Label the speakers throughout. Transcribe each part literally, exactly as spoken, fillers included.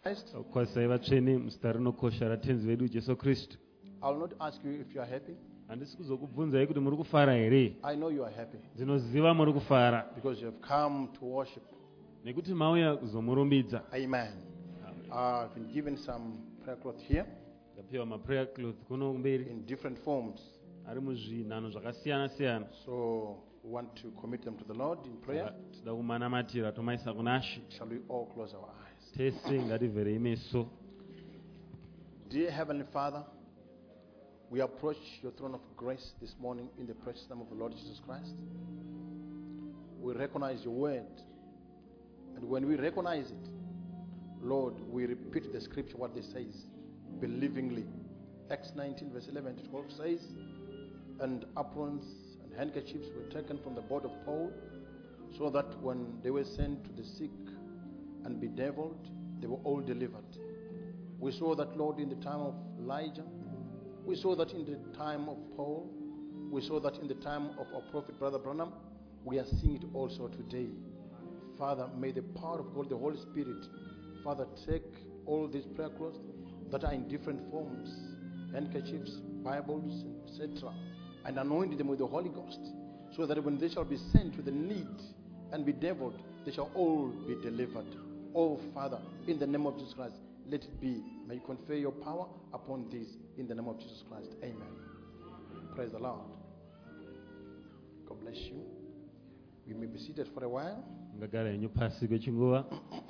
Speaker 1: Christ.
Speaker 2: kwasai vatsvene muzita rinokosha ratenzi vedu jesu kristu.
Speaker 1: I'll not ask you if you are happy.
Speaker 2: Handisi kuzokubvunzai kuti muri kufara here.
Speaker 1: I know you are happy
Speaker 2: Ndinoziva muri kufara
Speaker 1: because you have come to worship.
Speaker 2: nekuti mauya kuzomurumbidza.
Speaker 1: Amen. Uh, I've been given some prayer cloth here
Speaker 2: Ndapiwa maprayer cloth kuno kumberi
Speaker 1: in different forms.
Speaker 2: ari muzvinhanho zvakasiyana siyana.
Speaker 1: So we want to commit them to the Lord in prayer.
Speaker 2: Tida kumanamatira tomaisa kuna She.
Speaker 1: Shall we all close our eyes?
Speaker 2: Tese ngativherei meso.
Speaker 1: Dear Heavenly Father, we approach your throne of grace this morning in the precious name of the Lord Jesus Christ. We recognize your word. And when we recognize it, Lord, we repeat the scripture, what it says, believingly. Acts nineteen verse eleven to twelve says, and aprons and handkerchiefs were taken from the body of Paul, so that when they were sent to the sick and bedeviled, they were all delivered. We saw that, Lord, in the time of Elijah. We saw that in the time of Paul. We saw that in the time of our prophet, Brother Branham. We are seeing it also today. Father, may the power of God, the Holy Spirit, Father, take all these prayer cloths that are in different forms, handkerchiefs, Bibles, et cetera, and anoint them with the Holy Ghost, so that when they shall be sent to the need and be deviled, they shall all be delivered. Oh, Father, in the name of Jesus Christ, let it be. May you confer your power upon these in the name of Jesus Christ. Amen. Praise the Lord. God bless you. We may be seated for a while.
Speaker 2: Ngagara henyu pasi kwechinguva.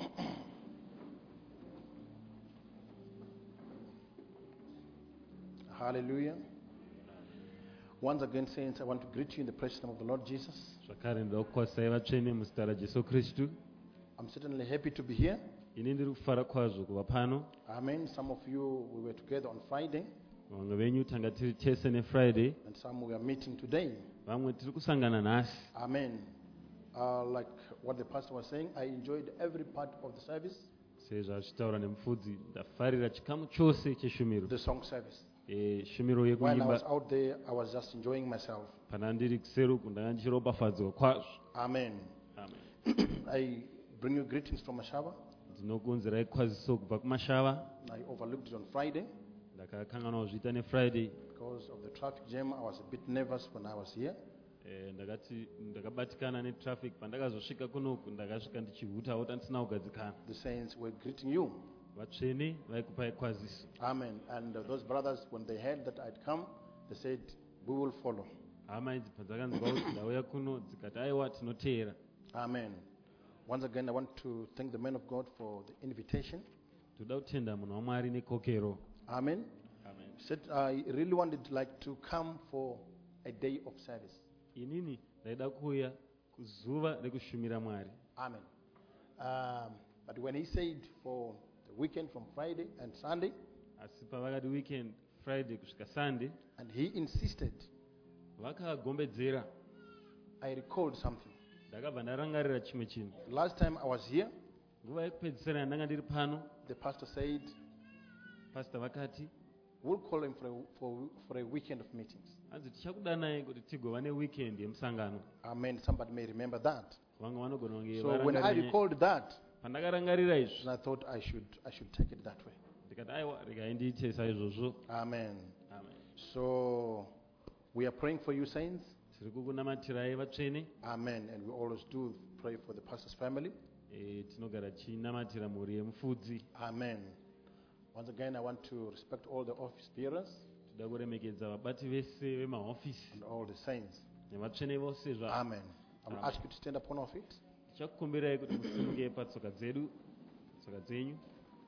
Speaker 1: Hallelujah. Once again, saints, I want to greet you in the precious name of the Lord Jesus.
Speaker 2: Zvakare ndoda kukwasai vatsvene muzita rajesu kristu.
Speaker 1: I'm certainly happy to be here.
Speaker 2: Ini ndiri kufara kwazvo kuva pano.
Speaker 1: Amen. Some of you, we were together on Friday,
Speaker 2: Vamwe venyu tanga tiri tese neFriday.
Speaker 1: and some we are meeting today.
Speaker 2: Vamwe tiri kusangana nhasi.
Speaker 1: Amen. Uh, like what the pastor was saying, I enjoyed every part of the service,
Speaker 2: Sezvo achitaura nemufudzi ndafarira chikamu chose cheshumiro.
Speaker 1: the song service.
Speaker 2: Eh, shumiro
Speaker 1: While I was
Speaker 2: yekuimba.
Speaker 1: out there, I was just enjoying myself.
Speaker 2: Pana ndiri kuseruku ndanga ndichiropafadzwa kwazvo.
Speaker 1: Amen.
Speaker 2: Amen.
Speaker 1: I bring you greetings from Mashava.
Speaker 2: Ndinokuunzirai kwaziso kubva kumashava.
Speaker 1: I overlooked it on Friday
Speaker 2: Ndakakanganwa kuzviita neFriday.
Speaker 1: because of the traffic jam. I was a bit nervous when I was here.
Speaker 2: Eh, ndakati ndakabatikana netraffic pandakazosvika kunoku ndakasvika ndichihutawo tandisina kugadzikana.
Speaker 1: The saints were greeting you.
Speaker 2: Vatsvene vaikupai kwaziso.
Speaker 1: Amen. And uh, those brothers, when they heard that I'd come, they said, we will follow.
Speaker 2: Hama idzi padzakanzwa kuti ndauya kuno dzikati aiwa tinoteera.
Speaker 1: Amen. Once again, I want to thank the man of God for the invitation.
Speaker 2: Toda kutenda munhu waMwari nekokero.
Speaker 1: Amen.
Speaker 2: Amen.
Speaker 1: Said I really wanted like to come for a day of service.
Speaker 2: Inini ndaida kuuya kuzuva rekushumira Mwari.
Speaker 1: Amen. Um, but when he said for the weekend from Friday and Sunday,
Speaker 2: Asi pavakati weekend Friday kusvika Sunday
Speaker 1: and he insisted,
Speaker 2: vakagombedzera.
Speaker 1: I recalled something.
Speaker 2: Ndakabva ndarangarira chimwe chinhu.
Speaker 1: The last time I was here,
Speaker 2: Nguva yekupedzisira yandanga ndiri pano,
Speaker 1: the pastor said,
Speaker 2: pastor vakati,
Speaker 1: we'll call him for a, for, for a weekend of meetings.
Speaker 2: hanzi tichakudanai kuti tigova neweekend yemusangano.
Speaker 1: Amen. Somebody may remember that.
Speaker 2: Vamwe vanogona kunge
Speaker 1: So when I
Speaker 2: varangarira.
Speaker 1: recalled that,
Speaker 2: Pandakarangarira izvi,
Speaker 1: I thought I should I should take it that way.
Speaker 2: ndikati aiwa regai ndiite saizvozvo.
Speaker 1: Amen.
Speaker 2: Amen.
Speaker 1: So we are praying for you, saints.
Speaker 2: Tiri kukunamatirai vatsvene.
Speaker 1: Amen. And we always do pray for the pastor's family.
Speaker 2: Eh, tinogara tichinamatira mhuri yemufudzi.
Speaker 1: Amen. Once again, I want to respect all the office bearers
Speaker 2: Toda kuremekedza vabati vese vemahofisi
Speaker 1: and all the saints.
Speaker 2: nevatsvene vose zva.
Speaker 1: Amen. I will
Speaker 2: Amen.
Speaker 1: ask you to stand upon our feet.
Speaker 2: Tichakukumbirai kuti musimuke patsoka dzedu, tsoka dzenyu.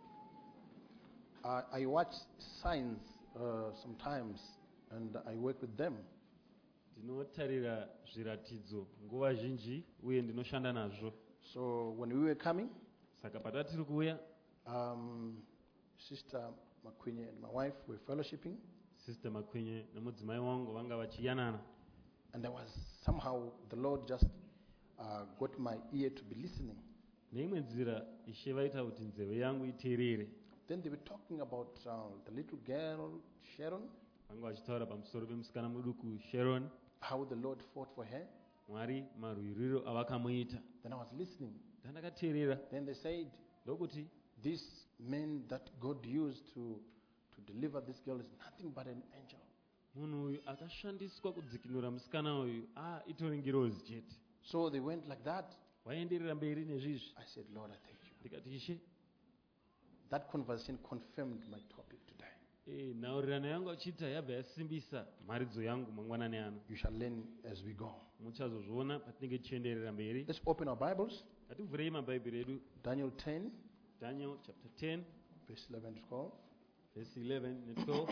Speaker 1: Uh, I watch signs uh, sometimes, and I work with them.
Speaker 2: Ndinotarira zviratidzo nguva zhinji uye ndinoshanda nazvo.
Speaker 1: So when we were coming,
Speaker 2: Saka patatiri kuuya,
Speaker 1: um, Sister McQueen and my wife were fellowshipping,
Speaker 2: Sister Makwinye nemudzimai wangu vanga vachiyanana.
Speaker 1: and there was somehow the Lord just uh, got my ear to be listening.
Speaker 2: Neimwe nzira Ishe vaita kuti nzeve yangu iteerere.
Speaker 1: Then they were talking about uh, the little girl Sharon,
Speaker 2: Vanga vachitaura pamusoro pemusikana muduku Sharon,
Speaker 1: how the Lord fought for her.
Speaker 2: Mwari marwiriro avakamuita.
Speaker 1: Then I was listening.
Speaker 2: Ndandakateerera
Speaker 1: Then they said,
Speaker 2: ndokuti
Speaker 1: this man that God used to, to deliver this girl is nothing but an angel.
Speaker 2: munhu uyu akashandiswa kudzikinura musikana uyu ah itori ngirozi chete.
Speaker 1: So they went like that.
Speaker 2: Vaenderera mberi nezvizvi.
Speaker 1: I said, Lord, I thank you.
Speaker 2: Ndikati Ishe,
Speaker 1: That conversation confirmed my topic today.
Speaker 2: eh nhaurirano yangu achiita yabva yasimbisa mharidzo yangu mangwanani ano.
Speaker 1: You shall learn as we go.
Speaker 2: Muchazozviona patinenge tichienderera mberi.
Speaker 1: Let's open our Bibles.
Speaker 2: Ngativhurei mabhaibheri edu.
Speaker 1: Daniel ten,
Speaker 2: Daniel chapter ten,
Speaker 1: verse eleven to twelve.
Speaker 2: verse eleven and twelve.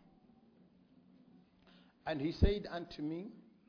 Speaker 1: And he said unto me,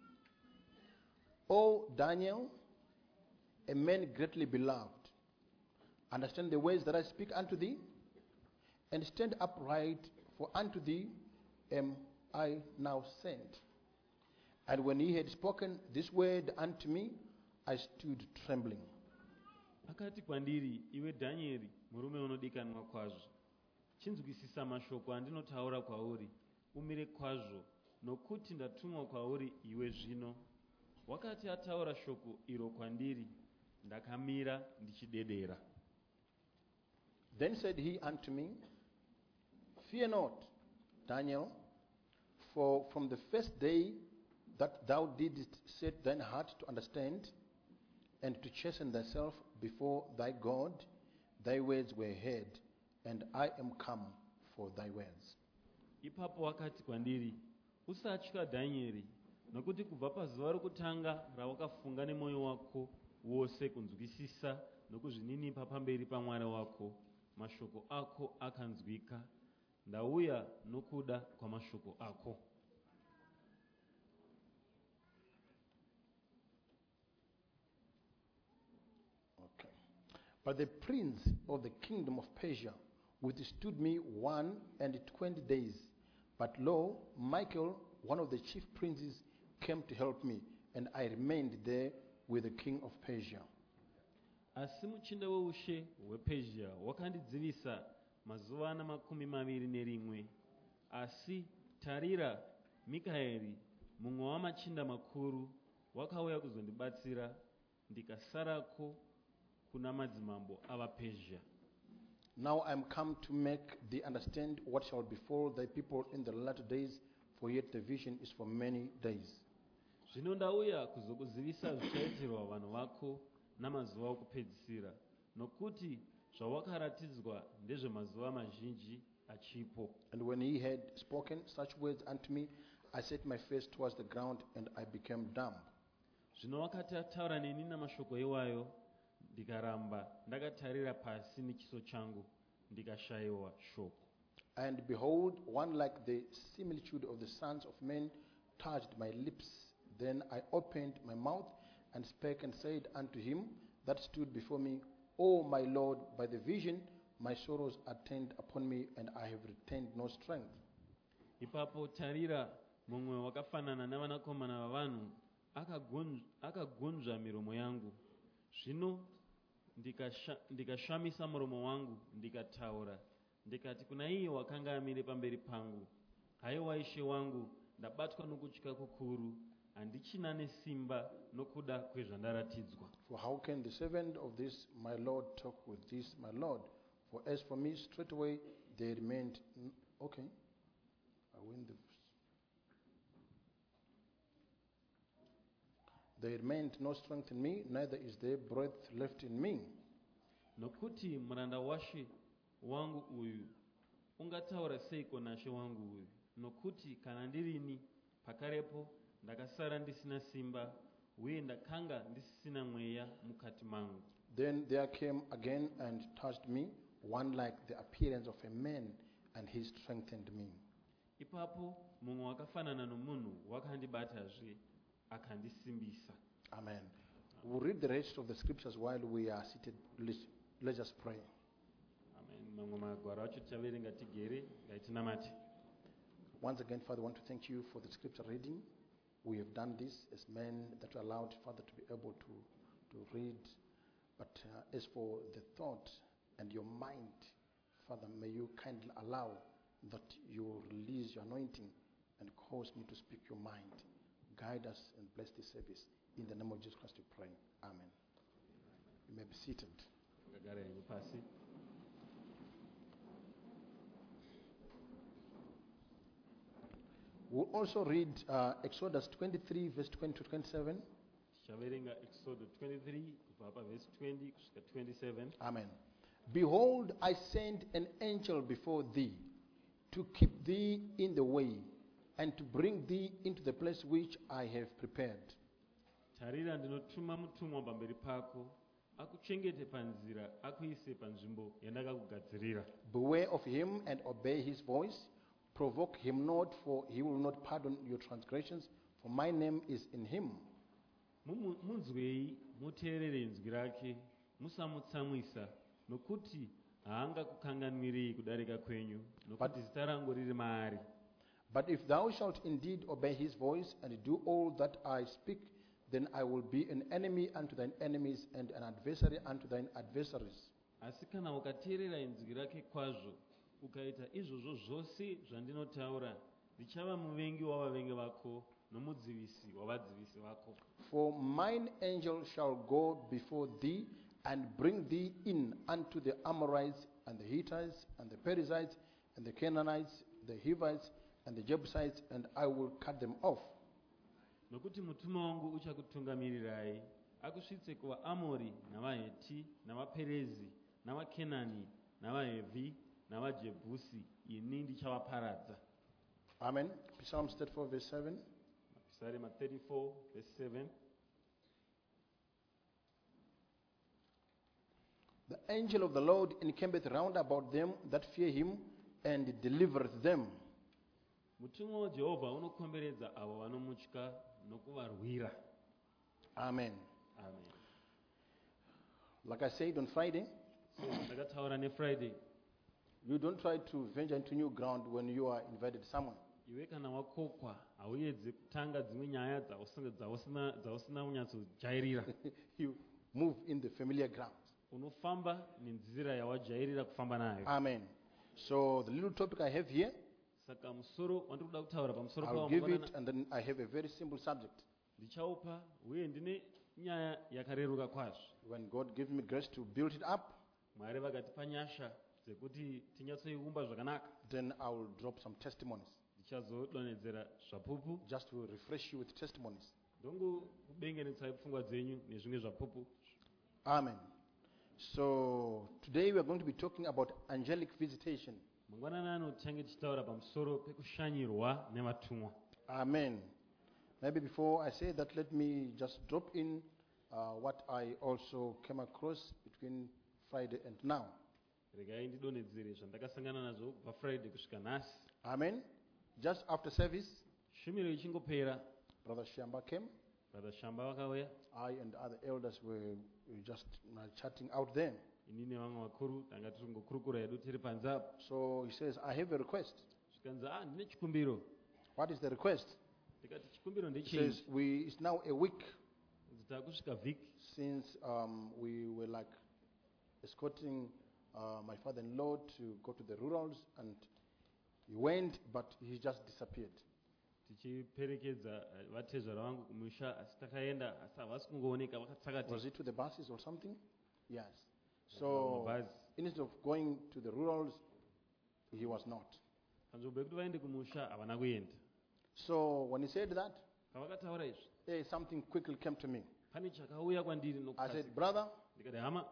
Speaker 1: O Daniel, a man greatly beloved, understand the words that I speak unto thee, and stand upright, for unto thee am I now sent. And when he had spoken this word unto me, I stood trembling.
Speaker 2: Akati kwandiri, iwe Danieri, murume unodikanwa kwazvo. Chinzwisisa mashoko andinotaura kwauri, umire kwazvo, nokuti ndatumwa kwauri iwe zvino. Wakati ataura shoko iro kwandiri, ndakamira ndichidedera.
Speaker 1: Then said he unto me, Fear not, Daniel, for from the first day that thou didst set thine heart to understand and to chasten thyself before thy God, thy words were heard, and I am come for thy words.
Speaker 2: Ipapo wakati kwandiri, usatya Danieri, nokuti kubva pazuva rokutanga rawakafunga nemwoyo wako wose kunzwisisa nokuzvininipa pamberi paMwari wako, mashoko ako akanzwika. Ndauya nokuda kwamashoko ako.
Speaker 1: Okay. But the prince of the kingdom of Persia withstood me one and twenty days. But lo, Michael, one of the chief princes, came to help me, and I remained there with the king of Persia.
Speaker 2: Asi muchinda weushe wePersia wakandidzivisa mazuva makumi maviri nerimwe. Asi tarira, Mikaeri, mumwe wamachinda makuru, wakauya kuzondibatsira, ndikasarako kuna madzimambo avaPersia.
Speaker 1: Now I am come to make thee understand what shall befall thy people in the latter days, for yet the vision is for many days.
Speaker 2: Zvino ndauya kuzokuzivisa zvichaitirwa vanhu vako namazuva okupedzisira, nokuti zvawakaratidzwa ndezvemazuva mazhinji achipo.
Speaker 1: And when he had spoken such words unto me, I set my face towards the ground, and I became dumb.
Speaker 2: Zvino wakati ataura neni namashoko iwayo, ndikaramba ndakatarira pasi nechiso changu, ndikashayiwa shoko.
Speaker 1: And behold, one like the similitude of the sons of men touched my lips. Then I opened my mouth and spake and said unto him that stood before me, O my Lord, by the vision my sorrows are turned upon me, and I have retained no strength.
Speaker 2: Ipapo tarira, mumwe wakafanana navanakomana vavanhu akagunzva miromo yangu. Zvino ndikashamisa muromo wangu ndikataura, ndikati kuna iye wakanga amire pamberi pangu, haiwa Ishe wangu, ndabatwa nokutya kukuru, handichina nesimba nokuda kwezvandaratidzwa.
Speaker 1: For how can the servant of this my Lord talk with this my Lord? For as for me, straightway they remained. N- okay, I win the. There remained no strength in me, neither is there breath left in me.
Speaker 2: Nokuti muranda washe wangu uyu, ungataura seiko nashe wangu uyu, nokuti kana ndirini pakarepo ndakasara ndisina simba, uye ndakanga ndisina mweya mukati mangu.
Speaker 1: Then there came again and touched me one like the appearance of a man, and he strengthened me.
Speaker 2: Ipapo mumwe wakafanana nomunhu wakandibatazve akandisimbisa.
Speaker 1: Amen. We'll read the rest of the scriptures while we are seated. Let's, let's just pray.
Speaker 2: Amen. Mamwe magwaro acho tichaverenga tigere, ngaitinamate.
Speaker 1: Once again, Father, I want to thank you for the scripture reading. We have done this as men that are allowed, Father, to be able to, to read. But uh, as for the thought and your mind, Father, may you kindly allow that you release your anointing and cause me to speak your mind. Guide us and bless this service. In the name of Jesus Christ we pray. Amen. You may be seated.
Speaker 2: Ngagare henyu pasi.
Speaker 1: We'll also read uh, Exodus twenty-three, verse twenty to twenty-seven.
Speaker 2: tichaverenga Exodus twenty-three kubva pavhesi twenty kusvika twenty-seven.
Speaker 1: Amen. Behold, I send an angel before thee to keep thee in the way and to bring thee into the place which I have prepared.
Speaker 2: Tarira, ndinotuma mutumwa pamberi pako akuchengete panzira akuise panzvimbo yandakakugadzirira.
Speaker 1: Beware of him and obey his voice. Provoke him not, for he will not pardon your transgressions, for my name is in him.
Speaker 2: Mumu- munzwei muteerere inzwi rake, musamutsamwisa, nokuti haangakukanganwirei kudarika kwenyu, nokuti zita rangu riri maari.
Speaker 1: But if thou shalt indeed obey his voice and do all that I speak, then I will be an enemy unto thine enemies and an adversary unto thine adversaries.
Speaker 2: Asi kana ukateerera inzwi rake kwazvo, ukaita izvozvo zvose zvandinotaura, ndichava muvengi wavavengi vako nomudzivisi wavadzivisi vako.
Speaker 1: For mine angel shall go before thee and bring thee in unto the Amorites and the Hittites and the Perizzites and the Canaanites, the Hivites and the Jebusites, and I will cut them off.
Speaker 2: Nokuti mutuma wangu uchakutungamirirai akusvitse kuvaamori navaheti navaperezi navakenani navahevhi navajebhusi, ini ndichavaparadza.
Speaker 1: Amen. Psalms thirty-four, verse seven.
Speaker 2: Psalm thirty-four, verse seven.
Speaker 1: The angel of the Lord encampeth round about them that fear him and delivereth them.
Speaker 2: Mutumwa waJehovha unokomberedza avo vanomutya nokuvarwira.
Speaker 1: Amen.
Speaker 2: Amen.
Speaker 1: Like I said on Friday,
Speaker 2: So, ndakataura neFriday,
Speaker 1: you don't try to venture into new ground when you are invited somewhere.
Speaker 2: iwe kana wakokwa hauedze kutanga dzimwe nyaya dzausinga- dzausina dzausina kunyatsojairira.
Speaker 1: You move in the familiar ground.
Speaker 2: Unofamba nenzira yawajairira kufamba nayo.
Speaker 1: Amen. So the little topic I have here,
Speaker 2: Saka musoro wandiri kuda kutaura pamusoro
Speaker 1: I'll
Speaker 2: pawo
Speaker 1: give it,
Speaker 2: mangwanana,
Speaker 1: and then I have a very simple subject.
Speaker 2: ndichaupa uye ndine nyaya yakareruka kwazvo.
Speaker 1: When God gives me grace to build it up,
Speaker 2: Mwari vakatipa nyasha dzekuti tinyatsoiumba zvakanaka,
Speaker 1: then I will drop some testimonies,
Speaker 2: ndichazodonhedzera zvapupu
Speaker 1: just to refresh you with testimonies.
Speaker 2: ndongokubengenetsai pfungwa dzenyu nezvimwe zvapupu.
Speaker 1: Amen. So today we are going to be talking about angelic visitation.
Speaker 2: Mangwanana ano tichange tichitaura pamusoro pekushanyirwa nevatumwa.
Speaker 1: Amen. Maybe before I say that, let me just drop in uh, what I also came across between Friday and now.
Speaker 2: Regai ndidonhedzere zvandakasangana nazvo kubva Friday kusvika nhasi.
Speaker 1: Amen. Just after service,
Speaker 2: Shumiro ichingopera,
Speaker 1: Brother Shamba came.
Speaker 2: Brother Shamba vakauya,
Speaker 1: I and other elders were, were just uh, chatting out there.
Speaker 2: ini nevamwe vakuru tanga tiri kungokurukura hedu tiri panze apo.
Speaker 1: So he says, I have a request.
Speaker 2: Zvikanzi, ah, ndine chikumbiro.
Speaker 1: What is the request?
Speaker 2: Ndikati chikumbiro
Speaker 1: He
Speaker 2: ndechei?
Speaker 1: says, we, it's now a week
Speaker 2: Takusvika vhiki
Speaker 1: since um, we were like escorting uh, my father-in-law to go to the rurals, and he went, but he just disappeared.
Speaker 2: tichiperekedza eh, vatezvara vangu kumusha, asi takaenda asi havasi kungooneka,
Speaker 1: Was
Speaker 2: vakatsakati
Speaker 1: it to the buses or something? Yes.
Speaker 2: So,
Speaker 1: So instead of going to the rurals, he was not.
Speaker 2: panzvimbo yekuti vaende kumusha havana kuenda.
Speaker 1: So when he said that,
Speaker 2: Pavakataura izvi,
Speaker 1: hey, something quickly came to me.
Speaker 2: pane chakauya kwandiri
Speaker 1: I
Speaker 2: nokukasika.
Speaker 1: said, brother,
Speaker 2: Ndikati, hama,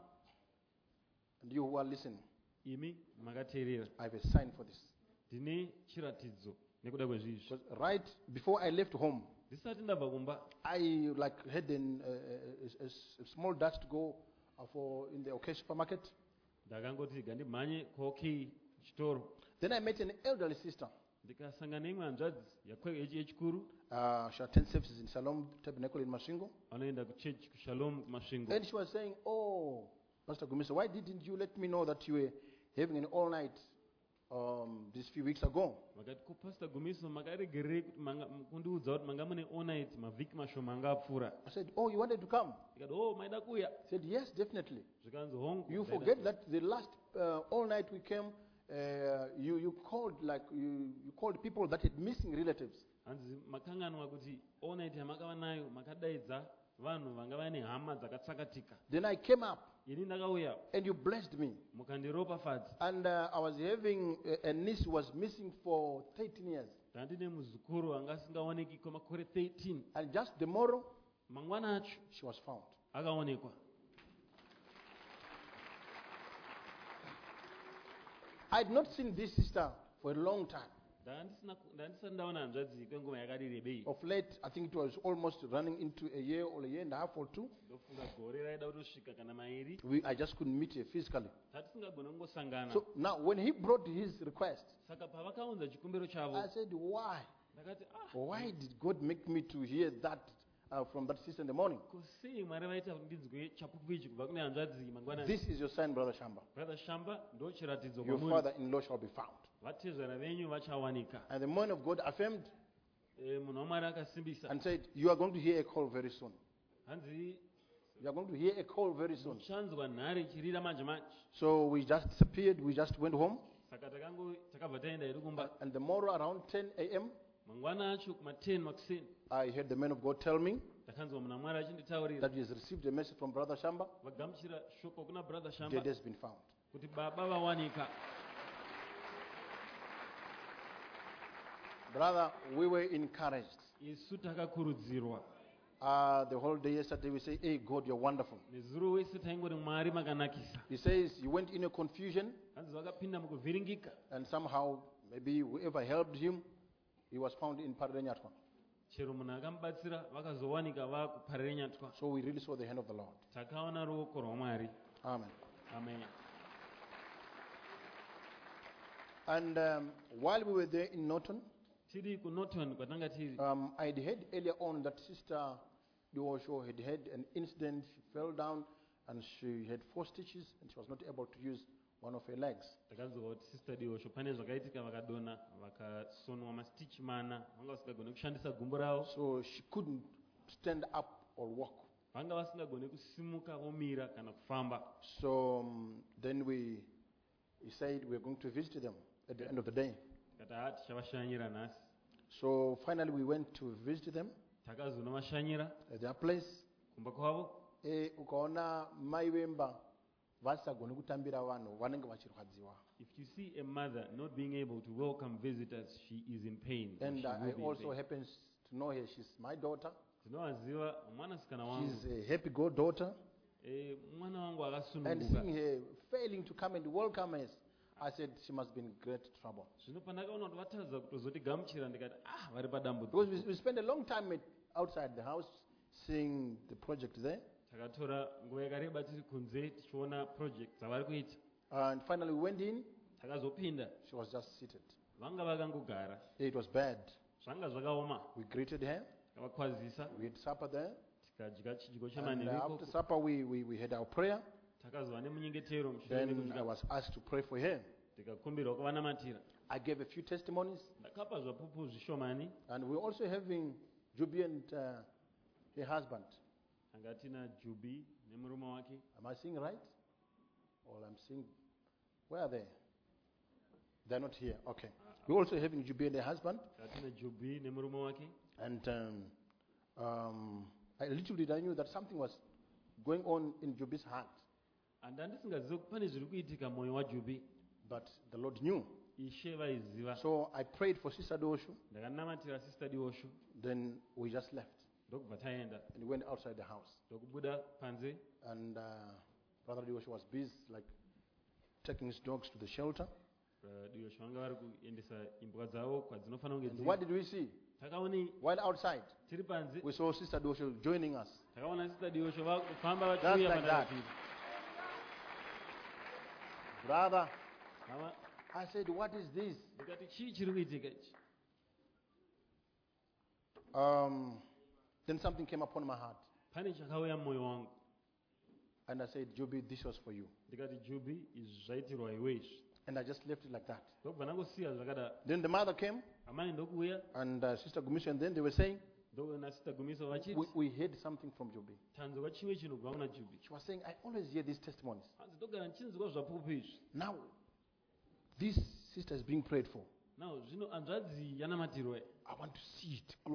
Speaker 1: and you who are listening,
Speaker 2: imi makateerera,
Speaker 1: I have a sign for this.
Speaker 2: ndine chiratidzo nekuda kwezvizvi.
Speaker 1: Because right before I left home,
Speaker 2: Ndisati ndabva kumba,
Speaker 1: I like had an, uh, a, a, a small dash to go uh, for in the OK supermarket.
Speaker 2: ndakangoti ngandimhanye kwaOK chitoro.
Speaker 1: Then I met an elderly sister.
Speaker 2: Ndikasangana neimwe hanzvadzi yakwe- yechi- yechikuru,
Speaker 1: Uh, she attends services in Salom Tabernacle in Masvingo.
Speaker 2: vanoenda kuchechi kuShalom kumasvingo.
Speaker 1: And she was saying, oh, Pastor Gumisa, why didn't you let me know that you were having an all-night um, these few weeks ago?
Speaker 2: Vakati, ko Pastor Gumiso, makaregerei kuti manga- m- kundiudza kuti manga mune all night mavhiki mashoma anga apfuura.
Speaker 1: I said, oh, you wanted to come?
Speaker 2: Ndikati, oh, maida kuuya?
Speaker 1: He said, yes, definitely.
Speaker 2: Zvikanzi, hongu.
Speaker 1: You
Speaker 2: ndaida
Speaker 1: forget
Speaker 2: kuuya.
Speaker 1: that the last uh, all night we came, uh, you, you called like you, you called people that had missing relatives.
Speaker 2: Hanzi makanganwa kuti all night yamakava nayo makadaidza vanhu vanga vane hama dzakatsakatika.
Speaker 1: Then I came up
Speaker 2: Ini ndakauya
Speaker 1: and you blessed me.
Speaker 2: mukandiropafadza.
Speaker 1: And uh, I was having a, a niece who was missing for thirteen years.
Speaker 2: Ndandine muzukuru anga asingaoneki kwemakore thirteen.
Speaker 1: And just tomorrow,
Speaker 2: Mangwana acho
Speaker 1: she was found.
Speaker 2: akaonekwa.
Speaker 1: I had not seen this sister for a long time.
Speaker 2: Ndandisina- ndandisati ndaona hanzvadzi kwenguva yakati rebei.
Speaker 1: Of late, I think it was almost running into a year or a year and a half or two.
Speaker 2: Ndofunga gore raida kutosvika kana mairi.
Speaker 1: We, I just couldn't meet her physically.
Speaker 2: Tatisingagona kungosangana.
Speaker 1: So now, when he brought his request,
Speaker 2: Saka pavakaunza chikumbiro chavo
Speaker 1: I said, why?
Speaker 2: ndakati ah,
Speaker 1: Why did God make me to hear that uh, from that sister in the morning?
Speaker 2: kusei mwari vaita kuti ndinzwe chapupu ichi kubva kune hanzvadzi mangwanani.
Speaker 1: This is your son, Brother Shamba.
Speaker 2: Brother Shamba ndo chiratidzo
Speaker 1: Your
Speaker 2: kwamuri.
Speaker 1: father-in-law shall be found.
Speaker 2: Vatezvera venyu vachawanika.
Speaker 1: And the man of God affirmed
Speaker 2: Eh, munhu wamwari akasimbisa.
Speaker 1: and said, you are going to hear a call very soon.
Speaker 2: Hanzi
Speaker 1: You are going to hear a call very soon.
Speaker 2: muchanzwa nhare ichirira manje manje.
Speaker 1: So we just disappeared. We just went home.
Speaker 2: Saka takango takabva taenda hedu kumba.
Speaker 1: And tomorrow around ten a.m.,
Speaker 2: Mangwana acho kuma ten makuseni
Speaker 1: I heard the man of God tell me
Speaker 2: takanzwa munhu wamwari achinditaurira
Speaker 1: that he has received a message from Brother Shamba.
Speaker 2: vagamuchira shoko kuna Brother
Speaker 1: Dead
Speaker 2: Shamba
Speaker 1: has been found.
Speaker 2: kuti baba vawanika.
Speaker 1: Brother, we were encouraged.
Speaker 2: Isu takakurudzirwa.
Speaker 1: Uh, the whole day yesterday we say, hey, God, you're wonderful.
Speaker 2: Nezuro wese taingori mwari makanakisa.
Speaker 1: He says he went in a confusion
Speaker 2: Hanzi vakapinda mukuvhiringika.
Speaker 1: and somehow maybe whoever helped him, he was found in Pararenyatwa.
Speaker 2: Chero munhu akamubatsira vakazowanika vakuparire nyatwa.
Speaker 1: So we really saw the hand of the Lord.
Speaker 2: Takaona ruoko rwamwari.
Speaker 1: Amen.
Speaker 2: Amen.
Speaker 1: And um, while we were there in Norton,
Speaker 2: Tiri kuNorton kwatanga tiri.
Speaker 1: um, I had heard earlier on that Sister Duosho had had an incident. She fell down and she had four stitches and she was not able to use one of her legs.
Speaker 2: Takanzwa kuti Sister Diosho pane zvakaitika vakadona vakasonwa mastitch mana vanga vasingagoni kushandisa gumbo ravo.
Speaker 1: So she couldn't stand up or walk.
Speaker 2: Vanga vasingagoni kusimuka vomira kana kufamba.
Speaker 1: So um, then we, we said we were going to visit them at the end of the day.
Speaker 2: Tikati ah tichavashanyira nhasi.
Speaker 1: So finally we went to visit them
Speaker 2: Takazonovashanyira
Speaker 1: at their place.
Speaker 2: kumba kwavo.
Speaker 1: Eh, ukaona mai vemba vasagoni kutambira vanhu vanenge vachirwadziwa.
Speaker 2: If you see a mother not being able to welcome visitors, she is in pain. or
Speaker 1: And
Speaker 2: she
Speaker 1: uh,
Speaker 2: will
Speaker 1: I
Speaker 2: be in
Speaker 1: also
Speaker 2: pain.
Speaker 1: happens to know her. She's my daughter.
Speaker 2: Ndinowaziva mwanasikana wangu.
Speaker 1: She's a happy goddaughter.
Speaker 2: Eh, mwana wangu
Speaker 1: And
Speaker 2: akasununguka.
Speaker 1: seeing her failing to come and welcome us, I said she must be in great trouble.
Speaker 2: Zvino pandakaona kuti vatadza kutozotigamuchira ndikati ah vari
Speaker 1: Because we,
Speaker 2: padambudziko.
Speaker 1: we spent a long time at, outside the house seeing the project there.
Speaker 2: Takatora nguva yakareba tiri kunze tichiona project dzavari kuita.
Speaker 1: And finally we went in.
Speaker 2: Takazopinda
Speaker 1: She was just seated.
Speaker 2: vanga vakangogara.
Speaker 1: It was bad.
Speaker 2: Zvanga zvakaoma.
Speaker 1: We greeted her.
Speaker 2: Takakwazisa
Speaker 1: We had supper there.
Speaker 2: tikadya chidyo
Speaker 1: And
Speaker 2: chemanheru
Speaker 1: uh, after
Speaker 2: ikoko.
Speaker 1: supper we, we, we had our prayer.
Speaker 2: Takazova nemunyengetero mushure
Speaker 1: Then I
Speaker 2: mekudya.
Speaker 1: was asked to pray for her.
Speaker 2: Tikakumbirwa kuvanamatira.
Speaker 1: I gave a few testimonies.
Speaker 2: Ndakapa zvapupu zvishomani.
Speaker 1: And we're also having Jubi and uh, her husband.
Speaker 2: Tanga tina Jubi nemurume wake.
Speaker 1: Am I seeing right? Or I'm seeing, where are they? They're not here. Okay. We're also having Jubi and her husband.
Speaker 2: Tanga tina Jubi nemurume wake.
Speaker 1: And um, um, I literally I knew that something was going on in Jubi's heart.
Speaker 2: Anda ndisingazivi kuti pane zviri kuitika mwoyo waJubi.
Speaker 1: But the Lord knew.
Speaker 2: Ishe vaiziva.
Speaker 1: So I prayed for Sister Doshu.
Speaker 2: Ndakanamatira Sister Diosho.
Speaker 1: Then we just left.
Speaker 2: Ndokubva taenda.
Speaker 1: And we went outside the house.
Speaker 2: Ndokubuda panze.
Speaker 1: And uh, Brother Doshu was busy, like, taking his dogs to the shelter.
Speaker 2: Diosho vanga vari kuendesa imbwa dzavo kwadzinofanira kunge
Speaker 1: And
Speaker 2: dziri.
Speaker 1: what did we see?
Speaker 2: Takaone
Speaker 1: While outside,
Speaker 2: tiri panze.
Speaker 1: we saw Sister Doshu joining us.
Speaker 2: Takaona Sister Diosho vakufamba
Speaker 1: Just
Speaker 2: vachiuya
Speaker 1: like that.
Speaker 2: pandakapinda.
Speaker 1: Brother,
Speaker 2: Mama,
Speaker 1: I said, what is this?
Speaker 2: ndikati chii chiri kuitika ichi?
Speaker 1: Um, then something came upon my heart.
Speaker 2: Pane chakauya mumwoyo wangu.
Speaker 1: And I said, Jubi, this was for you.
Speaker 2: Ndikati Jubi izvi zvaitirwa iwe izvi.
Speaker 1: And I just left it like that.
Speaker 2: Ndokubva ndangosiya zvakadaro.
Speaker 1: Then the mother came,
Speaker 2: Amai ndokuuya.
Speaker 1: and uh, Sister Gumisha, and then they were saying,
Speaker 2: Ndokuna Sister Gumiso
Speaker 1: we,
Speaker 2: vachiti.
Speaker 1: we heard something from Jubi.
Speaker 2: Tanzwa chimwe chinhu kubva kuna Jubi.
Speaker 1: She was saying, I always hear these testimonies.
Speaker 2: Hanzi ndogara ndichinzwa zvapupu izvi.
Speaker 1: Now, this sister is being prayed for.
Speaker 2: Now zvino hanzvadzi yanamatirwa.
Speaker 1: I want to see it closely.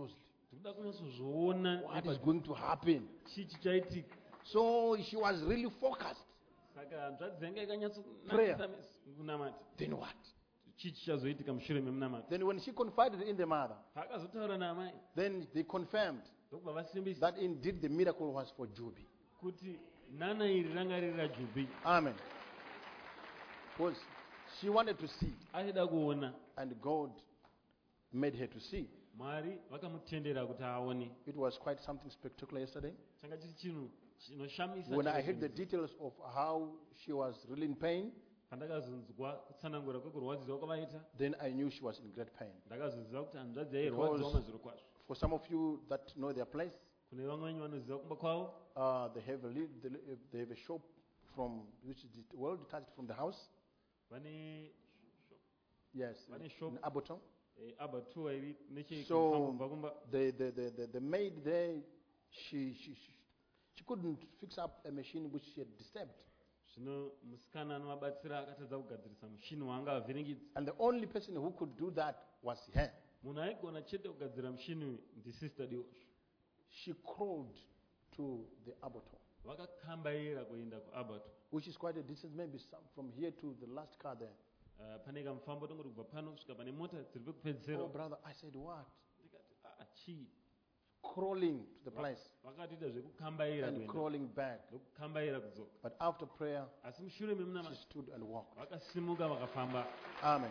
Speaker 2: tikuda kunyatsozoona
Speaker 1: what is going to happen.
Speaker 2: chii chichaitika.
Speaker 1: So she was really focused.
Speaker 2: Saka hanzvadzi yanga
Speaker 1: Prayer.
Speaker 2: ikanyatsokunamata kunamata.
Speaker 1: Then what?
Speaker 2: Chii chichazoitika mushure memunamata.
Speaker 1: Then when she confided in the mother,
Speaker 2: Paakazotaura naamai
Speaker 1: then they confirmed
Speaker 2: ndokubva vasimbisa
Speaker 1: that indeed the miracle was for Jubi.
Speaker 2: kuti nana iri ranga riri raJubhi.
Speaker 1: Amen. Because she wanted to see,
Speaker 2: Aida kuona
Speaker 1: and God made her to see.
Speaker 2: Mwari vakamutendera kuti aone.
Speaker 1: It was quite something spectacular yesterday.
Speaker 2: Changa chiri chinhu chinoshamisa.
Speaker 1: When I heard the details of how she was really in pain,
Speaker 2: pandakazonzwa kutsanangura kwekurwadziwa kwavaita,
Speaker 1: then I knew she was in great pain.
Speaker 2: ndakazoziva kuti hanzvadzi yairwadziwa
Speaker 1: Because
Speaker 2: mazviro kwazvo.
Speaker 1: for some of you that know their place,
Speaker 2: Kune vamwe venyu vanoziva kumba kwavo,
Speaker 1: uh, they have a li- they li- they have a shop from which is det- well detached from the house.
Speaker 2: vane
Speaker 1: Yes,
Speaker 2: Vane shop.
Speaker 1: in Aboton.
Speaker 2: eh, abattoir iri
Speaker 1: So
Speaker 2: nechekubva kumba.
Speaker 1: the, the, the, the, the maid there, she, she she she couldn't fix up a machine which she had disturbed,
Speaker 2: Zvino musikana anovabatsira akatadza kugadzirisa mushini waanga avhiringidza.
Speaker 1: and the only person who could do that was her.
Speaker 2: Munhu aigona chete kugadzira mushini uyu ndisister Diosho.
Speaker 1: She crawled to the Aboton,
Speaker 2: Vakakambaira kuenda kuabattoir.
Speaker 1: which is quite a distance, maybe some, from here to the last car there.
Speaker 2: Uh, pane kamufambo tongoti kubva pano kusvika pane mota dziri
Speaker 1: Oh,
Speaker 2: pekupedzisira.
Speaker 1: brother, I said, what?
Speaker 2: Ndikati ah chii.
Speaker 1: Crawling to the place
Speaker 2: Vakatiita zvekukambaira
Speaker 1: and
Speaker 2: kuenda
Speaker 1: crawling back.
Speaker 2: ndokukambaira kudzoka.
Speaker 1: But after prayer,
Speaker 2: Asi mushure memunama
Speaker 1: she stood and walked.
Speaker 2: vakasimuka vakafamba.
Speaker 1: Amen.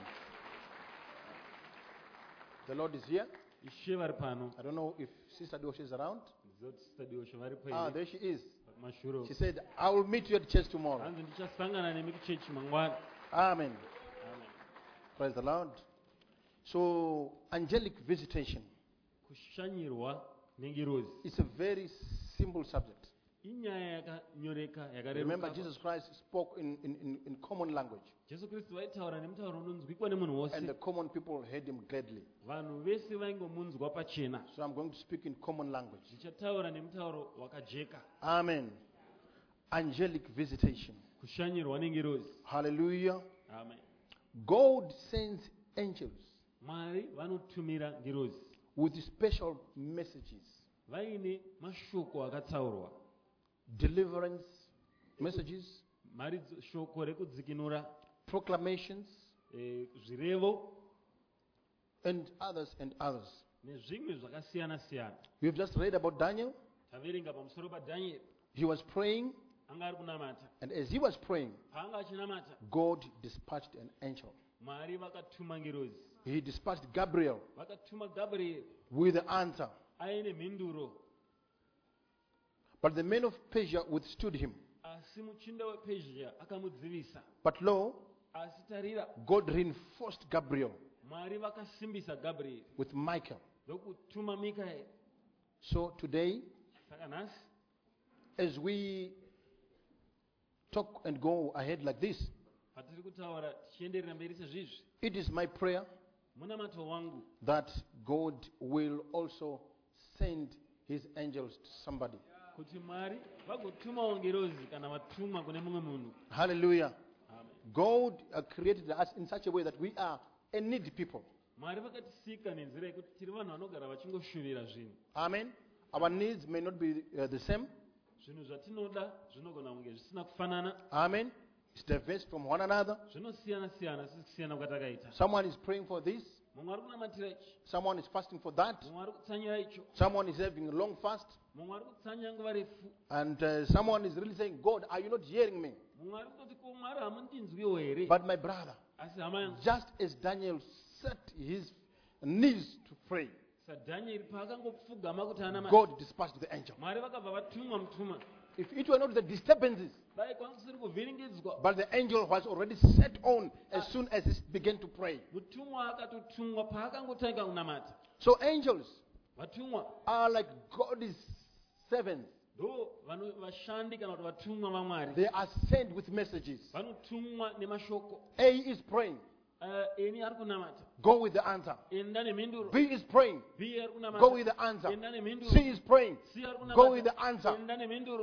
Speaker 1: The Lord is here.
Speaker 2: Ishe vari pano.
Speaker 1: I don't know if Sister Dosha is around.
Speaker 2: Ndiziva kuti sister Diosho varipo
Speaker 1: Ah,
Speaker 2: here.
Speaker 1: there she is.
Speaker 2: Mashure.
Speaker 1: She said, I will meet you at church tomorrow.
Speaker 2: Hanzi ndichasangana nemi kuchechi mangwana.
Speaker 1: Amen.
Speaker 2: Amen.
Speaker 1: Praise the Lord. So, angelic visitation.
Speaker 2: Kushanyirwa nengirozi.
Speaker 1: It's a very simple subject.
Speaker 2: Inyaya yakanyoreka
Speaker 1: Remember,
Speaker 2: yakareruka.
Speaker 1: Jesus Christ spoke in, in, in, in common language,
Speaker 2: Jesu Kristu vaitaura nemutauro unonzwikwa nemunhu
Speaker 1: and the
Speaker 2: wose.
Speaker 1: common people heard him gladly.
Speaker 2: Vanhu vese vaingomunzwa pachena.
Speaker 1: So, I'm going to speak in common language.
Speaker 2: Ndichataura nemutauro wakajeka.
Speaker 1: Amen. Angelic visitation.
Speaker 2: Kushanyirwa nengirozi.
Speaker 1: Hallelujah.
Speaker 2: Amen.
Speaker 1: God sends angels
Speaker 2: Mwari vanotumira ngirozi.
Speaker 1: with special messages,
Speaker 2: Vaine mashoko akatsaurwa.
Speaker 1: deliverance messages,
Speaker 2: Mari shoko rekudzikinura,
Speaker 1: proclamations,
Speaker 2: eh, zvirevo
Speaker 1: and others and others.
Speaker 2: nezvimwe zvakasiyana siyana.
Speaker 1: We have just read about Daniel.
Speaker 2: Taverenga pamusoro paDhanieri.
Speaker 1: He was praying,
Speaker 2: Anga ari kunamata.
Speaker 1: and as he was praying,
Speaker 2: Paanga achinamata,
Speaker 1: God dispatched an angel.
Speaker 2: Mwari vakatuma ngirozi.
Speaker 1: He dispatched Gabriel
Speaker 2: Vakatuma Gabriel
Speaker 1: with the answer.
Speaker 2: aine mhinduro.
Speaker 1: But the men of Persia withstood him.
Speaker 2: Asi muchinda wePezhia akamudzivisa.
Speaker 1: But lo,
Speaker 2: Asi tarira,
Speaker 1: God reinforced Gabriel
Speaker 2: Mwari vakasimbisa Gabriel
Speaker 1: with Michael.
Speaker 2: ndokutuma Mikaeri.
Speaker 1: So today,
Speaker 2: Saka nhasi
Speaker 1: as we talk and go ahead like this,
Speaker 2: patiri kutaura tichienderera mberi sezvizvi,
Speaker 1: it is my prayer
Speaker 2: munamato wangu
Speaker 1: that God will also send his angels to somebody.
Speaker 2: kuti Mwari vagotumawo ngirozi kana vatumwa kune mumwe munhu.
Speaker 1: Hallelujah.
Speaker 2: Amen.
Speaker 1: God uh, created us in such a way that we are a needy people.
Speaker 2: Mwari vakatisika nenzira yekuti tiri vanhu vanogara vachingoshuvira zvinhu.
Speaker 1: Amen. Our needs may not be uh, the same.
Speaker 2: Zvinhu zvatinoda zvinogona kunge zvisina kufanana.
Speaker 1: Amen. It's diverse from one another.
Speaker 2: Zvinosiyana siyana sisiyana kwatakaita.
Speaker 1: Someone is praying for this.
Speaker 2: Mumwe ari kunamatira ichi,
Speaker 1: Someone is fasting for that.
Speaker 2: mumwe ari kutsanyira icho,
Speaker 1: Someone is having a long fast.
Speaker 2: mumwe ari kutsanya nguva refu,
Speaker 1: And uh, someone is really saying, God, are you not hearing me?
Speaker 2: mumwe ari kutoti ko Mwari hamundinzwiwo here.
Speaker 1: But my brother,
Speaker 2: Asi hama yangu,
Speaker 1: just as Daniel set his knees to pray,
Speaker 2: saDhanieri paakangopfugama kuti anamata,
Speaker 1: God dispatched the angel.
Speaker 2: Mwari vakabva vatumwa mutuma.
Speaker 1: If it were not the disturbances,
Speaker 2: Dai kwanga kusiri kuvhiringidzwa,
Speaker 1: but the angel was already set on as soon as he began to pray.
Speaker 2: mutumwa akatotumwa paakangotanga kunamata.
Speaker 1: So angels
Speaker 2: Vatumwa
Speaker 1: are like God's servants.
Speaker 2: ndo vano- vashandi kana kuti vatumwa vaMwari.
Speaker 1: They are sent with messages.
Speaker 2: Vanotumwa nemashoko.
Speaker 1: A is praying,
Speaker 2: Eh, eni ari kunamata,
Speaker 1: go with the answer.
Speaker 2: enda nemhinduro.
Speaker 1: B is praying,
Speaker 2: B ari kunamata,
Speaker 1: go with the answer.
Speaker 2: enda nemhinduro.
Speaker 1: C is praying,
Speaker 2: C ari kunamata,
Speaker 1: go with the answer.
Speaker 2: enda nemhinduro.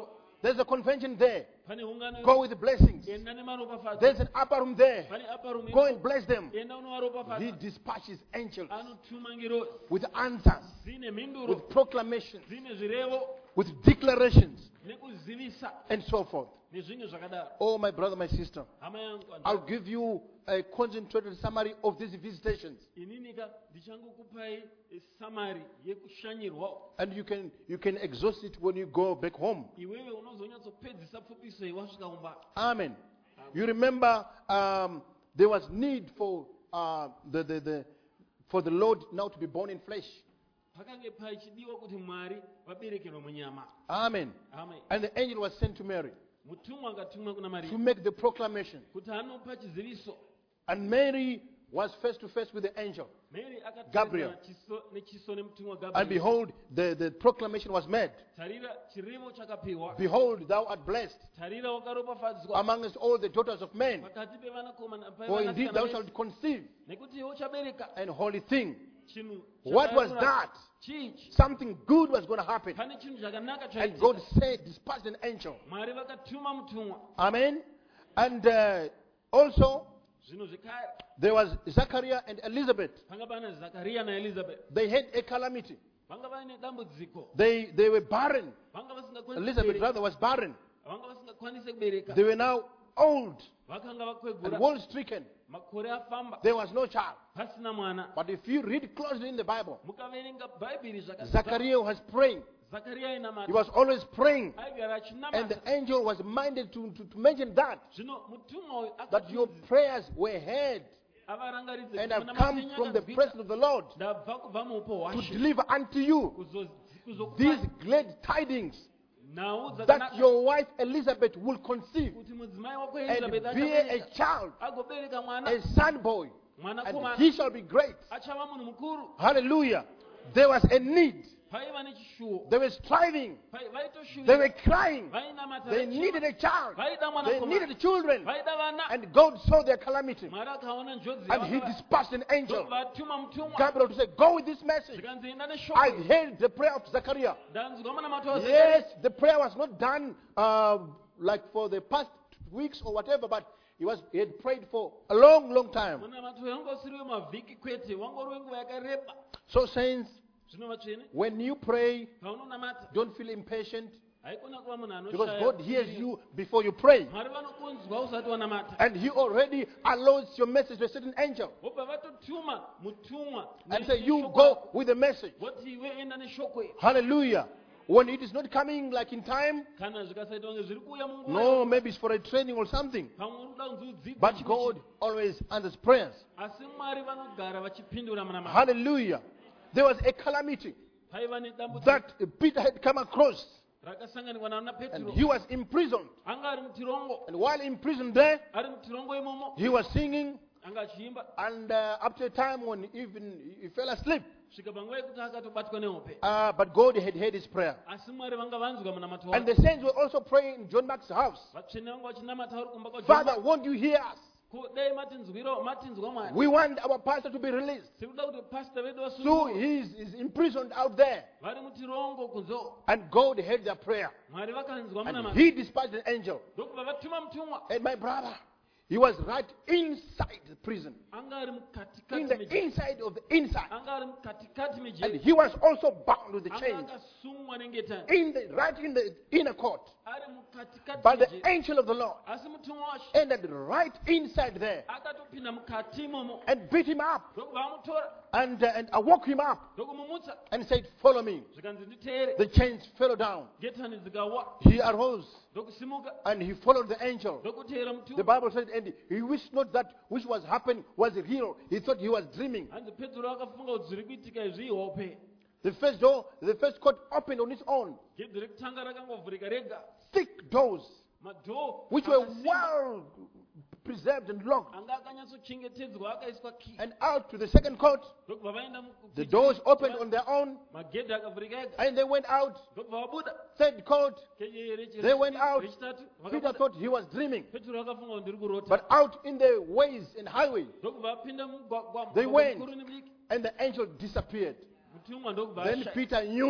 Speaker 1: There's a convention there.
Speaker 2: pane ungano
Speaker 1: Go with the blessings.
Speaker 2: enda nemaropafadzo
Speaker 1: There's an upper room there.
Speaker 2: pane upper room
Speaker 1: Go and bless them.
Speaker 2: enda
Speaker 1: He
Speaker 2: unovaropafadza
Speaker 1: dispatches angels
Speaker 2: anotuma ngirozi
Speaker 1: with answers,
Speaker 2: dzine mhinduro
Speaker 1: with proclamations,
Speaker 2: dzine zvirevo
Speaker 1: with declarations,
Speaker 2: nekuzivisa
Speaker 1: and so forth.
Speaker 2: nezvinhu zvakadaro.
Speaker 1: Oh, my brother, my sister,
Speaker 2: Hama yangu
Speaker 1: I'll give you a concentrated summary of these visitations.
Speaker 2: ininika ndichangokupai samari yekushanyirwa
Speaker 1: And you can you can exhaust it when you go back home.
Speaker 2: iwewe unozonyatsopedzisa pfupiso iyi wasvika kumba.
Speaker 1: Amen. You remember um, there was need for uh, the, the, the for the Lord now to be born in flesh.
Speaker 2: pakange pachidiwa kuti mwari vaberekerwe munyama.
Speaker 1: Amen.
Speaker 2: Amen.
Speaker 1: And the angel was sent to Mary
Speaker 2: mutumwa akatumwa kuna
Speaker 1: to
Speaker 2: Maria
Speaker 1: make the proclamation.
Speaker 2: kuti anopa chiziviso.
Speaker 1: And Mary was face to face with the angel.
Speaker 2: Mary
Speaker 1: Gabriel.
Speaker 2: akatarisana chiso nechiso nemutumwa
Speaker 1: And
Speaker 2: Gabriel.
Speaker 1: behold, the, the proclamation was made.
Speaker 2: Tarira chirevo chakapiwa.
Speaker 1: Behold, thou art blessed
Speaker 2: Tarira wakaropafadzwa
Speaker 1: amongst all the daughters of men.
Speaker 2: pakati pevanakomana
Speaker 1: For indeed thou
Speaker 2: pevanasikana
Speaker 1: shalt conceive
Speaker 2: nekuti iwe uchabereka
Speaker 1: an holy thing.
Speaker 2: chinhu
Speaker 1: What was
Speaker 2: chakarura.
Speaker 1: that?
Speaker 2: Chichi.
Speaker 1: Something good was going to happen.
Speaker 2: Pane chinhu chakanaka
Speaker 1: And
Speaker 2: chaitika.
Speaker 1: God said, dispatched an angel.
Speaker 2: Mwari vakatuma mutumwa.
Speaker 1: Amen. And uh, also,
Speaker 2: Zvinhu zvikare
Speaker 1: there was Zachariah and Elizabeth.
Speaker 2: panga pana Zakaria naElizabeth.
Speaker 1: They had a calamity.
Speaker 2: Vanga vaine dambudziko.
Speaker 1: They, they were barren.
Speaker 2: Vanga vasingakwanisi
Speaker 1: Elizabeth,
Speaker 2: kubereka.
Speaker 1: rather, was barren.
Speaker 2: Vanga vasingakwanisi kubereka.
Speaker 1: They were now old
Speaker 2: Vakanga
Speaker 1: and
Speaker 2: vakwegura.
Speaker 1: well stricken.
Speaker 2: Makore afamba.
Speaker 1: There was no child.
Speaker 2: Pasina mwana.
Speaker 1: But if you read closely in the Bible,
Speaker 2: Mukaverenga Bhaibheri zvakazara.
Speaker 1: Zachariah was praying.
Speaker 2: Zakaria inamata.
Speaker 1: He was always praying.
Speaker 2: Aigara
Speaker 1: And the
Speaker 2: achinamata.
Speaker 1: angel was minded to, to, to mention that,
Speaker 2: Zvino mutumwa uyu
Speaker 1: that your
Speaker 2: akatunzi
Speaker 1: prayers were heard
Speaker 2: avarangaridze
Speaker 1: and
Speaker 2: kuti
Speaker 1: have
Speaker 2: muna
Speaker 1: come
Speaker 2: masenya
Speaker 1: from the
Speaker 2: akadzika.
Speaker 1: presence of the Lord
Speaker 2: Ndabva kubva muupo
Speaker 1: to
Speaker 2: hwashe.
Speaker 1: deliver unto you
Speaker 2: Kuzo- kuzokupa
Speaker 1: these glad tidings
Speaker 2: nhau
Speaker 1: that
Speaker 2: dzakanaka.
Speaker 1: your wife Elizabeth will conceive
Speaker 2: Kuti mudzimai wako
Speaker 1: and
Speaker 2: Elizabeth
Speaker 1: bear
Speaker 2: achabereka.
Speaker 1: a child,
Speaker 2: Agobereka mwana.
Speaker 1: a son boy, and
Speaker 2: Mwanakomana.
Speaker 1: he shall be great.
Speaker 2: Achava munhu mukuru.
Speaker 1: Hallelujah. There was a need.
Speaker 2: Paiva nechishuwo.
Speaker 1: They were striving.
Speaker 2: Pai- vaitoshuva.
Speaker 1: They were crying.
Speaker 2: Vainamata
Speaker 1: They
Speaker 2: vachiva.
Speaker 1: needed a child.
Speaker 2: Vaida
Speaker 1: They
Speaker 2: mwanakomana.
Speaker 1: needed children.
Speaker 2: Vaida vana.
Speaker 1: And God saw their calamity.
Speaker 2: Mwari akaona njodzi
Speaker 1: And he
Speaker 2: yavakava-
Speaker 1: dispatched an angel,
Speaker 2: vatuma mutumwa.
Speaker 1: Gabriel, to say, go with this message.
Speaker 2: Zvikanzi enda
Speaker 1: I've
Speaker 2: neshoko.
Speaker 1: heard the prayer of Zachariah.
Speaker 2: Ndanzwa munamato wa
Speaker 1: Yes, the prayer was not done uh, like for the past weeks or whatever, but he was he had prayed for a long, long time.
Speaker 2: munamato wanga usiri wemavhiki kwete wanga uri wenguva yakareba.
Speaker 1: So, saints,
Speaker 2: Zvino vatsvene
Speaker 1: when you pray,
Speaker 2: paunonamata
Speaker 1: don't feel impatient
Speaker 2: haikona kuva munhu
Speaker 1: because
Speaker 2: anoshaya
Speaker 1: God hears
Speaker 2: kumirira.
Speaker 1: you before you pray.
Speaker 2: Mwari vanokunzwa usati wanamata.
Speaker 1: And he already allows your message to a certain angel
Speaker 2: Vobva vatotuma mutumwa
Speaker 1: and say, you
Speaker 2: neshoko
Speaker 1: go
Speaker 2: rako.
Speaker 1: with the message.
Speaker 2: Voti iwe enda neshoko iri.
Speaker 1: Hallelujah. When it is not coming like in time,
Speaker 2: Kana zvikasaita kunge zviri kuuya munguva
Speaker 1: no, maybe it's for a training or something.
Speaker 2: pamwe uri kuda kunzi udzidze
Speaker 1: But
Speaker 2: chimwe
Speaker 1: God
Speaker 2: chinhu.
Speaker 1: always answers prayers.
Speaker 2: Asi Mwari vanogara vachipindura munamata.
Speaker 1: Hallelujah. There was a calamity
Speaker 2: Paiva nedambudziko
Speaker 1: that Peter had come across,
Speaker 2: rakasanganikwa nana
Speaker 1: and
Speaker 2: Petro.
Speaker 1: he was imprisoned.
Speaker 2: Anga ari mutirongo.
Speaker 1: And while imprisoned there,
Speaker 2: Ari mutirongo imomo.
Speaker 1: he was singing,
Speaker 2: Anga achiimba.
Speaker 1: and uh, up to a time when even he fell asleep.
Speaker 2: Svika panguva yekuti akatobatwa nehope.
Speaker 1: Uh, but God had heard his prayer.
Speaker 2: Asi Mwari vanga vanzwa munamato
Speaker 1: And
Speaker 2: wake.
Speaker 1: the saints were also praying in John Mark's house.
Speaker 2: Vatsvene vangu vachinamata vari kumba kwa
Speaker 1: Father,
Speaker 2: Jehovha.
Speaker 1: won't you hear us?
Speaker 2: Ko dai matinzwiro matinzwa Mwari.
Speaker 1: We want our pastor to be released.
Speaker 2: Sikuda kuti pastor vedu
Speaker 1: So
Speaker 2: vasunungurwa.
Speaker 1: he's, he's imprisoned out there.
Speaker 2: Vari mutirongo kunzo.
Speaker 1: And God heard their prayer.
Speaker 2: Mwari vakanzwa
Speaker 1: And
Speaker 2: munamata.
Speaker 1: he dispatched an angel.
Speaker 2: Ndokubva vatuma mutumwa.
Speaker 1: And my brother, he was right inside the prison.
Speaker 2: Anga ari
Speaker 1: In
Speaker 2: mukatikati
Speaker 1: the
Speaker 2: meje-
Speaker 1: inside of the inside.
Speaker 2: anga ari mukatikati
Speaker 1: And
Speaker 2: mejeri.
Speaker 1: he was also bound with the
Speaker 2: Anga
Speaker 1: chains.
Speaker 2: akasungwa nengetani.
Speaker 1: In the, right in the inner court.
Speaker 2: Ari mukatikati
Speaker 1: By the
Speaker 2: mejeri.
Speaker 1: angel of the Lord.
Speaker 2: Asi mutumwa washe
Speaker 1: Ended right inside there.
Speaker 2: akatopinda mukati imomo.
Speaker 1: And beat him up.
Speaker 2: Ndokubva amutora.
Speaker 1: And, uh, and I woke him up.
Speaker 2: Ndokumumutsa.
Speaker 1: And said, follow me.
Speaker 2: Zvikanzi nditeere.
Speaker 1: The chains fell down.
Speaker 2: Getani dzikawa.
Speaker 1: He arose.
Speaker 2: Ndokusimuka.
Speaker 1: And he followed the angel.
Speaker 2: Ndokuteera
Speaker 1: The
Speaker 2: mutumwa.
Speaker 1: Bible said, and he wished not that which was happening was real. He thought he was dreaming.
Speaker 2: Hanzi Petro akafunga kuti zviri kuitika izvi ihope.
Speaker 1: The first door, the first court opened on its own.
Speaker 2: Gedhi rekutanga rakangovhurika rega.
Speaker 1: Thick doors,
Speaker 2: Madhoo
Speaker 1: which were
Speaker 2: akasimba,
Speaker 1: well preserved and locked.
Speaker 2: anga akanyatsochengetedzwa akaiswa ki.
Speaker 1: And out to the second court,
Speaker 2: Ndokubva vaenda
Speaker 1: the doors opened on their own.
Speaker 2: magedhi akavhurika ega.
Speaker 1: And they went out.
Speaker 2: Ndokubva vabuda.
Speaker 1: Third court,
Speaker 2: Keje rechi-
Speaker 1: They went out.
Speaker 2: rechitatu
Speaker 1: Peter
Speaker 2: vakabuda.
Speaker 1: thought he was dreaming.
Speaker 2: Petro akafunga kuti ndiri kurota.
Speaker 1: But out in the ways and highway,
Speaker 2: Ndokubva apinda mugwagwa
Speaker 1: They
Speaker 2: mugwagwa
Speaker 1: went.
Speaker 2: mukuru nemudiki.
Speaker 1: and the angel disappeared.
Speaker 2: Mutumwa ndokubva
Speaker 1: Then
Speaker 2: ashaya.
Speaker 1: Peter knew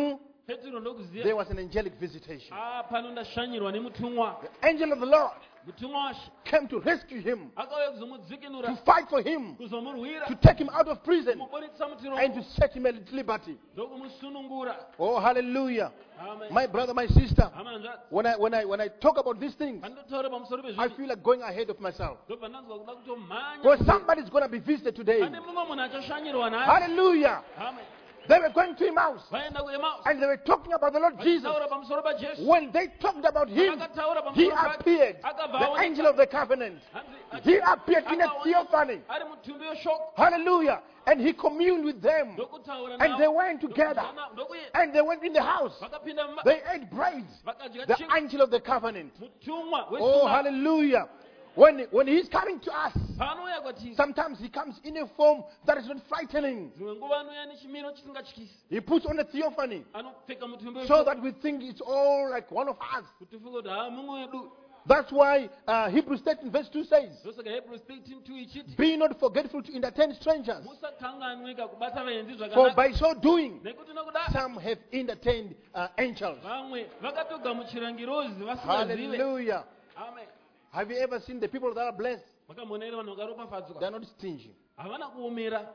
Speaker 2: petro ndokuziya
Speaker 1: there was an angelic visitation.
Speaker 2: ah pano ndashanyirwa nemutumwa
Speaker 1: The angel of the Lord
Speaker 2: mutumwa washe
Speaker 1: came to rescue him,
Speaker 2: akauya
Speaker 1: to
Speaker 2: kuzomudzikinura
Speaker 1: fight for him,
Speaker 2: kuzomurwira
Speaker 1: to take him out of prison,
Speaker 2: kumubuditsa
Speaker 1: and
Speaker 2: mutiromo
Speaker 1: to set him at liberty.
Speaker 2: ndokumusunungura
Speaker 1: Oh, hallelujah.
Speaker 2: amen
Speaker 1: My brother, my sister,
Speaker 2: amanzva
Speaker 1: when I, when I, when I talk about these things,
Speaker 2: pandotaura pamusoro
Speaker 1: I
Speaker 2: pezvinhu
Speaker 1: feel like going ahead of myself.
Speaker 2: ndobva ndanzwa kuda kutomhanya
Speaker 1: Because somebody's going to be visited today.
Speaker 2: pane mumwe munhu achashanyirwa naye
Speaker 1: Hallelujah.
Speaker 2: amen
Speaker 1: They were going to Emmaus,
Speaker 2: vaenda kuemausi
Speaker 1: and they were talking about the Lord Jesus.
Speaker 2: vachitaura pamusoro pajesu
Speaker 1: When they talked about him,
Speaker 2: vakataura
Speaker 1: he
Speaker 2: pamusoro pake
Speaker 1: appeared,
Speaker 2: akabva
Speaker 1: the
Speaker 2: aoneka.
Speaker 1: angel of the covenant.
Speaker 2: Hanzi-
Speaker 1: He appeared in a
Speaker 2: akaoneka
Speaker 1: theophany.
Speaker 2: ari mutumbi weshoko
Speaker 1: Hallelujah. And he communed with them.
Speaker 2: ndokutaura
Speaker 1: And they
Speaker 2: navo
Speaker 1: went together.
Speaker 2: ndokuenda
Speaker 1: And they went in the house.
Speaker 2: vakapinda mumba
Speaker 1: They ate bread.
Speaker 2: vakadya
Speaker 1: The
Speaker 2: chingwa
Speaker 1: angel of the covenant.
Speaker 2: mutumwa
Speaker 1: Oh,
Speaker 2: wesungano
Speaker 1: hallelujah. When, when he's coming to us,
Speaker 2: paanouya kwatiri
Speaker 1: sometimes he comes in a form that is not frightening.
Speaker 2: dzimwe nguva anouya nechimiro chisingatyisi
Speaker 1: He puts on a theophany
Speaker 2: anopfeka mutumbi
Speaker 1: so
Speaker 2: weshoko
Speaker 1: that we think it's all like one of us.
Speaker 2: kuti tifunge kuti haa mumwe wedu
Speaker 1: That's why uh, Hebrews thirteen verse two says,
Speaker 2: ndosaka hebrews thirteen two ichiti
Speaker 1: be not forgetful to entertain strangers,
Speaker 2: musakanganwika kubata vaenzi
Speaker 1: for
Speaker 2: zvakanaka
Speaker 1: by so doing,
Speaker 2: nekuti nokudaro
Speaker 1: some have entertained uh, angels.
Speaker 2: vamwe vakatogamuchira ngirozi vasingazive
Speaker 1: Hallelujah.
Speaker 2: amen
Speaker 1: Have you ever seen the people that are blessed?
Speaker 2: makamona ere vanhu vakaropafadzwa
Speaker 1: They're not stingy.
Speaker 2: havana kuomera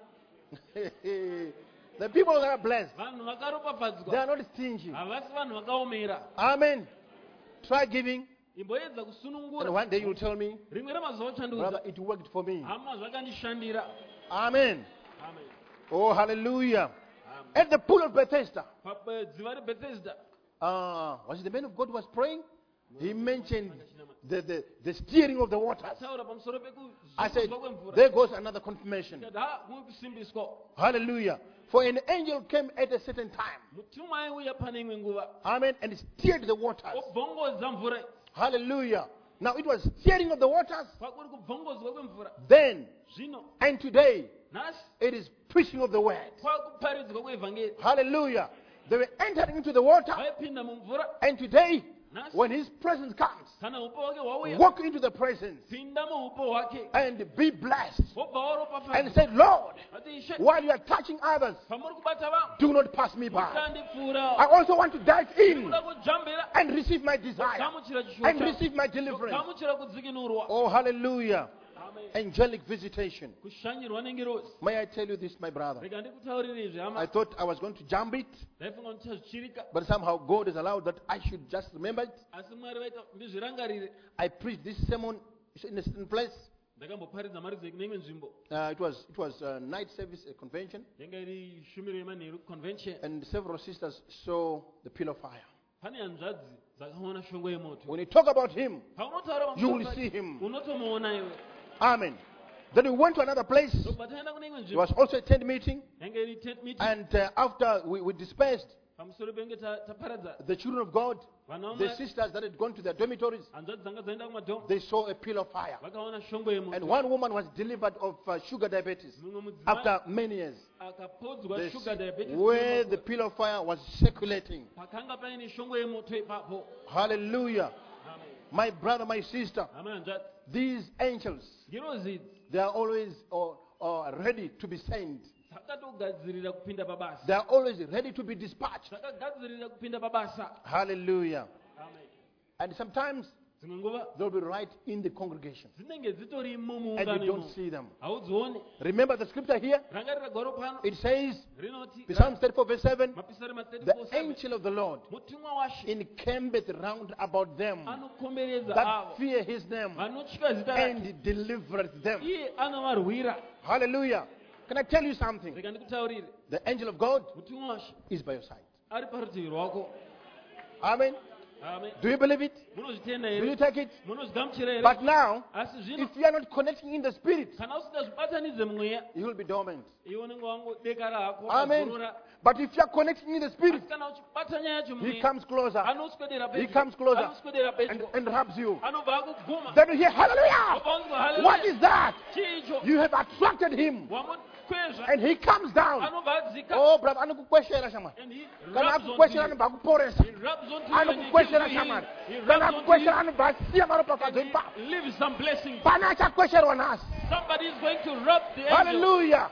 Speaker 1: The people that are blessed,
Speaker 2: vanhu
Speaker 1: they
Speaker 2: vakaropafadzwa
Speaker 1: are not stingy.
Speaker 2: havasi vanhu vakaomera
Speaker 1: Amen. Try giving,
Speaker 2: imboedza
Speaker 1: and
Speaker 2: kusunungura
Speaker 1: one day you'll tell me,
Speaker 2: rimwe ramazuva
Speaker 1: brother,
Speaker 2: uchandiudza
Speaker 1: it worked for me.
Speaker 2: hama zvakandishandira
Speaker 1: Amen.
Speaker 2: amen
Speaker 1: Oh, hallelujah.
Speaker 2: amen
Speaker 1: At the pool of Bethesda,
Speaker 2: padziva rebethesda
Speaker 1: uh, was it the man of God who was praying? He mentioned the, the, the steering of the waters.
Speaker 2: ataura pamusoro
Speaker 1: I said,
Speaker 2: pekuzukuzwa kwemvura
Speaker 1: there goes another confirmation.
Speaker 2: Tikati, ha kumwe kusimbiswa
Speaker 1: Hallelujah. For an angel came at a certain time.
Speaker 2: mutumwa aiuya pane imwe nguva
Speaker 1: Amen. And steered the waters.
Speaker 2: obvongodza mvura
Speaker 1: Hallelujah. Now it was steering of the waters
Speaker 2: kwakuri kubvongodzwa kwemvura
Speaker 1: then,
Speaker 2: zvino
Speaker 1: and today
Speaker 2: nhasi
Speaker 1: it is preaching of the word.
Speaker 2: kwakuparidzwa kwevhangeri
Speaker 1: Hallelujah. They were entering into the water,
Speaker 2: vaipinda mumvura
Speaker 1: and today,
Speaker 2: nhasi
Speaker 1: when his presence comes,
Speaker 2: kana upo hwake hwauya
Speaker 1: walk into the presence
Speaker 2: pinda muupo hwake
Speaker 1: and be blessed.
Speaker 2: wobva
Speaker 1: And
Speaker 2: waropafadzwa
Speaker 1: say, Lord,
Speaker 2: ati ishe
Speaker 1: while you are touching others,
Speaker 2: pamuri kubata vanhu
Speaker 1: do not pass me by. I
Speaker 2: usandipfuura
Speaker 1: also want to dive in
Speaker 2: kuda kujambira
Speaker 1: and receive my desire
Speaker 2: gamuchira chishuwo
Speaker 1: and
Speaker 2: changu.
Speaker 1: receive my deliverance.
Speaker 2: gamuchira kudzikinurwa
Speaker 1: Oh, hallelujah.
Speaker 2: amen
Speaker 1: Angelic visitation.
Speaker 2: kushanyirwa nengirozi
Speaker 1: May I tell you this, my brother?
Speaker 2: rega ndikutaurire izvi
Speaker 1: I
Speaker 2: hama
Speaker 1: thought I was going to jump it,
Speaker 2: ndaifunga kuti chazvichirika
Speaker 1: but somehow God has allowed that I should just remember it.
Speaker 2: asi mwari vaita ndizvirangarire
Speaker 1: I preached this sermon in a certain place.
Speaker 2: ndakamboparidza maridzo neimwe nzvimbo
Speaker 1: Uh, it was it was a night service, a convention,
Speaker 2: yanga iri shumiro yemanheru convention
Speaker 1: and several sisters saw the pillar of fire.
Speaker 2: pane hanzvadzi dzakaona shongwe yemoto
Speaker 1: When you talk about him,
Speaker 2: paunotaura
Speaker 1: you will
Speaker 2: pamusoro
Speaker 1: see
Speaker 2: pake,
Speaker 1: him.
Speaker 2: unotomuona iwe
Speaker 1: Amen. Then we went to another place.
Speaker 2: ndobva taenda kune imwe
Speaker 1: There
Speaker 2: nzvimbo
Speaker 1: was also a tent meeting,
Speaker 2: yanga iri tent meeting
Speaker 1: and uh, after we, we dispersed,
Speaker 2: pamusoro penge ta- taparadza
Speaker 1: the children of God,
Speaker 2: vana
Speaker 1: the
Speaker 2: vamwe
Speaker 1: sisters that had gone to their dormitories,
Speaker 2: hanzvadzi dzanga dzaenda kumadhomo
Speaker 1: they saw a pillar of fire.
Speaker 2: vakaona shongwe
Speaker 1: And
Speaker 2: yemoto
Speaker 1: one woman was delivered of uh, sugar diabetes
Speaker 2: mumwe mudzimai
Speaker 1: after many years.
Speaker 2: akapodzwa
Speaker 1: They
Speaker 2: sugar
Speaker 1: see
Speaker 2: diabetes
Speaker 1: where the pillar of fire was circulating.
Speaker 2: pakanga paine shongwe yemoto ipapo
Speaker 1: Hallelujah.
Speaker 2: amen
Speaker 1: My brother, my sister,
Speaker 2: hama hanzvadzi
Speaker 1: these angels,
Speaker 2: ngirozi idzi
Speaker 1: they are always uh, uh, ready to be sent.
Speaker 2: dzakatogadzirira kupinda pabasa
Speaker 1: They are always ready to be dispatched.
Speaker 2: dzakagadzirira kupinda pabasa
Speaker 1: Hallelujah.
Speaker 2: amen
Speaker 1: And sometimes
Speaker 2: dzimwe nguva
Speaker 1: they'll be right in the congregation
Speaker 2: dzinenge dzitorimo
Speaker 1: and you
Speaker 2: muungano
Speaker 1: don't
Speaker 2: imo
Speaker 1: see them.
Speaker 2: haudzioni
Speaker 1: Remember the scripture here?
Speaker 2: rangarira gwaro pano
Speaker 1: It says,
Speaker 2: rinoti
Speaker 1: Psalms thirty-four verse seven,
Speaker 2: mapisari
Speaker 1: the
Speaker 2: ma
Speaker 1: angel of the Lord
Speaker 2: mutumwa washe
Speaker 1: encampeth round about them
Speaker 2: anokomberedza
Speaker 1: that
Speaker 2: avo
Speaker 1: fear his name
Speaker 2: vanotya zita rake
Speaker 1: and delivereth them.
Speaker 2: iye anovarwira
Speaker 1: Hallelujah. Can I tell you something?
Speaker 2: rega ndikutaurire
Speaker 1: The angel of God
Speaker 2: mutumwa washe
Speaker 1: is by your side.
Speaker 2: ari parutivi rwako
Speaker 1: Amen.
Speaker 2: amen
Speaker 1: Do you believe it?
Speaker 2: munozvitenda
Speaker 1: Will you
Speaker 2: here
Speaker 1: take it?
Speaker 2: munozvigamuchira here
Speaker 1: But now,
Speaker 2: asi zvino
Speaker 1: if you are not connecting in the spirit,
Speaker 2: kana usingazvibatanidze mweya
Speaker 1: you will be dormant.
Speaker 2: iwe unenge wangodekara hako
Speaker 1: Amen.
Speaker 2: wakazorora
Speaker 1: But if you are connecting in the spirit,
Speaker 2: asi kana uchibata nyaya yacho
Speaker 1: he
Speaker 2: mweya
Speaker 1: comes closer
Speaker 2: anoswedera
Speaker 1: He
Speaker 2: pedyo
Speaker 1: comes closer
Speaker 2: anoswedera
Speaker 1: and,
Speaker 2: pedyo
Speaker 1: and rubs you.
Speaker 2: anobva akuguma
Speaker 1: Then you hear, hallelujah!
Speaker 2: paunzwa
Speaker 1: What is that?
Speaker 2: chii icho
Speaker 1: You have attracted him
Speaker 2: wamukwezva
Speaker 1: and he comes down.
Speaker 2: anobva adzika
Speaker 1: Oh, brother, anokukweshera shamwari.
Speaker 2: and he
Speaker 1: Kana
Speaker 2: rubs
Speaker 1: akukweshera
Speaker 2: onto you.
Speaker 1: anobva akuporesa.
Speaker 2: He rubs onto you and he gives
Speaker 1: Anokukweshera
Speaker 2: you
Speaker 1: shamwari.
Speaker 2: healing. He
Speaker 1: Kana
Speaker 2: rubs onto
Speaker 1: akukweshera
Speaker 2: you
Speaker 1: anobva asiya maropafadzo
Speaker 2: and
Speaker 1: ipapo.
Speaker 2: he leaves some blessings.
Speaker 1: Pana achakwesherwa nhasi.
Speaker 2: Somebody is going to rub the angel.
Speaker 1: Hallelujah.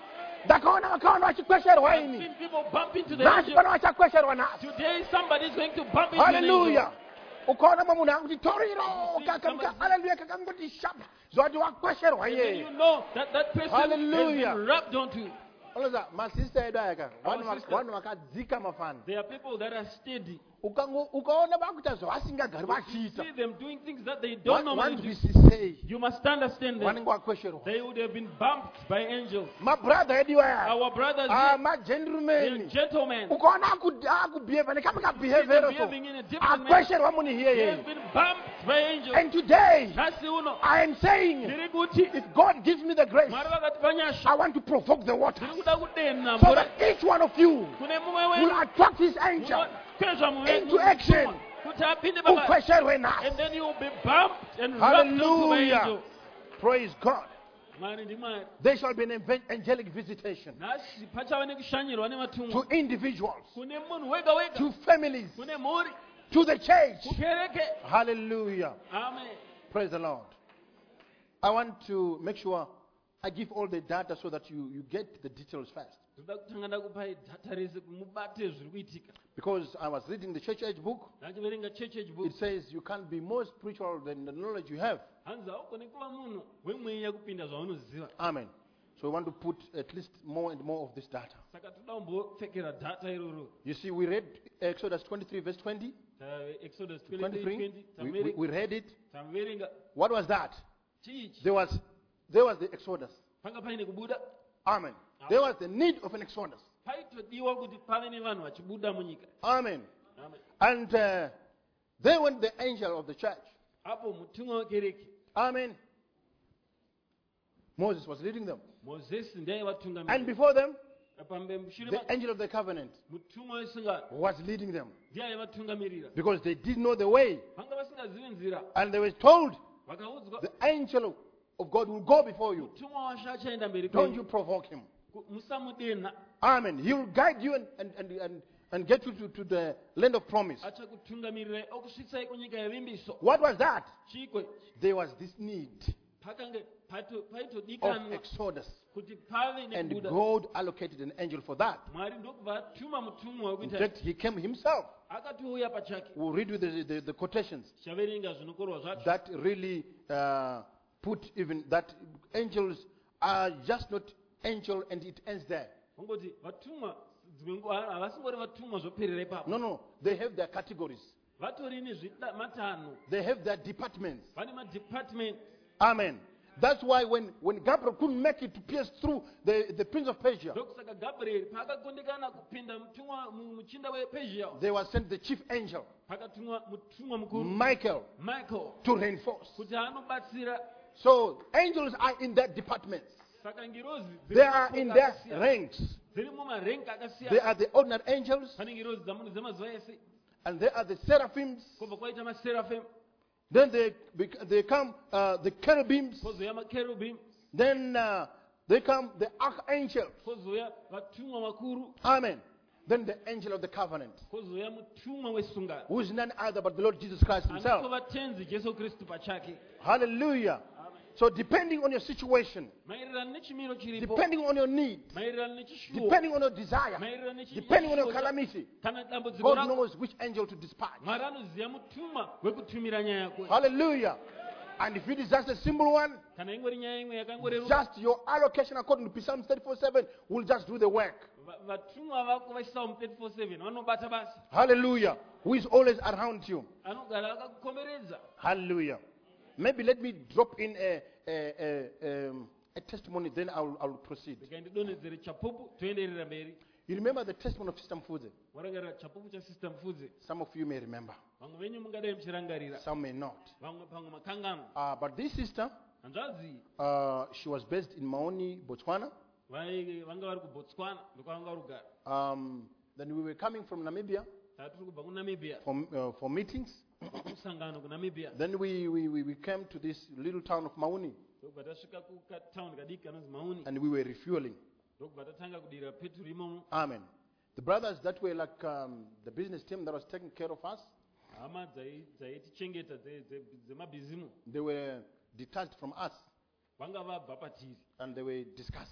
Speaker 1: ndakaona vakaona vachikwesherwa
Speaker 2: I've
Speaker 1: ini
Speaker 2: seen people bump into the
Speaker 1: nhasi
Speaker 2: angel.
Speaker 1: pana vachakwesherwa nhasi.
Speaker 2: Today somebody is going to bump into an angel.
Speaker 1: Hallelujah. Ukaona mwe munhu akuti toriro
Speaker 2: You see
Speaker 1: kakamka
Speaker 2: somebody-
Speaker 1: haleluya kakangoti shapa zvati wakwesherwa
Speaker 2: And then
Speaker 1: iye.
Speaker 2: you know that that person
Speaker 1: Hallelujah.
Speaker 2: has been rubbed onto.
Speaker 1: Onoza masista edu ayaka
Speaker 2: Our
Speaker 1: vanhu
Speaker 2: sister.
Speaker 1: vanhu vakadzika mafana.
Speaker 2: There are people that are steady.
Speaker 1: Ukango- ukaona vakuita zvavasingagari
Speaker 2: You
Speaker 1: vachiita
Speaker 2: see them doing things that they don't normally do.
Speaker 1: vandwisisei
Speaker 2: You must understand them.
Speaker 1: vanenge vakwesherwa.
Speaker 2: They would have been bumped by angels.
Speaker 1: Mabradha edu aya
Speaker 2: Our brothers,
Speaker 1: ah,
Speaker 2: they are
Speaker 1: magentlemen
Speaker 2: gentlemen.
Speaker 1: ukaona akubheheva nekame
Speaker 2: See them
Speaker 1: kabhehevero
Speaker 2: behaving in a different manner.
Speaker 1: akwesherwa munhu
Speaker 2: They
Speaker 1: iyeye.
Speaker 2: have been bumped by angels.
Speaker 1: And today
Speaker 2: Nasi uno.
Speaker 1: I am saying,
Speaker 2: Ndiri kuti,
Speaker 1: if God gives me the grace,
Speaker 2: Mwari vakatipa nyasha.
Speaker 1: I want to provoke the water
Speaker 2: Ndiri kuda kudenha
Speaker 1: so
Speaker 2: mvura.
Speaker 1: that each one of you
Speaker 2: Kune mumwe
Speaker 1: will
Speaker 2: wenyu
Speaker 1: attract his angel
Speaker 2: unokwezva mumwe-
Speaker 1: into action.
Speaker 2: kuti apinde pakati.
Speaker 1: ukwesherwe
Speaker 2: And
Speaker 1: naye.
Speaker 2: then you will be bumped and rubbed onto by
Speaker 1: Hallelujah.
Speaker 2: angels.
Speaker 1: Praise God.
Speaker 2: Mwari ndimwari.
Speaker 1: There shall be an event- angelic visitation
Speaker 2: Nhasi pachava nekushanyirwa nematumwa.
Speaker 1: to individuals,
Speaker 2: Kune munhu wega wega.
Speaker 1: to families,
Speaker 2: Kune mhuri.
Speaker 1: to the church.
Speaker 2: Kukereke.
Speaker 1: Hallelujah.
Speaker 2: Amen.
Speaker 1: Praise the Lord. I want to make sure I give all the data so that you, you get the details first.
Speaker 2: Ndoda kutanga ndakupai dhata rese kuti mubate zviri kuitika.
Speaker 1: Because I was reading the church age book.
Speaker 2: Ndachiverenga church age book.
Speaker 1: It says you can't be more spiritual than the knowledge you have.
Speaker 2: Hanzi haukone kuva munhu wemweya kupinda zvaunoziva.
Speaker 1: Amen. So we want to put at least more and more of this data.
Speaker 2: Saka toda kumbopfekera dhata iroro.
Speaker 1: You see, we read Exodus twenty-three, verse twenty.
Speaker 2: Ta- Exodus
Speaker 1: twenty-three.
Speaker 2: twenty-three
Speaker 1: We,
Speaker 2: twenty.
Speaker 1: we, we read it.
Speaker 2: Taverenga
Speaker 1: What was that?
Speaker 2: chiichi.
Speaker 1: There was, there was the Exodus.
Speaker 2: Panga paine kubuda.
Speaker 1: Amen. There was the need of an Exodus.
Speaker 2: Paitodiwa kuti pave nevanhu vachibuda munyika.
Speaker 1: Amen.
Speaker 2: Amen.
Speaker 1: And uh, there went the angel of the church.
Speaker 2: Apo mutumwa wekereke.
Speaker 1: Amen. Moses was leading them.
Speaker 2: Mozisi ndiye
Speaker 1: And
Speaker 2: vatungamirira.
Speaker 1: before them,
Speaker 2: Pambe mushure
Speaker 1: the
Speaker 2: ma-
Speaker 1: angel of the covenant
Speaker 2: mutumwa wesungano
Speaker 1: was leading them.
Speaker 2: ndiye vatungamirira.
Speaker 1: Because they didn't know the way.
Speaker 2: Vanga vasingazivi nzira.
Speaker 1: And they were told,
Speaker 2: Vakaudzwa
Speaker 1: the angel of God will go before you.
Speaker 2: mutumwa washa achaenda mberi
Speaker 1: Don't
Speaker 2: kwenyu.
Speaker 1: you provoke him.
Speaker 2: Ku- Musamudenha.
Speaker 1: Amen. He will guide you and, and, and, and, and get you to, to the land of promise.
Speaker 2: Achakutungamirai okusvitsai kunyika yevimbiso.
Speaker 1: What was that?
Speaker 2: Chiko
Speaker 1: There was this need
Speaker 2: pakange paito-
Speaker 1: of
Speaker 2: paitodikanwa
Speaker 1: Exodus.
Speaker 2: kuti pave
Speaker 1: And
Speaker 2: nekubuda.
Speaker 1: God allocated an angel for that.
Speaker 2: Mwari ndokubva atuma mutumwa
Speaker 1: In
Speaker 2: wekuita
Speaker 1: fact, he came himself.
Speaker 2: akatouya pachake.
Speaker 1: We'll read with the, the, the quotations
Speaker 2: Chaverenga zvinokorwa zvacho.
Speaker 1: that really uh, put even that angels are just not angel and it ends there.
Speaker 2: Ongoti vatumwa dzimwe nguva havasingori vatumwa zvoperera ipapo.
Speaker 1: No, no. They have their categories.
Speaker 2: Vatori nezvimatanho.
Speaker 1: They have their departments.
Speaker 2: Vane madepartment.
Speaker 1: Amen. That's why when, when Gabriel couldn't make it to pierce through the, the prince of Persia,
Speaker 2: Ndokusaka Gabriel paakakundikana kupinda mutumwa mu- muchinda wepezhia.
Speaker 1: they were sent the chief angel,
Speaker 2: Pakatumwa mutumwa mukuru
Speaker 1: Michael,
Speaker 2: Michael
Speaker 1: to reinforce.
Speaker 2: kuti anobatsira.
Speaker 1: So angels are in their departments.
Speaker 2: Saka ngirozi
Speaker 1: They are in their
Speaker 2: dziri
Speaker 1: ranks.
Speaker 2: mumarengi
Speaker 1: They
Speaker 2: akasiyana.
Speaker 1: are the ordinary angels,
Speaker 2: Pane ngirozi dzamunhu dzemazuva ese.
Speaker 1: and they are the seraphims.
Speaker 2: Kobva kwaita maserafim.
Speaker 1: Then they, bec- they come uh, the cherubims.
Speaker 2: Kozouya makerubim.
Speaker 1: Then uh, they come the archangels.
Speaker 2: Kozouya vatumwa vakuru.
Speaker 1: Amen. Then the angel of the covenant,
Speaker 2: Kozouya mutumwa wesungano.
Speaker 1: who is none other but the Lord Jesus Christ himself.
Speaker 2: Anotova tenzi Jesu Kristu pachake.
Speaker 1: Hallelujah. So depending on your situation,
Speaker 2: Maererano nechimiro chiripo.
Speaker 1: depending on your need,
Speaker 2: Maererano nechishuwo.
Speaker 1: depending on your desire,
Speaker 2: Maererano nechi-
Speaker 1: depending on your
Speaker 2: nechishuwo cha-
Speaker 1: calamity,
Speaker 2: kana dambudziko
Speaker 1: God
Speaker 2: rako.
Speaker 1: knows which angel to dispatch.
Speaker 2: Mwari anoziva mutumwa wekutumira nyaya yako.
Speaker 1: Hallelujah. And if it is just a simple one,
Speaker 2: Kana ingori nyaya imwe yakangoreruka.
Speaker 1: just your allocation according to Psalm thirty-four seven will just do the work.
Speaker 2: Va- vatumwa vako vachisawo mu thirty-four seven vanobata basa.
Speaker 1: Hallelujah. Who is always around you.
Speaker 2: Anogara akakukomberedza.
Speaker 1: Hallelujah. Maybe let me drop in a, a, a, um, a testimony, then I'll, I'll proceed.
Speaker 2: Ndikandidonhedzere chapupu toenderera mberi.
Speaker 1: You remember the testimony of Sister Mfudze?
Speaker 2: Warangarira chapupu chasister Mfudze.
Speaker 1: Some of you may remember,
Speaker 2: Vamwe venyu mungadai muchirangarira.
Speaker 1: some may not.
Speaker 2: Vamwe pamwe makangano.
Speaker 1: Uh, but this sister,
Speaker 2: Hanzvazi
Speaker 1: uh, she was based in Maoni, Botswana.
Speaker 2: vai- vanga vari kubotswana ndokwavanga vari kugara.
Speaker 1: Um, then we were coming from Namibia
Speaker 2: Tatiri kubva kunamibia.
Speaker 1: for, uh, for meetings.
Speaker 2: Musangano kunamibia.
Speaker 1: Then we, we, we we came to this little town of Maoni,
Speaker 2: Ndokubva tasvika kukataundi kadiki kanonzi Mauni.
Speaker 1: and we were refueling.
Speaker 2: Ndokubva tatanga kudira peturu imomo.
Speaker 1: Amen. The brothers that were like um, the business team that was taking care of us,
Speaker 2: Hama dzai- dzaitichengeta dze- dze- dzemabhizimu
Speaker 1: they were detached from us,
Speaker 2: vanga vabva patiri.
Speaker 1: and they were discussing.
Speaker 2: Vanga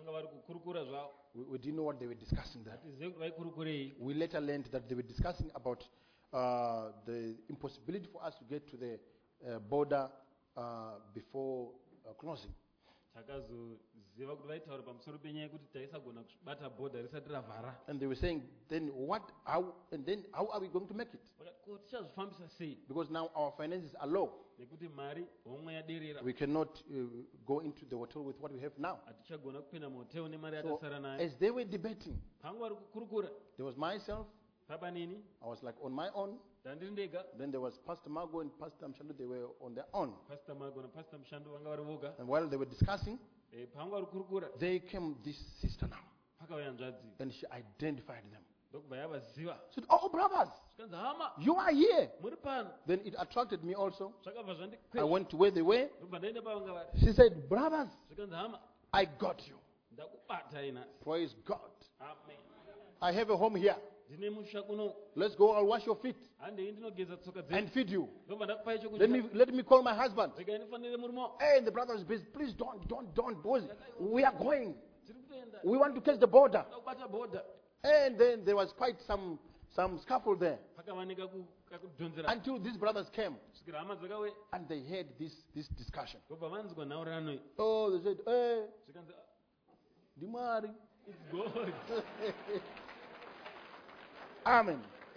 Speaker 2: vanga vari kukurukura zvavo
Speaker 1: We, we didn't know what they were discussing there.
Speaker 2: hatizive kuti vaikurukurei.
Speaker 1: We later learned that they were discussing about uh, the impossibility for us to get to the uh, border uh, before uh, closing.
Speaker 2: takazoziva kuti vaitaura pamusoro penyaya yekuti taisagona kubata bhodha risati ravhara.
Speaker 1: And they were saying, then what, how, and then how are we going to make it?
Speaker 2: Vakati, ko tichazvifambisa sei
Speaker 1: Because now our finances are low.
Speaker 2: nekuti mari homwe yaderera.
Speaker 1: We cannot uh, go into the hotel with what we have now.
Speaker 2: hatichagona kupinda muhoteo nemari
Speaker 1: So
Speaker 2: yatasara nayo.
Speaker 1: as they were debating,
Speaker 2: pangu vari kukurukura
Speaker 1: there was myself,
Speaker 2: papanini
Speaker 1: I was like on my own.
Speaker 2: ndandiri ndega.
Speaker 1: Then there was Pastor Margo and Pastor Mshando, they were on their own.
Speaker 2: pastor mago napastor mshando vanga vari voga.
Speaker 1: And while they were discussing,
Speaker 2: Eh, pangu vari kukurukura
Speaker 1: they came this sister now,
Speaker 2: pakauya nzvadzi
Speaker 1: and she identified them.
Speaker 2: ndokubva yavaziva.
Speaker 1: She said, oh, brothers,
Speaker 2: zvikanzi hama
Speaker 1: you are here.
Speaker 2: muri pano.
Speaker 1: Then it attracted me also.
Speaker 2: zvakabva
Speaker 1: I
Speaker 2: zvandikwezva
Speaker 1: went to where they were.
Speaker 2: ndobva ndaenda pavanga vari.
Speaker 1: She said, brothers,
Speaker 2: zvikanzi hama
Speaker 1: I got you.
Speaker 2: ndakubatai nhasi.
Speaker 1: Praise God.
Speaker 2: amen.
Speaker 1: I have a home here.
Speaker 2: ndine musha kuno.
Speaker 1: Let's go, I'll wash your feet
Speaker 2: handei ndinogeza tsoka
Speaker 1: and
Speaker 2: dzenyu.
Speaker 1: feed you.
Speaker 2: ndobva ndakupai
Speaker 1: Let me,
Speaker 2: chokudya.
Speaker 1: let me call my husband.
Speaker 2: regai ndifanire murume.
Speaker 1: Hey, and the brother is busy. Please don't, don't, don't. Because we are going.
Speaker 2: tiri kutoenda.
Speaker 1: We want to catch the border.
Speaker 2: ndakubata bhodha.
Speaker 1: And then there was quite some, some scuffle there
Speaker 2: pakavanika kakudhonzera.
Speaker 1: until these brothers came
Speaker 2: kusvikira hama dzakauya.
Speaker 1: and they had this, this discussion.
Speaker 2: ndobva vanzwa nhaurirano iyi.
Speaker 1: Oh, they said, hey,
Speaker 2: zvikanzi
Speaker 1: Dimari.
Speaker 2: it's god.
Speaker 1: Amen.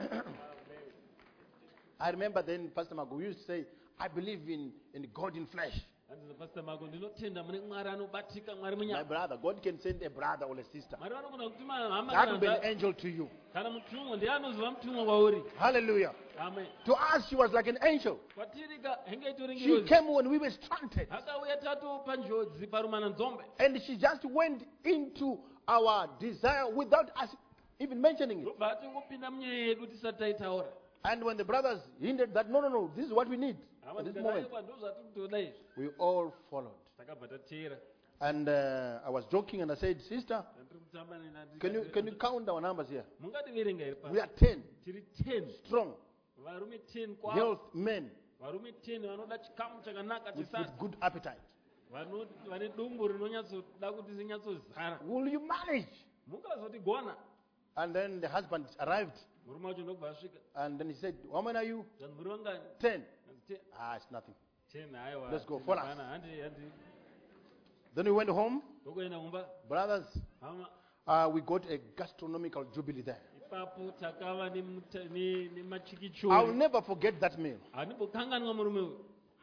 Speaker 1: I remember then Pastor Mago used to say, I believe in, in God in flesh.
Speaker 2: handizva pastor mago ndinotenda mune mwari anobatika mwari
Speaker 1: My
Speaker 2: munyama.
Speaker 1: brother, God can send a brother or a sister.
Speaker 2: mwari vanogona kutuma hama
Speaker 1: That will be an
Speaker 2: kana
Speaker 1: angel to you.
Speaker 2: kana mutumwa ndiye anoziva mutumwa kwauri.
Speaker 1: Hallelujah.
Speaker 2: amen.
Speaker 1: To us, she was like an angel.
Speaker 2: kwatirika henge itori
Speaker 1: She
Speaker 2: ngirozi.
Speaker 1: came when we were stranded.
Speaker 2: akauya tato panjodzi parumana nzombe.
Speaker 1: And she just went into our desire without us even mentioning it.
Speaker 2: ndobva atingopinda munyaya yedu tisati taitaura.
Speaker 1: And when the brothers hinted that, no, no, no, this is what we need
Speaker 2: hama
Speaker 1: at this moment,
Speaker 2: ndikadaikwa ndo zvatiri kutoda izvi.
Speaker 1: we all followed.
Speaker 2: takabva tateera.
Speaker 1: And uh, I was joking and I said, sister,
Speaker 2: ndiri kutamba nena ndikati-
Speaker 1: can you, can you count our numbers here?
Speaker 2: mungativerenga here
Speaker 1: We
Speaker 2: pano.
Speaker 1: are ten,
Speaker 2: tiri ten.
Speaker 1: strong,
Speaker 2: varume ten kwavo.
Speaker 1: health men
Speaker 2: varume ten vanoda chikamu chakanaka
Speaker 1: with, with
Speaker 2: chisasa.
Speaker 1: good appetite.
Speaker 2: Vano- vane dumbu rinonyatsoda kuti rinyatsozara.
Speaker 1: Will you manage?
Speaker 2: mungazotigona.
Speaker 1: And then the husband arrived
Speaker 2: murume wacho ndokubva asvika.
Speaker 1: and then he said, how many are you?
Speaker 2: zvanzi muri vangani?
Speaker 1: Ten.
Speaker 2: Zvanzi ten.
Speaker 1: Ah, it's nothing.
Speaker 2: ten haiwa.
Speaker 1: Let's go,
Speaker 2: ten
Speaker 1: follow us.
Speaker 2: hapana, handi- handi-
Speaker 1: Then we went home.
Speaker 2: ndokuenda kumba.
Speaker 1: Brothers,
Speaker 2: hama
Speaker 1: uh, we got a gastronomical jubilee there.
Speaker 2: ipapo takava nemuta- ne-
Speaker 1: I'll
Speaker 2: nemachikichori.
Speaker 1: never forget that meal.
Speaker 2: handimbokanganwa murume uyu.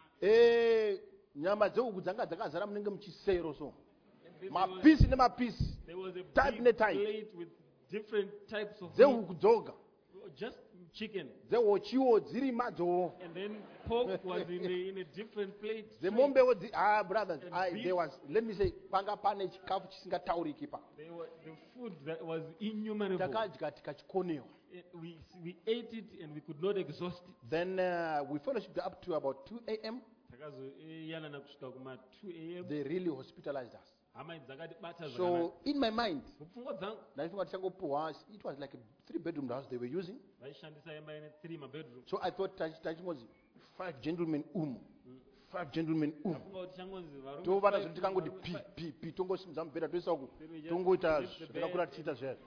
Speaker 1: Eh, nyama dzehuku dzanga dzakazara munenge muchisero so.
Speaker 2: There was-
Speaker 1: Mapisi nemapisi.
Speaker 2: there was a
Speaker 1: Type
Speaker 2: big
Speaker 1: ne type.
Speaker 2: plate with different types of meat.
Speaker 1: Dzehuku dzoga.
Speaker 2: Just chicken.
Speaker 1: Dzehochiwo dziri madzowo.
Speaker 2: And then pork was in a, in a different plate.
Speaker 1: Dzemombewo dzi- ah, brothers,
Speaker 2: And
Speaker 1: I,
Speaker 2: beef.
Speaker 1: there was, let me say, panga pane chikafu chisingatauriki pa.
Speaker 2: They were, the food that was innumerable.
Speaker 1: Takadya tikachikonewa.
Speaker 2: Eh, We, we ate it and we could not exhaust it.
Speaker 1: Then uh, we fellowshiped up to about two a.m.
Speaker 2: takazoyanana kusvika kuma two a m
Speaker 1: They really hospitalized us.
Speaker 2: hama idzi dzakatibata zvakanaka.
Speaker 1: So in my mind,
Speaker 2: mupfungwa dzangu
Speaker 1: ndaifunga tichangopuhwa, it was like a three-bedroom house they were using.
Speaker 2: vaishandisa imba ine three mabedroom.
Speaker 1: So I thought tachi- tachingozi five gentlemen umu, five gentlemen umu.
Speaker 2: afunga kuti changonzi varume
Speaker 1: Tovata
Speaker 2: five,
Speaker 1: zvoti tikangoti
Speaker 2: varume
Speaker 1: pi
Speaker 2: five.
Speaker 1: pi pi tongosimudza mubhedha toisa uku
Speaker 2: Then we just
Speaker 1: tongoita
Speaker 2: lift the
Speaker 1: zvakakura
Speaker 2: bed.
Speaker 1: tichiita zviyani.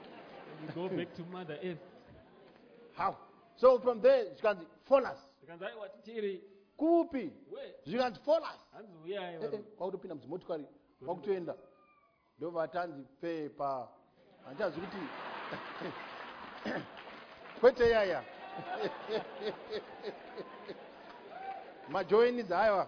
Speaker 2: We go back to mother earth.
Speaker 1: How? So from there zvikanzi phone us.
Speaker 2: tikanzi aiwa titeerei
Speaker 1: Kupi?
Speaker 2: we
Speaker 1: Zvikanzi phone us.
Speaker 2: hanzi uyai
Speaker 1: Eh, eh,
Speaker 2: varume.
Speaker 1: kwakutopinda mudzimotokari kwakutoenda ndobvatanzi pepa handichazi kuti kwete yaya majoini dzaiwa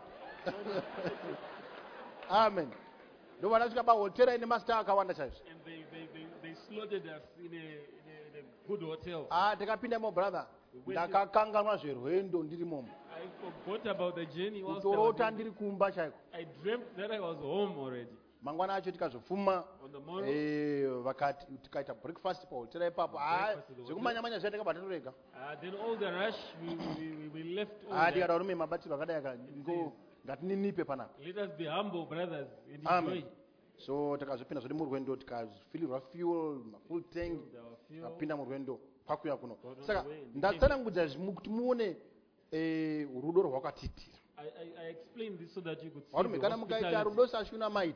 Speaker 1: amen ndobva ndasvika pahotera ine masita akawanda chaizvo.
Speaker 2: And they, they, they, they slaughtered us in a, in a, in a good hotel.
Speaker 1: Ah, takapindamo brother ndakakanganwa zverwendo ndiri momo
Speaker 2: I forgot about the journey whilst I, was
Speaker 1: kutorota
Speaker 2: in-
Speaker 1: ndiri kumba chaiko.
Speaker 2: I dreamt that I was home already.
Speaker 1: Mangwana acho tikazofuma
Speaker 2: On the morrow,
Speaker 1: eh, vakati tikaita breakfast pahotera ipapo ah,
Speaker 2: Breakfast at the
Speaker 1: zvekumanyamanya zviya takabva tatorega.
Speaker 2: uh, then all the rush, we, we, we, we left all
Speaker 1: Ah,
Speaker 2: that.
Speaker 1: tikati varume mabatiro akadai aka ngo ngatininipe panapa.
Speaker 2: Let us be humble, brothers, and
Speaker 1: Amen.
Speaker 2: enjoy
Speaker 1: So takazopinda zvoti murwendo tikafilirwa fuel mafull tank
Speaker 2: our fuel.
Speaker 1: tikapinda murwendo kwakuya kuno.
Speaker 2: God on
Speaker 1: Saka
Speaker 2: the way, and
Speaker 1: ndatsanangudza zvimu kuti muone eh, rudo rwakatitira.
Speaker 2: I, I, I explained this so that you could see
Speaker 1: Varume
Speaker 2: the
Speaker 1: kana mukaita
Speaker 2: hospitality.
Speaker 1: rudo sashuna maiti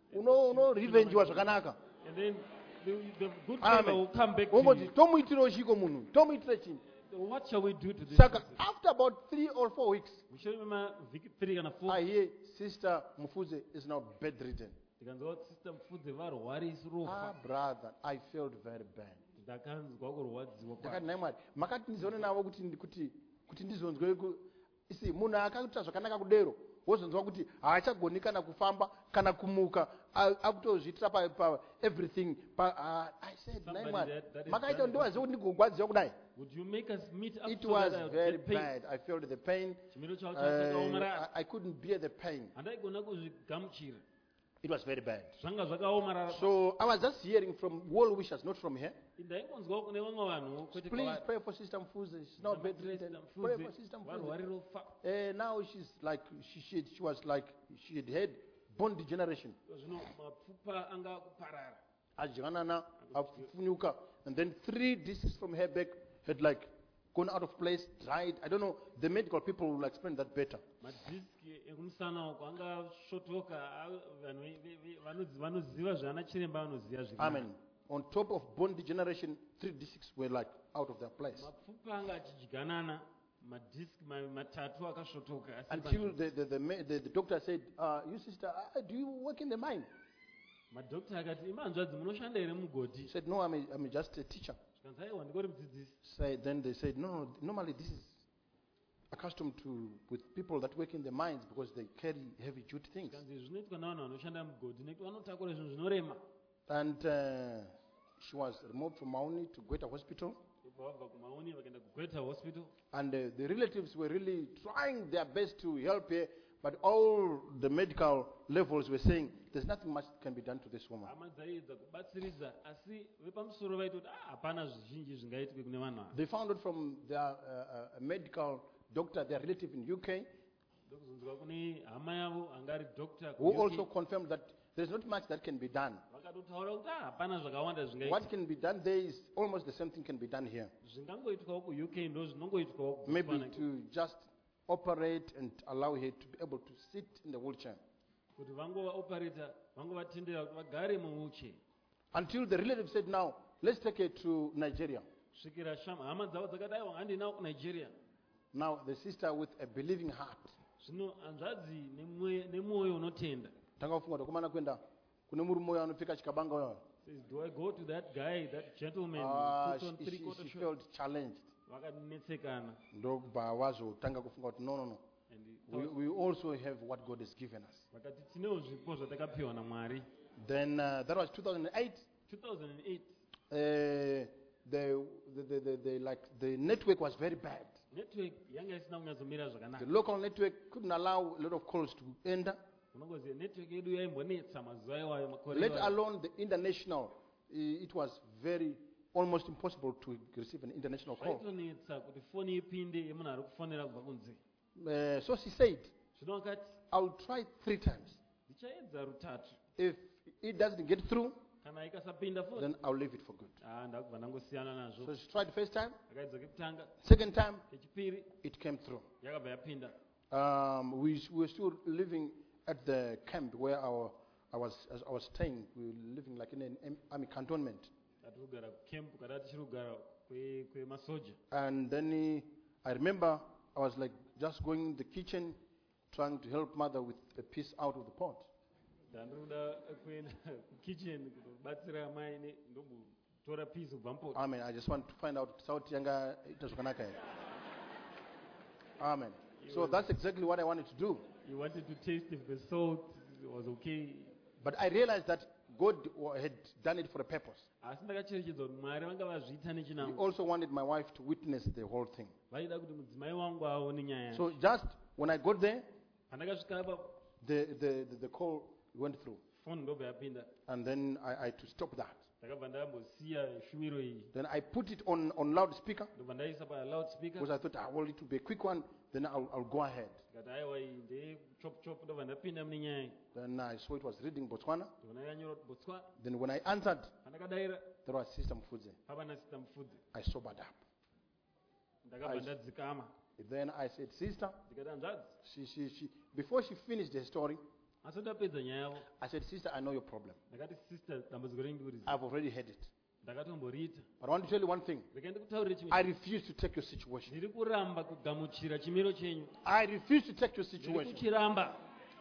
Speaker 1: uno uno revenge wa zvakanaka.
Speaker 2: And then the, the good
Speaker 1: Amen.
Speaker 2: favor will come back to
Speaker 1: Ungoti
Speaker 2: you.
Speaker 1: tomuitira chiko munhu, tomuitira chinhu.
Speaker 2: What shall we do to this?
Speaker 1: Saka
Speaker 2: person?
Speaker 1: after about three or four weeks,
Speaker 2: Mushure mavhiki three kana four,
Speaker 1: I hear Sister Mufudze is now bedridden.
Speaker 2: ndikanzwa kuti sister Mufudze varwarisi rofa.
Speaker 1: Ah, brother, I felt very bad.
Speaker 2: Ndakanzwa kurwadziwa
Speaker 1: Ndakati
Speaker 2: kwavo.
Speaker 1: naye Mwari, makati ndizoone navo kuti ndi- kuti kuti ndizonzwe ku isi munhu akaita zvakanaka kudero wozonzwa kuti haachagoni kana kufamba kana kumuka a- akutozviitira pa, pa everything pa uh, I said naye
Speaker 2: Somebody
Speaker 1: Mwari,
Speaker 2: that- that is
Speaker 1: makaita
Speaker 2: done
Speaker 1: ndowaziva kuti ndigogwadziwa kudai.
Speaker 2: Would you make us meet up
Speaker 1: It
Speaker 2: so
Speaker 1: was
Speaker 2: that I would
Speaker 1: very
Speaker 2: get pain?
Speaker 1: bad. I felt the pain.
Speaker 2: Chimiro chavo
Speaker 1: Uh,
Speaker 2: chakaomarara.
Speaker 1: I, I couldn't bear the pain.
Speaker 2: Handaigona kuzvigamuchira.
Speaker 1: It was very bad.
Speaker 2: Zvanga zvakaomarara.
Speaker 1: So I was just hearing from well wishers, not from here.
Speaker 2: Ndaingonzwa kune vamwe vanhu kwete
Speaker 1: Please
Speaker 2: kwavari.
Speaker 1: pray for Sister Mfuze. She's now bedridden.
Speaker 2: Sister
Speaker 1: Pray
Speaker 2: Mfudze,
Speaker 1: for Sister Mfuze.
Speaker 2: varwari rofa.
Speaker 1: Uh, now she's like she, she she was like she had had bone degeneration.
Speaker 2: Zvino mapfupa anga kuparara.
Speaker 1: Ajanana, afunyuka, and then three discs from her back had like gone out of place, dried. I don't know. The medical people will explain that better.
Speaker 2: Madhiski ekumusana uko anga shotoka. a- vanhu ve- ve- ve- vanodzi- vanoziva zvana chiremba vanoziva zvirinani.
Speaker 1: Amen. On top of bone degeneration, three discs were like out of their place.
Speaker 2: Mapfupa anga achidyanana. Madhiski ma- matatu akashotoka. asi
Speaker 1: Until
Speaker 2: panzvimbo.
Speaker 1: the, the, the, ma- the, the doctor said, uh, you sister, uh, do you work in the mine?
Speaker 2: Madhokita akati imanzvadzi munoshanda here
Speaker 1: She
Speaker 2: mugodhi.
Speaker 1: said, no, I'm, a, I'm just a teacher.
Speaker 2: Zvikanzi aiwa ndikori mudzidzisi.
Speaker 1: Say, then they said, no, no, normally this is accustomed to with people that work in the mines because they carry heavy duty things.
Speaker 2: Zvikanzi zvinoitwa navanhu vanoshanda mugodhi nekuti vanotakura zvinhu zvinorema.
Speaker 1: And uh, she was removed from Mauni to Gweta Hospital.
Speaker 2: Vabva kumauni vakaenda kugweta hospital.
Speaker 1: And uh, the relatives were really trying their best to help her, but all the medical levels were saying there's nothing much can be done to this woman.
Speaker 2: Hama dzaiedza kubatsiridza asi vepamusoro vaitoti ah hapana zvizhinji zvingaitwe kune vanhu ava.
Speaker 1: They found out from their uh, uh, medical doctor, their relative in U K,
Speaker 2: Ndokuzonzwa kune hama yavo anga ari doctor
Speaker 1: who
Speaker 2: ku U K.
Speaker 1: also confirmed that there's not much that can be done.
Speaker 2: Vakatotaura kuti ah hapana zvakawanda
Speaker 1: What
Speaker 2: zvingaitwa.
Speaker 1: can be done there is almost the same thing can be done here.
Speaker 2: Zvingangoitwawo ku U K ndo zvinongoitwawo ku
Speaker 1: Maybe
Speaker 2: Botswana.
Speaker 1: to just operate and allow her to be able to sit in the wheelchair.
Speaker 2: Kuti vangovaoparata vangovatendera kuti vagare muwheelchair.
Speaker 1: Until the relative said, now, let's take her to Nigeria.
Speaker 2: Kusvikira shama hama dzavo dzakati aiwa handinawo kuNigeria.
Speaker 1: Now, the sister with a believing heart.
Speaker 2: Zvino hanzvadzi nemwe- nemwoyo unotenda
Speaker 1: Takafunga kuti kumana kwenda kune murume uyo anopfeka chikabanga uyo.
Speaker 2: says, do I go to that guy, that gentleman
Speaker 1: Ah,
Speaker 2: who puts on
Speaker 1: she,
Speaker 2: three
Speaker 1: she,
Speaker 2: quarter
Speaker 1: she
Speaker 2: short?
Speaker 1: felt challenged.
Speaker 2: Vakanetsekana.
Speaker 1: Ndokubva wazotanga kufunga kuti no, no, no.
Speaker 2: And
Speaker 1: We, we also have what God has given us.
Speaker 2: vakati tinewo zvipo zvatakapiwa naMwari.
Speaker 1: Then uh, that was two thousand eight.
Speaker 2: two thousand eight
Speaker 1: Uh, the, the, the, the, the, like, the network was very bad.
Speaker 2: network yanga isina kunyatsomira
Speaker 1: The
Speaker 2: zvakanaka.
Speaker 1: local network couldn't allow a lot of calls to enter,
Speaker 2: Unongoziva network yedu yaimbonetsa mazuva iwayo makore
Speaker 1: let
Speaker 2: iwayo.
Speaker 1: alone the international. I- It was very, almost impossible to receive an international call.
Speaker 2: Zvaitonetsa kuti foni ipinde yemunhu ari kufonera kubva kunze.
Speaker 1: Uh, so she said,
Speaker 2: Zvino akati
Speaker 1: I'll try three times.
Speaker 2: ndichaedza rutatu.
Speaker 1: If it doesn't get through,
Speaker 2: Kana ikasapinda foni
Speaker 1: then I'll leave it for good.
Speaker 2: ah ndakubva ndangosiyana
Speaker 1: So
Speaker 2: nazvo.
Speaker 1: she tried the first time,
Speaker 2: Akaedza kekutanga,
Speaker 1: second time,
Speaker 2: kechipiri
Speaker 1: it came through.
Speaker 2: yakabva yapinda.
Speaker 1: Um, we, we were still living at the camp where our, I, was, as I was staying. We were living like in an am- army cantonment.
Speaker 2: Tati kugara kukempu kada tichiri kugara kwe- kwemasoja.
Speaker 1: And then uh, I remember I was like just going in the kitchen, trying to help mother with a piece out of the pot.
Speaker 2: Ndandiri kuda kuenda kukitchen kubatsira mai ne- ndokutora piece kubva mupoto.
Speaker 1: Amen. I just want to find out sauti yanga ita zvakanaka here. Amen. So that's exactly what I wanted to do.
Speaker 2: You wanted to taste if the salt was okay.
Speaker 1: But I realized that God wa- had done it for a purpose.
Speaker 2: Asi ndakacherechedza kuti Mwari vanga vazviita
Speaker 1: He
Speaker 2: nechinangwa.
Speaker 1: also wanted my wife to witness the whole thing.
Speaker 2: Vaida kuti mudzimai wangu aone nyaya.
Speaker 1: So just when I got there,
Speaker 2: Pandakasvika apa
Speaker 1: the, the, the, the call went through.
Speaker 2: foni ndobva yapinda.
Speaker 1: And then I, I had to stop that.
Speaker 2: Ndakabva ndambosiya shumiro iyi.
Speaker 1: Then I put it on, on loudspeaker
Speaker 2: Ndobva ndaisa pa loudspeaker.
Speaker 1: because I thought, ah, well, it will be a quick one. Then I'll, I'll go ahead.
Speaker 2: Ndikati aiwa iyi ndeye chop chop ndobva ndapinda mune nyaya iyi.
Speaker 1: Then I saw it was reading Botswana.
Speaker 2: Ndobva ndakanyora kuti Botswana.
Speaker 1: Then when I answered,
Speaker 2: Pandakadaira
Speaker 1: there was Sister Mfudze.
Speaker 2: hapana Sister Mfudze.
Speaker 1: I sobered up.
Speaker 2: Ndakabva
Speaker 1: I-
Speaker 2: ndadzikama.
Speaker 1: Then I said, Sister,
Speaker 2: Ndikati hanzvadzi.
Speaker 1: she, she, she, before she finished the story,
Speaker 2: asati apedza nyaya yavo
Speaker 1: I said, sister, I know your problem.
Speaker 2: ndakati sister dambudziko rengi ndikuriziva
Speaker 1: I've already heard it.
Speaker 2: ndakatomboriita
Speaker 1: But I want to tell you one thing.
Speaker 2: rega ndikutaurire chimwe
Speaker 1: I
Speaker 2: chinhu.
Speaker 1: refuse to take your situation.
Speaker 2: ndiri kuramba kugamuchira chimiro chenyu
Speaker 1: I refuse to take your
Speaker 2: ndiri
Speaker 1: situation.
Speaker 2: kuchiramba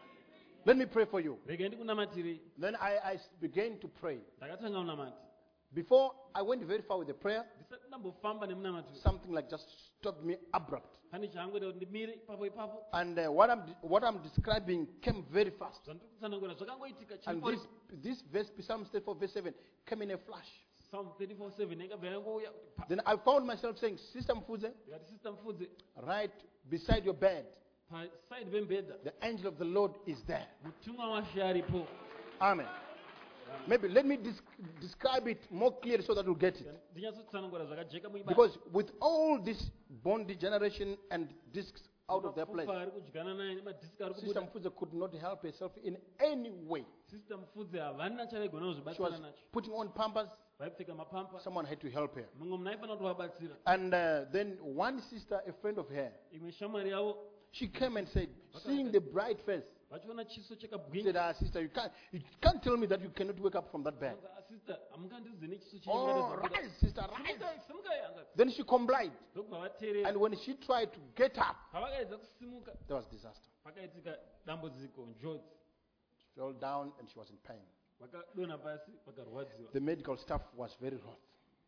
Speaker 1: Let me pray for you.
Speaker 2: rega ndikunamatire
Speaker 1: Then I, I began to pray.
Speaker 2: ndakatanga unamati
Speaker 1: Before I went very far with the prayer,
Speaker 2: ndisati ndambofamba nemunamatiro
Speaker 1: something like just stopped me abrupt.
Speaker 2: pane chaangoita kuti ndimire ipapo ipapo
Speaker 1: And uh, what, I'm, what I'm describing came very fast.
Speaker 2: zvandiri kutsanangura zvakangoitika
Speaker 1: And
Speaker 2: chiripo
Speaker 1: this, this verse, Psalm thirty-four, verse seven, came in a flash.
Speaker 2: psalm thirty-four seven yakabva yangouya kuti pa-
Speaker 1: Then I found myself saying, Sister Mfudze,
Speaker 2: ndikati sister mfudze
Speaker 1: right beside your bed,
Speaker 2: pasaidi pembedha
Speaker 1: the angel of the Lord is there.
Speaker 2: mutumwa washe aripo
Speaker 1: Amen. Maybe let me dis- describe it more clearly so that you'll get it.
Speaker 2: ndinyatsotsanangura zvakajeka muibata
Speaker 1: Because with all this bondage generation and discs out of their place,
Speaker 2: ari kudyana naye nemadhisiki ari
Speaker 1: Sister
Speaker 2: kubuda
Speaker 1: Mfudze could not help herself in any way.
Speaker 2: sister mfudze havana chavaigona
Speaker 1: She was
Speaker 2: kuzvibatsira nacho
Speaker 1: putting on pampers.
Speaker 2: vaipfeka mapampa
Speaker 1: Someone had to help her.
Speaker 2: mumwe munhu aifanira kuvabatsira
Speaker 1: And uh, then one sister, a friend of hers,
Speaker 2: imwe shamwari yavo
Speaker 1: she came and said, seeing the bright face,
Speaker 2: vachiona chiso
Speaker 1: she
Speaker 2: chakabwinya
Speaker 1: said, ah, sister, you can't, you can't tell me that you cannot wake up from that bed.
Speaker 2: sister hamungandiudze nechiso
Speaker 1: Oh, rise, sister, rise.
Speaker 2: simukai angati
Speaker 1: Then she complied.
Speaker 2: ndokubva vateerera
Speaker 1: And when she tried to get up,
Speaker 2: pavakaedza kusimuka
Speaker 1: there was disaster.
Speaker 2: pakaitika dambudziko njodzi
Speaker 1: She fell down and she was in pain.
Speaker 2: vakadonha pasi vakarwadziwa
Speaker 1: The medical staff was very wroth.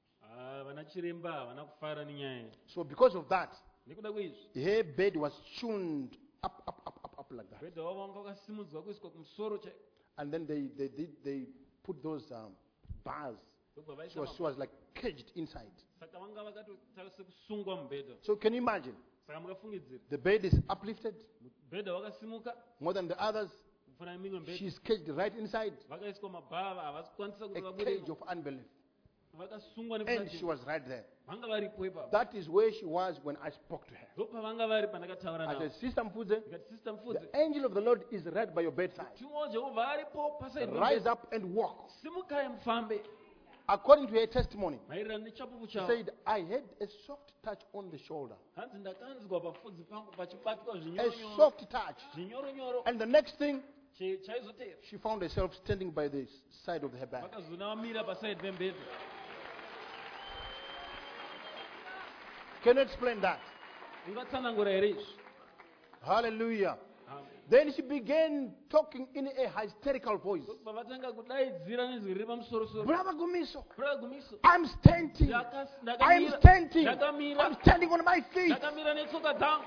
Speaker 2: Ah, vana chiremba havana kufara nenyaya iyi
Speaker 1: So because of that,
Speaker 2: nekuda kweizvi
Speaker 1: her bed was tuned up, up, up, up, up like that.
Speaker 2: bhedha wavo vanga vakasimudzwa kuiswa kumusoro chaiko
Speaker 1: And then they, they did, they put those um, bars.
Speaker 2: ndokubva
Speaker 1: She was, she
Speaker 2: vaisa
Speaker 1: was like caged inside.
Speaker 2: saka vanga vakatotarisa kusungwa mubhedha
Speaker 1: So can you imagine?
Speaker 2: saka mukafungidzira
Speaker 1: The bed is uplifted
Speaker 2: bhedha wakasimuka
Speaker 1: more than the others.
Speaker 2: kufana nemimwe mbedha
Speaker 1: She's caged right inside.
Speaker 2: vakaiswa mabhava havasi kukwanisa kuti
Speaker 1: A cage
Speaker 2: vabude
Speaker 1: of unbelief.
Speaker 2: vakasungwa
Speaker 1: And she
Speaker 2: nekusachena
Speaker 1: was right there.
Speaker 2: vanga varipo ipapo
Speaker 1: That is where she was when I spoke to her.
Speaker 2: ndopavanga vari pandakataura
Speaker 1: I
Speaker 2: navo
Speaker 1: said, Sister Mfudze,
Speaker 2: ndikati sister mfudze
Speaker 1: the angel of the Lord is right by your bedside.
Speaker 2: mtumwa wajehovha aripo pasaidi
Speaker 1: Rise up and walk.
Speaker 2: simukai mufambe
Speaker 1: According to her testimony,
Speaker 2: maererano nechapupu
Speaker 1: she
Speaker 2: chavo
Speaker 1: said, I had a soft touch on the shoulder.
Speaker 2: hanzi ndakanzwa pafudzi pangu pachibatwa
Speaker 1: A
Speaker 2: zvinyoronyoro
Speaker 1: soft touch.
Speaker 2: zvinyoronyoro
Speaker 1: And the next thing,
Speaker 2: Che- chaizotevera
Speaker 1: she found herself standing by the side of her bed.
Speaker 2: vakazona vamira pasaidi pembedha
Speaker 1: Can you explain that?
Speaker 2: ungatsanangura here izvi
Speaker 1: Hallelujah.
Speaker 2: Amen.
Speaker 1: Then she began talking in a hysterical voice.
Speaker 2: ndokubva vatanga kudaidzira nezwi riri pamusorosoro
Speaker 1: Brother Gumiso,
Speaker 2: brother gumiso
Speaker 1: I'm standing.
Speaker 2: Ndakas-
Speaker 1: I'm
Speaker 2: ndakamira
Speaker 1: standing.
Speaker 2: ndakamira
Speaker 1: I'm standing on my feet.
Speaker 2: ndakamira netsoka dzangu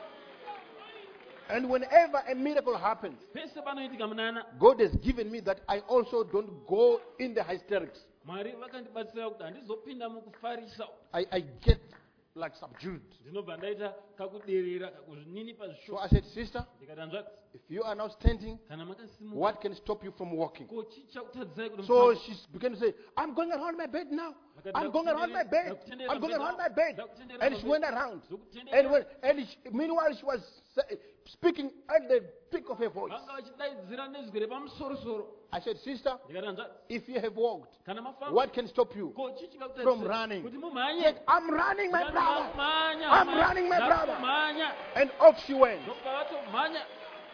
Speaker 1: And whenever a miracle happens,
Speaker 2: pese panoitika munana
Speaker 1: God has given me that I also don't go in the hysterics.
Speaker 2: mwari vakandibatsira kuti handizopinda mukufarisa
Speaker 1: I, I get like subdued.
Speaker 2: ndinobva ndaita kakuderera kakuzvinini
Speaker 1: So
Speaker 2: pazvishoko
Speaker 1: I said, Sister,
Speaker 2: ndikati hanzvati
Speaker 1: if you are now standing,
Speaker 2: kana makasimuka
Speaker 1: what can stop you from walking?
Speaker 2: ko chichakutadzai kuti
Speaker 1: So
Speaker 2: mufambe?
Speaker 1: she began to say, I'm going around my bed now. I'm going around my bed. I'm going around my bed. And she went around. And, when, and she, meanwhile, she was sa- speaking at the peak of her voice.
Speaker 2: vanga vachidaidzira nezwi repamusorosoro
Speaker 1: I said, Sister,
Speaker 2: ndikati hanzvati
Speaker 1: if you have walked,
Speaker 2: kana mafamba
Speaker 1: what can stop you
Speaker 2: ko chichakutadzai
Speaker 1: from running?
Speaker 2: kuti
Speaker 1: She
Speaker 2: mumhanye
Speaker 1: said, I'm running, my brother.
Speaker 2: Ndakumhanya,
Speaker 1: I'm
Speaker 2: mhanya,
Speaker 1: running, my brother.
Speaker 2: ndakumhanya.
Speaker 1: And off she went.
Speaker 2: ndokubva vatomhanya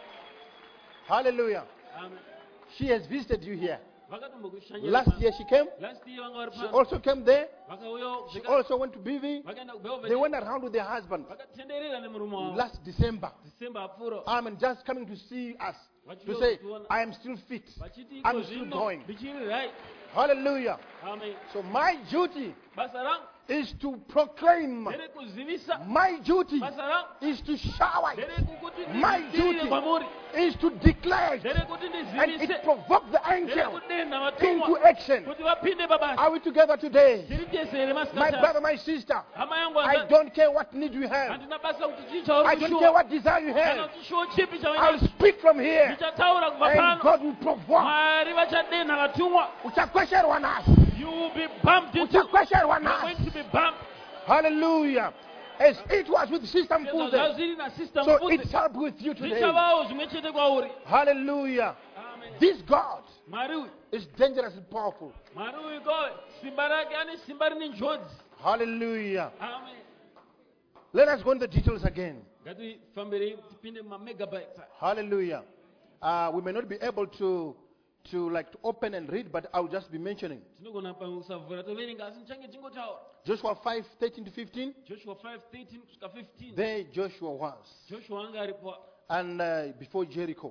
Speaker 1: Hallelujah.
Speaker 2: Amen.
Speaker 1: She has visited you here.
Speaker 2: vakatombokushanyira
Speaker 1: Last
Speaker 2: pano.
Speaker 1: year she came.
Speaker 2: last year vanga vari
Speaker 1: She
Speaker 2: pano
Speaker 1: also came there.
Speaker 2: vakauyawo
Speaker 1: She
Speaker 2: zveka-
Speaker 1: also went to B V.
Speaker 2: vakaenda
Speaker 1: They
Speaker 2: kubelvet
Speaker 1: went around with their husband
Speaker 2: vakatenderera nemurume wavo
Speaker 1: last December.
Speaker 2: december apfuura
Speaker 1: I'm just coming to see us to
Speaker 2: Vachiuya
Speaker 1: say,
Speaker 2: kutiona.
Speaker 1: I am still fit.
Speaker 2: vachiti
Speaker 1: I'm
Speaker 2: iko
Speaker 1: still
Speaker 2: zvino
Speaker 1: going.
Speaker 2: ndichiri right
Speaker 1: Hallelujah.
Speaker 2: amen
Speaker 1: So my duty
Speaker 2: basa rangu
Speaker 1: is to proclaim.
Speaker 2: nderekuzivisa
Speaker 1: My duty
Speaker 2: basa rangu
Speaker 1: is to shower it.
Speaker 2: nderekukuti
Speaker 1: My
Speaker 2: ndizivire
Speaker 1: duty
Speaker 2: kwamuri
Speaker 1: is to declare it.
Speaker 2: nderekuti
Speaker 1: And
Speaker 2: ndizivise
Speaker 1: it provoked the angel
Speaker 2: nderekudenda
Speaker 1: into
Speaker 2: vatumwa
Speaker 1: action.
Speaker 2: kuti vapinde pabasa
Speaker 1: Are we together today?
Speaker 2: tiri tese here
Speaker 1: My
Speaker 2: masikata
Speaker 1: brother, my sister,
Speaker 2: hama yangu
Speaker 1: I
Speaker 2: hanzati
Speaker 1: don't care what need you have.
Speaker 2: handina basa kuti chii
Speaker 1: I
Speaker 2: chauri
Speaker 1: don't care
Speaker 2: kushuwa
Speaker 1: what desire you
Speaker 2: kana
Speaker 1: have.
Speaker 2: kuti shuwo chipi
Speaker 1: I'll
Speaker 2: chawaina
Speaker 1: speak from here.
Speaker 2: ndichataura kubva
Speaker 1: And
Speaker 2: pano
Speaker 1: God will provoke.
Speaker 2: mwari vachadenha vatumwa
Speaker 1: Uchakwesherwa nasi.
Speaker 2: you will be bumped into
Speaker 1: Uchakwesherwa
Speaker 2: you're going
Speaker 1: nasi.
Speaker 2: to be bumped
Speaker 1: Hallelujah. As it was with Sister
Speaker 2: Sezvo
Speaker 1: Mfuze,
Speaker 2: zvazviri nasista
Speaker 1: so
Speaker 2: mufudzi
Speaker 1: it's up with you today.
Speaker 2: zvichavawo zvimwe chete kwauri
Speaker 1: Hallelujah.
Speaker 2: Amen.
Speaker 1: This God
Speaker 2: mwari uyu
Speaker 1: is dangerously powerful.
Speaker 2: mwari uyu kowe simba rake ane simba rine njodzi
Speaker 1: Hallelujah.
Speaker 2: amen
Speaker 1: Let us go into the details again.
Speaker 2: ngatifambirei tipinde mumamegabytes
Speaker 1: Hallelujah. Uh, we may not be able to, to like to open and read, but I'll just be mentioning.
Speaker 2: tinogona pamwe kusavhura toverenga asi nichange tingotaura.
Speaker 1: Joshua five, thirteen to fifteen.
Speaker 2: Joshua five thirteen kusvika fifteen.
Speaker 1: There Joshua was.
Speaker 2: Joshua anga aripo
Speaker 1: And uh, before Jericho.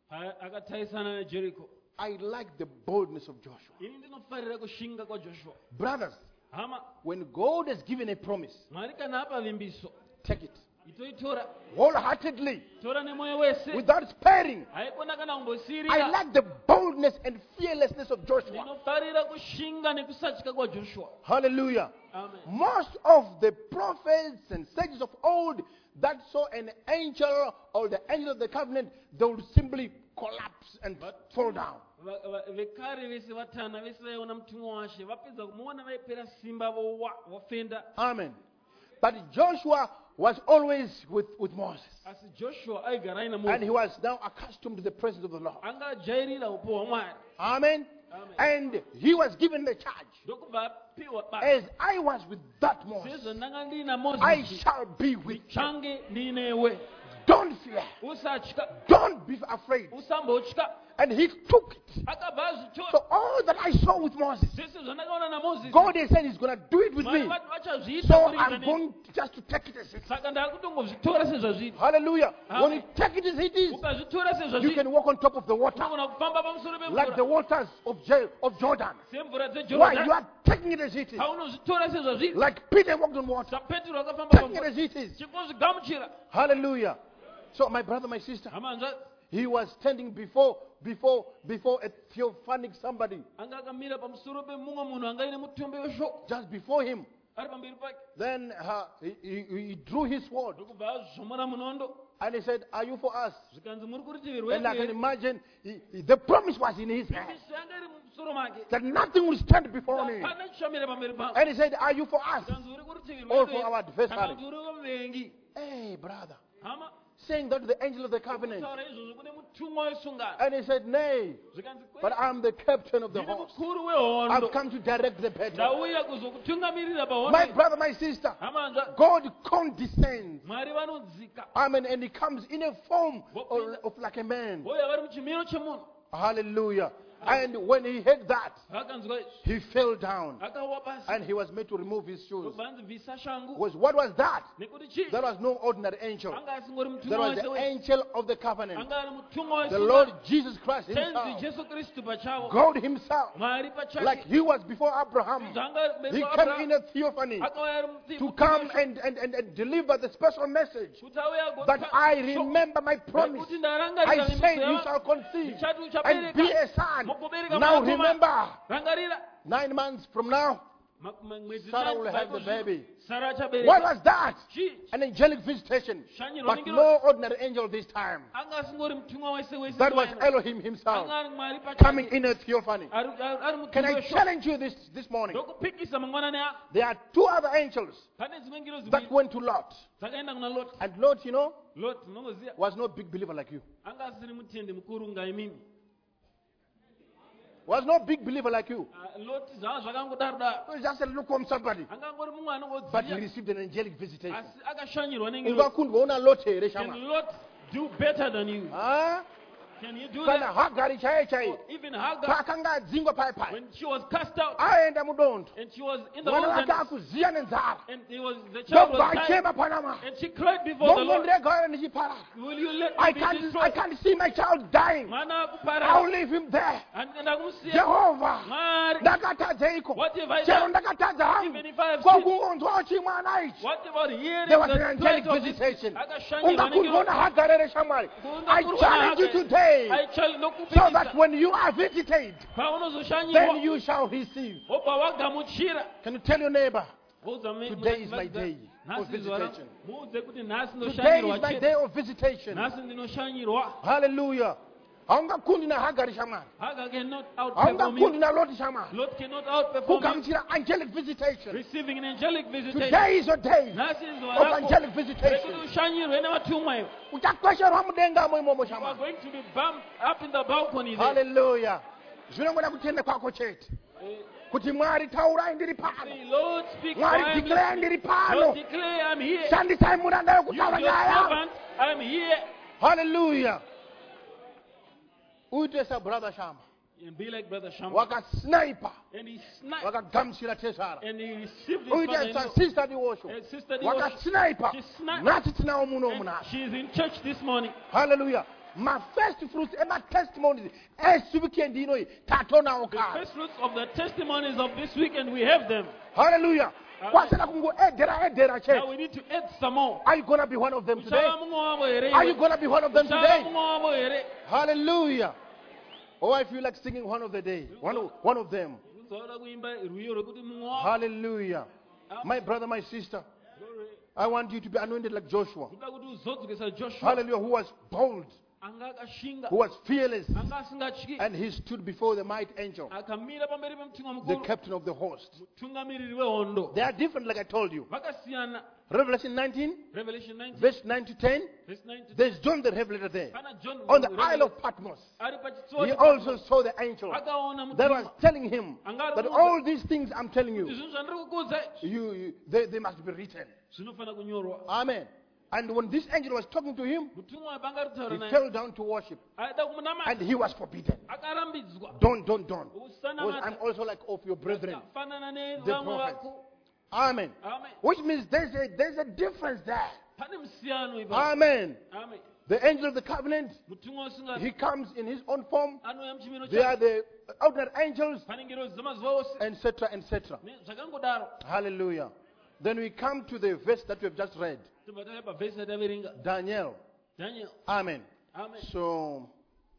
Speaker 2: akatarisana neJericho.
Speaker 1: I like the boldness of Joshua.
Speaker 2: Ini ndinofarira kushinga kwaJoshua.
Speaker 1: Brothers,
Speaker 2: Hama,
Speaker 1: when God has given a promise,
Speaker 2: Mwari kana apa vimbiso,
Speaker 1: take it.
Speaker 2: itoitora.
Speaker 1: Wholeheartedly.
Speaker 2: Tora nemoyo wese.
Speaker 1: Without sparing.
Speaker 2: Haikona kana
Speaker 1: I
Speaker 2: kumbosirira.
Speaker 1: like the boldness and fearlessness of Joshua.
Speaker 2: Ndinofarira kushinga nekusatyika kwaJoshua.
Speaker 1: Hallelujah.
Speaker 2: Amen.
Speaker 1: Most of the prophets and sages of old that saw an angel or the angel of the covenant, they would simply collapse and fall down.
Speaker 2: Va- va- vekare vese vatana vese vaiona mutumwa washe vapedza kumuona vaipera simba vowa vofenda.
Speaker 1: Amen. But Joshua was always with, with Moses.
Speaker 2: Asi Joshua aigara aina
Speaker 1: And he
Speaker 2: Moses.
Speaker 1: was now accustomed to the presence of the Lord.
Speaker 2: Anga ajairira upo hwaMwari.
Speaker 1: Amen.
Speaker 2: Amen.
Speaker 1: And he was given the charge.
Speaker 2: Ndokubva apiwa basa.
Speaker 1: As I was with that Moses,
Speaker 2: Sezvo ndanga ndina
Speaker 1: I
Speaker 2: Moses,
Speaker 1: shall be with you.
Speaker 2: ndichange ndinewe.
Speaker 1: Don't fear.
Speaker 2: Usatya,
Speaker 1: Don't be afraid.
Speaker 2: usambotya.
Speaker 1: And he took it.
Speaker 2: Akabva azvitora.
Speaker 1: So all that I saw with Moses,
Speaker 2: Zvese zvandakaona naMozisi,
Speaker 1: God has said he's going to do it with
Speaker 2: Mwari
Speaker 1: me.
Speaker 2: vati vachazviita
Speaker 1: So
Speaker 2: kubudikidza
Speaker 1: I'm
Speaker 2: neni.
Speaker 1: going just to take it as it is.
Speaker 2: Saka ndakutongozvitora sezvazviri.
Speaker 1: Hallelujah.
Speaker 2: Amen.
Speaker 1: When you take it as it is,
Speaker 2: Ukazvitora
Speaker 1: you
Speaker 2: sezvazviri,
Speaker 1: can walk on top of the water
Speaker 2: unogona kufamba pamusoro
Speaker 1: like the
Speaker 2: pemvura
Speaker 1: waters of, Je- of Jordan.
Speaker 2: semvura
Speaker 1: Why? You
Speaker 2: dzeJorodhani.
Speaker 1: are taking it as it is.
Speaker 2: Paunozvitora sezvazviri,
Speaker 1: Like Peter walked on water.
Speaker 2: sapetero akafamba
Speaker 1: Taking it
Speaker 2: pamvura.
Speaker 1: as it is.
Speaker 2: Chingozvigamuchira.
Speaker 1: Hallelujah. So my brother, my sister,
Speaker 2: Hama hanzvadzi,
Speaker 1: he was standing before, before, before a theophanic somebody.
Speaker 2: anga akamira pamusoro pemumwe munhu anga ine mutumbi weshoko
Speaker 1: Just before him.
Speaker 2: ari pamberi pake.
Speaker 1: Then uh, he, he, he drew his sword
Speaker 2: Ndokubva azvomora munondo
Speaker 1: and he said, "Are you for us?"
Speaker 2: zvikanzi muri kurutivi
Speaker 1: And I can
Speaker 2: rwedu.
Speaker 1: imagine he, he- the promise was in his hand
Speaker 2: Miso yanga iri mumusoro make.
Speaker 1: that nothing will stand before him.
Speaker 2: Hapana chishamira pamberi pangu.
Speaker 1: And he said, "Are you for us?"
Speaker 2: Zvikanzi uri kurutivi
Speaker 1: Or
Speaker 2: rwedu
Speaker 1: for our adversary.
Speaker 2: kana kuti uri wemuvengi.
Speaker 1: Hey, brother,
Speaker 2: Hama,
Speaker 1: saying that to the angel of the covenant.
Speaker 2: taura izvozvo kune mutumwa wesungano.
Speaker 1: And he said, "Nay,
Speaker 2: Zvikanzi
Speaker 1: but I'm the captain of the
Speaker 2: ndine
Speaker 1: horse.
Speaker 2: mukuru
Speaker 1: I've
Speaker 2: wehondo.
Speaker 1: come to direct the battle."
Speaker 2: Ndauya kuzokutungamirira pahondo.
Speaker 1: My brother, my sister,
Speaker 2: Hama hanzvadzi,
Speaker 1: God condescends.
Speaker 2: Mwari vanodzika.
Speaker 1: Amen. And he comes in a form of, of like a man.
Speaker 2: Voya vari muchimiro chemunhu.
Speaker 1: Hallelujah. And when he heard that,
Speaker 2: Vakanzwa izvi,
Speaker 1: he fell down
Speaker 2: akawa pasi.
Speaker 1: and he was made to remove his shoes.
Speaker 2: Ndokubva bvisa shangu.
Speaker 1: Was what was that?
Speaker 2: Nekuti chii?
Speaker 1: That was no ordinary angel.
Speaker 2: Anga asingori
Speaker 1: That
Speaker 2: mutumwa
Speaker 1: was
Speaker 2: wese
Speaker 1: the
Speaker 2: wese.
Speaker 1: angel of the covenant.
Speaker 2: Anga ari mutumwa
Speaker 1: The
Speaker 2: wesungano.
Speaker 1: Lord Jesus Christ
Speaker 2: Tenzi
Speaker 1: himself.
Speaker 2: Jesu Kristu pachavo.
Speaker 1: God himself.
Speaker 2: Mwari pachake.
Speaker 1: Like he was before Abraham.
Speaker 2: Zvanga
Speaker 1: He
Speaker 2: mberi
Speaker 1: came in
Speaker 2: kwaAbraham.
Speaker 1: a theophany
Speaker 2: Akauya ari muti-
Speaker 1: to
Speaker 2: mutumwa
Speaker 1: come
Speaker 2: weshoko.
Speaker 1: and, and, and, and deliver the special message
Speaker 2: Kuti auye agoti-
Speaker 1: that I
Speaker 2: shoko.
Speaker 1: remember my promise.
Speaker 2: Kuti ndarangarira
Speaker 1: I
Speaker 2: nemiso
Speaker 1: said you
Speaker 2: yavanhu.
Speaker 1: shall conceive
Speaker 2: Ndichati
Speaker 1: and
Speaker 2: uchabereka.
Speaker 1: be a son.
Speaker 2: Mugobereka
Speaker 1: Now
Speaker 2: mwanakomana.
Speaker 1: remember,
Speaker 2: Rangarira.
Speaker 1: nine months from now,
Speaker 2: Ma- ma- mwedzi
Speaker 1: Sarah
Speaker 2: nine
Speaker 1: will have the
Speaker 2: dzakuzvika.
Speaker 1: baby.
Speaker 2: Sara
Speaker 1: What
Speaker 2: achabereka.
Speaker 1: was that?
Speaker 2: Chii?
Speaker 1: An angelic visitation.
Speaker 2: Shanyiro
Speaker 1: But
Speaker 2: ningiro.
Speaker 1: no ordinary angel this time.
Speaker 2: Anga asingori mutumwa wese wese.
Speaker 1: That was
Speaker 2: wena.
Speaker 1: Elohim himself
Speaker 2: Anga ari Mwari pachake.
Speaker 1: coming in a theophany.
Speaker 2: Ari- ari- ari mutumwa
Speaker 1: Can I
Speaker 2: weshoko.
Speaker 1: challenge you this, this morning?
Speaker 2: Ndokupikisa mangwanani aya.
Speaker 1: There are two other angels
Speaker 2: Pane dzimwe ngiro
Speaker 1: that
Speaker 2: dziviri
Speaker 1: went to Lot.
Speaker 2: dzakaenda kuna Lot.
Speaker 1: And Lot, you know,
Speaker 2: Lot unongoziya
Speaker 1: was no big believer like you.
Speaker 2: anga asiri mutende mukuru ngai mimi.
Speaker 1: Was no big believer like you.
Speaker 2: Ah, Lot zvanga zvakangodaro-daro.
Speaker 1: He was just a lukewarm somebody.
Speaker 2: Anga angori mumwe
Speaker 1: But he
Speaker 2: anongodziya
Speaker 1: received an angelic visitation.
Speaker 2: asi akashanyirwa nengiro.
Speaker 1: Ungakundwaona Lot here,
Speaker 2: Can
Speaker 1: Shama.
Speaker 2: Lot do better than you?
Speaker 1: Ah?
Speaker 2: Can you do
Speaker 1: Kana
Speaker 2: that?
Speaker 1: Hagari chaiye chaiye.
Speaker 2: Even Hagar,
Speaker 1: Pakanga adzingwa pai pai.
Speaker 2: when she was cast out
Speaker 1: Aenda mudondo.
Speaker 2: and she was in the
Speaker 1: Mwana wake
Speaker 2: wilderness
Speaker 1: akuziya nenzara.
Speaker 2: and it was the child was
Speaker 1: Ndobva
Speaker 2: dying
Speaker 1: achema panama.
Speaker 2: and she cried before the Lord,
Speaker 1: Mongondirega ndichiparara.
Speaker 2: will you let
Speaker 1: I
Speaker 2: me be
Speaker 1: can't, I
Speaker 2: destroyed?
Speaker 1: can't see my child dying.
Speaker 2: Mwana
Speaker 1: I'll
Speaker 2: akuparara.
Speaker 1: leave him there.
Speaker 2: Handenda kumusiya.
Speaker 1: Jehovah,
Speaker 2: Mwari,
Speaker 1: ndakatadzeiko.
Speaker 2: what if I
Speaker 1: Chero
Speaker 2: die?
Speaker 1: ndakatadza hangu.
Speaker 2: Even if I have sinned,
Speaker 1: Kokungonzwawo chimwana ichi.
Speaker 2: what about hearing
Speaker 1: There was an
Speaker 2: the
Speaker 1: angelic
Speaker 2: voice of this?
Speaker 1: visitation.
Speaker 2: Akashanyirwa
Speaker 1: Ungakundwaona
Speaker 2: nengiro.
Speaker 1: Hagarere Shamwari. I
Speaker 2: Kundakundwa
Speaker 1: challenge you
Speaker 2: Hagar.
Speaker 1: today
Speaker 2: I challenge
Speaker 1: so
Speaker 2: nokupikisa.
Speaker 1: that when you are visited,
Speaker 2: Paunozoshanyirwa,
Speaker 1: then you shall receive.
Speaker 2: obva wagamuchira.
Speaker 1: Can you tell your neighbor?
Speaker 2: Bvudza me-
Speaker 1: Today is
Speaker 2: muna-
Speaker 1: my day
Speaker 2: Nhasi
Speaker 1: of
Speaker 2: zuva rangu.
Speaker 1: visitation.
Speaker 2: Muudze kuti nhasi
Speaker 1: Today
Speaker 2: ndinoshanyirwa
Speaker 1: is my
Speaker 2: chete.
Speaker 1: day of visitation.
Speaker 2: Nhasi ndinoshanyirwa.
Speaker 1: Hallelujah. Haungakundi na Hagari Shamwari.
Speaker 2: Hagar cannot outperform
Speaker 1: Haungakundi
Speaker 2: you.
Speaker 1: na Loti Shamwari.
Speaker 2: Lot cannot outperform you.
Speaker 1: Kukamchira angelic visitation.
Speaker 2: Receiving an angelic visitation.
Speaker 1: Today is your day
Speaker 2: Nhasi zuva
Speaker 1: of
Speaker 2: rako.
Speaker 1: angelic
Speaker 2: Rekuti
Speaker 1: visitation.
Speaker 2: ushanyirwe nevatumwa ivo.
Speaker 1: Uchakwesherwa mudengamo imomo
Speaker 2: You are
Speaker 1: Shamwari.
Speaker 2: going to be bumped up in the balcony there.
Speaker 1: Hallelujah. Zvinongoda kutenda kwako chete.
Speaker 2: Eh,
Speaker 1: Kuti Mwari taurai ndiri pano.
Speaker 2: say, Lord, speak. for I
Speaker 1: Mwari
Speaker 2: am
Speaker 1: declare
Speaker 2: listening.
Speaker 1: ndiri
Speaker 2: Lord,
Speaker 1: pano.
Speaker 2: declare I'm here.
Speaker 1: Shandisai muranda
Speaker 2: Use
Speaker 1: wekutaura
Speaker 2: your
Speaker 1: nyaya.
Speaker 2: servant. I'm here.
Speaker 1: Hallelujah. uitesa brother Shamba.
Speaker 2: and be like Brother Shamba.
Speaker 1: Waka sniper.
Speaker 2: And he sniped.
Speaker 1: Waka gamshira tesara.
Speaker 2: And he received his
Speaker 1: Uitesa
Speaker 2: father-in-law.
Speaker 1: sister Diwosho.
Speaker 2: And Sister
Speaker 1: Waka
Speaker 2: Diwosh,
Speaker 1: sniper.
Speaker 2: she sniped.
Speaker 1: Nati tina omuno
Speaker 2: And
Speaker 1: omuna.
Speaker 2: she is in church this morning.
Speaker 1: Hallelujah. My first fruits and my testimonies. Eh, weekend, you know, tatona
Speaker 2: The
Speaker 1: oka.
Speaker 2: first fruits of the testimonies of this weekend, we have them.
Speaker 1: Hallelujah.
Speaker 2: Amen.
Speaker 1: Kwasela kungo edera edera che.
Speaker 2: Now we need to add some more.
Speaker 1: Are you gonna be one of them today?
Speaker 2: Uchaba mungu wabo ere.
Speaker 1: Are you gonna be one of them
Speaker 2: Uchaba
Speaker 1: today?
Speaker 2: mungu wabo ere.
Speaker 1: Hallelujah. Oh, I feel like singing one of the day. One of, one of them.
Speaker 2: Uzola kuimba ruyo rokuti mungu wabo.
Speaker 1: Hallelujah. My brother, my sister, I want you to be anointed like Joshua.
Speaker 2: Kuda kuti uzodzukisa Joshua.
Speaker 1: Hallelujah. Who was bold,
Speaker 2: Anga akashinga.
Speaker 1: who was fearless,
Speaker 2: Anga asingatyi.
Speaker 1: and he stood before the mighty angel,
Speaker 2: Akamira pamberi pamtsinga
Speaker 1: the
Speaker 2: mukuru.
Speaker 1: captain of the host.
Speaker 2: Mutungamiriri wehondo.
Speaker 1: They are different, like I told you.
Speaker 2: Vakasiyana.
Speaker 1: Revelation nineteen,
Speaker 2: Revelation nineteen.
Speaker 1: verse nine to ten.
Speaker 2: Verse nine to
Speaker 1: There's John the Revelator there.
Speaker 2: Pana John
Speaker 1: On the
Speaker 2: Revelation.
Speaker 1: Isle of Patmos,
Speaker 2: Ari pachitsuwa
Speaker 1: he
Speaker 2: cha-
Speaker 1: also saw the angel
Speaker 2: Akaona
Speaker 1: that was
Speaker 2: mutima.
Speaker 1: telling him that all these things I'm telling you,
Speaker 2: Zvinhu zvandiri kukuudza
Speaker 1: you, you they, they must be written.
Speaker 2: zvinofana kunyorwa.
Speaker 1: Amen. And when this angel was talking to him,
Speaker 2: Mutumwa panga ritaura
Speaker 1: he
Speaker 2: naye.
Speaker 1: fell down to worship,
Speaker 2: Aida kumunamata.
Speaker 1: and he was forbidden.
Speaker 2: Akarambidzwa.
Speaker 1: Don't, don't, don't. Because
Speaker 2: Usanamata.
Speaker 1: I'm also like of your brethren.
Speaker 2: Akafanana ne
Speaker 1: the
Speaker 2: vamwe
Speaker 1: prophets.
Speaker 2: vako.
Speaker 1: Amen.
Speaker 2: Amen.
Speaker 1: Which means there's a, there's a difference there.
Speaker 2: Pane musiyano ipapo.
Speaker 1: Amen.
Speaker 2: Amen.
Speaker 1: The angel of the covenant,
Speaker 2: Mutumwa usingati.
Speaker 1: he comes in his own form.
Speaker 2: Anouya muchimiro
Speaker 1: They are
Speaker 2: chake.
Speaker 1: the ordinary angels,
Speaker 2: Pane ngerozi dzamazuva ose.
Speaker 1: et cetera, et cetera.
Speaker 2: Ne- Zvakangodaro.
Speaker 1: Hallelujah. Then we come to the verse that we have just read.
Speaker 2: Tobva tauya pavhesi yataverenga.
Speaker 1: Daniel.
Speaker 2: Daniel.
Speaker 1: Amen.
Speaker 2: Amen.
Speaker 1: So,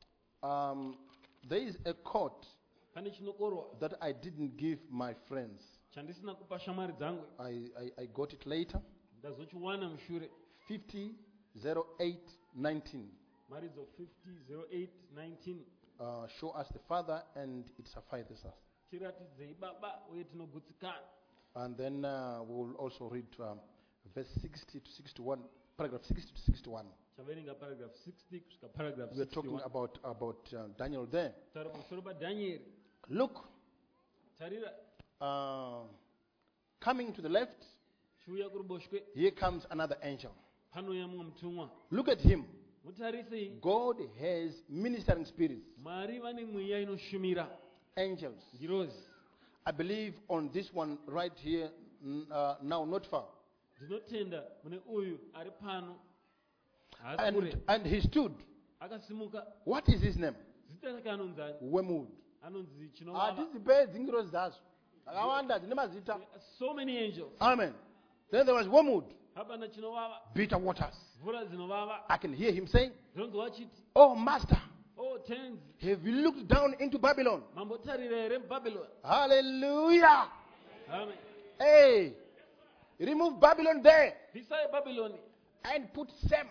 Speaker 1: um, there is a quote
Speaker 2: Pane chinokorwa.
Speaker 1: that I didn't give my friends.
Speaker 2: Chandisina kupa shamwari dzangu.
Speaker 1: I, I, I got it later.
Speaker 2: Ndazochiwana mushure.
Speaker 1: fifty oh eight nineteen.
Speaker 2: Maridzo fifty oh eight nineteen.
Speaker 1: Uh, show us the Father, and it suffices us.
Speaker 2: Tiratidzei baba uye tinogutsikana.
Speaker 1: And then uh, we will also read um, verse sixty to sixty-one, paragraph sixty to sixty-one.
Speaker 2: Chaverenga paragraph sixty kusvika paragraph
Speaker 1: We are talking
Speaker 2: sixty-one.
Speaker 1: about, about uh, Daniel there.
Speaker 2: Taura pamusoro paDhanieri.
Speaker 1: Look,
Speaker 2: Tarira
Speaker 1: uh, coming to the left,
Speaker 2: chiuya kuruboshwe.
Speaker 1: here comes another angel.
Speaker 2: Panouya mumwe mutumwa.
Speaker 1: Look at him.
Speaker 2: Mutarisei.
Speaker 1: God has ministering spirits,
Speaker 2: Mwari vane mweya inoshumira.
Speaker 1: angels.
Speaker 2: Ngirozi.
Speaker 1: I believe on this one right here, n- uh, now not far.
Speaker 2: Ndinotenda mune uyu ari pano. Haasi
Speaker 1: And,
Speaker 2: kure.
Speaker 1: and he stood.
Speaker 2: Akasimuka.
Speaker 1: What is his name?
Speaker 2: Zita rake anonzi ani?
Speaker 1: Wemud.
Speaker 2: Anonzi
Speaker 1: Ah,
Speaker 2: chinovava.
Speaker 1: this is bad zingiro zazo. Akawanda dzine mazita.
Speaker 2: There are so many angels.
Speaker 1: Amen. Then there was Wemud,
Speaker 2: Hapana chinovava.
Speaker 1: bitter waters.
Speaker 2: Mvura dzinovava.
Speaker 1: I can hear him saying,
Speaker 2: Dzinonzwa chiti.
Speaker 1: "Oh master,
Speaker 2: Oh, tenzi.
Speaker 1: have you looked down into Babylon?"
Speaker 2: Mambotarira here mubhabhiloni.
Speaker 1: Hallelujah.
Speaker 2: Amen.
Speaker 1: Hey, remove Babylon there
Speaker 2: Bvisai Bhabhiloni.
Speaker 1: and put Sem.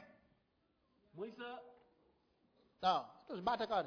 Speaker 2: Moisa.
Speaker 1: Now, tozibata kare.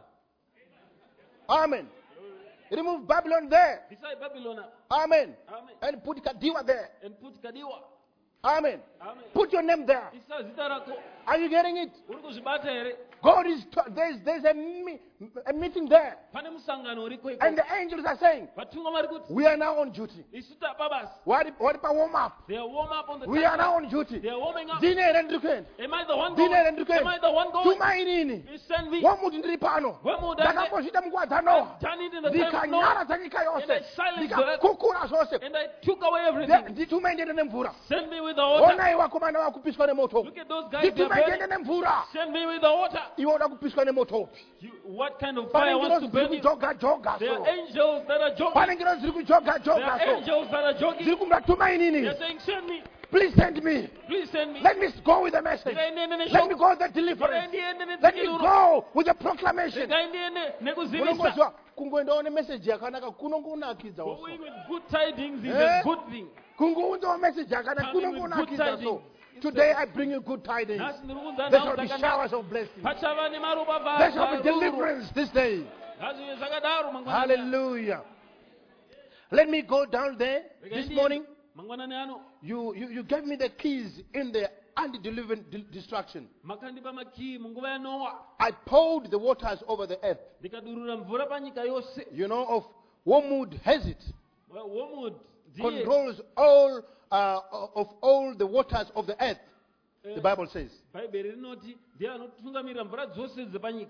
Speaker 1: Amen. Remove Babylon there.
Speaker 2: Bvisai Bhabhilona.
Speaker 1: Amen.
Speaker 2: Amen.
Speaker 1: And put Kadiwa there.
Speaker 2: And put Kadiwa.
Speaker 1: Amen.
Speaker 2: Amen.
Speaker 1: Put your name there.
Speaker 2: Isa zita rako.
Speaker 1: Are you getting it?
Speaker 2: Uri kuzvibata here.
Speaker 1: God is, t- there's, there's a, me- a meeting there.
Speaker 2: Pane musangano uriko
Speaker 1: And
Speaker 2: iko.
Speaker 1: the angels are saying,
Speaker 2: Vatumwa vari kuti.
Speaker 1: we are now on duty.
Speaker 2: Isu tapabasa.
Speaker 1: What if, what if I warm up?
Speaker 2: They are warm up on the
Speaker 1: We are now on duty.
Speaker 2: They are warming up.
Speaker 1: Dine rendrukeni.
Speaker 2: Am I the one
Speaker 1: Dine
Speaker 2: going?
Speaker 1: rendrukeni.
Speaker 2: Am I the one going?
Speaker 1: Tuma inini.
Speaker 2: You send me.
Speaker 1: Wamuti ndiri pano.
Speaker 2: Wamuti ande-
Speaker 1: Ndakambozvita munguva Noah.
Speaker 2: I've done it in the time of Noah.
Speaker 1: Ndikanyara dzanyika
Speaker 2: And I
Speaker 1: yose.
Speaker 2: silenced the rest.
Speaker 1: Ndikakukura zvose.
Speaker 2: And I took away everything.
Speaker 1: Ndituma ndiende nemvura.
Speaker 2: Send me with the water.
Speaker 1: Onai vakomana vakupiswa nemoto.
Speaker 2: Look at those guys. They are
Speaker 1: Ndituma ndiende
Speaker 2: burning.
Speaker 1: nemvura.
Speaker 2: Send me with the water.
Speaker 1: Iwe uda kupiswa nemoto.
Speaker 2: You, what kind of fire wants to burn
Speaker 1: Pane
Speaker 2: you?
Speaker 1: joga joga
Speaker 2: There
Speaker 1: so.
Speaker 2: are angels that are jogging.
Speaker 1: Pane ngiro ziri kujoga
Speaker 2: There
Speaker 1: joga
Speaker 2: are
Speaker 1: so.
Speaker 2: angels that are jogging.
Speaker 1: Ziri kumba tuma inini.
Speaker 2: They're saying, send me.
Speaker 1: Please send me.
Speaker 2: Please send me.
Speaker 1: Let me go with the message. Let me go with the deliverance. Let me go with the proclamation.
Speaker 2: Ngaendiende nekuzivisa.
Speaker 1: Unongozwa kungoendawo nemessage yakanaka kunongonakidza
Speaker 2: Going
Speaker 1: also.
Speaker 2: with good tidings is
Speaker 1: Eh?
Speaker 2: a good thing.
Speaker 1: Kungounzawo message yakanaka
Speaker 2: Coming with good
Speaker 1: kunongonakidza
Speaker 2: tidings.
Speaker 1: so. Today I bring you good tidings.
Speaker 2: Nhasi ndiri kuunza
Speaker 1: There
Speaker 2: nhau
Speaker 1: shall be
Speaker 2: dzakanaka.
Speaker 1: showers of blessing.
Speaker 2: Pachava nemaruva
Speaker 1: There shall be
Speaker 2: varuru.
Speaker 1: deliverance this day.
Speaker 2: Ngazvive zvakadaro mangwanani.
Speaker 1: Hallelujah. Let me go down there this morning.
Speaker 2: Mangwanani ano.
Speaker 1: You, you, you gave me the keys in the antediluvian di- destruction.
Speaker 2: Makandipa makiyi munguva yaNoah.
Speaker 1: I poured the waters over the earth.
Speaker 2: Ndikadurura mvura panyika yose.
Speaker 1: You know, of Wormwood has it.
Speaker 2: Wormwood ndiye
Speaker 1: Controls all uh, of all the waters of the earth. The Bible says.
Speaker 2: Bhaibheri rinoti ndiye anotungamirira mvura dzose dzepanyika.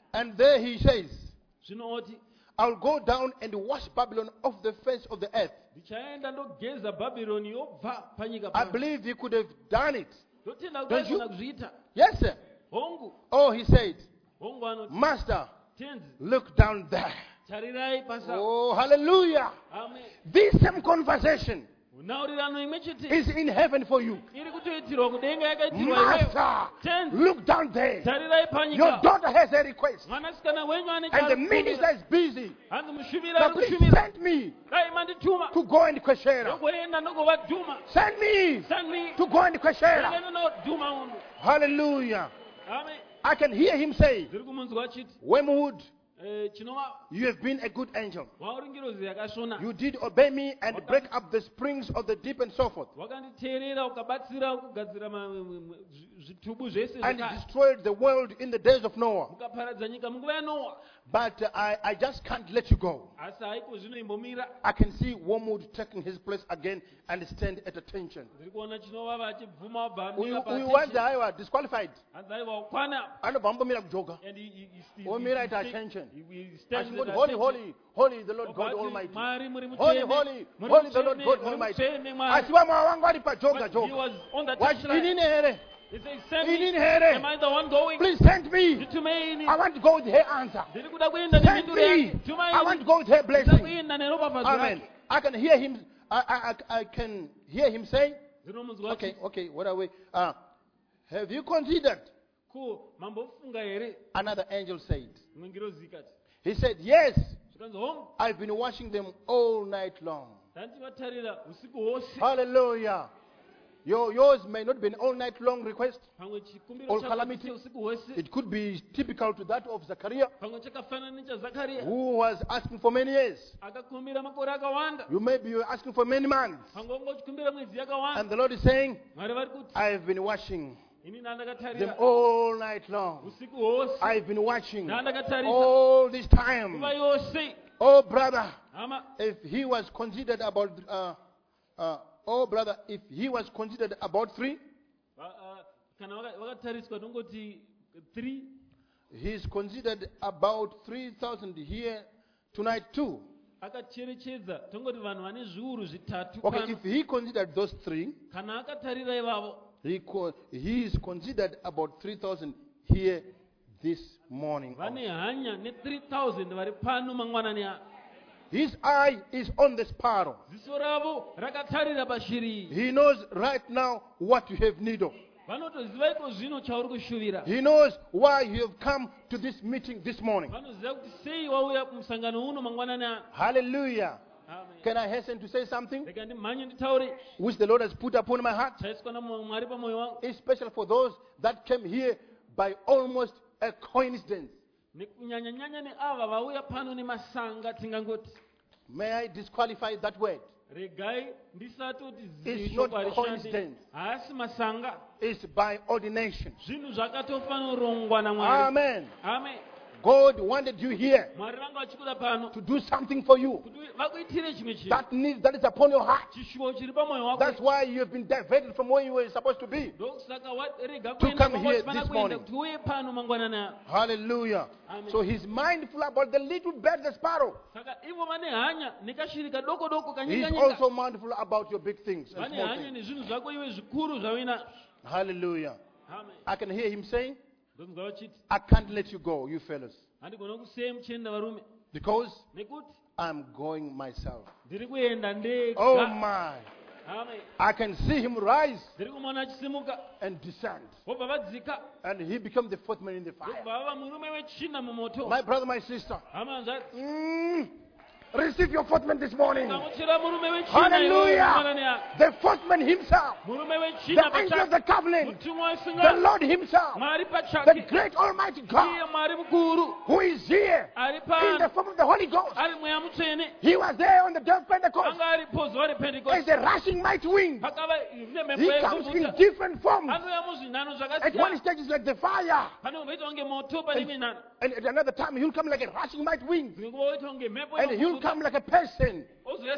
Speaker 1: And there he says,
Speaker 2: zvino oti
Speaker 1: I'll go down and wash Babylon off the face of the earth.
Speaker 2: ndichaenda ndogeza bhabhironi yobva panyika
Speaker 1: I
Speaker 2: pano.
Speaker 1: believe he could have done it.
Speaker 2: ndotenda kuti
Speaker 1: Don't you?
Speaker 2: aigona kuzviita.
Speaker 1: Yes, sir.
Speaker 2: hongu
Speaker 1: Oh, he said,
Speaker 2: hongu anoti
Speaker 1: Master,
Speaker 2: tenzi
Speaker 1: look down there.
Speaker 2: tarirai pasa.
Speaker 1: Oh, hallelujah.
Speaker 2: amen.
Speaker 1: This same conversation
Speaker 2: nhaurirano imwe chete
Speaker 1: is in heaven for you.
Speaker 2: iri kutoitirwa kudenga yakaitirwa iweyo.
Speaker 1: Master,
Speaker 2: tenzi
Speaker 1: look down there.
Speaker 2: tarirai
Speaker 1: Your
Speaker 2: panyika.
Speaker 1: daughter has a request.
Speaker 2: mwanasikana wenyu ane
Speaker 1: And the
Speaker 2: chaari
Speaker 1: minister
Speaker 2: kushuvira.
Speaker 1: is busy.
Speaker 2: hanzi mushuvira
Speaker 1: But
Speaker 2: ari
Speaker 1: please
Speaker 2: kushuvira.
Speaker 1: send me
Speaker 2: dai mandituma
Speaker 1: to go and Kweshera.
Speaker 2: ndogoenda ndogovadhuma.
Speaker 1: Send me
Speaker 2: send me
Speaker 1: to go and Kweshera.
Speaker 2: ndakaenda nodhuma unhu.
Speaker 1: Hallelujah.
Speaker 2: amen.
Speaker 1: I can hear him say,
Speaker 2: zviri kumunzwa achiti
Speaker 1: Wormwood,
Speaker 2: eh, chinova
Speaker 1: you have been a good angel.
Speaker 2: wauri ngirozi yakasvona.
Speaker 1: You did obey me and break up the springs of the deep and so forth.
Speaker 2: wakanditeerera ukabatsira kugadzira ma- m- m- zvi- zvitubu zvese
Speaker 1: And
Speaker 2: zvekare.
Speaker 1: destroyed the world in the days of Noah.
Speaker 2: mukaparadza nyika munguva yanoa.
Speaker 1: But uh, I, I just can't let you go.
Speaker 2: asi haiko zvino imbomira.
Speaker 1: I can see Wormwood taking his place again and stand at attention.
Speaker 2: ndiri kuona chinovava achibvuma wabva
Speaker 1: We,
Speaker 2: amira
Speaker 1: we
Speaker 2: pa
Speaker 1: want
Speaker 2: attention.
Speaker 1: the Iowa disqualified.
Speaker 2: hanzi aiwa wakwana.
Speaker 1: Anobva ambomira kujoga.
Speaker 2: And he- he- he- he-
Speaker 1: Omira
Speaker 2: he-
Speaker 1: at
Speaker 2: he-
Speaker 1: attention.
Speaker 2: he- he stands
Speaker 1: Ashingoti,
Speaker 2: at
Speaker 1: holy,
Speaker 2: attention.
Speaker 1: holy, holy, the Lord God
Speaker 2: Wakati
Speaker 1: Almighty.
Speaker 2: Mwari muri
Speaker 1: Holy,
Speaker 2: mutsvene,
Speaker 1: holy,
Speaker 2: muri
Speaker 1: holy, the Lord
Speaker 2: mutsvene,
Speaker 1: God
Speaker 2: muri
Speaker 1: Almighty.
Speaker 2: mutsvene, Mwari.
Speaker 1: Asi vamwe vangu vari pajoga
Speaker 2: But he
Speaker 1: joga.
Speaker 2: was on the
Speaker 1: Wati,
Speaker 2: touchline.
Speaker 1: inini here?
Speaker 2: He said, "Send
Speaker 1: Inini
Speaker 2: me.
Speaker 1: here?
Speaker 2: Am I the one going?
Speaker 1: Please send me.
Speaker 2: Nditumeini.
Speaker 1: I want to go with her answer.
Speaker 2: Ndiri kuda kuenda
Speaker 1: Send
Speaker 2: nemhinduro
Speaker 1: me.
Speaker 2: yake. Tumaini.
Speaker 1: I want to go with her
Speaker 2: Ndiri
Speaker 1: blessing.
Speaker 2: kuenda neropafadzo
Speaker 1: Amen.
Speaker 2: rake.
Speaker 1: I can hear him. I, I, I, I can hear him say,
Speaker 2: Ndinomunzwa
Speaker 1: okay,
Speaker 2: achiti,
Speaker 1: okay, what are we? Uh, have you considered?
Speaker 2: ko mambofunga here?
Speaker 1: Another angel said.
Speaker 2: Imwe ngirozi ikati.
Speaker 1: He said, yes,
Speaker 2: Zvikanzi, hongu,
Speaker 1: I've been washing them all night long.
Speaker 2: ndandivatarira usiku hwose.
Speaker 1: Hallelujah. Your, yours may not be an all night long request.
Speaker 2: Pamwe chikumbiro
Speaker 1: All
Speaker 2: chako
Speaker 1: calamity.
Speaker 2: chiche usiku hwose.
Speaker 1: It could be typical to that of Zachariah,
Speaker 2: Pamwe chakafanana nechaZakaria.
Speaker 1: who was asking for many years.
Speaker 2: akakumbira makore akawanda.
Speaker 1: You may be asking for many months.
Speaker 2: Pamwe ungachikumbira mwedzi yakawanda.
Speaker 1: And the Lord is saying,
Speaker 2: Mwari vari kuti,
Speaker 1: I've been washing
Speaker 2: ini
Speaker 1: them
Speaker 2: ndandakatarira
Speaker 1: all night long.
Speaker 2: usiku hwose.
Speaker 1: I've been watching
Speaker 2: Ndandakatarisa
Speaker 1: all this time.
Speaker 2: nguva yose.
Speaker 1: Oh, brother,
Speaker 2: Hama,
Speaker 1: if he was considered about, uh, uh, oh, brother, if he was considered about three,
Speaker 2: va- ah, kana vaka- vakatariswa tongoti three,
Speaker 1: he's considered about three thousand here tonight too.
Speaker 2: akacherechedza tongoti vanhu vane zviuru zvitatu
Speaker 1: Okay,
Speaker 2: pano.
Speaker 1: if he considered those three,
Speaker 2: Kana akatarira ivavo,
Speaker 1: he, co- he is considered about three thousand here this morning.
Speaker 2: vane hanya ne-three thousand vari pano mangwanani aya.
Speaker 1: His eye is on the sparrow.
Speaker 2: Ziso ravo rakatarira pashiri iyi.
Speaker 1: He knows right now what you have need of.
Speaker 2: Vanotoziva iko zvino chauri kushuvira.
Speaker 1: He knows why you have come to this meeting this morning.
Speaker 2: Vanoziva kuti sei wauya kumusangano uno mangwanani aya.
Speaker 1: Hallelujah.
Speaker 2: Amen.
Speaker 1: Can I hasten to say something
Speaker 2: Rega ndimhanye nditaure
Speaker 1: which the Lord has put upon my heart,
Speaker 2: chaiswa naMwari pamwoyo wangu.
Speaker 1: especially for those that came here by almost a coincidence?
Speaker 2: Nekunyanya-nyanya neava vauya pano nemasanga tingangoti.
Speaker 1: May I disqualify that word?
Speaker 2: Regai ndisatoti
Speaker 1: It's
Speaker 2: zishoko
Speaker 1: not
Speaker 2: harishandi.
Speaker 1: coincidence.
Speaker 2: Haasi masanga.
Speaker 1: It's by ordination.
Speaker 2: Zvinhu zvakatofanirongwa naMwari.
Speaker 1: Amen.
Speaker 2: Amen.
Speaker 1: God wanted you here
Speaker 2: Mwari vanga vachikuda pano
Speaker 1: to do something for you.
Speaker 2: kuti vakuitire chimwe chinhu.
Speaker 1: That needs that is upon your heart.
Speaker 2: Chishuvo chiri pamwoyo wako.
Speaker 1: That's why you have been diverted from where you were supposed to be.
Speaker 2: Ndokusaka warega
Speaker 1: To
Speaker 2: kuenda
Speaker 1: come
Speaker 2: kwanga
Speaker 1: here
Speaker 2: usifana
Speaker 1: this
Speaker 2: kuenda
Speaker 1: morning.
Speaker 2: kuti uye pano mangwanani aya.
Speaker 1: Hallelujah.
Speaker 2: Amen.
Speaker 1: So he's mindful about the little bird, the sparrow.
Speaker 2: Saka ivo vane hanya nekashiri kadoko doko
Speaker 1: He's
Speaker 2: kanyika-nyika.
Speaker 1: also mindful about your big things and
Speaker 2: Vane
Speaker 1: small
Speaker 2: hanya
Speaker 1: things.
Speaker 2: nezvinhu zvako iwe zvikuru zvauinazvo.
Speaker 1: Hallelujah.
Speaker 2: Amen.
Speaker 1: I can hear him saying,
Speaker 2: Ndonzwa vachiti
Speaker 1: I can't let you go, you fellas,
Speaker 2: handigona kusei muchienda varume
Speaker 1: because
Speaker 2: nekuti
Speaker 1: I'm going myself.
Speaker 2: ndiri kuenda ndega.
Speaker 1: Oh my.
Speaker 2: Amen.
Speaker 1: I can see him rise
Speaker 2: Ndiri kumuona achisimuka
Speaker 1: and descend.
Speaker 2: vobva vadzika
Speaker 1: And he became the fourth man in the fire.
Speaker 2: vobva vava murume wechina mumoto.
Speaker 1: My brother, my sister,
Speaker 2: Hama zvatsi
Speaker 1: mm, receive your fourth man this morning.
Speaker 2: gamuchira murume wechina
Speaker 1: Hallelujah.
Speaker 2: mangwanani aya.
Speaker 1: The fourth man himself,
Speaker 2: Murume
Speaker 1: the
Speaker 2: wechina
Speaker 1: angel of
Speaker 2: pachake.
Speaker 1: the covenant,
Speaker 2: Mutumwa
Speaker 1: the
Speaker 2: wesinga.
Speaker 1: Lord himself,
Speaker 2: Mwari
Speaker 1: the
Speaker 2: pachake.
Speaker 1: great almighty
Speaker 2: Iye
Speaker 1: God,
Speaker 2: Mwari mukuru.
Speaker 1: who is here
Speaker 2: Ari
Speaker 1: in the
Speaker 2: pano.
Speaker 1: form of the Holy Ghost.
Speaker 2: Ari mweya mutsvene.
Speaker 1: He was there on the day of Pentecost
Speaker 2: Anga aripo zuva
Speaker 1: as
Speaker 2: repentecost.
Speaker 1: a rushing mighty wind.
Speaker 2: Pakava nemhepo
Speaker 1: He comes in
Speaker 2: yekuvhunda.
Speaker 1: different forms.
Speaker 2: Anouya muzvinhano
Speaker 1: At one
Speaker 2: zvakasiyana.
Speaker 1: stage, it's like the fire,
Speaker 2: Panomboita kunge moto pane imwe nhanho.
Speaker 1: and at another time, he'll come like a rushing mighty wind,
Speaker 2: Dzimwe nguva oita kunge mhepo
Speaker 1: and he'll
Speaker 2: inokuvhunda.
Speaker 1: come like a person.
Speaker 2: Ozoya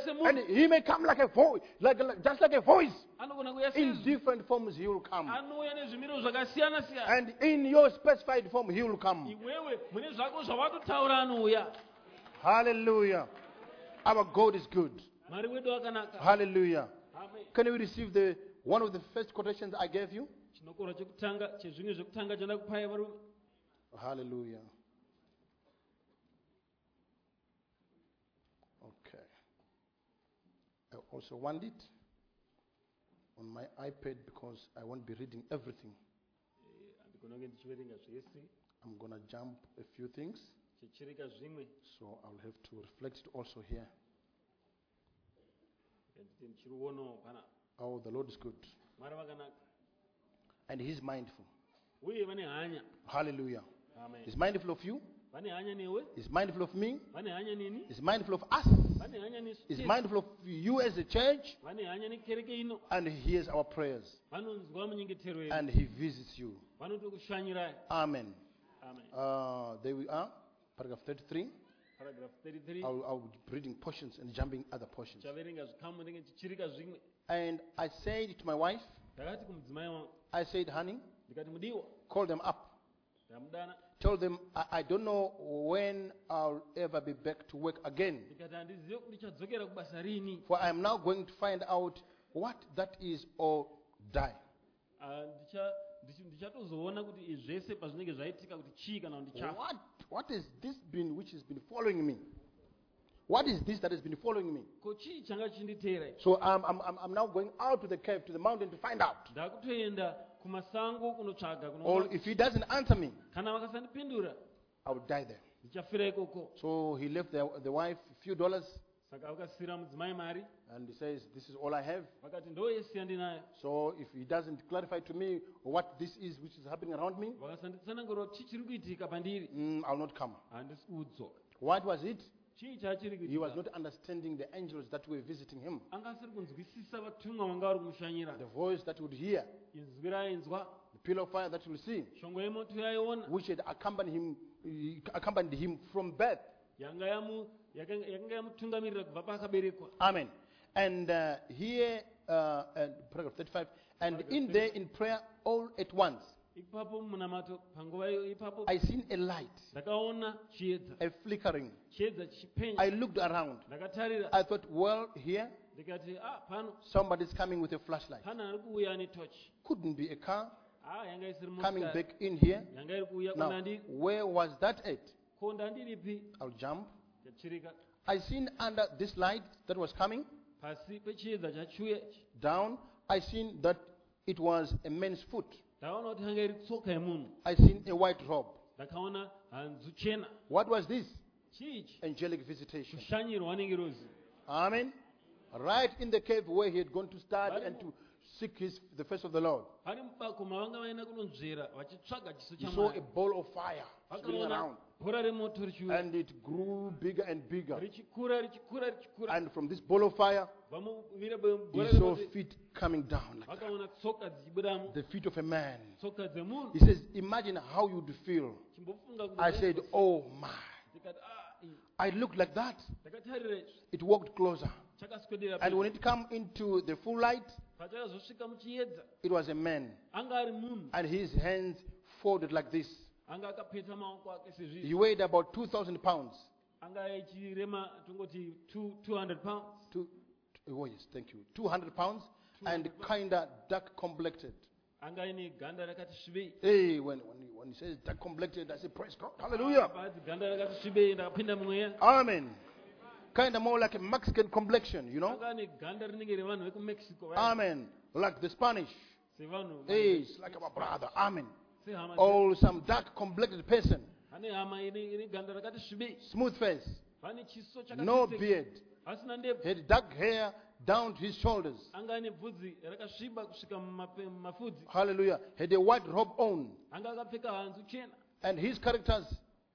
Speaker 2: semunhu
Speaker 1: And he may come like a voice, like, like just like a voice.
Speaker 2: anogona kuuya
Speaker 1: In
Speaker 2: sezwi
Speaker 1: different forms he will come.
Speaker 2: anouya nezvimiro zvakasiyana siyana
Speaker 1: And in your specified form he will come.
Speaker 2: iwewe mune zvako zvawatotaura anouya
Speaker 1: Hallelujah. Our God is good.
Speaker 2: mwari wedu akanaka
Speaker 1: Hallelujah.
Speaker 2: Amen.
Speaker 1: Can we receive the one of the first quotations I gave you?
Speaker 2: chinokorwa chekutanga chezvimwe zvekutanga chandakupai varume
Speaker 1: Hallelujah. Okay. I also want it on my iPad because I won't be reading everything.
Speaker 2: Eh, handikona kunge ndichiverenga zvese
Speaker 1: I'm going to jump a few things,
Speaker 2: chichireka zvimwe
Speaker 1: so I'll have to reflect it also here.
Speaker 2: nditi ndichirionawo pana
Speaker 1: Oh, the Lord is good.
Speaker 2: mwari vakanaka
Speaker 1: And He's mindful.
Speaker 2: uye vane hanya
Speaker 1: Hallelujah.
Speaker 2: amen
Speaker 1: He's mindful of you.
Speaker 2: vane hanya newe
Speaker 1: He's mindful of me.
Speaker 2: vane hanya neni
Speaker 1: He's mindful of us.
Speaker 2: vane hanya
Speaker 1: He's
Speaker 2: nesu
Speaker 1: mindful of you as a church.
Speaker 2: vane hanya nekereke ino
Speaker 1: And He hears our prayers.
Speaker 2: vanonzwa munyengetero yedu
Speaker 1: And He visits you.
Speaker 2: vanotokushanyirai
Speaker 1: Amen.
Speaker 2: amen
Speaker 1: Uh, there we are. Paragraph thirty-three.
Speaker 2: paragraph thirty-three
Speaker 1: I'll, I'll be reading portions and jumping other portions.
Speaker 2: chaverenga zvikamu ndenge chichirika zvimwe
Speaker 1: And I said to my wife,
Speaker 2: ndakati kumudzimai wangu
Speaker 1: I said, honey,
Speaker 2: ndikati mudiwa
Speaker 1: call them up.
Speaker 2: ndamudana
Speaker 1: Tell them, I, I don't know when I'll ever be back to work again.
Speaker 2: ndikati handizive kuti ndichadzokera kubasa rini
Speaker 1: For I am now going to find out what that is or die.
Speaker 2: Ah, ndicha- ndichi- ndichatozoona kuti izvi zvese pazvinenge zvaitika kuti chii kana kuti ndichafa
Speaker 1: What, what has this been which has been following me? What is this that has been following me?
Speaker 2: ko chii changa chinditeera ichi
Speaker 1: So I'm, I'm, I'm- I'm now going out to the cave, to the mountain to find out.
Speaker 2: ndakutoenda kumasango kunotsvaga
Speaker 1: Or
Speaker 2: kunoona
Speaker 1: if he doesn't answer me,
Speaker 2: kana vakasandipindura
Speaker 1: I will die there.
Speaker 2: ndichafira ikoko
Speaker 1: So he left the, the wife a few dollars
Speaker 2: saka vakasiyira mudzimai mari
Speaker 1: and he says, this is all I have.
Speaker 2: vakati ndo yese yandinayo
Speaker 1: So if he doesn't clarify to me what this is which is happening around me,
Speaker 2: vakasanditsanangurira kuti chii chiri kuitika pandiri
Speaker 1: mm, I'll not come.
Speaker 2: handisi kudzoka
Speaker 1: What was it?
Speaker 2: chii chachiri
Speaker 1: He was
Speaker 2: kuitika
Speaker 1: not understanding the angels that were visiting him.
Speaker 2: anga asiri kunzwisisa vatumwa vanga vari kumushanyira
Speaker 1: The voice that would hear,
Speaker 2: inzwi rainzwa
Speaker 1: the pillar of fire that he will see,
Speaker 2: shongo yemoto yaiona
Speaker 1: which had accompanied him, accompanied him from birth.
Speaker 2: yanga yamu- yakanga yakanga yamutungamirira kubva paakaberekwa
Speaker 1: Amen. And uh, here, uh, and paragraph thirty-five, and in there in prayer all at once,
Speaker 2: ipapo munamato panguva iyo ipapo
Speaker 1: I seen a light,
Speaker 2: ndakaona chiedza
Speaker 1: a flickering.
Speaker 2: chiedza chichipenya
Speaker 1: I looked around.
Speaker 2: ndakatarira
Speaker 1: I thought, well, here,
Speaker 2: ndikati ah pano
Speaker 1: somebody's coming with a flashlight.
Speaker 2: pana ari kuuya netochi
Speaker 1: Couldn't be a car
Speaker 2: ah yanga isiri
Speaker 1: coming
Speaker 2: motikari
Speaker 1: back in here.
Speaker 2: yanga iri kuuya
Speaker 1: Now,
Speaker 2: kwandandiri
Speaker 1: where was that at?
Speaker 2: ko ndandiripi
Speaker 1: I'll jump.
Speaker 2: chachirika
Speaker 1: I seen under this light that was coming
Speaker 2: pasi pechiedza chachiuya ichi
Speaker 1: down, I seen that it was a man's foot.
Speaker 2: ndakaona kuti yanga iri tsoka yemunhu
Speaker 1: I seen a white robe.
Speaker 2: ndakaona hanzu chena
Speaker 1: What was this?
Speaker 2: chiichi
Speaker 1: Angelic visitation.
Speaker 2: kushanyirwa nengerozi
Speaker 1: Amen. Right in the cave where he had gone to study and to seek his, the face of the Lord.
Speaker 2: pani mubako mavanga vaenda kunonzvera vachitsvaga chiso
Speaker 1: He saw a
Speaker 2: chamwari
Speaker 1: ball of fire spinning
Speaker 2: vakaona
Speaker 1: around.
Speaker 2: bhora remoto richiuya
Speaker 1: And it grew bigger and bigger.
Speaker 2: richikura richikura richikura
Speaker 1: And from this ball of fire,
Speaker 2: vamuvira
Speaker 1: he
Speaker 2: bhora
Speaker 1: saw
Speaker 2: remoto
Speaker 1: feet coming down. Like that.
Speaker 2: vakaona tsoka dzichibudamo
Speaker 1: The feet of a man.
Speaker 2: tsoka dzemunhu
Speaker 1: He says, imagine how you'd feel.
Speaker 2: chimbofunga kuti
Speaker 1: I said, oh my.
Speaker 2: ndikati ah iyi,
Speaker 1: I looked like that.
Speaker 2: ndakatarira izvi
Speaker 1: It walked closer.
Speaker 2: chakaswedera
Speaker 1: And
Speaker 2: pedyo.
Speaker 1: when it came into the full light,
Speaker 2: pachakazosvika muchiedza
Speaker 1: it was a man.
Speaker 2: anga ari munhu
Speaker 1: And his hands folded like this.
Speaker 2: anga akapeta maoko ake
Speaker 1: He
Speaker 2: sezvizvi
Speaker 1: weighed about two thousand pounds.
Speaker 2: anga echirema tongoti two- 200 pounds
Speaker 1: Two, oh yes, thank you. two hundred pounds and kind of dark complected.
Speaker 2: anga ine ganda rakati svibei
Speaker 1: Hey, when, when, he, when he says dark complected, I say, praise God. Hallelujah.
Speaker 2: padzi ganda rakati svibei ndakapinda mumweya
Speaker 1: Amen. Kind of more like a Mexican complexion, you know.
Speaker 2: anga ane ganda rinenge revanhu vekumexico
Speaker 1: Amen. Like the Spanish.
Speaker 2: sevanhu
Speaker 1: Hey, it's like our brother. Amen.
Speaker 2: sehama
Speaker 1: Or some dark complected person.
Speaker 2: ane hama ine ine ganda rakati svibei
Speaker 1: Smooth face.
Speaker 2: vane chiso
Speaker 1: No
Speaker 2: chakatsetseka
Speaker 1: beard.
Speaker 2: asina ndebvu
Speaker 1: Had dark hair down to his shoulders.
Speaker 2: anga ane bvudzi rakasviba kusvika mumape- mumafudzi
Speaker 1: Hallelujah. Had a white robe on.
Speaker 2: anga akapfeka hanzu chena
Speaker 1: And his characters,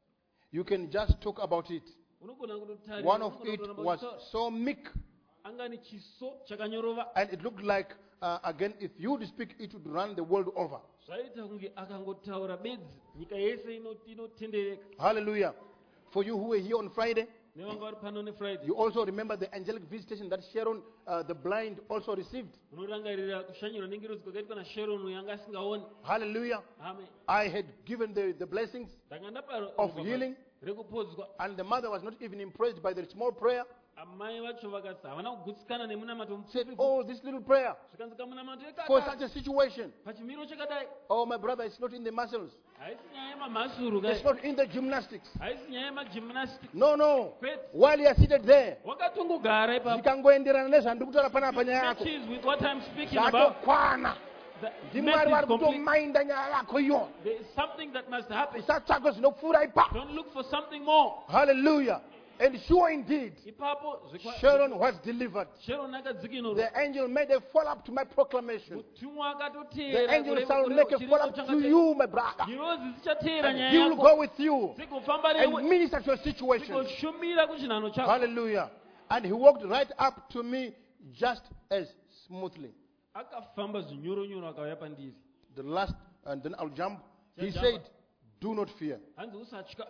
Speaker 1: you can just talk about it.
Speaker 2: unogona kutotarira
Speaker 1: One of
Speaker 2: unogona
Speaker 1: it
Speaker 2: kutoona
Speaker 1: was
Speaker 2: pamusoro.
Speaker 1: so meek,
Speaker 2: anga ane chiso chakanyorova
Speaker 1: and it looked like, uh, again, if you would speak, it would run the world over.
Speaker 2: zvaita kunge akangotaura bedzi nyika yese ino- inotendereka
Speaker 1: Hallelujah. For you who were here on Friday,
Speaker 2: nevanga vari pano neFriday.
Speaker 1: You also remember the angelic visitation that Sharon, uh, the blind, also received.
Speaker 2: Unorangarira kushanyirwa nengerodziko kwakaitwa naSharon uyo anga asingaoni.
Speaker 1: Hallelujah.
Speaker 2: Amen.
Speaker 1: I had given the, the blessings
Speaker 2: Ndanga ndapa
Speaker 1: of healing,
Speaker 2: rekupodzwa.
Speaker 1: and the mother was not even impressed by the small prayer.
Speaker 2: Amai vacho vakati havana kugutsikana nemunamato
Speaker 1: Said,
Speaker 2: mupfupi.
Speaker 1: oh, this little prayer
Speaker 2: Zvikanzi kamunamato
Speaker 1: for
Speaker 2: ekaka
Speaker 1: such a situation.
Speaker 2: pachimiro chakadai.
Speaker 1: Oh, my brother, it's not in the muscles.
Speaker 2: Haisi nyaya yemamhasuru
Speaker 1: It's
Speaker 2: kai.
Speaker 1: not in the gymnastics.
Speaker 2: Haisi nyaya yemagymnastics.
Speaker 1: No, no.
Speaker 2: Kwete.
Speaker 1: While you are seated there,
Speaker 2: Wakatongogara ipapo.
Speaker 1: zikangoenderana nezvandiri kutaura panapa nyaya yako,
Speaker 2: Matches with what I'm speaking about.
Speaker 1: zvatokwana.
Speaker 2: The
Speaker 1: ndimwari
Speaker 2: message
Speaker 1: vari
Speaker 2: complete.
Speaker 1: kutomainda nyaya yako iyo.
Speaker 2: There is something that must happen.
Speaker 1: usatsvaka zvinopfuura ipapo.
Speaker 2: Don't look for something more.
Speaker 1: Hallelujah. And sure indeed,
Speaker 2: Ipapo zvikwa-
Speaker 1: Sharon was delivered.
Speaker 2: Sharon akadzikinurwa.
Speaker 1: The angel made a follow up to my proclamation.
Speaker 2: Mutumwa
Speaker 1: The
Speaker 2: akatoteera
Speaker 1: angel
Speaker 2: kureva-
Speaker 1: shall
Speaker 2: kureva-
Speaker 1: make a
Speaker 2: chireva
Speaker 1: follow up to
Speaker 2: chakatera.
Speaker 1: you, my brother.
Speaker 2: Nyozi dzichateera
Speaker 1: And
Speaker 2: nyaya
Speaker 1: he will
Speaker 2: yako.
Speaker 1: go with you
Speaker 2: Dzigofamba
Speaker 1: and
Speaker 2: newe.
Speaker 1: minister to your situation.
Speaker 2: Dzigoshumira kuchinhano chako.
Speaker 1: Hallelujah. And he walked right up to me just as smoothly.
Speaker 2: Akafamba zvinyoronyoro akauya pandiri.
Speaker 1: The last, and then I'll jump. He
Speaker 2: Yeah, jump.
Speaker 1: said, do not fear.
Speaker 2: Hanzi usatya.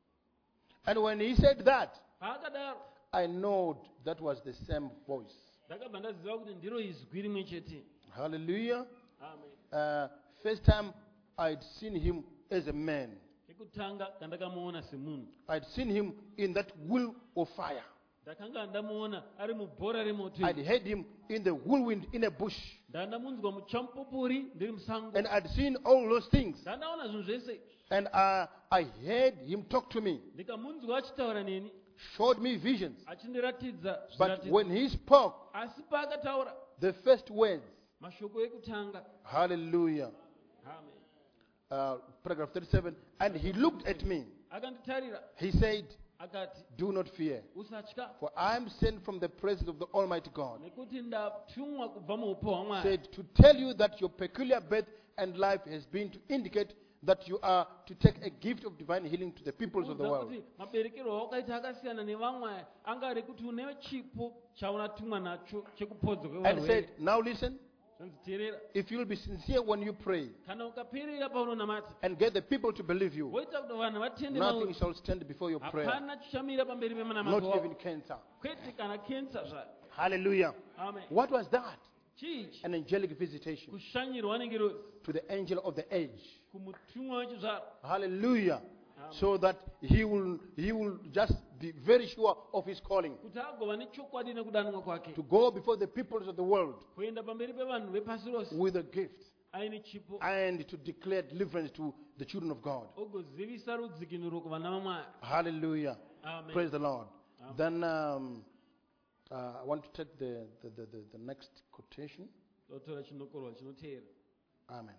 Speaker 1: And when he said that,
Speaker 2: Paakadaro
Speaker 1: I know that was the same voice.
Speaker 2: ndakabva ndaziva kuti ndiro izwi rimwe chete.
Speaker 1: Hallelujah.
Speaker 2: Amen.
Speaker 1: Uh, first time I'd seen him as a man.
Speaker 2: Chekutanga kandakamuona semunhu.
Speaker 1: I'd seen him in that wheel of fire.
Speaker 2: Ndakanga ndamuona ari mubhora remoto.
Speaker 1: I'd heard him in the whirlwind in a bush.
Speaker 2: Ndandamunzwa muchamupupuri ndiri musango.
Speaker 1: And I'd seen all those things.
Speaker 2: Ndandaona zvinhu zvese.
Speaker 1: And uh, I heard him talk to me,
Speaker 2: Ndikamunzwa achitaura neni.
Speaker 1: showed me visions.
Speaker 2: Achindiratidza
Speaker 1: But
Speaker 2: zviratidzo.
Speaker 1: when he spoke,
Speaker 2: Asi paakataura
Speaker 1: the first words,
Speaker 2: mashoko ekutanga.
Speaker 1: hallelujah,
Speaker 2: Amen.
Speaker 1: uh, paragraph thirty-seven, and he looked at me.
Speaker 2: Akanditarira
Speaker 1: He said,
Speaker 2: akati
Speaker 1: do not fear,
Speaker 2: usatya
Speaker 1: for I am sent from the presence of the Almighty God.
Speaker 2: nekuti ndatumwa kubva muupo hwaMwari.
Speaker 1: Said to tell you that your peculiar birth and life has been to indicate that you are to take a gift of divine healing to the peoples of the
Speaker 2: Kuudza
Speaker 1: world.
Speaker 2: kuti maberekerwo awakaita akasiyana nevamwe anga ari kuti une chipo chaunatumwa nacho chekupodzwa
Speaker 1: And
Speaker 2: kwevarwere.
Speaker 1: said, now listen,
Speaker 2: Zvanzi teerera,
Speaker 1: if you'll be sincere when you pray
Speaker 2: kana ukaperera paunonamata
Speaker 1: and get the people to believe you,
Speaker 2: woita kuti vanhu vatende
Speaker 1: nothing
Speaker 2: mauri,
Speaker 1: shall stand before your prayer,
Speaker 2: hapana chichamira pamberi
Speaker 1: not
Speaker 2: pemanamato
Speaker 1: even
Speaker 2: wavo,
Speaker 1: cancer.
Speaker 2: kwete kana kensa zvayo.
Speaker 1: Hallelujah.
Speaker 2: Amen.
Speaker 1: What was that?
Speaker 2: Chii
Speaker 1: An angelic visitation
Speaker 2: kushanyirwa nengerozi
Speaker 1: to the angel of the age.
Speaker 2: kumutumwa wechizvaro.
Speaker 1: Hallelujah.
Speaker 2: Amen.
Speaker 1: So that he will he will just be very sure of his calling
Speaker 2: Kuti agova nechokwadi nekudanwa kwake.
Speaker 1: to go before the peoples of the world
Speaker 2: Kuenda pamberi pevanhu vepasi rose
Speaker 1: with a gift
Speaker 2: aine chipo
Speaker 1: and to declare deliverance to the children of God.
Speaker 2: ogozivisa rudzikinuro kuvana vaMwari.
Speaker 1: Hallelujah.
Speaker 2: Amen.
Speaker 1: Praise the Lord.
Speaker 2: Amen.
Speaker 1: Then um, uh, I want to take the, the, the, the, the next quotation.
Speaker 2: Totora chinokorwa chinoteera.
Speaker 1: Amen.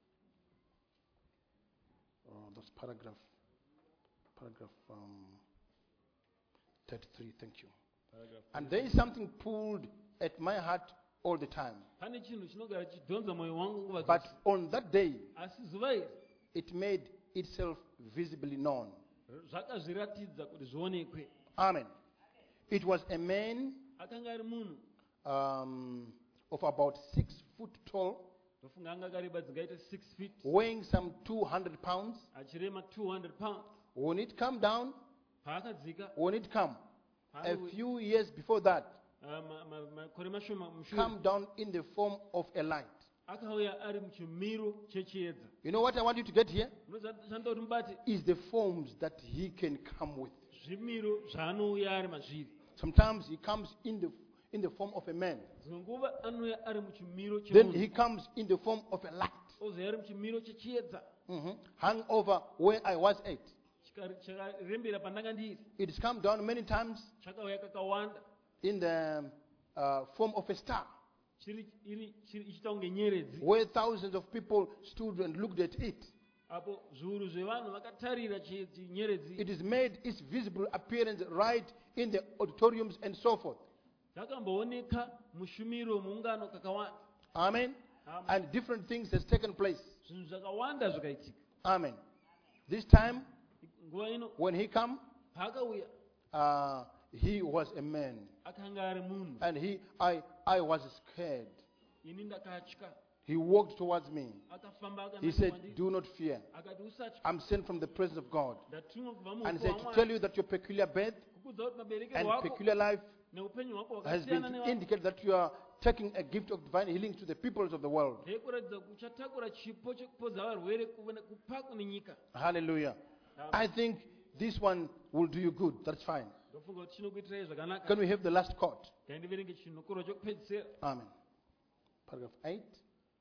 Speaker 1: Oh, that's paragraph, paragraph um, thirty-three. Thank you. And there is something pulled at my heart all the time.
Speaker 2: Pane chinhu chinogara chidhonza mwoyo wangu nguva
Speaker 1: But
Speaker 2: dzose.
Speaker 1: on that day,
Speaker 2: Asi zuva iri
Speaker 1: it made itself visibly known.
Speaker 2: zvakazviratidza kuti zvionekwe.
Speaker 1: Amen. It was a man
Speaker 2: Akanga ari munhu
Speaker 1: um, of about six foot tall,
Speaker 2: ndofunga anga akareba dzingaite six feet
Speaker 1: weighing some two hundred pounds.
Speaker 2: achirema two hundred pounds.
Speaker 1: When it come down,
Speaker 2: Paakadzika
Speaker 1: when it come, a
Speaker 2: paano-
Speaker 1: few years before that,
Speaker 2: ah, ma- ma- makore mashoma mushure
Speaker 1: come down in the form of a light.
Speaker 2: akauya ari muchimiro chechiedza.
Speaker 1: You know what I want you to get here?
Speaker 2: Munoziva chanda kuti mubati
Speaker 1: Is the forms that he can come with.
Speaker 2: zvimiro zvaanouya ari mazviri.
Speaker 1: Sometimes he comes in the in the form of a man.
Speaker 2: Dzimwe nguva anouya ari muchimiro
Speaker 1: Then he
Speaker 2: chemunhu.
Speaker 1: comes in the form of a light.
Speaker 2: Ozouya ari muchimiro chechiedza.
Speaker 1: Mhm. Hung over where I was at.
Speaker 2: Chikari- chakarembera pandanga ndiri.
Speaker 1: It has come down many times
Speaker 2: Chakauya kakawanda.
Speaker 1: in the uh, form of a star,
Speaker 2: Chiri iri chiri ichita kunge nyeredzi.
Speaker 1: where thousands of people stood and looked at it.
Speaker 2: Apo zviuru zvevanhu vakatarira chi- chi- nyeredzi.
Speaker 1: It has made its visible appearance right in the auditoriums and so forth.
Speaker 2: Zvakambooneka mushumiro muungano kakawanda.
Speaker 1: Amen.
Speaker 2: Amen.
Speaker 1: And different things has taken place.
Speaker 2: Zvinhu zvakawanda zvakaitika.
Speaker 1: Amen. This time,
Speaker 2: Nguva ino
Speaker 1: when he come,
Speaker 2: paakauya
Speaker 1: uh, he was a man,
Speaker 2: akanga ari munhu.
Speaker 1: and he, I, I was scared.
Speaker 2: Ini ndakatya.
Speaker 1: He walked towards me.
Speaker 2: Akafamba
Speaker 1: He
Speaker 2: akananga
Speaker 1: said,
Speaker 2: kwandiri.
Speaker 1: "Do not fear.
Speaker 2: Akati usatya.
Speaker 1: I'm sent from the presence of God."
Speaker 2: Ndatumwa kubva
Speaker 1: And
Speaker 2: muupo
Speaker 1: said to
Speaker 2: hwaMwari
Speaker 1: tell you that your peculiar birth
Speaker 2: kukudza kuti maberekero
Speaker 1: and
Speaker 2: wako
Speaker 1: peculiar life
Speaker 2: neupenyu hwako
Speaker 1: has been
Speaker 2: hwakasiyana
Speaker 1: to
Speaker 2: newako
Speaker 1: indicate that you are taking a gift of divine healing to the peoples of the world.
Speaker 2: ndekuratidza kuti uchatakura chipo chekupodza varwere kuva- kupa kune nyika.
Speaker 1: Hallelujah. I think this one will do you good. That's fine.
Speaker 2: ndofunga kuti chinokuitirai zvakanaka.
Speaker 1: Can we have the last quote?
Speaker 2: ngaindiverenge chinokoro chokupedzisira.
Speaker 1: Amen. Paragraph eight.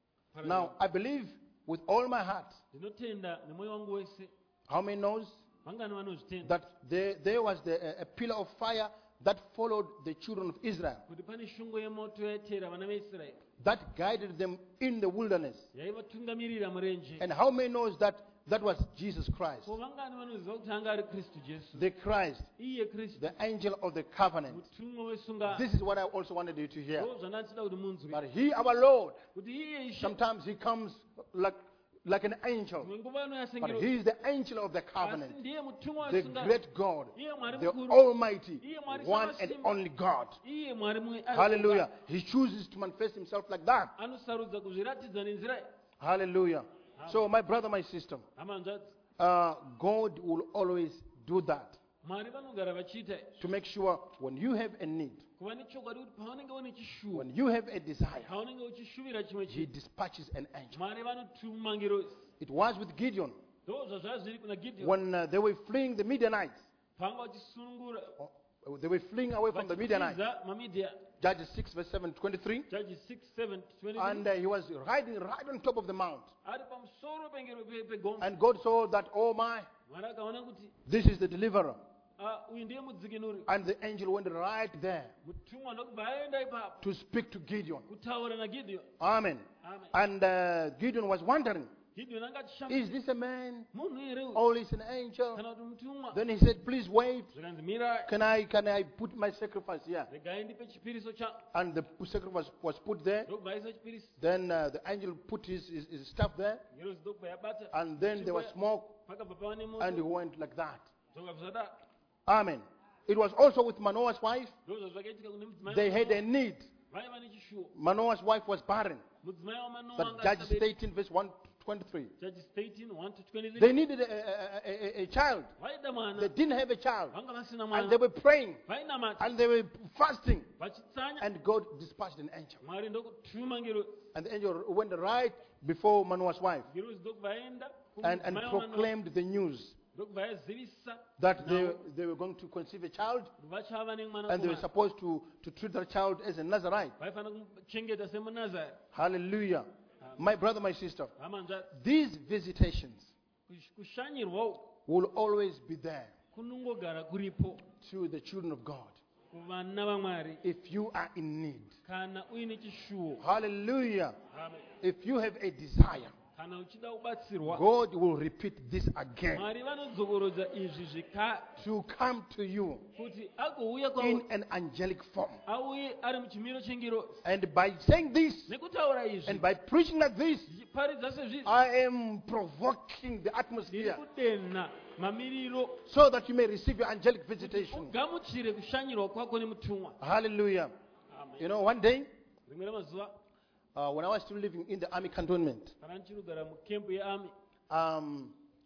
Speaker 1: Now, I believe with all my heart.
Speaker 2: ndinotenda nemwoyo wangu wese.
Speaker 1: How many knows
Speaker 2: vangani vanozvitenda
Speaker 1: that there, there was the, a, a pillar of fire that followed the children of Israel,
Speaker 2: kuti pane shungu yemoto yaiteera vana veisraeri
Speaker 1: that guided them in the wilderness?
Speaker 2: yaivatungamirira murenje.
Speaker 1: And how many knows that that was Jesus Christ?
Speaker 2: ko vangani vanoziva kuti anga ari kristu jesu,
Speaker 1: The Christ,
Speaker 2: iye kristu,
Speaker 1: the angel of the covenant.
Speaker 2: mutumwa wesungano.
Speaker 1: This is what I also wanted you to hear.
Speaker 2: ndo zvandachida kuti munzwe
Speaker 1: But he, our Lord,
Speaker 2: kuti iye ishe
Speaker 1: sometimes he comes like, like an angel.
Speaker 2: imwe nguva ano
Speaker 1: But
Speaker 2: yasengero
Speaker 1: he is the angel of the
Speaker 2: asi
Speaker 1: covenant,
Speaker 2: ndiye mutumwa
Speaker 1: the
Speaker 2: wesungano,
Speaker 1: great God,
Speaker 2: iye mwari
Speaker 1: the
Speaker 2: mukuru,
Speaker 1: Almighty,
Speaker 2: iye mwari
Speaker 1: one and
Speaker 2: samasimba,
Speaker 1: only God.
Speaker 2: iye mwari mumwe ari
Speaker 1: Hallelujah. He chooses to manifest himself like that.
Speaker 2: kuga. anosarudza kuzviratidza nenzira iyi.
Speaker 1: Hallelujah. So, my brother, my sister,
Speaker 2: hamanzvadzi
Speaker 1: uh, God will always do that
Speaker 2: mwari vanogara vachiita izvi.
Speaker 1: to make sure when you have a need,
Speaker 2: kuva nechokwadi kuti paunenge une chishuvo,
Speaker 1: when you have a desire,
Speaker 2: paunenge uchishuvira chimwe
Speaker 1: he
Speaker 2: chinhu,
Speaker 1: dispatches an angel.
Speaker 2: mwari vanotuma ngerozi.
Speaker 1: It was with Gideon
Speaker 2: ndo zvazvazviri kuna Gideon
Speaker 1: when uh, they were fleeing the Midianites.
Speaker 2: panga vachisunungura
Speaker 1: Oh, They were fleeing away from the Midianites.
Speaker 2: vachitiza mamidia.
Speaker 1: Judges six, verse seven, twenty-three.
Speaker 2: Judges six, seven, twenty.
Speaker 1: And uh, he was riding right on top of the mount.
Speaker 2: ari pamusoro pengero pe- pegomba.
Speaker 1: And God saw that, oh my,
Speaker 2: mwari akaona kuti
Speaker 1: this is the deliverer.
Speaker 2: ah, uyu ndiye mudzikinuri.
Speaker 1: And the angel went right there
Speaker 2: mutumwa ndokubva aenda ipapo
Speaker 1: to speak to Gideon.
Speaker 2: kutaura naGideon.
Speaker 1: Amen.
Speaker 2: Amen.
Speaker 1: And uh, Gideon was wondering,
Speaker 2: Gideon anga achishamba
Speaker 1: is this a man
Speaker 2: munhu here uyu
Speaker 1: or is an angel?
Speaker 2: kana kuti mutumwa.
Speaker 1: Then he said, please wait.
Speaker 2: zvikanzi mirai,
Speaker 1: Can I, can I put my sacrifice here?
Speaker 2: regai ndipe chipiriso changu.
Speaker 1: And the sacrifice was put there.
Speaker 2: ndokubva aisa chipiriso.
Speaker 1: Then uh, the angel put his, his, his stuff there.
Speaker 2: ngerozi ndokubva yabata.
Speaker 1: And then there was smoke.
Speaker 2: pakabva pava
Speaker 1: And he
Speaker 2: nemoto.
Speaker 1: went like that.
Speaker 2: zvokabva zvadaro.
Speaker 1: Amen. It was also with Manoah's wife.
Speaker 2: ndo zvazvakaitika kune mudzimai
Speaker 1: They had a
Speaker 2: wamanoa.
Speaker 1: need.
Speaker 2: vaiva nechishuvo.
Speaker 1: Manoah's wife was barren.
Speaker 2: mudzimai wamanoa
Speaker 1: But
Speaker 2: anga
Speaker 1: Judges
Speaker 2: asaberi-
Speaker 1: eighteen, verse one to twenty-three.
Speaker 2: Judges thirteen, one to twenty-three.
Speaker 1: They needed a, a, a, a, a child.
Speaker 2: vaida mwana.
Speaker 1: They didn't have a child.
Speaker 2: vanga vasina
Speaker 1: And they
Speaker 2: mwana.
Speaker 1: were praying.
Speaker 2: vainamata.
Speaker 1: And they were fasting.
Speaker 2: vachitsanya.
Speaker 1: And God dispatched an angel.
Speaker 2: mwari ndokutuma ngerozi.
Speaker 1: And the angel went right before Manoah's wife
Speaker 2: ngerozi ndokubva yaenda
Speaker 1: and, and
Speaker 2: kumudzimai wamanoa.
Speaker 1: proclaimed the news
Speaker 2: ndokubva yazivisa
Speaker 1: that they, they were going to conceive a child
Speaker 2: kuti vachava nemwana
Speaker 1: and they were
Speaker 2: kumwana.
Speaker 1: supposed to, to treat that child as a Nazarite.
Speaker 2: vaifanira kumuchengeta semunazari.
Speaker 1: Hallelujah. My brother, my sister,
Speaker 2: hamanzvadzi.
Speaker 1: these visitations
Speaker 2: Kush- kushanyirwa uku
Speaker 1: will always be there
Speaker 2: kunongogara kuripo
Speaker 1: to the children of God
Speaker 2: kuvana vamwari
Speaker 1: if you are in need.
Speaker 2: kana uine chishuvo.
Speaker 1: Hallelujah.
Speaker 2: Amen.
Speaker 1: If you have a desire,
Speaker 2: kana uchida kubatsirwa,
Speaker 1: God will repeat this again
Speaker 2: mwari vanodzokorodza izvi zvika
Speaker 1: to come to you
Speaker 2: kuti agouya
Speaker 1: in
Speaker 2: kwauri
Speaker 1: an angelic form.
Speaker 2: auye ari muchimiro chengerozi.
Speaker 1: And by saying this
Speaker 2: nekutaura izvi
Speaker 1: and by preaching like this,
Speaker 2: zvichiparidza sezvizvi
Speaker 1: I am provoking the
Speaker 2: ndiri
Speaker 1: atmosphere
Speaker 2: kudenha mamiriro
Speaker 1: so that you may receive your angelic visitation.
Speaker 2: ugamuchire kushanyirwa kwako nemutumwa.
Speaker 1: Hallelujah.
Speaker 2: Amen.
Speaker 1: You know, one day,
Speaker 2: rimwe ramazuva
Speaker 1: uh, when I was still living in the army cantonment,
Speaker 2: kana ndichiri kugara mukempu yearmy,
Speaker 1: um,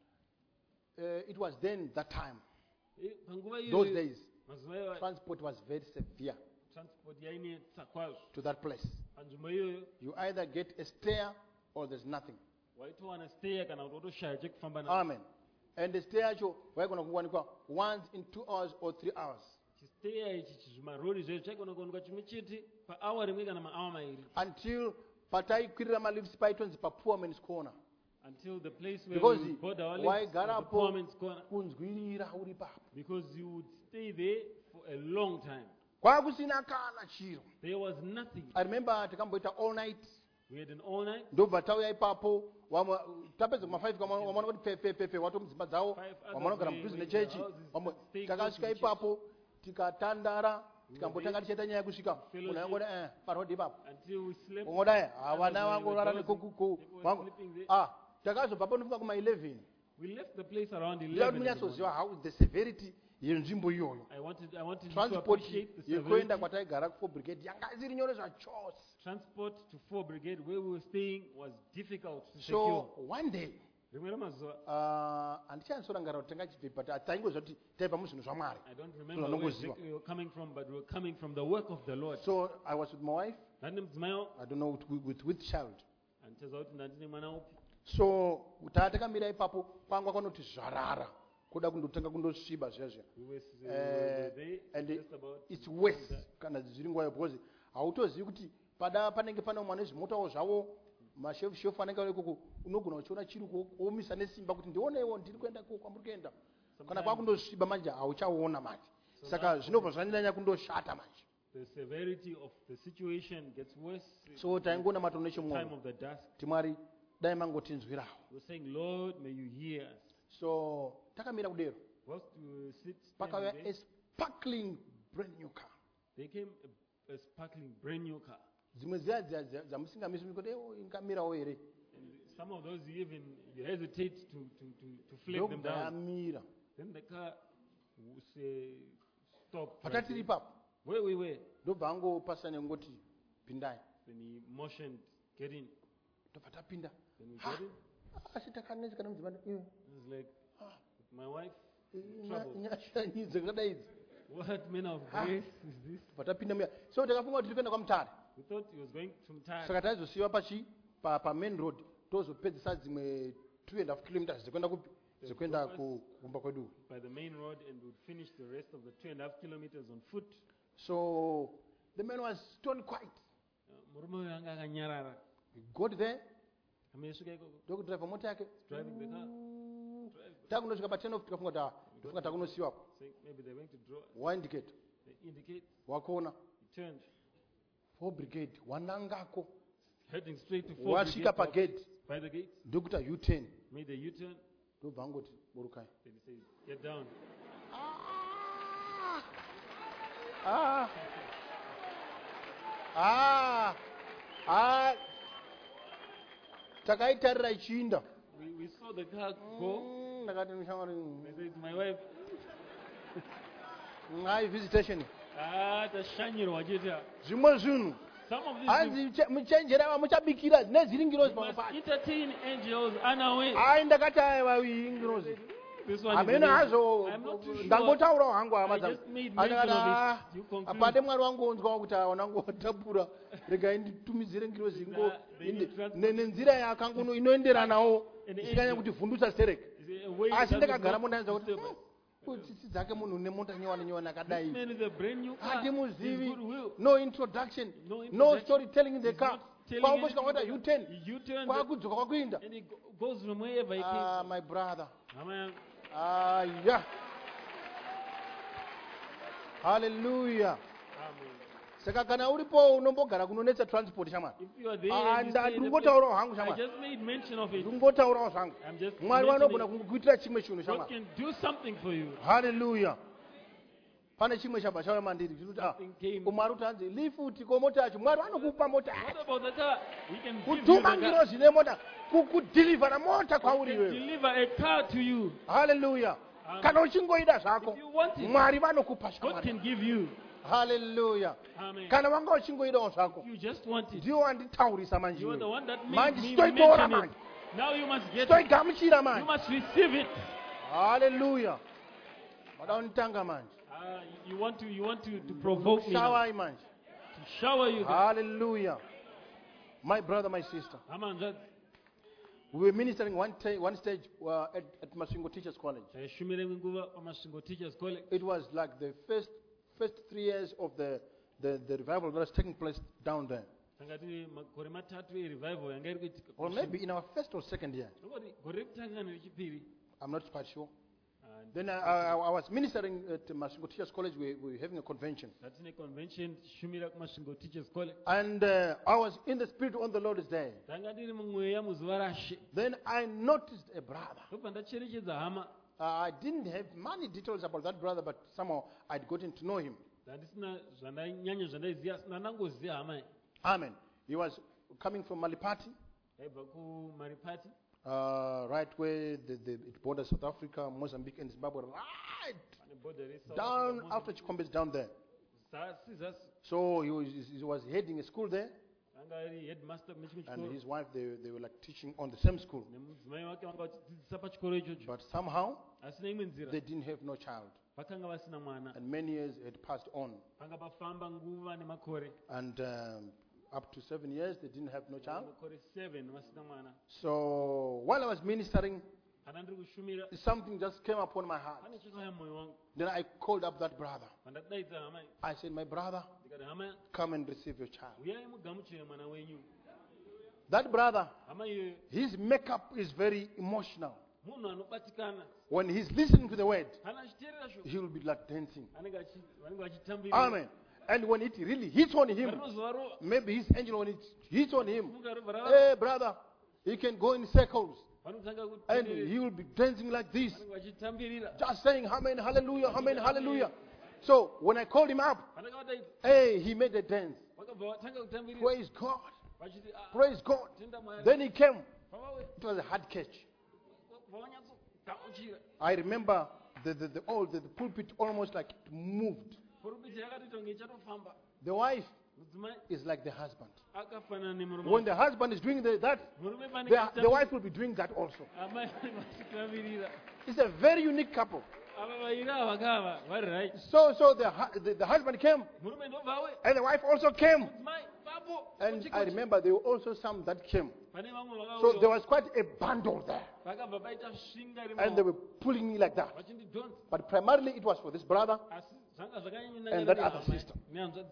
Speaker 1: uh, it was then that time,
Speaker 2: eh, panguva
Speaker 1: those
Speaker 2: iyoyo
Speaker 1: days,
Speaker 2: mazuva iwayo
Speaker 1: transport was very severe
Speaker 2: transport yainetsa kwazvo.
Speaker 1: to that place.
Speaker 2: panzvimbo iyoyo
Speaker 1: You either get a stair or there's nothing.
Speaker 2: waitowana steya kana kuti wotoshaya chekufamba nacho.
Speaker 1: Amen. And the stair acho waigona kuwanikwa once in two hours or three hours
Speaker 2: chisteya ichi chizvimarori zvezvo chaigona kuonekwa chimwe chete paawa rimwe kana maawa mairi,
Speaker 1: until pataikwirira malifts paitonzi papoor man's corner.
Speaker 2: until the place where
Speaker 1: Because
Speaker 2: we would board our lifts was the
Speaker 1: waigarapo
Speaker 2: poor man's corner,
Speaker 1: kunzwirira uri papo.
Speaker 2: because you would stay there for a long time.
Speaker 1: Kwakusina kana chiro.
Speaker 2: There was nothing.
Speaker 1: I remember takamboita all night.
Speaker 2: We had an all night.
Speaker 1: Ndobva tauya ipapo wamwe- tapedza kuma five kama wamwana kuti pepe pepe wato mudzimba dzawo
Speaker 2: Five others
Speaker 1: wamanogara
Speaker 2: were-
Speaker 1: mudhuze
Speaker 2: were in
Speaker 1: nechechi
Speaker 2: their houses,
Speaker 1: wamwe
Speaker 2: staying close to
Speaker 1: takasvika
Speaker 2: the church.
Speaker 1: ipapo tikatandara tikambotanga
Speaker 2: there,
Speaker 1: tichiita nyaya yekusvika
Speaker 2: fellowship.
Speaker 1: munhu angoti eh parodi ipapo
Speaker 2: Until we slept.
Speaker 1: ungodai
Speaker 2: Others
Speaker 1: havana
Speaker 2: were-
Speaker 1: vangorara
Speaker 2: were dozing.
Speaker 1: nekukuku
Speaker 2: People were
Speaker 1: wangu
Speaker 2: sleeping there.
Speaker 1: ah takazobvapo ndofika kuma eleven
Speaker 2: We left the place around
Speaker 1: ndida kuti
Speaker 2: eleven. in the morning.
Speaker 1: munyatsoziva how the severity yenzvimbo iyoyo.
Speaker 2: I wanted, I wanted you to
Speaker 1: Transport
Speaker 2: appreciate the
Speaker 1: yekuenda
Speaker 2: severity.
Speaker 1: kwataigara kufour brigade yanga isiri nyore zvachose.
Speaker 2: Transport to four brigade where we were staying was difficult to
Speaker 1: So
Speaker 2: secure.
Speaker 1: one day
Speaker 2: rimwe ramazuva
Speaker 1: uh, handichanyasorangarira kuti tanga chibve but taingozva kuti taipa muzvinhu zvamwari
Speaker 2: I don't
Speaker 1: Tuna
Speaker 2: remember where
Speaker 1: nongoziva.
Speaker 2: exactly we were coming from, but we were coming from the work of the Lord.
Speaker 1: so I was with my wife.
Speaker 2: Ndandine mudzimai wangu,
Speaker 1: I don't know with, with, with child.
Speaker 2: handitezva kuti ndandine mwana upi.
Speaker 1: So taa takamira ipapo kwanga kwanoti zvarara kuda kundotanga kundosviba zviya zviya.
Speaker 2: We were, uh,
Speaker 1: Eh,
Speaker 2: there,
Speaker 1: and
Speaker 2: just about
Speaker 1: it's worse kana zviri nguva because hautozivi kuti pada panenge pana mwana zvimotawo zvavo mashefu shefu anenge ari ikoko unogona uchiona chiri kuomisa nesimba kuti ndionewo ndiri kuenda ko kwamuri kuenda kana kwakundosviba manje hauchaona manje saka zvinobva zvanyanya kundoshata manje.
Speaker 2: the severity of the situation gets worse.
Speaker 1: So taingoona mato
Speaker 2: time
Speaker 1: nechimwoyo
Speaker 2: of the dusk.
Speaker 1: timwari dai mangotinzwirawo.
Speaker 2: We're saying, Lord, may you hear us.
Speaker 1: So takamira kudero
Speaker 2: Whilst we sit standing
Speaker 1: pakauya
Speaker 2: there,
Speaker 1: a sparkling brand new car.
Speaker 2: there came a, a sparkling brand new car.
Speaker 1: Dzimwe ziya ziya ziya dzamusingamisi kuti ewo ingamirawo here.
Speaker 2: And some of those you even you hesitate to, to, to, to flag them
Speaker 1: Ndokubva
Speaker 2: down.
Speaker 1: yamira.
Speaker 2: Then the car will say, stop. right
Speaker 1: Patati
Speaker 2: there.
Speaker 1: ipapo
Speaker 2: Where we were.
Speaker 1: ndobva angopasa nengoti pindai.
Speaker 2: Then he motioned, get in.
Speaker 1: Tobva tapinda.
Speaker 2: Then we
Speaker 1: Ha,
Speaker 2: got in.
Speaker 1: asi takanetseka nemudzimai iwe.
Speaker 2: I was like,
Speaker 1: Ah,
Speaker 2: with my wife,
Speaker 1: nya-
Speaker 2: trouble.
Speaker 1: nyashanyi dzakadai idzi.
Speaker 2: What manner of
Speaker 1: Ah.
Speaker 2: grace is this?
Speaker 1: Tobva tapinda muya. So takafunga kuti tiri kuenda kwamutare.
Speaker 2: We thought he was going to Mtare.
Speaker 1: Saka taizosiyiwa pachi pa pa main road tozopedzisa dzimwe two and a half kilometers dzekuenda kupi dzekuenda ku- kumba kwedu.
Speaker 2: By the main road, and would finish the rest of the two and a half kilometers on foot.
Speaker 1: So the man was stone quiet.
Speaker 2: Uh, murume uyu anga akanyarara.
Speaker 1: We got there,
Speaker 2: Amesvika ikoko,
Speaker 1: ndokudriver mota yake.
Speaker 2: driving the car,
Speaker 1: Takundosvika pa ten off tikafunga ta tofunga takunosiyiwapo.
Speaker 2: saying maybe they're going to draw us.
Speaker 1: Waindicate,
Speaker 2: They indicate,
Speaker 1: wakaona
Speaker 2: he turned,
Speaker 1: four brigade wanangako.
Speaker 2: heading straight to four
Speaker 1: Wasvika pa
Speaker 2: brigade
Speaker 1: gate
Speaker 2: by the gate,
Speaker 1: ndokuita U ten.
Speaker 2: made a U-turn,
Speaker 1: Ndobva angoti burukai.
Speaker 2: then he says, get down.
Speaker 1: Ah. Ah. Ah. Takaitarira ichiinda.
Speaker 2: We, we saw the car go.
Speaker 1: Mm, ndakati nishamwari
Speaker 2: I said to my wife,
Speaker 1: ngai visitation.
Speaker 2: ah, tashanyirwa chete.
Speaker 1: Zvimwe zvinhu
Speaker 2: Some of these things,
Speaker 1: hanzi che- muchenjera vamuchabikira neziringirozi
Speaker 2: you must
Speaker 1: pamapati.
Speaker 2: entertain angels unaware.
Speaker 1: Ai ndakati aiwa ingirozi.
Speaker 2: This one is
Speaker 1: Hamene
Speaker 2: an
Speaker 1: hazvo
Speaker 2: angel. I'm not too sure.
Speaker 1: ndangotaurawo hangu
Speaker 2: I
Speaker 1: hama dzangu.
Speaker 2: just made mention
Speaker 1: Andakati
Speaker 2: of
Speaker 1: ah,
Speaker 2: it. You conclude.
Speaker 1: apande mwari wangonzwa kuti wanangotapura regai nditumidzire ngirozi ngo
Speaker 2: They need
Speaker 1: inde-
Speaker 2: transport.
Speaker 1: ne- nenzira yakangono inoenderanawo
Speaker 2: An
Speaker 1: isikanya
Speaker 2: angel.
Speaker 1: kuti vhundutsa stereke.
Speaker 2: Is it a way
Speaker 1: Asi
Speaker 2: that
Speaker 1: ndakagara
Speaker 2: is
Speaker 1: mo
Speaker 2: not
Speaker 1: ndaenza kuti
Speaker 2: disturbed?
Speaker 1: "Hmm, tsitsi dzake munhu nemota nyowani nyowani
Speaker 2: This
Speaker 1: akadai
Speaker 2: man is a brand new car. His
Speaker 1: hatimuzivi
Speaker 2: goodwill.
Speaker 1: no introduction
Speaker 2: No
Speaker 1: no
Speaker 2: introduction.
Speaker 1: storytelling in the
Speaker 2: He's
Speaker 1: car
Speaker 2: not telling
Speaker 1: kwakungosvika
Speaker 2: anything
Speaker 1: kwaita U
Speaker 2: about-
Speaker 1: ten
Speaker 2: He U-turned
Speaker 1: kwakudzoka kwakuinda.
Speaker 2: and he go- goes from wherever he
Speaker 1: Ah,
Speaker 2: came
Speaker 1: my brother.
Speaker 2: from. Amen.
Speaker 1: Aya. Hallelujah.
Speaker 2: Amen.
Speaker 1: Saka kana uripo unombogara kunonetsa transport shamwari.
Speaker 2: If you are there,
Speaker 1: Ah,
Speaker 2: and you
Speaker 1: nda-
Speaker 2: stay in the
Speaker 1: ndingotaurawo
Speaker 2: place-
Speaker 1: hangu
Speaker 2: I
Speaker 1: shamwari.
Speaker 2: just made mention of it.
Speaker 1: Ndingotaurawo zvangu.
Speaker 2: I'm just
Speaker 1: Mwari
Speaker 2: mentioning
Speaker 1: vanogona kukuitira chimwe chinhu
Speaker 2: God
Speaker 1: shamwari.
Speaker 2: can do something for you.
Speaker 1: Hallelujah. Pane chimwe chabva chauya mandiri chikuti ah,
Speaker 2: Something came.
Speaker 1: umwari kuti hanzi lifuti komota yacho mwari vanokupa mota
Speaker 2: What
Speaker 1: yacho
Speaker 2: about the car? He can give you the
Speaker 1: kutuma
Speaker 2: car.
Speaker 1: ngirozi nemota kukudhilivhara mota
Speaker 2: He
Speaker 1: kwauri
Speaker 2: can
Speaker 1: iwewe.
Speaker 2: deliver a car to you.
Speaker 1: Hallelujah.
Speaker 2: Amen.
Speaker 1: Kana uchingoida zvako
Speaker 2: If you want it,
Speaker 1: mwari vanokupa
Speaker 2: God
Speaker 1: shamwari.
Speaker 2: can give you.
Speaker 1: Hallelujah.
Speaker 2: Amen.
Speaker 1: Kana wanga uchingoidawo zvako
Speaker 2: If you just want it,
Speaker 1: ndiwo wanditaurisa manje
Speaker 2: you are the
Speaker 1: iwewe.
Speaker 2: one that made
Speaker 1: Manje
Speaker 2: me
Speaker 1: sitoitora
Speaker 2: mention it.
Speaker 1: manje
Speaker 2: Now you must get it.
Speaker 1: sitoigamuchira
Speaker 2: You
Speaker 1: manje.
Speaker 2: must receive it.
Speaker 1: Hallelujah. Mada unitanga manje
Speaker 2: Ah, you want to, you want to, to provoke me now,
Speaker 1: shawai manje.
Speaker 2: to shower you.
Speaker 1: Hallelujah. My brother, my sister,
Speaker 2: Amen. That-
Speaker 1: we were ministering one, ta- one stage uh, at, at Masvingo Teachers College.
Speaker 2: taishumire nguva pamasvingo teachers college.
Speaker 1: It was like the first first three years of the, the, the revival that was taking place down there.
Speaker 2: Tanga tiri makore matatu erevival yanga iri kuitika.
Speaker 1: Or maybe in our first or second year.
Speaker 2: Nongoti gore rekutanga nerechipiri.
Speaker 1: I'm not quite sure.
Speaker 2: And
Speaker 1: Then I, I, I was ministering at Masvingo Teachers College. We, we were having a convention.
Speaker 2: That's a convention shumira kumasvingo teachers college.
Speaker 1: And uh, I was in the spirit on the Lord's day.
Speaker 2: Tanga ndiri mumweya muzuva rashe.
Speaker 1: Then I noticed a brother.
Speaker 2: Ndobva ndacherechedza hama.
Speaker 1: Uh, I didn't have many details about that brother, but somehow I'd gotten to know him.
Speaker 2: Ndandisina zvandanyanya zvandaiziva asi ndandangoziva hama.
Speaker 1: Amen. He was coming from Malipati,
Speaker 2: Aibva kumaripati.
Speaker 1: uh, right where the, the, it borders South Africa, Mozambique, and Zimbabwe, right
Speaker 2: Pane border reSouth
Speaker 1: down
Speaker 2: Africa,
Speaker 1: after Chikombe is down there.
Speaker 2: Zasi, zasi.
Speaker 1: So he was, he was heading a school there,
Speaker 2: anga ari headmaster kune chimwe
Speaker 1: and
Speaker 2: chikoro
Speaker 1: his wife, they, they were like teaching on the same school.
Speaker 2: nemudzimai wake vanga vachidzidzisa pachikoro ichocho
Speaker 1: But somehow,
Speaker 2: asi neimwe nzira
Speaker 1: they didn't have no child.
Speaker 2: vakanga vasina mwana
Speaker 1: And many years had passed on.
Speaker 2: panga pafamba nguva nemakore
Speaker 1: And um, up to seven years, they didn't have no child.
Speaker 2: makore seven vasina mwana
Speaker 1: So while I was ministering,
Speaker 2: kana ndiri kushumira
Speaker 1: something just came upon my heart.
Speaker 2: pane chakauya mumwoyo wangu
Speaker 1: Then I called up that brother.
Speaker 2: pandadaidza hama iyi
Speaker 1: I said, my brother,
Speaker 2: ndikati hama
Speaker 1: come and receive your child.
Speaker 2: uyai mugamuchire mwana wenyu
Speaker 1: That brother,
Speaker 2: hama iyoyo
Speaker 1: his makeup is very emotional.
Speaker 2: munhu anobatikana
Speaker 1: When he's listening to the word,
Speaker 2: kana achiteerera shoko
Speaker 1: he will be like dancing.
Speaker 2: anenge achi- vanenge vachitambirira
Speaker 1: Amen. And when it really hits on him,
Speaker 2: rinozova rova
Speaker 1: maybe his angel, when it hits on him,
Speaker 2: mukarobva rava
Speaker 1: hey, brother, he can go in circles
Speaker 2: vanotanga
Speaker 1: and
Speaker 2: kuteerera
Speaker 1: he will be dancing like this,
Speaker 2: vanenge vachitambirira
Speaker 1: just saying, Amen, hallelujah, Amen, hallelujah. So when I called him up,
Speaker 2: vandakavadaidza
Speaker 1: hey, he made a dance.
Speaker 2: vakabva vatanga kutambirira
Speaker 1: Praise God.
Speaker 2: vachiti "Ah,
Speaker 1: Praise God.
Speaker 2: tenda mwari
Speaker 1: Then he came.
Speaker 2: pavawe
Speaker 1: It was a hard catch.
Speaker 2: vavanyatsogamuchira
Speaker 1: I remember the, the, the, old, the, the pulpit almost like it moved.
Speaker 2: purupiti yakatoita kunge ichatofamba
Speaker 1: The wife
Speaker 2: mudzimai
Speaker 1: is like the husband.
Speaker 2: akafanana nemurume
Speaker 1: When the husband is doing the, that,
Speaker 2: murume
Speaker 1: the, the wife will be doing that also.
Speaker 2: amai vachitambirira
Speaker 1: It's a very unique couple.
Speaker 2: ava vairi ava vakava vari right
Speaker 1: So, so the, hu- the, the husband came
Speaker 2: murume ndobvawe
Speaker 1: and the wife also came.
Speaker 2: mudzimai papo
Speaker 1: And I remember there were also some that came.
Speaker 2: pane vamwe
Speaker 1: So there
Speaker 2: vakauya
Speaker 1: was quite a bundle there.
Speaker 2: vakabva paita svinga
Speaker 1: And they
Speaker 2: rimo
Speaker 1: were pulling me like that.
Speaker 2: vachindidhonza
Speaker 1: But primarily it was for this brother.
Speaker 2: asi zvanga
Speaker 1: And that other sister.
Speaker 2: nehanzvadzi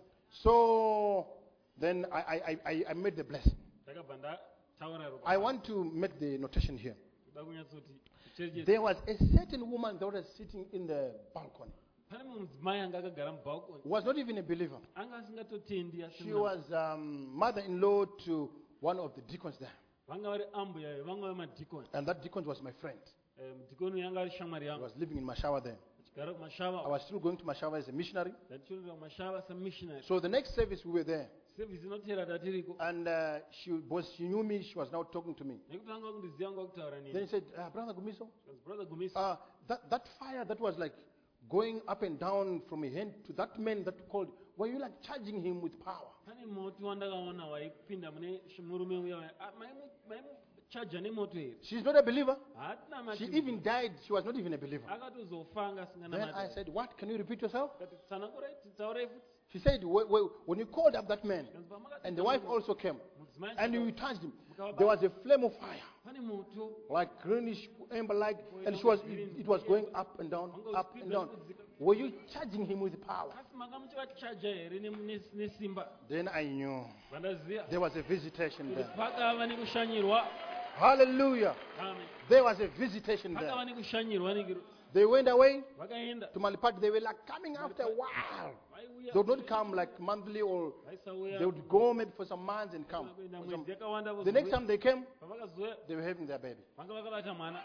Speaker 1: So then I, I, I, I made the blessing.
Speaker 2: ndakabva ndataura ropa
Speaker 1: I want to make the notation here.
Speaker 2: kuda kunyatsoti kucherechedza
Speaker 1: There was a certain woman that was sitting in the balcony.
Speaker 2: pane mumwe mudzimai anga akagara mubhalkoni
Speaker 1: Was not even a believer.
Speaker 2: anga asingatotendi asi
Speaker 1: She was um, mother-in-law to one of the deacons there.
Speaker 2: vanga vari ambuya vamwe vemadhikoni
Speaker 1: And that deacon was my friend.
Speaker 2: mudhikoni yanga ari shamwari
Speaker 1: I
Speaker 2: yangu
Speaker 1: was living in Mashawa then.
Speaker 2: achigara
Speaker 1: I
Speaker 2: kumashava
Speaker 1: was still going to Mashawa as a missionary.
Speaker 2: ndatichorera kumashava semissionary
Speaker 1: So the next service we were there.
Speaker 2: sevhisi inotevera tatiriko
Speaker 1: And uh, she, was, she knew me. She was now talking to me.
Speaker 2: nekuti anga kundiziva anga kutaura
Speaker 1: Then
Speaker 2: neni
Speaker 1: he said, uh, Brother Gumiso,
Speaker 2: brother gumisi
Speaker 1: uh, that, that fire that was like going up and down from a hand to that man that called, were you like charging him with power?
Speaker 2: pane moto wandakaona waipinda mune sh- murume uya maimuchaja nemoto here
Speaker 1: She's not a believer.
Speaker 2: hatina
Speaker 1: She even died. She was not even a believer.
Speaker 2: akatozofa anga
Speaker 1: Then I
Speaker 2: asinganamati
Speaker 1: said, what? Can you repeat yourself?
Speaker 2: kati tsanangurai titaurai futi
Speaker 1: She said, "Wh- wh- when you called up that man,
Speaker 2: Kanzi pamakati
Speaker 1: and the wife also came,
Speaker 2: mudzimai
Speaker 1: and
Speaker 2: achika-
Speaker 1: you touched him, there was a flame of fire,
Speaker 2: pane moto
Speaker 1: like greenish amber-like, and she was, it was going up and down, up and down. Were you charging him with power?
Speaker 2: asi makamuchivachaja here ne- ne- nesimba
Speaker 1: Then I knew
Speaker 2: vandaziva
Speaker 1: there was a visitation
Speaker 2: kuti
Speaker 1: there.
Speaker 2: pakava nekushanyirwa
Speaker 1: Hallelujah.
Speaker 2: amen
Speaker 1: There was a visitation
Speaker 2: pakava
Speaker 1: there.
Speaker 2: nekushanyirwa nekiro
Speaker 1: They went away
Speaker 2: vakaenda
Speaker 1: to Malipati. They were like coming after a while.
Speaker 2: vaiuya
Speaker 1: They would not come like monthly, or
Speaker 2: vaisauya
Speaker 1: they would go maybe for some months and come.
Speaker 2: kuenda
Speaker 1: For some-
Speaker 2: mwedzi yakawanda
Speaker 1: The next
Speaker 2: vozouya.
Speaker 1: time they came,
Speaker 2: pavakazoya
Speaker 1: they were having their baby.
Speaker 2: vanga vakabata mwana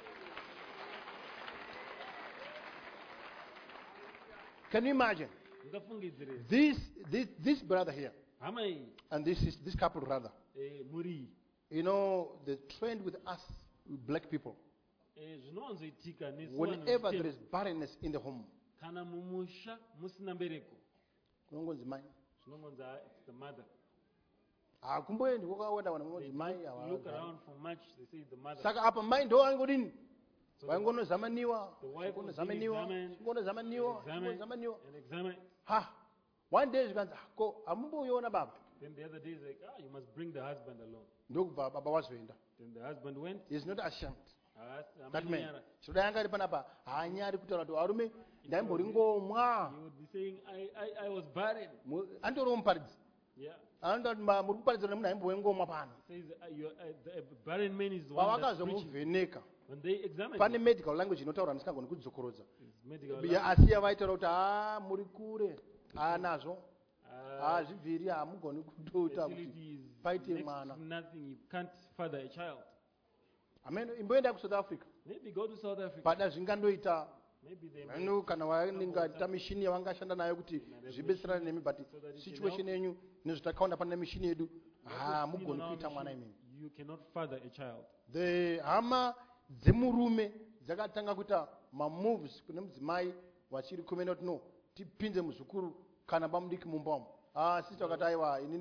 Speaker 1: Can you imagine?
Speaker 2: ungafungidzire
Speaker 1: This, this, this brother here,
Speaker 2: hama iyi
Speaker 1: and this is this couple rather.
Speaker 2: eh, muri iyi
Speaker 1: You know, the trend with us black people,
Speaker 2: eh, zvinowanzoitika nesu vanhu
Speaker 1: whenever there
Speaker 2: vatema.
Speaker 1: is barrenness in the home,
Speaker 2: kana mumusha musina mbereko
Speaker 1: kunongonzi mai.
Speaker 2: zvinongonzi "Ah, it's the mother
Speaker 1: Hakumboendi kwakaona vanhu vanonzi
Speaker 2: They
Speaker 1: mai
Speaker 2: don't look
Speaker 1: hawa-
Speaker 2: around for much they say the mother
Speaker 1: Saka apa mai ndo vangodini?
Speaker 2: So the-
Speaker 1: Vaingonozamaniwa,
Speaker 2: the wife was being
Speaker 1: zvingonozamaniwa,
Speaker 2: examined,
Speaker 1: zvingonozamaniwa,
Speaker 2: examined
Speaker 1: zvingonozamaniwa.
Speaker 2: and examine
Speaker 1: Ha! One day zvikanzi, "Ah, ko hamumboiona baba?"
Speaker 2: then the other day is like ah you must bring the husband along
Speaker 1: Ndokubva baba wazoenda.
Speaker 2: then the husband went
Speaker 1: He is not ashamed.
Speaker 2: Haasi-
Speaker 1: That man.
Speaker 2: hamanyara.
Speaker 1: Chirudai anga ari panapa, haanyari kutaura kuti arume ndaimbori ngomwa.
Speaker 2: He would be saying I, I, I was barren
Speaker 1: Mu- Andoriwo muparidzi.
Speaker 2: yeah
Speaker 1: Anoita kuti ma- muri kuparidzira nemunhu aimbove ngomwa pano.
Speaker 2: says uh, you, uh, the, a barren man is the one that's preaching.
Speaker 1: Pavakazomuvheneka,
Speaker 2: When they examine
Speaker 1: pane
Speaker 2: him,
Speaker 1: medical language inotaura ndisingagoni kudzokorodza.
Speaker 2: his medical
Speaker 1: Ya-
Speaker 2: life,
Speaker 1: asi yavaitaura kuti ha muri kure, ha nazvo,
Speaker 2: uh,
Speaker 1: ha zvibviri hamugoni kutoita kuti
Speaker 2: fertility is
Speaker 1: paite
Speaker 2: next
Speaker 1: mwana.
Speaker 2: to nothing. You can't father a child.
Speaker 1: Amen. Imboenda kuSouth Africa.
Speaker 2: Maybe go to South Africa.
Speaker 1: Pada zvingandoita
Speaker 2: Maybe they
Speaker 1: manu kana vanengaita mishini yavangashanda nayo kuti zvibetserane nemi, but situation yenyu nezvatakaona pane mishini yedu hamugoni kuita mwana imimi.
Speaker 2: you cannot father a child.
Speaker 1: The hama dzemurume dzakatanga kuita mamoves kune mudzimai vachiri kumena kuti no tipinze muzukuru kana pamudiki mumba umu. Ah, sisi wakati aiwa inini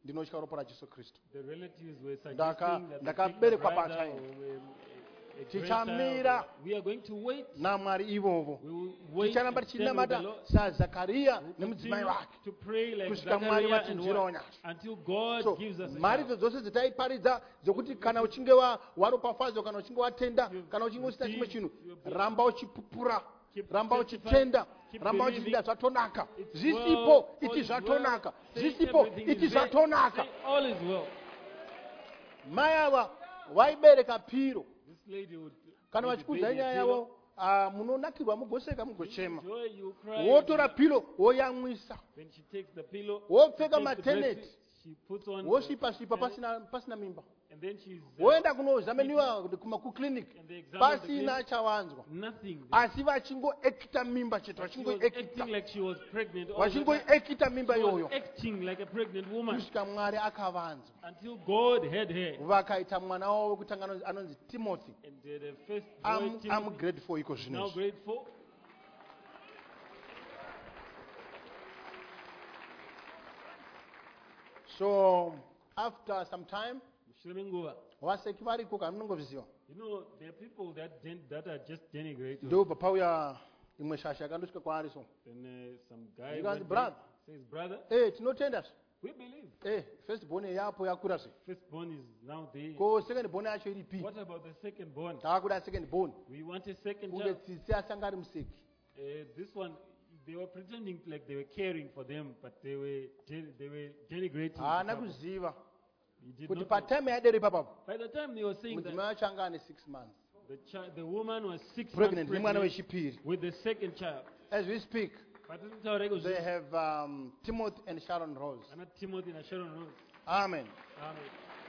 Speaker 1: ndinotya ropa ra Jesu Kristu.
Speaker 2: The relatives were
Speaker 1: Ndaka-
Speaker 2: suggesting that the
Speaker 1: ndakaberekwa
Speaker 2: bigger brother
Speaker 1: pa-time.
Speaker 2: or, um, a
Speaker 1: Tichamira.
Speaker 2: grandchild, we are going to wait.
Speaker 1: namwari ivovo
Speaker 2: We will wait
Speaker 1: ticharamba
Speaker 2: and stand with the
Speaker 1: tichinamata
Speaker 2: Lord.
Speaker 1: saZakariya
Speaker 2: We'll
Speaker 1: nemudzimai
Speaker 2: continue
Speaker 1: wake
Speaker 2: to pray like
Speaker 1: kusvika Mwari
Speaker 2: Zachariah and
Speaker 1: vatinzwirawo
Speaker 2: what-
Speaker 1: nyasha.
Speaker 2: until God
Speaker 1: So
Speaker 2: gives us a
Speaker 1: mari
Speaker 2: child.
Speaker 1: idzo dzose dzataiparidza dzokuti kana uchinge wa- waropafadzwa kana uchinge watenda
Speaker 2: You've
Speaker 1: kana uchinge usina chimwe
Speaker 2: received,
Speaker 1: chinhu
Speaker 2: you've been-
Speaker 1: ramba uchipupura
Speaker 2: Keep
Speaker 1: ramba
Speaker 2: testifying,
Speaker 1: uchitenda
Speaker 2: keep
Speaker 1: ramba
Speaker 2: believing.
Speaker 1: uchida zvatonaka
Speaker 2: It's
Speaker 1: zvisipo
Speaker 2: well, all
Speaker 1: iti
Speaker 2: is well.
Speaker 1: zvatonaka
Speaker 2: Say
Speaker 1: zvisipo
Speaker 2: everything
Speaker 1: iti
Speaker 2: is there.
Speaker 1: zvatonaka.
Speaker 2: Say all is well.
Speaker 1: mai ava vaibereka piro
Speaker 2: This lady would
Speaker 1: kana
Speaker 2: would
Speaker 1: vachikudza
Speaker 2: baby a
Speaker 1: nyaya
Speaker 2: pillow.
Speaker 1: yavo ah, munonakirwa mugoseka mugochema
Speaker 2: Joy, you cry.
Speaker 1: wotora piro woyamwisa
Speaker 2: Then she takes the pillow.
Speaker 1: wopfeka
Speaker 2: she takes the
Speaker 1: mateneti
Speaker 2: breast, She puts on.
Speaker 1: wosvipa svipa
Speaker 2: the-
Speaker 1: pasina pasina mimba
Speaker 2: And then she's. uh,
Speaker 1: woenda kunozameniwa kuma kuclinic
Speaker 2: And they examine the
Speaker 1: pasina
Speaker 2: clinic.
Speaker 1: chavanzwa
Speaker 2: Nothing.
Speaker 1: asi vachingoekita mimba chete
Speaker 2: She was
Speaker 1: vachingoekita
Speaker 2: acting like she was pregnant. all the time.
Speaker 1: vachingoekita mimba
Speaker 2: She was
Speaker 1: iyoyo
Speaker 2: acting like a pregnant woman
Speaker 1: kusvika mwari akavanzwa
Speaker 2: until God had her.
Speaker 1: vakaita mwana wavo wekutanga anonzi- anonzi timothy
Speaker 2: And the, the first boy,
Speaker 1: Am-
Speaker 2: Timothy,
Speaker 1: amgrade four iko
Speaker 2: now
Speaker 1: zvinezvi
Speaker 2: grade four.
Speaker 1: so after some time
Speaker 2: Mushure menguva.
Speaker 1: vaseki variko kana unongovziva
Speaker 2: You know, there are people that den- that are just denigrated.
Speaker 1: ndobva pauya imwe shasha yakandosvika kwaari so
Speaker 2: Then uh, some guy
Speaker 1: Because
Speaker 2: went
Speaker 1: brother-
Speaker 2: there, says, brother,
Speaker 1: eh tinotenda zve
Speaker 2: we believe.
Speaker 1: eh first born yapo yakura zve
Speaker 2: Firstborn is now there.
Speaker 1: ko second born yacho iripi
Speaker 2: What about the secondborn?
Speaker 1: tavakuda second born
Speaker 2: We want a second
Speaker 1: kunge
Speaker 2: child.
Speaker 1: tsitsi asanga ari museki
Speaker 2: Uh, this one, they were pretending like they were caring for them, but they were de- they were denigrating. the
Speaker 1: haana
Speaker 2: couple.
Speaker 1: kuziva
Speaker 2: He did
Speaker 1: kuti
Speaker 2: not know.
Speaker 1: patime yadero ipapapo
Speaker 2: By the time they were saying that,
Speaker 1: mudzimai wacho anga ane six months
Speaker 2: the, chi- the woman was six
Speaker 1: pregnant
Speaker 2: months
Speaker 1: nemwana
Speaker 2: pregnant
Speaker 1: wechipiri
Speaker 2: with the second child.
Speaker 1: as we speak
Speaker 2: But this is how it goes.
Speaker 1: they have um, Timothy and Sharon Rose
Speaker 2: Anna Timothy and Sharon Rose.
Speaker 1: amen
Speaker 2: Amen.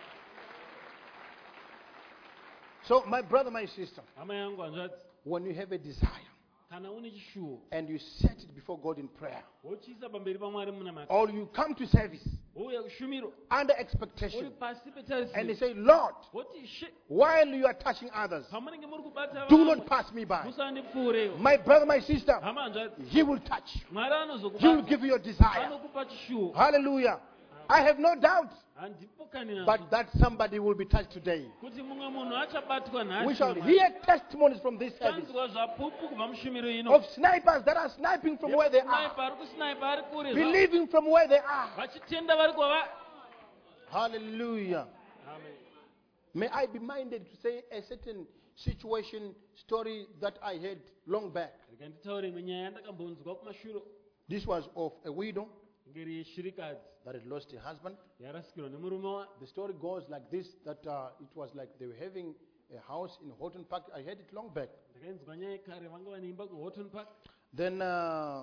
Speaker 1: so my brother my sister
Speaker 2: Hama yangu anzvati,
Speaker 1: when you have a desire
Speaker 2: kana une chishuwo,
Speaker 1: and you set it before God in prayer
Speaker 2: wochiisa pamberi paMwari munamata,
Speaker 1: or you come to service
Speaker 2: wouya kushumiro,
Speaker 1: under
Speaker 2: uri
Speaker 1: expectation
Speaker 2: pasi
Speaker 1: and you
Speaker 2: petarisiro,
Speaker 1: say Lord
Speaker 2: woti she,
Speaker 1: while you are touching others
Speaker 2: pamunenge muri kubata
Speaker 1: do
Speaker 2: vamwe,
Speaker 1: not pass me by
Speaker 2: musandipfuurewo.
Speaker 1: my brother my sister
Speaker 2: Hama anzvati,
Speaker 1: he will touch
Speaker 2: Mwari
Speaker 1: he will
Speaker 2: anozokubata,
Speaker 1: give you your desire
Speaker 2: anokupa chishuwo.
Speaker 1: hallelujah I have no doubt
Speaker 2: Handipokani
Speaker 1: but
Speaker 2: nazvo
Speaker 1: that somebody will be touched today
Speaker 2: kuti mumwe munhu achabatwa
Speaker 1: we
Speaker 2: nhasi
Speaker 1: shall
Speaker 2: naMwari.
Speaker 1: hear testimonies from this service
Speaker 2: Tanzwa zvapupu kubva mushumiro ino.
Speaker 1: of snipers that are sniping from where they are
Speaker 2: Sniper ari kusniper ari kure zvavo.
Speaker 1: believing from where they are
Speaker 2: Vachitenda vari kwavari.
Speaker 1: hallelujah
Speaker 2: Amen.
Speaker 1: may I be minded to say a certain situation story that I heard long back
Speaker 2: Rega nditaure imwe nyaya yandakambonzwa kumashure.
Speaker 1: this was of a widow
Speaker 2: Ngeri yeshirikadzi
Speaker 1: that had lost her husband
Speaker 2: yarasikirwa nemurume wayo.
Speaker 1: the story goes like this that uh, it was like they were having a house in Horton Park I heard it long back
Speaker 2: Ndakainzwa nyaya kare vanga vane imba kuHorton Park.
Speaker 1: then uh,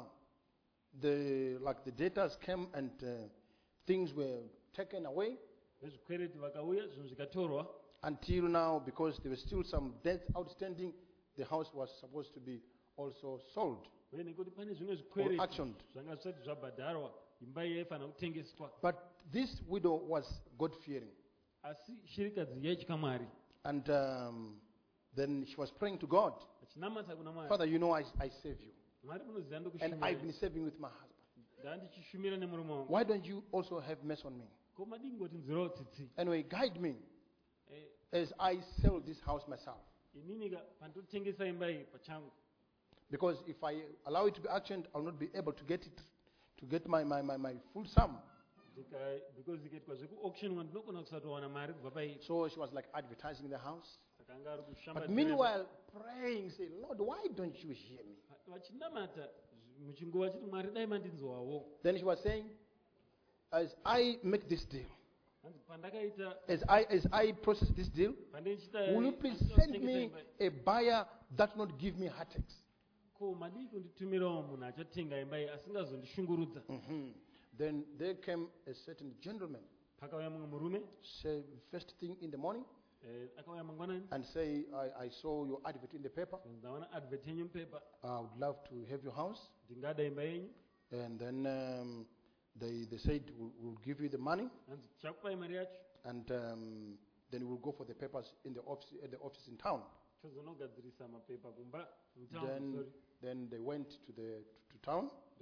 Speaker 1: the like the debtors came and uh, things were taken away
Speaker 2: Vezvikwereti vakauya zvinhu zvikatorwa.
Speaker 1: until now because there were still some debts outstanding the house was supposed to be also sold
Speaker 2: Uye nekuti pane zvimwe
Speaker 1: or
Speaker 2: zvikwereti
Speaker 1: actioned
Speaker 2: zvanga zvisati zvabhadharwa, imba iyi yaifanira kutengeswa.
Speaker 1: but this widow was God fearing
Speaker 2: Asi shirikadzi yaitya Mwari.
Speaker 1: and um, then she was praying to God
Speaker 2: Achinamata kuna Mwari.
Speaker 1: Father you know I, I save you
Speaker 2: Mwari munoziva
Speaker 1: and I've been
Speaker 2: ndokushumira.
Speaker 1: serving with my husband
Speaker 2: Ndandichishumira nemurume wangu.
Speaker 1: why don't you also have mercy on me
Speaker 2: Ko madingoti nzirawo tsitsi.
Speaker 1: anyway guide me
Speaker 2: Eh,
Speaker 1: as I sell this house myself
Speaker 2: ininika pandotengesa imba iyi pachangu.
Speaker 1: because if I allow it to be actioned I'll not be able to get it to get my, my, my, my full sum
Speaker 2: Ndika- because ikaitwa zvekuauction ndinogona kusatowana mari kubva pairi.
Speaker 1: so she was like advertising the house
Speaker 2: Saka anga ari kushamba
Speaker 1: but
Speaker 2: direva.
Speaker 1: meanwhile praying say Lord why don't you hear me
Speaker 2: Vachinamata muchinguva chiti Mwari dai mandinzwawo.
Speaker 1: then she was saying as I make this deal
Speaker 2: Hanzi pandakaita
Speaker 1: as I as I process this deal
Speaker 2: pandindichita
Speaker 1: will you please send me a buyer that not give me heartaches
Speaker 2: ko madii kunditumirawo munhu achatenga imba iyi asingazondishungurudza.
Speaker 1: hmm then there came a certain gentleman
Speaker 2: Pakauya mumwe murume
Speaker 1: say first thing in the morning
Speaker 2: eh, akauya mangwanani
Speaker 1: and say I, I saw your advert in the paper
Speaker 2: ndaona advert yenyu mupepa,
Speaker 1: I would love to have your house
Speaker 2: ndingada imba yenyu.
Speaker 1: and then um, they they said we'll, we'll give you the money
Speaker 2: Hanzi tichakupai mari yacho
Speaker 1: and um, then we'll go for the papers in the office at the office in town
Speaker 2: tozonogadzirisa mapepa kumba mutown.
Speaker 1: then
Speaker 2: Sorry.
Speaker 1: then they went to the to, to town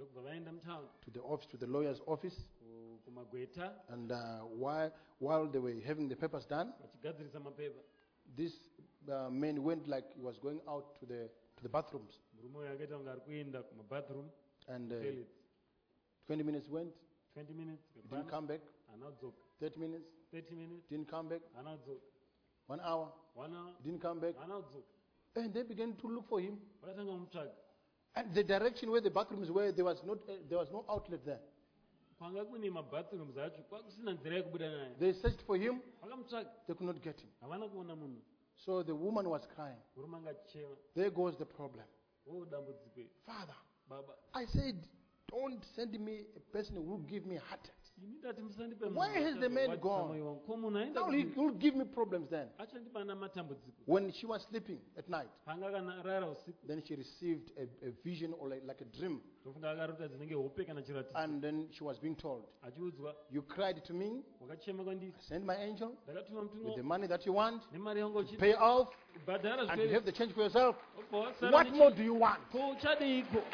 Speaker 2: ndokubva vaenda mutaundi
Speaker 1: to the office, to the lawyer's office.
Speaker 2: ku- kumagweta
Speaker 1: And uh, while, while they were having the papers done,
Speaker 2: vachigadzirisa mapepa.
Speaker 1: this uh, man went like he was going out to the, to the bathrooms.
Speaker 2: Murume uyu akaita kunge ari kuenda kumabathroom
Speaker 1: And uh,
Speaker 2: toilet.
Speaker 1: twenty minutes went,
Speaker 2: twenty minutes
Speaker 1: didn't come back.
Speaker 2: haana kudzoka.
Speaker 1: thirty minutes,
Speaker 2: thirty minutes
Speaker 1: didn't come back.
Speaker 2: haana kudzoka.
Speaker 1: One hour,
Speaker 2: one hour
Speaker 1: didn't come back.
Speaker 2: haana kudzoka.
Speaker 1: And they began to look for him.
Speaker 2: Vakatanga kumutsvaga.
Speaker 1: And the direction where the bathrooms were, there was, not, uh, there was no outlet there.
Speaker 2: Kwanga kune mabathrooms acho kwakusina nzira yekubuda naye.
Speaker 1: They searched for him,
Speaker 2: Vakamutsvaga
Speaker 1: they could not get him.
Speaker 2: havana kuona munhu.
Speaker 1: So the woman was crying.
Speaker 2: Murume anga achichema.
Speaker 1: There goes the problem.
Speaker 2: Oh dambudziko iri.
Speaker 1: Father,
Speaker 2: Baba,
Speaker 1: I said, don't send me a person who will give me heart attacks.
Speaker 2: ini ndati musandipe munhu
Speaker 1: Where has the man
Speaker 2: achazorwadzisa
Speaker 1: gone?
Speaker 2: mwoyo wangu. Ko munhu aenda
Speaker 1: Now he
Speaker 2: kudii?
Speaker 1: will give me problems then.
Speaker 2: Achandipa na matambudziko.
Speaker 1: When she was sleeping at night,
Speaker 2: Panga akanarara usiku
Speaker 1: then she received a, a vision or like, like a dream.
Speaker 2: ndofunga akarota dzinenge hope kana chiratidzo.
Speaker 1: And then she was being told,
Speaker 2: Achiudzwa
Speaker 1: you cried to me,
Speaker 2: wakachema kwandiri.
Speaker 1: I sent my angel
Speaker 2: Ndakatuma
Speaker 1: with
Speaker 2: mutumwa
Speaker 1: the money that you want,
Speaker 2: nemari yangu uchida.
Speaker 1: pay off,
Speaker 2: Bhadhara
Speaker 1: and you
Speaker 2: zvipere.
Speaker 1: have the change for yourself.
Speaker 2: Obva wasara
Speaker 1: What
Speaker 2: nechi-
Speaker 1: more do you want?
Speaker 2: Ko uchadeiko?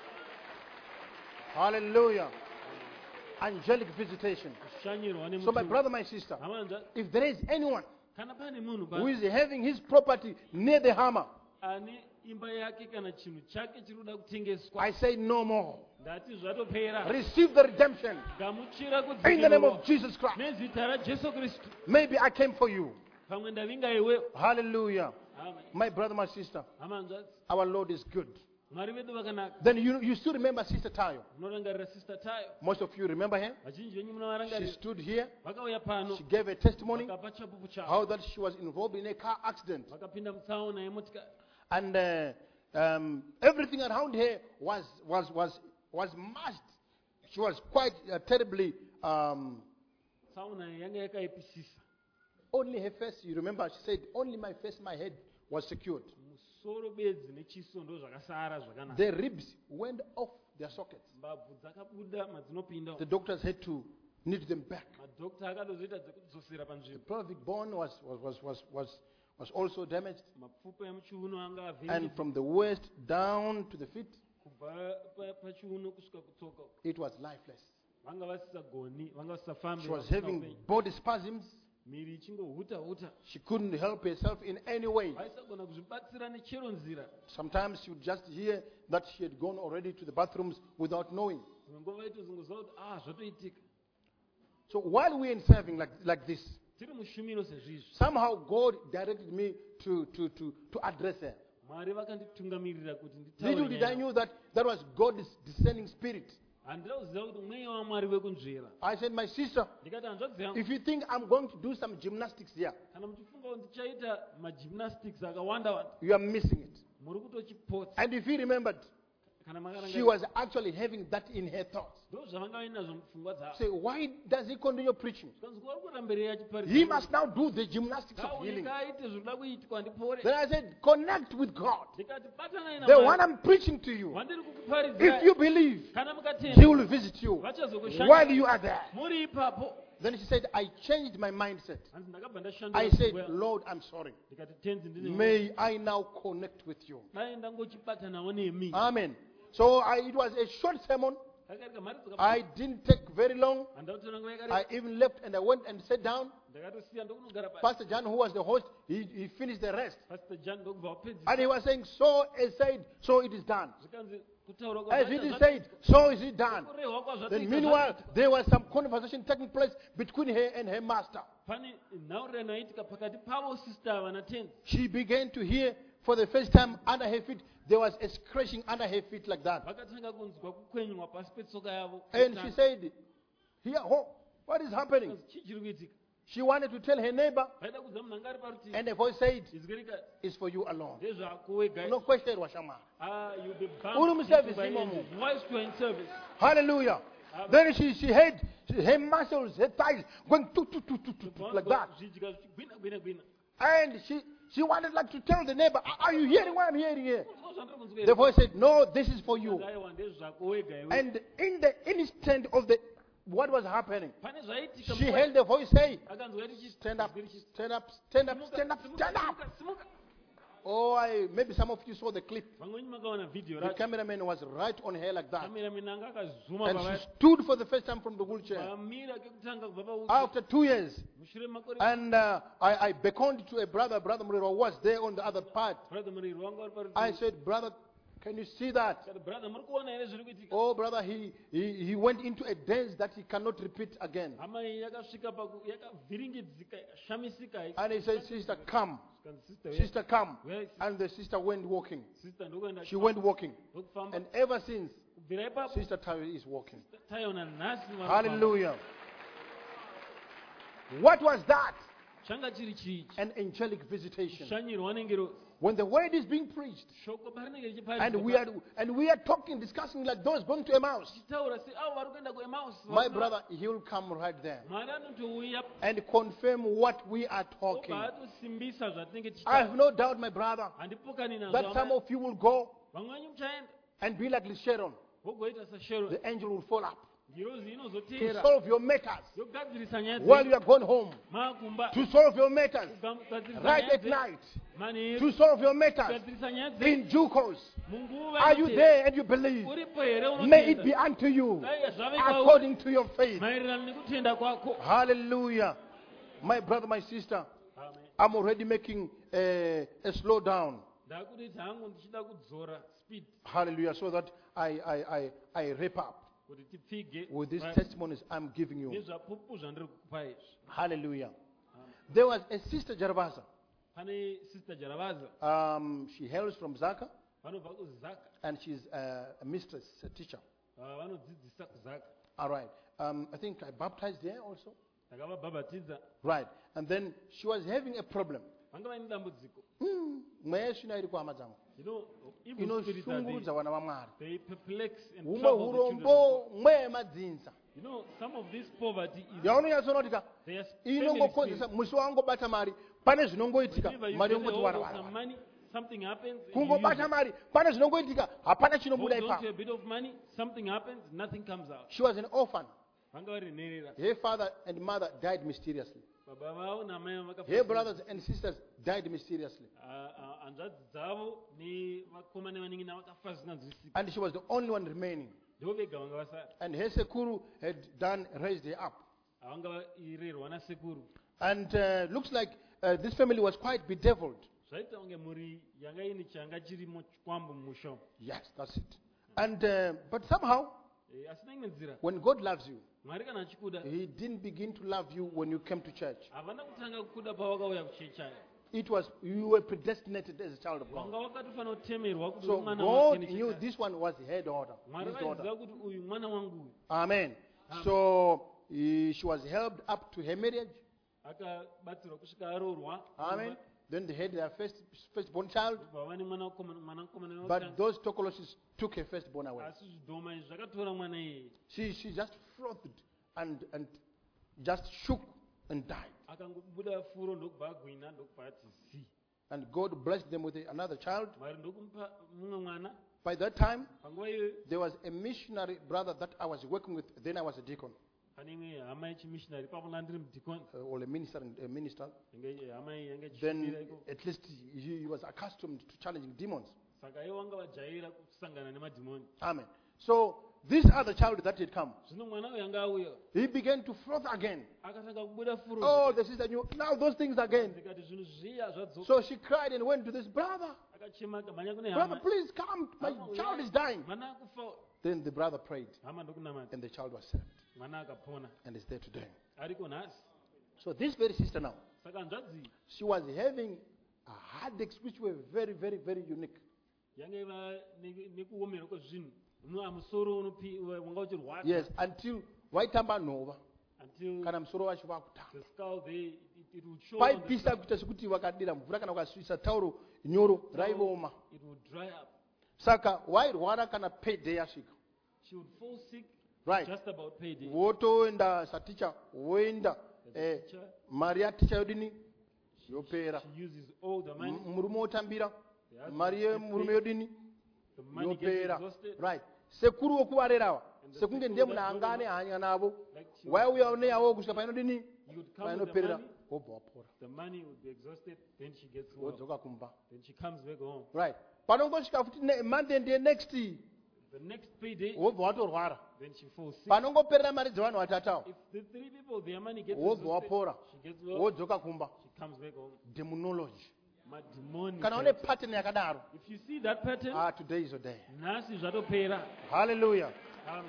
Speaker 1: Hallelujah. Angelic visitation.
Speaker 2: Kushanyirwa
Speaker 1: So my
Speaker 2: nemutumwa.
Speaker 1: brother, my sister,
Speaker 2: Hamanza,
Speaker 1: if there is anyone
Speaker 2: kana pane munhu
Speaker 1: who
Speaker 2: pa-
Speaker 1: is having his property near the hammer,
Speaker 2: ane imba yake kana chinhu chake chiri kuda kutengeswa,
Speaker 1: I say no more.
Speaker 2: ndati zvatopera.
Speaker 1: Receive the redemption
Speaker 2: Gamuchira
Speaker 1: in the name
Speaker 2: kudzikinurwa
Speaker 1: of Jesus Christ.
Speaker 2: nezita raJesu Kristu.
Speaker 1: Maybe I came for you.
Speaker 2: Pamwe ndavinga iwe.
Speaker 1: Hallelujah.
Speaker 2: Amen.
Speaker 1: My brother, my sister,
Speaker 2: Hamanza,
Speaker 1: our Lord is good.
Speaker 2: Mwari vedu vakanaka.
Speaker 1: Then you, you still remember Sister Tayo.
Speaker 2: Munorangarira Sister Tayo.
Speaker 1: Most of you remember her.
Speaker 2: Vazhinji venyu
Speaker 1: She
Speaker 2: munovarangarira.
Speaker 1: stood here.
Speaker 2: Vakauya pano.
Speaker 1: She gave a testimony
Speaker 2: Vakapa chapupu chavo.
Speaker 1: how that she was involved in a car accident.
Speaker 2: Vakapinda mutsaona yemotikari.
Speaker 1: And uh, um, everything around her was, was, was, was mashed. She was quite uh, terribly, um,
Speaker 2: Tsaona yanga yakaipisisa.
Speaker 1: only her face, you remember, she said, only my face, my head was secured.
Speaker 2: Musoro bedzi nechiso ndo zvakasara zvakanaka.
Speaker 1: The ribs went off their sockets.
Speaker 2: Mbabvu dzakabuda madzinopinda.
Speaker 1: The doctors had to knit them back.
Speaker 2: Madhokita akatozoita dzekudzosera
Speaker 1: The
Speaker 2: panzvimbo.
Speaker 1: pelvic bone was, was, was, was, was, was also damaged.
Speaker 2: Mapfupa emuchiuno anga
Speaker 1: And
Speaker 2: avhengeka.
Speaker 1: from the waist down to the feet,
Speaker 2: Kubva pa- pachiuno kusvika kutsoka.
Speaker 1: it was lifeless.
Speaker 2: Vanga vasisagoni, vanga vasisafambi.
Speaker 1: She was
Speaker 2: vasina
Speaker 1: having
Speaker 2: upenyu.
Speaker 1: body spasms.
Speaker 2: Miri ichingohuta huta.
Speaker 1: She couldn't help herself in any way.
Speaker 2: Vaisagona kuzvibatsira nechero nzira.
Speaker 1: Sometimes she would just hear that she had gone already to the bathrooms without knowing.
Speaker 2: Dzimwe nguva vaitozongoziva kuti ah zvatoitika.
Speaker 1: So while we were in serving like, like this,
Speaker 2: Tiri mushumiro sezvizvi.
Speaker 1: somehow God directed me to, to, to, to address her.
Speaker 2: Mwari vakanditungamirira kuti
Speaker 1: Little did I
Speaker 2: nditaure.
Speaker 1: know that that was God's descending spirit.
Speaker 2: Handina kuziva kuti mweya waMwari wekunzvera.
Speaker 1: I said, my sister,
Speaker 2: Ndikati hanzvadzi yangu,
Speaker 1: if you think I'm going to do some gymnastics here,
Speaker 2: kana muchifunga kuti ndichaita magymnastics akawanda wanda,
Speaker 1: you are missing it.
Speaker 2: muri kutochipotsa.
Speaker 1: And if you remembered,
Speaker 2: Kana
Speaker 1: she
Speaker 2: makaranga
Speaker 1: was actually having that in her thoughts.
Speaker 2: ndo zvavanga vainazvo mupfungwa dzavo.
Speaker 1: Say, why does he continue preaching?
Speaker 2: Zvikanzi vari kurambirei achiparidza.
Speaker 1: He must now do the gymnastics of
Speaker 2: Ngaoneka
Speaker 1: healing.
Speaker 2: aite zvinoda kuitwa ndipore.
Speaker 1: Then I said, connect with God.
Speaker 2: Ndikati batanai
Speaker 1: The one
Speaker 2: naMwari.
Speaker 1: I'm preaching to you.
Speaker 2: Wandiri
Speaker 1: If
Speaker 2: kukuparidzirai.
Speaker 1: you believe,
Speaker 2: Kana
Speaker 1: he
Speaker 2: mukatenda
Speaker 1: will visit you
Speaker 2: vachazokushanda
Speaker 1: while you are there.
Speaker 2: muri ipapo.
Speaker 1: Then she said, I changed my mindset.
Speaker 2: Hanzi ndakabva ndashandura
Speaker 1: I said,
Speaker 2: pfungwa yangu.
Speaker 1: Lord, I'm sorry.
Speaker 2: Ndikati tenzi ndine
Speaker 1: May I now connect with you.
Speaker 2: dai ndangochibatanawo nemi.
Speaker 1: Amen. So I, it was a short sermon.
Speaker 2: Kakarika mari dzakapfuura.
Speaker 1: I didn't take very long.
Speaker 2: Handautora nguva
Speaker 1: I
Speaker 2: yakareba.
Speaker 1: even left and I went and sat down.
Speaker 2: Ndakatosiya ndokunogara pasi.
Speaker 1: Pastor John, who was the host, he, he finished the rest.
Speaker 2: Pastor John ndokubva wapedzisa.
Speaker 1: And he was saying, so it said, so it is done.
Speaker 2: Zvikanzi kutaura
Speaker 1: As it is said, so is it done.
Speaker 2: kurehwa kwazvatoita
Speaker 1: Then meanwhile,
Speaker 2: zvatoita.
Speaker 1: there was some conversation taking place between her and her master.
Speaker 2: Pane nhaurirano yaitika pakati pavo sister ava natenzi.
Speaker 1: She began to hear for the first time under her feet, there was a scratching under her feet like that.
Speaker 2: Vakatanga kunzwa kukwenywa pasi petsoka yavo.
Speaker 1: And she said, here, oh, what is happening?
Speaker 2: Zvikanzi, chii chiri kuitika?
Speaker 1: She wanted to tell her neighbor,
Speaker 2: Vaida kuudza munhu anga ari parutivi.
Speaker 1: and the voice said,
Speaker 2: Izwi rikati,
Speaker 1: it's for you alone.
Speaker 2: ndezvako wega.
Speaker 1: No question, Washama.
Speaker 2: Ah, you'll be
Speaker 1: Uri
Speaker 2: bound
Speaker 1: muservice
Speaker 2: by
Speaker 1: imomo.
Speaker 2: angels. Whilst you are in service.
Speaker 1: Hallelujah. Then she, she had she- her muscles, her thighs going to, to, to, to, to, to, like that.
Speaker 2: Zvidyika zvichigwina gwina gwina.
Speaker 1: And she, she wanted like to tell the neighbor, are are you hearing what I'm hearing here?
Speaker 2: Kunzwa zvandiri kunzwa
Speaker 1: The
Speaker 2: here.
Speaker 1: voice said, no, this is for you.
Speaker 2: Aiwa, ndezvako wega iwe.
Speaker 1: And in the instant of the what was happening,
Speaker 2: Pane zvaitika
Speaker 1: she
Speaker 2: munguva-
Speaker 1: heard the voice say,
Speaker 2: akanzwa richi-
Speaker 1: stand up,
Speaker 2: richi-
Speaker 1: stand up, stand up,
Speaker 2: simuka,
Speaker 1: stand up,
Speaker 2: simuka,
Speaker 1: stand up.
Speaker 2: simuka, simuka.
Speaker 1: Oh, I, maybe some of you saw the clip.
Speaker 2: vamweni makaona video
Speaker 1: The
Speaker 2: racho
Speaker 1: cameraman was right on her like that.
Speaker 2: kameraman anga akazuma
Speaker 1: And she
Speaker 2: pavari
Speaker 1: stood for the first time from the wheelchair.
Speaker 2: pamira kekutanga kubva pauke
Speaker 1: After two years.
Speaker 2: mushure makore
Speaker 1: And uh, I, I beckoned to a brother, Brother Muriro was there on the other part.
Speaker 2: brother muriri wanga uri parutivi
Speaker 1: I said, brother, can you see that?
Speaker 2: Kati, brother muri kuona here zviri kuitika
Speaker 1: Oh, brother, he, he, he went into a dance that he cannot repeat again.
Speaker 2: hama iyi yakasvika paku yakavhiringidzika yakashamisika
Speaker 1: And he said, sister, come.
Speaker 2: sister
Speaker 1: Sister, come.
Speaker 2: Where is
Speaker 1: And the sister went walking.
Speaker 2: sister ndokuenda
Speaker 1: She went walking.
Speaker 2: ndokufamba
Speaker 1: And ever since,
Speaker 2: kubvira ipapo
Speaker 1: Sister Tayo is walking.
Speaker 2: taiona nhasi vari kufamba.
Speaker 1: Hallelujah. What was that?
Speaker 2: changa chiri chichi
Speaker 1: An angelic visitation.
Speaker 2: kushanyirwa nengero
Speaker 1: When the word is being preached,
Speaker 2: shoko parinenge
Speaker 1: and we are and we are talking, discussing like those going to Emmaus.
Speaker 2: tichitaura seavo vari kuenda kuemaus
Speaker 1: My brother, he will come right there
Speaker 2: mwari anotouya
Speaker 1: and confirm what we are talking.
Speaker 2: obva atosimbisa zvatinenge
Speaker 1: I have
Speaker 2: tichitaura
Speaker 1: no doubt, my brother,
Speaker 2: handipokani
Speaker 1: that some
Speaker 2: nazvo
Speaker 1: of you will go
Speaker 2: vamwe vanyu muchaenda
Speaker 1: and be like Sharon.
Speaker 2: vogoita sashero
Speaker 1: The angel will fall up
Speaker 2: ngirozi
Speaker 1: to
Speaker 2: inozotera
Speaker 1: solve your matters
Speaker 2: yogadzirisa nyaya
Speaker 1: while you are gone home.
Speaker 2: makumba
Speaker 1: To solve your matters
Speaker 2: kugadzirisa
Speaker 1: right
Speaker 2: nyaya
Speaker 1: at
Speaker 2: dze-
Speaker 1: night.
Speaker 2: manheru
Speaker 1: To solve your matters
Speaker 2: kugadzirisa nyaya dze-
Speaker 1: in due course.
Speaker 2: munguva
Speaker 1: Are you
Speaker 2: inotevera.
Speaker 1: there and you believe?
Speaker 2: uripo here
Speaker 1: May it
Speaker 2: unotenda
Speaker 1: be unto you
Speaker 2: dai zvave kwauri
Speaker 1: according to your faith.
Speaker 2: maererano nekutenda kwako
Speaker 1: Hallelujah. My brother, my sister,
Speaker 2: Amen.
Speaker 1: I'm already making a, a slow down.
Speaker 2: ndakuti hangu ndichida kudzora speed
Speaker 1: Hallelujah. So that I, I, I, I wrap up
Speaker 2: kuti tipfige
Speaker 1: with these
Speaker 2: pa-
Speaker 1: testimonies I'm giving you.
Speaker 2: nezvapupu zvandiri kukupa izvi
Speaker 1: Hallelujah.
Speaker 2: Amen.
Speaker 1: There was a sister Jarabasa.
Speaker 2: pane sister jaravaza
Speaker 1: Um, she hails from Zaka
Speaker 2: vanobva kuzaka
Speaker 1: and she's uh, a mistress, a teacher.
Speaker 2: ah, vanodzidzisa kuzaka
Speaker 1: All right. Um, I think I baptized her also.
Speaker 2: ndakavabhabhatidza
Speaker 1: Right. And then she was having a problem.
Speaker 2: vanga vaine dambudziko
Speaker 1: Mm, mweya svina iri kuhama dzangu
Speaker 2: you know evil spirits are
Speaker 1: inoshungurudza
Speaker 2: there.
Speaker 1: vana vamwari
Speaker 2: They perplex and
Speaker 1: humwe
Speaker 2: trouble the children of
Speaker 1: urombo mweya madzinza
Speaker 2: God. You know, some of this poverty is
Speaker 1: yaunonyatsoona kuti ka
Speaker 2: they are family
Speaker 1: inongokonzesa
Speaker 2: spirits.
Speaker 1: musi wangobata mari pane zvinongoitika
Speaker 2: Whenever you
Speaker 1: mari
Speaker 2: get a
Speaker 1: yongoti
Speaker 2: hold of
Speaker 1: warawara
Speaker 2: some money, something happens. and you use
Speaker 1: kungobata
Speaker 2: it.
Speaker 1: mari pane zvinongoitika hapana
Speaker 2: Hold
Speaker 1: chinobuda
Speaker 2: on to
Speaker 1: ipapo.
Speaker 2: a bit of money, something happens, nothing comes out.
Speaker 1: She was an orphan.
Speaker 2: Vanga vari nherera.
Speaker 1: Her father and mother died mysteriously.
Speaker 2: Baba vavo namai vakafa-
Speaker 1: Her brothers and sisters died mysteriously.
Speaker 2: Ah, ah, hanzvadzi dzavo nevakomana vanengina vakafa zvisinganzwisika.
Speaker 1: And she was the only one remaining.
Speaker 2: Ndo vega vanga vasara.
Speaker 1: And her sekuru had done, raised her up.
Speaker 2: Havanga vairerwa nasekuru.
Speaker 1: And uh, looks like uh, this family was quite bedeviled.
Speaker 2: Zvaita kunge mhuri yanga ine changa chirimo chikwambu mumusha umu.
Speaker 1: Yes, that's it. And uh, but somehow,
Speaker 2: Eh, asina imwe nzira.
Speaker 1: when God loves you,
Speaker 2: Mwari kana achikuda,
Speaker 1: He didn't begin to love you when you came to church.
Speaker 2: havana kutanga kukuda pavakauya kuchechi.
Speaker 1: It was you were predestinated as a child of God.
Speaker 2: Wanga wakatofanira kutemerwa kuti
Speaker 1: So
Speaker 2: uri mwana
Speaker 1: God
Speaker 2: wake
Speaker 1: knew
Speaker 2: nechekare.
Speaker 1: this one was her daughter,
Speaker 2: Mwari
Speaker 1: his daughter.
Speaker 2: vaiziva kuti uyu mwana wangu uyu.
Speaker 1: Amen.
Speaker 2: Amen.
Speaker 1: So eh, she was helped up to her marriage.
Speaker 2: Akabatsirwa kusvika aroorwa.
Speaker 1: Amen. Then they had their first firstborn child,
Speaker 2: Ndobva vane mwana wakomana- mwanakomana
Speaker 1: but
Speaker 2: wekutanga.
Speaker 1: those tokolosis took her firstborn away.
Speaker 2: Asi zvidhoma izvi zvakatora mwana iyeye.
Speaker 1: She she just frothed and and just shook and died.
Speaker 2: Akangobuda furo ndokubva agwina ndokubva ati zi.
Speaker 1: And God blessed them with another child.
Speaker 2: Mwari ndokumupa mumwe mwana.
Speaker 1: By that time,
Speaker 2: Panguva iyoyo
Speaker 1: there was a missionary brother that I was working with. Then I was a deacon
Speaker 2: pane imwe hama yechimissionary ipapo ndandiri mudhikoni.
Speaker 1: uh, or a minister. A minister.
Speaker 2: Yange- hama iyi yanga
Speaker 1: Then
Speaker 2: ichishumira iko.
Speaker 1: at least he, he was accustomed to challenging demons.
Speaker 2: Saka ivo vanga vajaira kusangana nemadhimoni.
Speaker 1: Amen. So this other child that had come,
Speaker 2: Zvino mwana uyu anga auya
Speaker 1: he began to froth again.
Speaker 2: akatanga kubuda furo.
Speaker 1: Oh, the sister knew now those things again.
Speaker 2: Ndikati zvinhu zviya zvadzoka.
Speaker 1: So she cried and went to this brother.
Speaker 2: Akachema akamhanya kune
Speaker 1: Brother,
Speaker 2: hama.
Speaker 1: please come. My
Speaker 2: Hama uya,
Speaker 1: child is dying.
Speaker 2: mwana akufa.
Speaker 1: Then the brother prayed,
Speaker 2: Hama ndokunamata.
Speaker 1: and the child was saved,
Speaker 2: Mwana akapona.
Speaker 1: and is there today.
Speaker 2: Ariko nhasi.
Speaker 1: So this very sister now,
Speaker 2: Saka hanzvadzi
Speaker 1: she was having a headaches which were very, very, very unique.
Speaker 2: yange iva ne- nekuomera kwezvinhu. Uno musoro unopi wanga uchirwadza.
Speaker 1: Yes, until waitamba nhova
Speaker 2: Until
Speaker 1: kana musoro wacho vakutamba.
Speaker 2: the skull there, it, it would show on the
Speaker 1: Paipisa
Speaker 2: skull.
Speaker 1: kuita sekuti vakadira mvura kana ukasvisa tauro nyoro raivooma.
Speaker 2: It would dry up.
Speaker 1: Saka wairwara kana payday yasvika.
Speaker 2: She would fall sick
Speaker 1: Right.
Speaker 2: just about payday.
Speaker 1: Wotoenda saticha woenda
Speaker 2: As a
Speaker 1: eh,
Speaker 2: teacher,
Speaker 1: mari yaticha yodini yopera.
Speaker 2: she uses all the money.
Speaker 1: M- murume otambira
Speaker 2: The husband
Speaker 1: mari
Speaker 2: gets
Speaker 1: yemurume
Speaker 2: paid,
Speaker 1: yodini
Speaker 2: the money gets
Speaker 1: yopera.
Speaker 2: exhausted.
Speaker 1: Right. Sekuru wokuvarerawa
Speaker 2: And the
Speaker 1: sekunge
Speaker 2: people
Speaker 1: ndiye
Speaker 2: that
Speaker 1: munhu
Speaker 2: don't
Speaker 1: anga ane
Speaker 2: know,
Speaker 1: hanya navo
Speaker 2: like she
Speaker 1: waiuya neyawo kusvika painodini
Speaker 2: You would come with the
Speaker 1: painopera
Speaker 2: money,
Speaker 1: wobva wapora
Speaker 2: the money would be exhausted, then she gets well.
Speaker 1: wodzoka kumba.
Speaker 2: Then she comes back home.
Speaker 1: Right. Panongosvika futi ne- month end next
Speaker 2: The next payday,
Speaker 1: wobva watorwara.
Speaker 2: then she falls sick.
Speaker 1: Panongoperera mari dzevanhu vatatawo
Speaker 2: If the three people, their money gets
Speaker 1: wobva
Speaker 2: exhausted,
Speaker 1: wapora
Speaker 2: she gets well,
Speaker 1: wodzoka kumba.
Speaker 2: she comes back home.
Speaker 1: Demonology.
Speaker 2: My demonic.
Speaker 1: Kana une
Speaker 2: character.
Speaker 1: pattern yakadaro.
Speaker 2: If you see that pattern,
Speaker 1: Ah, today is your day.
Speaker 2: nasi zvatopera.
Speaker 1: Hallelujah.
Speaker 2: Amen.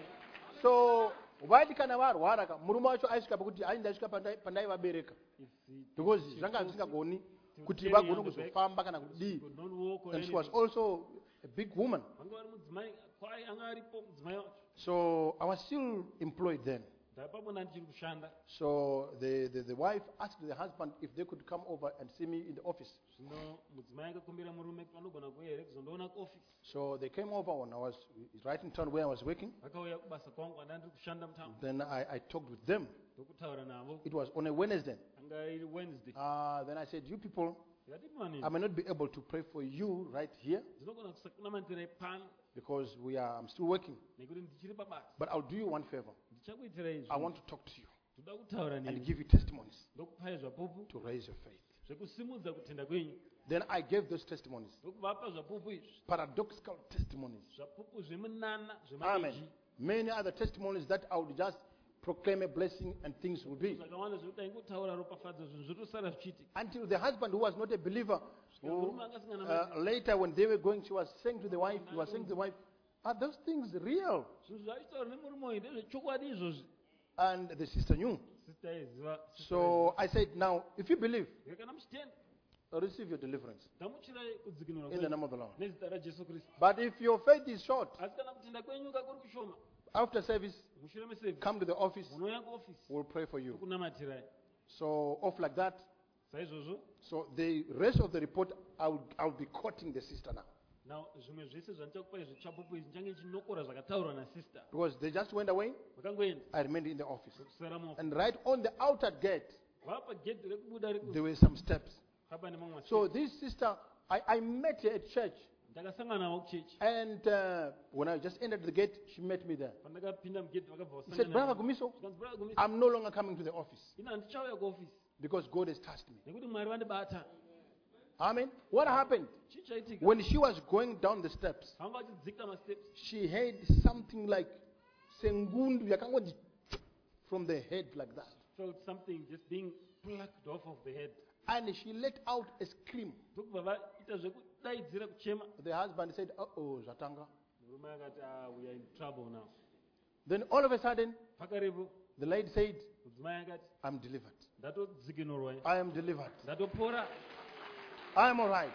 Speaker 1: So vaiti kana varwara ka murume wacho aisvika pekuti ai ndaisvika pandai- pandaivabereka
Speaker 2: If he,
Speaker 1: because
Speaker 2: she
Speaker 1: zvanga
Speaker 2: falls
Speaker 1: zvisingagoni
Speaker 2: to
Speaker 1: kuti
Speaker 2: carry
Speaker 1: vagone
Speaker 2: on the back,
Speaker 1: kuzofamba kana
Speaker 2: she
Speaker 1: kudii.
Speaker 2: could not walk or
Speaker 1: And she was
Speaker 2: anything.
Speaker 1: also a big woman.
Speaker 2: Vanga vari mudzimai, kwai anga aripo mudzimai wacho.
Speaker 1: So I was still employed then.
Speaker 2: Ndaipapo ndichiri kushanda.
Speaker 1: So the, the, the wife asked the husband if they could come over and see me in the office.
Speaker 2: Zvino mudzimai akakumbira murume kuti vanogona kuuya here kuzondoona kuofisi.
Speaker 1: So they came over when I was right in town where I was working.
Speaker 2: Vakauya kubasa kwangu kwandanga ndiri kushanda mutown.
Speaker 1: Then I, I talked with them.
Speaker 2: Ndokutaura navo.
Speaker 1: It was on a Wednesday.
Speaker 2: Anga iri Wednesday.
Speaker 1: Uh, then I said, you people,
Speaker 2: Ndikati manini.
Speaker 1: I may not be able to pray for you right here
Speaker 2: Ndinogona kusakunamatirai pano
Speaker 1: because we are, I'm still working.
Speaker 2: nekuti ndichiri pabasa.
Speaker 1: But I'll do you one favor.
Speaker 2: Ndichakuitirai
Speaker 1: I
Speaker 2: izvi.
Speaker 1: want to talk to you
Speaker 2: Ndoda kutaura
Speaker 1: and
Speaker 2: nemi.
Speaker 1: give you testimonies
Speaker 2: Ndokupai zvapupu
Speaker 1: to raise your faith.
Speaker 2: zvekusimudza kutenda kwenyu.
Speaker 1: Then I gave those testimonies,
Speaker 2: Ndokuvapa zvapupu izvi.
Speaker 1: paradoxical testimonies.
Speaker 2: Zvapupu zvemunana
Speaker 1: Amen.
Speaker 2: zvemaiji.
Speaker 1: Many other testimonies that I would just proclaim a blessing and things will be.
Speaker 2: Zvakawanda zvekuti aingotaura ropafadzo zvinhu zvotosara zvichiitika.
Speaker 1: Until the husband, who was not a believer, who,
Speaker 2: Murume anga asingana
Speaker 1: uh,
Speaker 2: mari.
Speaker 1: later when they were going, she was saying to the wife, he was saying to the wife, are those things real?
Speaker 2: Zvinhu zvaitaura nemurume uyu ndezvechokwadi izvozvi.
Speaker 1: And the sister knew.
Speaker 2: Sista aiziva.
Speaker 1: So I said, now, if you believe,
Speaker 2: Kana muchitenda.
Speaker 1: receive your deliverance
Speaker 2: Gamuchirai kudzikinurwa
Speaker 1: in the
Speaker 2: kwenyu
Speaker 1: name of the Lord.
Speaker 2: nezita raJesu Kristu.
Speaker 1: But if your faith is short,
Speaker 2: Asi kana kutenda kwenyu kakuri kushoma,
Speaker 1: after service,
Speaker 2: mushure mesevhi
Speaker 1: come to the office,
Speaker 2: munouya kuofisi
Speaker 1: we'll pray for you.
Speaker 2: tokunamatirai.
Speaker 1: So off like that.
Speaker 2: Saizvozvo,
Speaker 1: So the rest of the report, I'll, I'll be quoting the sister now.
Speaker 2: now zvimwe zvese zvandichakupai zvechapupu izvi ndichange ndichinokora zvakataurwa nasista.
Speaker 1: Because they just went away,
Speaker 2: Vakangoenda
Speaker 1: I remained in the office.
Speaker 2: kusara muofisi.
Speaker 1: And right on the outer gate,
Speaker 2: Vapa gedhi rekubuda rekunze
Speaker 1: there were some steps.
Speaker 2: papa nemamwe
Speaker 1: So this sister, I, I met her at church.
Speaker 2: ndakasangana navo kuchechi.
Speaker 1: And uh, when I just entered the gate, she met me there.
Speaker 2: Pandakapinda mugedhi vakabva
Speaker 1: She said, Brother
Speaker 2: vasangana.
Speaker 1: Gumiso,
Speaker 2: Zvikanzi brother Gumiso,
Speaker 1: I'm no longer coming to the office
Speaker 2: ina handichauya kuofisi
Speaker 1: because God has touched me.
Speaker 2: nekuti Mwari vandibata.
Speaker 1: Amen. What happened?
Speaker 2: Chii chaitika?
Speaker 1: When she was going down the steps,
Speaker 2: Vanga vachidzika masteps.
Speaker 1: she had something like sengundu yakangoti from the head like that.
Speaker 2: Felt something just being plucked off of the head.
Speaker 1: And she let out a scream.
Speaker 2: Ndokubva vaita zvekudaidzira kuchema.
Speaker 1: The husband said, uh-oh, Zatanga.
Speaker 2: Murume akati, ah, we are in trouble now.
Speaker 1: Then all of a sudden,
Speaker 2: Pakarepo
Speaker 1: the lady said,
Speaker 2: mudzimai akati,
Speaker 1: I'm delivered.
Speaker 2: ndatodzikinurwa,
Speaker 1: I am delivered.
Speaker 2: ndatopora.
Speaker 1: I am all right.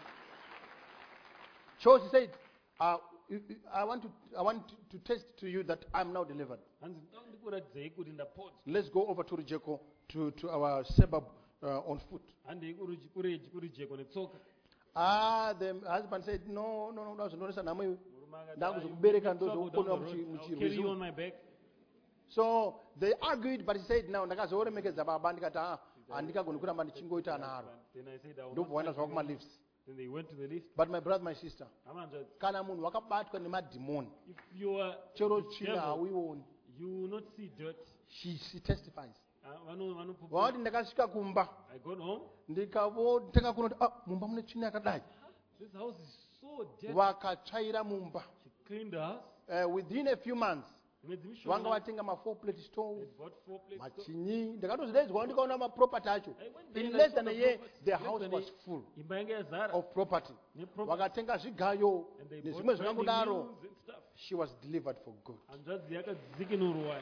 Speaker 1: So she said, uh, you- you- I want to I want to test to you that I'm now delivered.
Speaker 2: Hanzi ndau ndikuradzei kuti ndapota.
Speaker 1: Let's go over to Rijeko, to, to our suburb uh, on foot.
Speaker 2: Handei kuruji- kureji kurijeko netsoka.
Speaker 1: Ah, the husband said, no, no, no, no, no, no, no,
Speaker 2: Murume akati,
Speaker 1: Ndaku
Speaker 2: "Ah, you
Speaker 1: zokubereka
Speaker 2: bring trouble
Speaker 1: ndo
Speaker 2: down the
Speaker 1: zokuponera
Speaker 2: road.
Speaker 1: muchi-
Speaker 2: I'll carry you
Speaker 1: muchirwizi.
Speaker 2: on my back."
Speaker 1: So they argued, but he said, no, ndakazoremekedza baba ndikati ah, handikagoni kuramba ndichingoita naro.
Speaker 2: Then I said, I will
Speaker 1: Ndobva
Speaker 2: not
Speaker 1: waenda
Speaker 2: touch
Speaker 1: zvako kuma
Speaker 2: you.
Speaker 1: lifts.
Speaker 2: Then they went to the lift.
Speaker 1: But my brother, my sister,
Speaker 2: Hamanjadzi,
Speaker 1: kana munhu wakabatwa nemadhimoni,
Speaker 2: if you are
Speaker 1: chero
Speaker 2: the
Speaker 1: tsvina
Speaker 2: devil,
Speaker 1: hauioni.
Speaker 2: you will not see dirt.
Speaker 1: She, she testifies.
Speaker 2: Ah, vano- vanopupura.
Speaker 1: Vauti ndakasvika kumba,
Speaker 2: I got home.
Speaker 1: ndikavotanga kuona kuti ah, mumba mune tsvina yakadai.
Speaker 2: This house is so dirty.
Speaker 1: Vakatsvaira mumba.
Speaker 2: She cleaned the house.
Speaker 1: Uh, within a few months,
Speaker 2: Mwedzi
Speaker 1: vanga
Speaker 2: mishoma.
Speaker 1: vatenga ma four plate
Speaker 2: They
Speaker 1: stove,
Speaker 2: bought four plates.
Speaker 1: machinyi. Ndakatozidaidzwa ndikaona maproperty acho.
Speaker 2: I went there
Speaker 1: In
Speaker 2: and I
Speaker 1: less
Speaker 2: saw
Speaker 1: than a
Speaker 2: the
Speaker 1: year,
Speaker 2: property.
Speaker 1: the
Speaker 2: Less
Speaker 1: house
Speaker 2: than a
Speaker 1: was
Speaker 2: year.
Speaker 1: full
Speaker 2: Imba yanga yazara.
Speaker 1: of property.
Speaker 2: Neproperty.
Speaker 1: Vakatenga zvigayo
Speaker 2: And they bought
Speaker 1: nezvimwe
Speaker 2: brand
Speaker 1: zvakangudaro.
Speaker 2: news and stuff.
Speaker 1: She was delivered for good.
Speaker 2: Hanzvadzi yakadzikinurwa.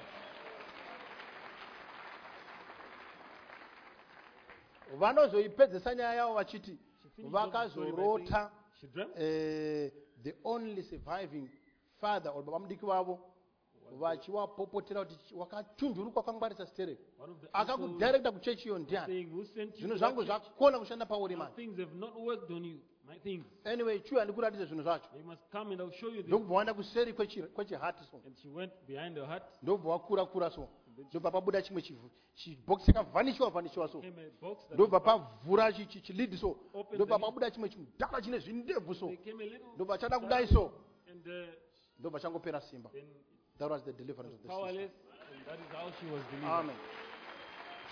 Speaker 1: Vanozoipedzesa nyaya yavo vachiti
Speaker 2: She finished off the story by saying
Speaker 1: vakazorota
Speaker 2: she dreamt
Speaker 1: eh, the only surviving father or baba mudiki vavo vachivapopotera kuti wakachunjuruka wakangwarisa stereki
Speaker 2: one of the uncles
Speaker 1: akakudirecta kuchechi iyo ndiani
Speaker 2: saying, who sent you
Speaker 1: zvinhu
Speaker 2: to
Speaker 1: zvangu
Speaker 2: that church?
Speaker 1: zvakona kushanda pauri
Speaker 2: My
Speaker 1: mani.
Speaker 2: things have not worked on you. My things.
Speaker 1: Anyway chuya handikuratidze zvinhu zvacho.
Speaker 2: You must come and I'll show you this.
Speaker 1: ndokubva waenda kuseri kwechi- kwechihati so
Speaker 2: And she went behind her hut.
Speaker 1: ndobva wakura kura so ndobva pabuda chimwe chivhu- chibhokisi chakavhanishiwa vhanishiwa so
Speaker 2: Came a box that
Speaker 1: ndobva
Speaker 2: was
Speaker 1: pavhura chi- chi- chilidi so
Speaker 2: Open
Speaker 1: ndobva
Speaker 2: the lid.
Speaker 1: pabuda chimwe chimudhara chine zvindebvu so
Speaker 2: There came a little
Speaker 1: ndobva chada kudai so
Speaker 2: and uh,
Speaker 1: ndobva changopera simba.
Speaker 2: then
Speaker 1: That was the deliverance of the sister.
Speaker 2: powerless, and that is how she was delivered.
Speaker 1: Amen.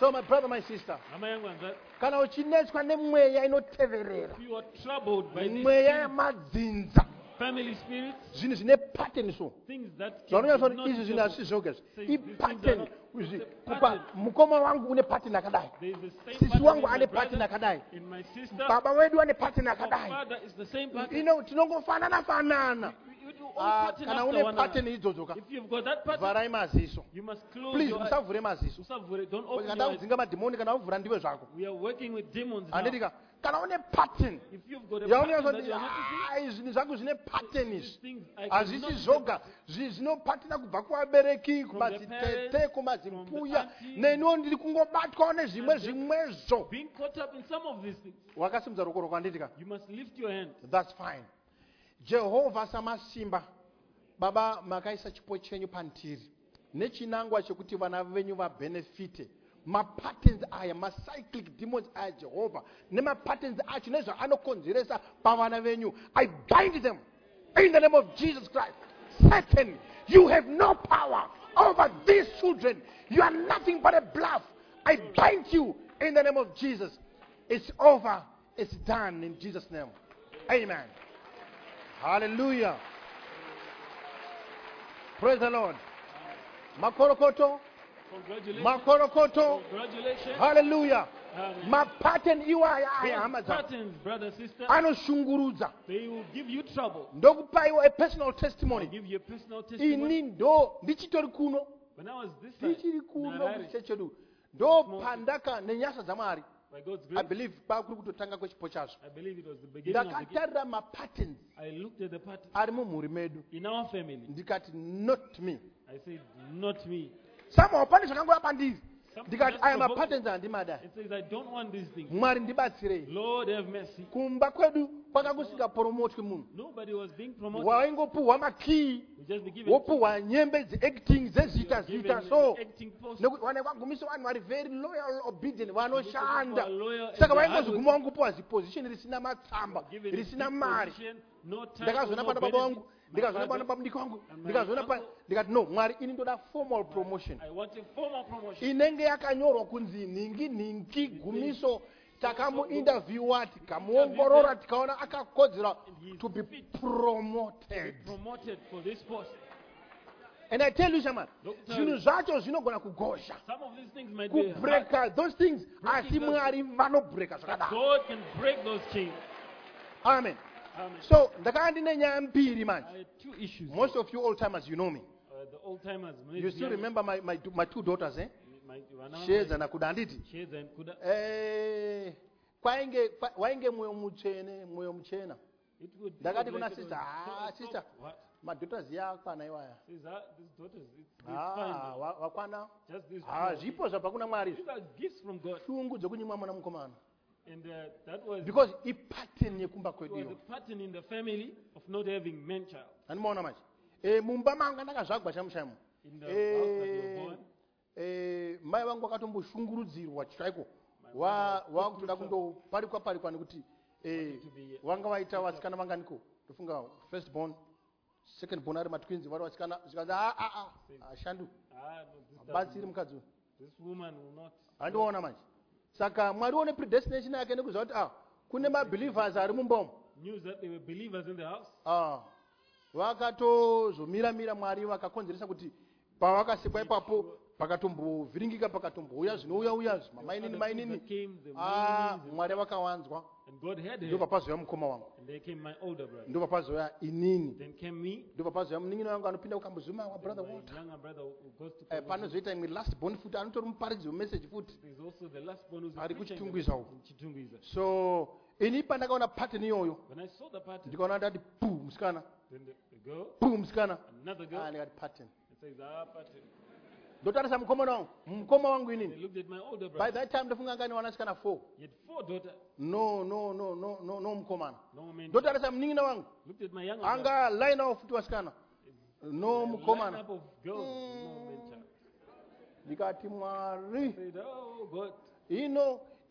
Speaker 1: So my brother, my sister,
Speaker 2: Hama yangu anza-
Speaker 1: kana uchinetswa nemweya inoteverera,
Speaker 2: if you are troubled by these
Speaker 1: mweya
Speaker 2: things,
Speaker 1: yemadzinza,
Speaker 2: family spirits,
Speaker 1: zvinhu zvine pattern so.
Speaker 2: things that can
Speaker 1: Zvaunonyatswa
Speaker 2: be
Speaker 1: kuti
Speaker 2: not
Speaker 1: izvi zvinhu
Speaker 2: trouble.
Speaker 1: hazvizvoga.
Speaker 2: Say these things are
Speaker 1: Ipattern.
Speaker 2: not-
Speaker 1: Uzi,
Speaker 2: it's a
Speaker 1: kupa
Speaker 2: pattern.
Speaker 1: mukoma wangu une pattern akadai.
Speaker 2: There is the same
Speaker 1: Sisi
Speaker 2: pattern
Speaker 1: wangu
Speaker 2: in my
Speaker 1: ane pattern
Speaker 2: brother,
Speaker 1: akadai.
Speaker 2: in my sister.
Speaker 1: Baba wedu ane pattern
Speaker 2: Our
Speaker 1: akadai.
Speaker 2: father is the same pattern.
Speaker 1: Ino tinongofanana fanana.
Speaker 2: You, you do all
Speaker 1: Ah,
Speaker 2: pattern
Speaker 1: kana
Speaker 2: after
Speaker 1: une
Speaker 2: one
Speaker 1: pattern
Speaker 2: another.
Speaker 1: idzodzo ka.
Speaker 2: If you've got that pattern,
Speaker 1: Vharai maziso.
Speaker 2: you must close
Speaker 1: Please
Speaker 2: your eyes.
Speaker 1: musavhure maziso.
Speaker 2: Usavhure, don't open
Speaker 1: Kana
Speaker 2: your eyes.
Speaker 1: udzinga madhimoni kana uvhura ndiwe zvako.
Speaker 2: We are working with demons now.
Speaker 1: Handiti ka kana une pattern.
Speaker 2: If you've got a
Speaker 1: Yaunyatswa
Speaker 2: pattern that
Speaker 1: kuti
Speaker 2: you are noticing,
Speaker 1: ai zvinhu zvangu zvine pattern
Speaker 2: these
Speaker 1: izvi.
Speaker 2: things I
Speaker 1: Hazvisi
Speaker 2: cannot
Speaker 1: zvoga. Zvi- Zvinopatira kubva kuvabereki,
Speaker 2: From the
Speaker 1: kumadzitete,
Speaker 2: parents,
Speaker 1: kumadzimpuya.
Speaker 2: from the aunties.
Speaker 1: Neniwo ndiri kungobatwawo nezvimwe
Speaker 2: And the-
Speaker 1: zvimwezvo.
Speaker 2: being caught up in some of these things.
Speaker 1: Wakasimudza ruoko rwako handiti ka.
Speaker 2: You must lift your hand.
Speaker 1: That's fine. Jehovha samasimba. Baba makaisa chipo chenyu pantiri. Nechinangwa chekuti vana venyu vabenefite. Mapatterns aya, macyclic demons aya Jehovah. Nemapatterns acho nezvaanokonzeresa pavana venyu. I bind them in the name of Jesus Christ. Satan, you have no power over these children. You are nothing but a bluff. I bind you in the name of Jesus. It's over. It's done in Jesus' name. Amen. Hallelujah. Praise the Lord. Makorokoto.
Speaker 2: Congratulations.
Speaker 1: Makorokoto.
Speaker 2: Congratulations.
Speaker 1: Hallelujah.
Speaker 2: Amen.
Speaker 1: Mapattern iwaya aya hama
Speaker 2: Those
Speaker 1: dzangu
Speaker 2: patterns, brother, sister,
Speaker 1: anoshungurudza.
Speaker 2: they will give you trouble.
Speaker 1: Ndokupaiwa a personal
Speaker 2: I'll
Speaker 1: testimony.
Speaker 2: give you a personal testimony.
Speaker 1: Ini ndo ndichitori kuno.
Speaker 2: When I was this side,
Speaker 1: Ndichiri kuno
Speaker 2: Narari,
Speaker 1: kucheche chedu. Ndo pandaka nenyasha dzamwari.
Speaker 2: by God's
Speaker 1: I
Speaker 2: grace,
Speaker 1: believe pakuri kutotanga kwechipo chazvo.
Speaker 2: I believe it was the beginning of the game.
Speaker 1: Ndakatarira mapatterns
Speaker 2: I looked at the pattern
Speaker 1: ari mumhuri medu.
Speaker 2: in our family.
Speaker 1: Ndikati not me.
Speaker 2: I said, not me.
Speaker 1: Somehow pane zvakangova pandiri.
Speaker 2: Something
Speaker 1: Ndikati
Speaker 2: just
Speaker 1: aya
Speaker 2: provoked me.
Speaker 1: mapatterns handimada.
Speaker 2: It says, I don't want these things.
Speaker 1: Mwari ndibatsirei.
Speaker 2: Lord have mercy.
Speaker 1: Kumba kwedu kwanga kusingaporomotwi munhu.
Speaker 2: Nobody was being promoted.
Speaker 1: Waingopuhwa makii.
Speaker 2: We just be given,
Speaker 1: Wopuhwa nyembe dzeacting
Speaker 2: we
Speaker 1: dzezita
Speaker 2: are given
Speaker 1: zita so.
Speaker 2: acting post.
Speaker 1: Nekuti wane kwagumiso vanhu vari very loyal obedient
Speaker 2: People
Speaker 1: vanoshanda.
Speaker 2: are loyal and
Speaker 1: Saka
Speaker 2: they are
Speaker 1: vaingozoguma
Speaker 2: hardworking.
Speaker 1: wangupuhwa ziposition risina matsamba,
Speaker 2: Given
Speaker 1: risina
Speaker 2: big
Speaker 1: mari.
Speaker 2: position, no time,
Speaker 1: Ndakazoona
Speaker 2: no
Speaker 1: pana baba vangu,
Speaker 2: benefit. My
Speaker 1: ndikazoona pana
Speaker 2: father,
Speaker 1: pamudiki wangu,
Speaker 2: and my
Speaker 1: ndikazoona pa
Speaker 2: uncle.
Speaker 1: ndikati no, Mwari ini ndoda formal promotion.
Speaker 2: I want a formal promotion.
Speaker 1: Inenge yakanyorwa kunzi nhingi nhingi gumiso takamuinterviewa tikamuongorora tikaona akakodzera to be promoted.
Speaker 2: Promoted for this post.
Speaker 1: And I tell you Shaman,
Speaker 2: Doctor,
Speaker 1: zvinhu zvacho zvinogona kugosha.
Speaker 2: some of these things might be hard.
Speaker 1: Kubreka those things asi
Speaker 2: Breaking those-
Speaker 1: Mwari vanobreka
Speaker 2: But
Speaker 1: zvakadaro.
Speaker 2: God can break those chains.
Speaker 1: Amen.
Speaker 2: Amen.
Speaker 1: So ndakanga ndine nyaya mbiri manje.
Speaker 2: I had two issues.
Speaker 1: Most of you old timers you know me.
Speaker 2: Uh, the old timers.
Speaker 1: You still remember my my, my two daughters eh?
Speaker 2: My, my,
Speaker 1: Sheza na kuda handiti.
Speaker 2: Shades and Kuda.
Speaker 1: Eh kwainge kwa- wainge mwoyo muchene mwoyo muchena.
Speaker 2: It would.
Speaker 1: Ndakati
Speaker 2: it
Speaker 1: kuna
Speaker 2: was like it
Speaker 1: sister,
Speaker 2: was
Speaker 1: ah
Speaker 2: so- so-
Speaker 1: sister,
Speaker 2: What?
Speaker 1: my daughters yakwana iwaya.
Speaker 2: Says that these daughters, it's, it's
Speaker 1: Ah,
Speaker 2: fine.
Speaker 1: wa- wakwana.
Speaker 2: Just these.
Speaker 1: Ah,
Speaker 2: two.
Speaker 1: zvipo zvabva kuna Mwari.
Speaker 2: These are gifts from God,
Speaker 1: Shungu dzokunyimwa mwana mukomana.
Speaker 2: and uh, that was.
Speaker 1: Because ipattern yekumba
Speaker 2: It was
Speaker 1: kwedu.
Speaker 2: a pattern in the family of not having men child.
Speaker 1: Animaona manje. Eh mumba manga ndakazvagwa chamushamu.
Speaker 2: In the house that you were
Speaker 1: Eh
Speaker 2: born,
Speaker 1: eh mai vangu vakatomboshungurudzirwa chaiko.
Speaker 2: my
Speaker 1: Wa
Speaker 2: mother
Speaker 1: wa
Speaker 2: was
Speaker 1: kutoda
Speaker 2: put
Speaker 1: kundoparikwa parikwa nekuti eh
Speaker 2: to be-
Speaker 1: wanga vaita vasikana vanganiko. Tofunga first born, second born ari matwins vari vasikana zvikanzi ah ah ah ashandu.
Speaker 2: Ah, no, this,
Speaker 1: Batsiri
Speaker 2: doesn't-
Speaker 1: mukadzi.
Speaker 2: this woman will not.
Speaker 1: Handiona manje. Saka Mwari one predestination yake nekuziva kuti ah kune mabelievers ari mumba.
Speaker 2: Knew that they were believers in the house.
Speaker 1: Ah. Vakatozomira mira Mwari vakakonzeresa kuti pavakasikwa ipapo pakatombovhiringika pakatombouya zvinouya uya mamainini
Speaker 2: Other things
Speaker 1: mainini.
Speaker 2: that came, the
Speaker 1: Ah,
Speaker 2: mainings,
Speaker 1: Mwari vakawanzwa.
Speaker 2: and God had
Speaker 1: Ndo
Speaker 2: her.
Speaker 1: papazoya mukoma wangu.
Speaker 2: And there came my older brother.
Speaker 1: Ndo papazoya inini.
Speaker 2: Then came me.
Speaker 1: Ndo papazoya munin'ina wangu anopinda kukambozuma wa brother
Speaker 2: My
Speaker 1: Walter.
Speaker 2: younger brother who goes to
Speaker 1: Eh,
Speaker 2: college.
Speaker 1: panozoita imwe last born futi anotori muparidzi wemessage futi.
Speaker 2: There's also the last one who's a
Speaker 1: Ari
Speaker 2: preacher in
Speaker 1: kuchitungwiza uko.
Speaker 2: in Chitungwiza.
Speaker 1: So ini pandakaona pattern iyoyo
Speaker 2: When I saw the pattern,
Speaker 1: ndikaona ndati pu musikana
Speaker 2: then the, the girl,
Speaker 1: pu musikana.
Speaker 2: another girl,
Speaker 1: Ah ndikati pattern.
Speaker 2: it says, ah, pattern.
Speaker 1: Ndotarisa mukoma wangu. Mukoma wangu
Speaker 2: They
Speaker 1: inini.
Speaker 2: looked at my older
Speaker 1: By
Speaker 2: brother.
Speaker 1: that time ndofunga ngani wanasikana four.
Speaker 2: He had four daughters,
Speaker 1: No no no no no no mukomana.
Speaker 2: no men.
Speaker 1: Ndotarisa munin'ina wangu.
Speaker 2: Looked at my younger brother.
Speaker 1: Anga line off futi wasikana. No
Speaker 2: A
Speaker 1: mukomana.
Speaker 2: lineup of girls, no men child.
Speaker 1: Ndikati Mwari.
Speaker 2: Said, oh God,
Speaker 1: Ino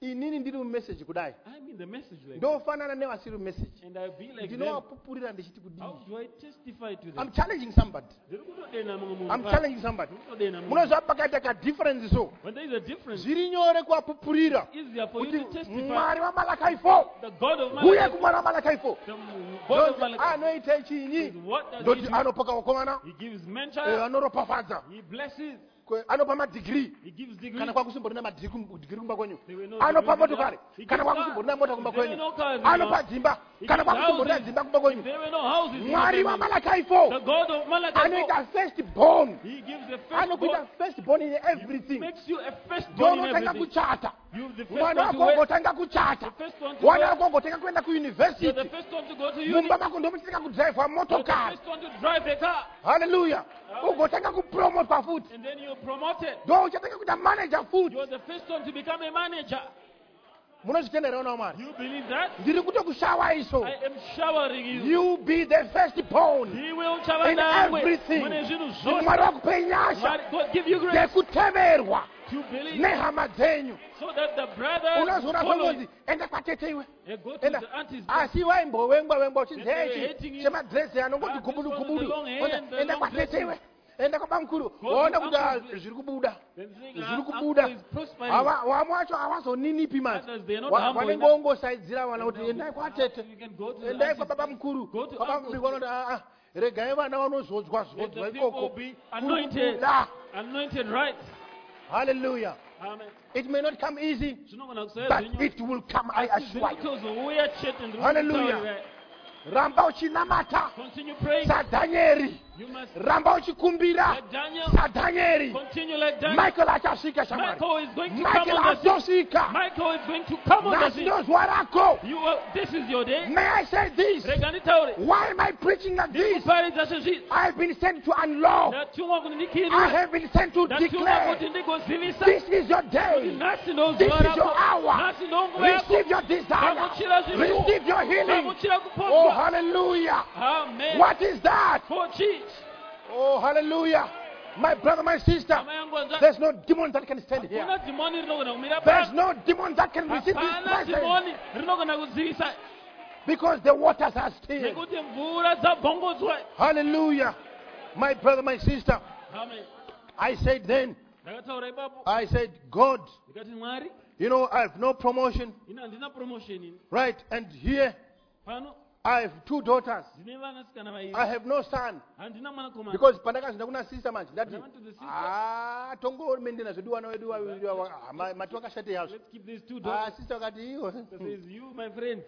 Speaker 1: inini ndiri mumessage kudai
Speaker 2: I'm in the message like that.
Speaker 1: ndofanana nevasiri mumessage
Speaker 2: And I'll be like them.
Speaker 1: ndinovapupurira ndichiti
Speaker 2: How
Speaker 1: kudii.
Speaker 2: do I testify to them?
Speaker 1: I'm challenging somebody.
Speaker 2: Ndiri kutodena mumwe munhu
Speaker 1: I'm
Speaker 2: pa-
Speaker 1: challenging somebody.
Speaker 2: ndiri kutodena munhu.
Speaker 1: Munozva pakaita kadifference so
Speaker 2: When there is a difference,
Speaker 1: zviri nyore kuapupurira
Speaker 2: easier for you
Speaker 1: kuti
Speaker 2: to testify.
Speaker 1: mwari wamalakai four
Speaker 2: The God of
Speaker 1: uye
Speaker 2: Malachi,
Speaker 1: kumwana wamalakai four
Speaker 2: the God of
Speaker 1: Ndonzi
Speaker 2: Malachi,
Speaker 1: anoita
Speaker 2: is
Speaker 1: chinyi
Speaker 2: what does he
Speaker 1: ndoti
Speaker 2: do?
Speaker 1: anopoka vakomana
Speaker 2: He gives men
Speaker 1: eh,
Speaker 2: child,
Speaker 1: anoropafadza
Speaker 2: he blesses,
Speaker 1: kwe- anopa madigiri
Speaker 2: he gives degree.
Speaker 1: kana kwakusimborina madigiri kumba kwenyu
Speaker 2: There were no
Speaker 1: anopa
Speaker 2: degrees
Speaker 1: motokari
Speaker 2: He
Speaker 1: kana
Speaker 2: gives
Speaker 1: kwakusimborina
Speaker 2: cars.
Speaker 1: mota kumba
Speaker 2: If there
Speaker 1: kwenyu
Speaker 2: were no cars in
Speaker 1: anopa
Speaker 2: your-
Speaker 1: dzimba
Speaker 2: he
Speaker 1: kana
Speaker 2: gives
Speaker 1: kwakusimborina
Speaker 2: houses.
Speaker 1: dzimba kumba
Speaker 2: If
Speaker 1: kwenyu
Speaker 2: there were no houses in your
Speaker 1: mwari
Speaker 2: family,
Speaker 1: wamalakai
Speaker 2: the
Speaker 1: four
Speaker 2: God of Malachi,
Speaker 1: anoita first born
Speaker 2: he gives the
Speaker 1: anokuita
Speaker 2: firstborn,
Speaker 1: first born in everything
Speaker 2: makes you a firstborn in
Speaker 1: ndonotanga
Speaker 2: everything.
Speaker 1: kuchata
Speaker 2: You're the first
Speaker 1: mwana
Speaker 2: one to
Speaker 1: wako
Speaker 2: wed,
Speaker 1: ongotanga kuchata
Speaker 2: the first one to
Speaker 1: mwana
Speaker 2: wed.
Speaker 1: wako ongotanga kuenda
Speaker 2: You're the
Speaker 1: kuuniversity
Speaker 2: first one to go to uni.
Speaker 1: mumba mako ndomuchitanga kudhraivha
Speaker 2: You're the
Speaker 1: motokari
Speaker 2: first one to drive a car.
Speaker 1: haleluya ugotanga kupromotwa futi
Speaker 2: And then you're promoted.
Speaker 1: ndo uchatanga kuita manager futi
Speaker 2: You're the first one to become a manager.
Speaker 1: munozvitenderawo nawo mwari
Speaker 2: You believe that?
Speaker 1: ndiri kutokushawa iso
Speaker 2: I am showering you.
Speaker 1: you be the first born
Speaker 2: He will shower
Speaker 1: in
Speaker 2: down with
Speaker 1: everything
Speaker 2: mune zvinhu
Speaker 1: Kuti
Speaker 2: zvose.
Speaker 1: mwari wakupe nyasha
Speaker 2: Mwari- God give you grace
Speaker 1: dzekuteverwa
Speaker 2: to believe
Speaker 1: nehama dzenyu
Speaker 2: so that the brothers
Speaker 1: unozoona
Speaker 2: follow
Speaker 1: zvonzi enda kwatete iwe
Speaker 2: and go to
Speaker 1: enda
Speaker 2: the aunties.
Speaker 1: asi waimbowengwa wengwa
Speaker 2: They were hating
Speaker 1: uchizechi
Speaker 2: you.
Speaker 1: chemadresi anongoti
Speaker 2: Ah,
Speaker 1: gubudu
Speaker 2: this one with
Speaker 1: gubudu
Speaker 2: the long hair
Speaker 1: Ona,
Speaker 2: and the
Speaker 1: enda
Speaker 2: long
Speaker 1: kwatete
Speaker 2: dresses.
Speaker 1: iwe enda kwabamukuru
Speaker 2: to
Speaker 1: waona kuti ah,
Speaker 2: uncle's
Speaker 1: zviri kubuda
Speaker 2: Then saying,
Speaker 1: zviri
Speaker 2: "Ah, uncle
Speaker 1: kubuda
Speaker 2: is prospering."
Speaker 1: Ava- vamwe vacho havazoninipi manje
Speaker 2: Others, they are not
Speaker 1: Wa-
Speaker 2: humble
Speaker 1: vanenge
Speaker 2: enough.
Speaker 1: vongosaidzira vana kuti endai kwatete
Speaker 2: You can go to the
Speaker 1: endai
Speaker 2: aunties.
Speaker 1: kwababa mukuru
Speaker 2: Go to
Speaker 1: baba
Speaker 2: uncle's.
Speaker 1: mukuru vanoti "Ah, ah, regai vana vanozodzwa
Speaker 2: Let
Speaker 1: zodzwa
Speaker 2: the people
Speaker 1: ikoko
Speaker 2: be
Speaker 1: Kuri
Speaker 2: anointed.
Speaker 1: kubuda."
Speaker 2: Anointed right.
Speaker 1: hallelujah
Speaker 2: Amen.
Speaker 1: it may not come easy
Speaker 2: Zvinogona kusaya
Speaker 1: but
Speaker 2: zvenyu.
Speaker 1: it will come I assure you
Speaker 2: Zvirikutozouya chete ndiri
Speaker 1: Hallelujah.
Speaker 2: kutaurira.
Speaker 1: ramba uchinamata
Speaker 2: Continue praying.
Speaker 1: sadhanieri
Speaker 2: You must
Speaker 1: ramba uchikumbira
Speaker 2: like Daniel.
Speaker 1: sadhanieri
Speaker 2: Continue like Daniel.
Speaker 1: michael achasvika shamwari
Speaker 2: Michael is going to
Speaker 1: michael
Speaker 2: come on the scene.
Speaker 1: azosvika
Speaker 2: Michael is going to come on the
Speaker 1: nhasi
Speaker 2: scene.
Speaker 1: ndo zuva rako
Speaker 2: You are, this is your day.
Speaker 1: may I say this
Speaker 2: Rega nditaure.
Speaker 1: why am I preaching like this
Speaker 2: Ndikuparidza sezvizvi.
Speaker 1: I've been sent to unlaw
Speaker 2: Ndatumwa kuti
Speaker 1: I
Speaker 2: ndikirire.
Speaker 1: have been sent to
Speaker 2: Ndatumwa
Speaker 1: declare
Speaker 2: kuti ndigozivisa.
Speaker 1: this is your
Speaker 2: Kuti
Speaker 1: day
Speaker 2: nhasi ndo
Speaker 1: this
Speaker 2: zuva
Speaker 1: is your
Speaker 2: rako.
Speaker 1: hour
Speaker 2: Nhasi ndo nguva yako.
Speaker 1: receive your desire
Speaker 2: Gamuchira zvinhu.
Speaker 1: receive your healing
Speaker 2: Gamuchira
Speaker 1: oh
Speaker 2: kupodzwa.
Speaker 1: hallelujah
Speaker 2: Amen.
Speaker 1: what is that
Speaker 2: For cheat.
Speaker 1: oh hallelujah my brother my sister
Speaker 2: Hama yangu anza.
Speaker 1: there's no demon that can stand here
Speaker 2: Hakuna dhimoni rinogona kumira
Speaker 1: there's
Speaker 2: pasi.
Speaker 1: no demon that can receive this
Speaker 2: Hapana
Speaker 1: presence
Speaker 2: dhimoni rinogona kudzivisa.
Speaker 1: because the waters are still
Speaker 2: Nekuti mvura dzabhongodzwa.
Speaker 1: hallelujah my brother my sister
Speaker 2: Amen.
Speaker 1: I said then
Speaker 2: Ndakataura ipapo.
Speaker 1: I said God
Speaker 2: Ndikati Mwari,
Speaker 1: you know I have no promotion
Speaker 2: ina handina promotion ini.
Speaker 1: right and here
Speaker 2: Pano
Speaker 1: I have two daughters
Speaker 2: ndine vanasikana
Speaker 1: I
Speaker 2: vaviri.
Speaker 1: have no son
Speaker 2: Handina mwanakomana.
Speaker 1: because pandakazinda kuna sister manje ndati
Speaker 2: When I went to the sister-
Speaker 1: ah tongomendena zvedu vana vedu vaviri ava- ah, ma- mati wakashate yazvo
Speaker 2: Let's keep these two
Speaker 1: ah
Speaker 2: doors.
Speaker 1: sister wakati iwo
Speaker 2: Says you, my friend.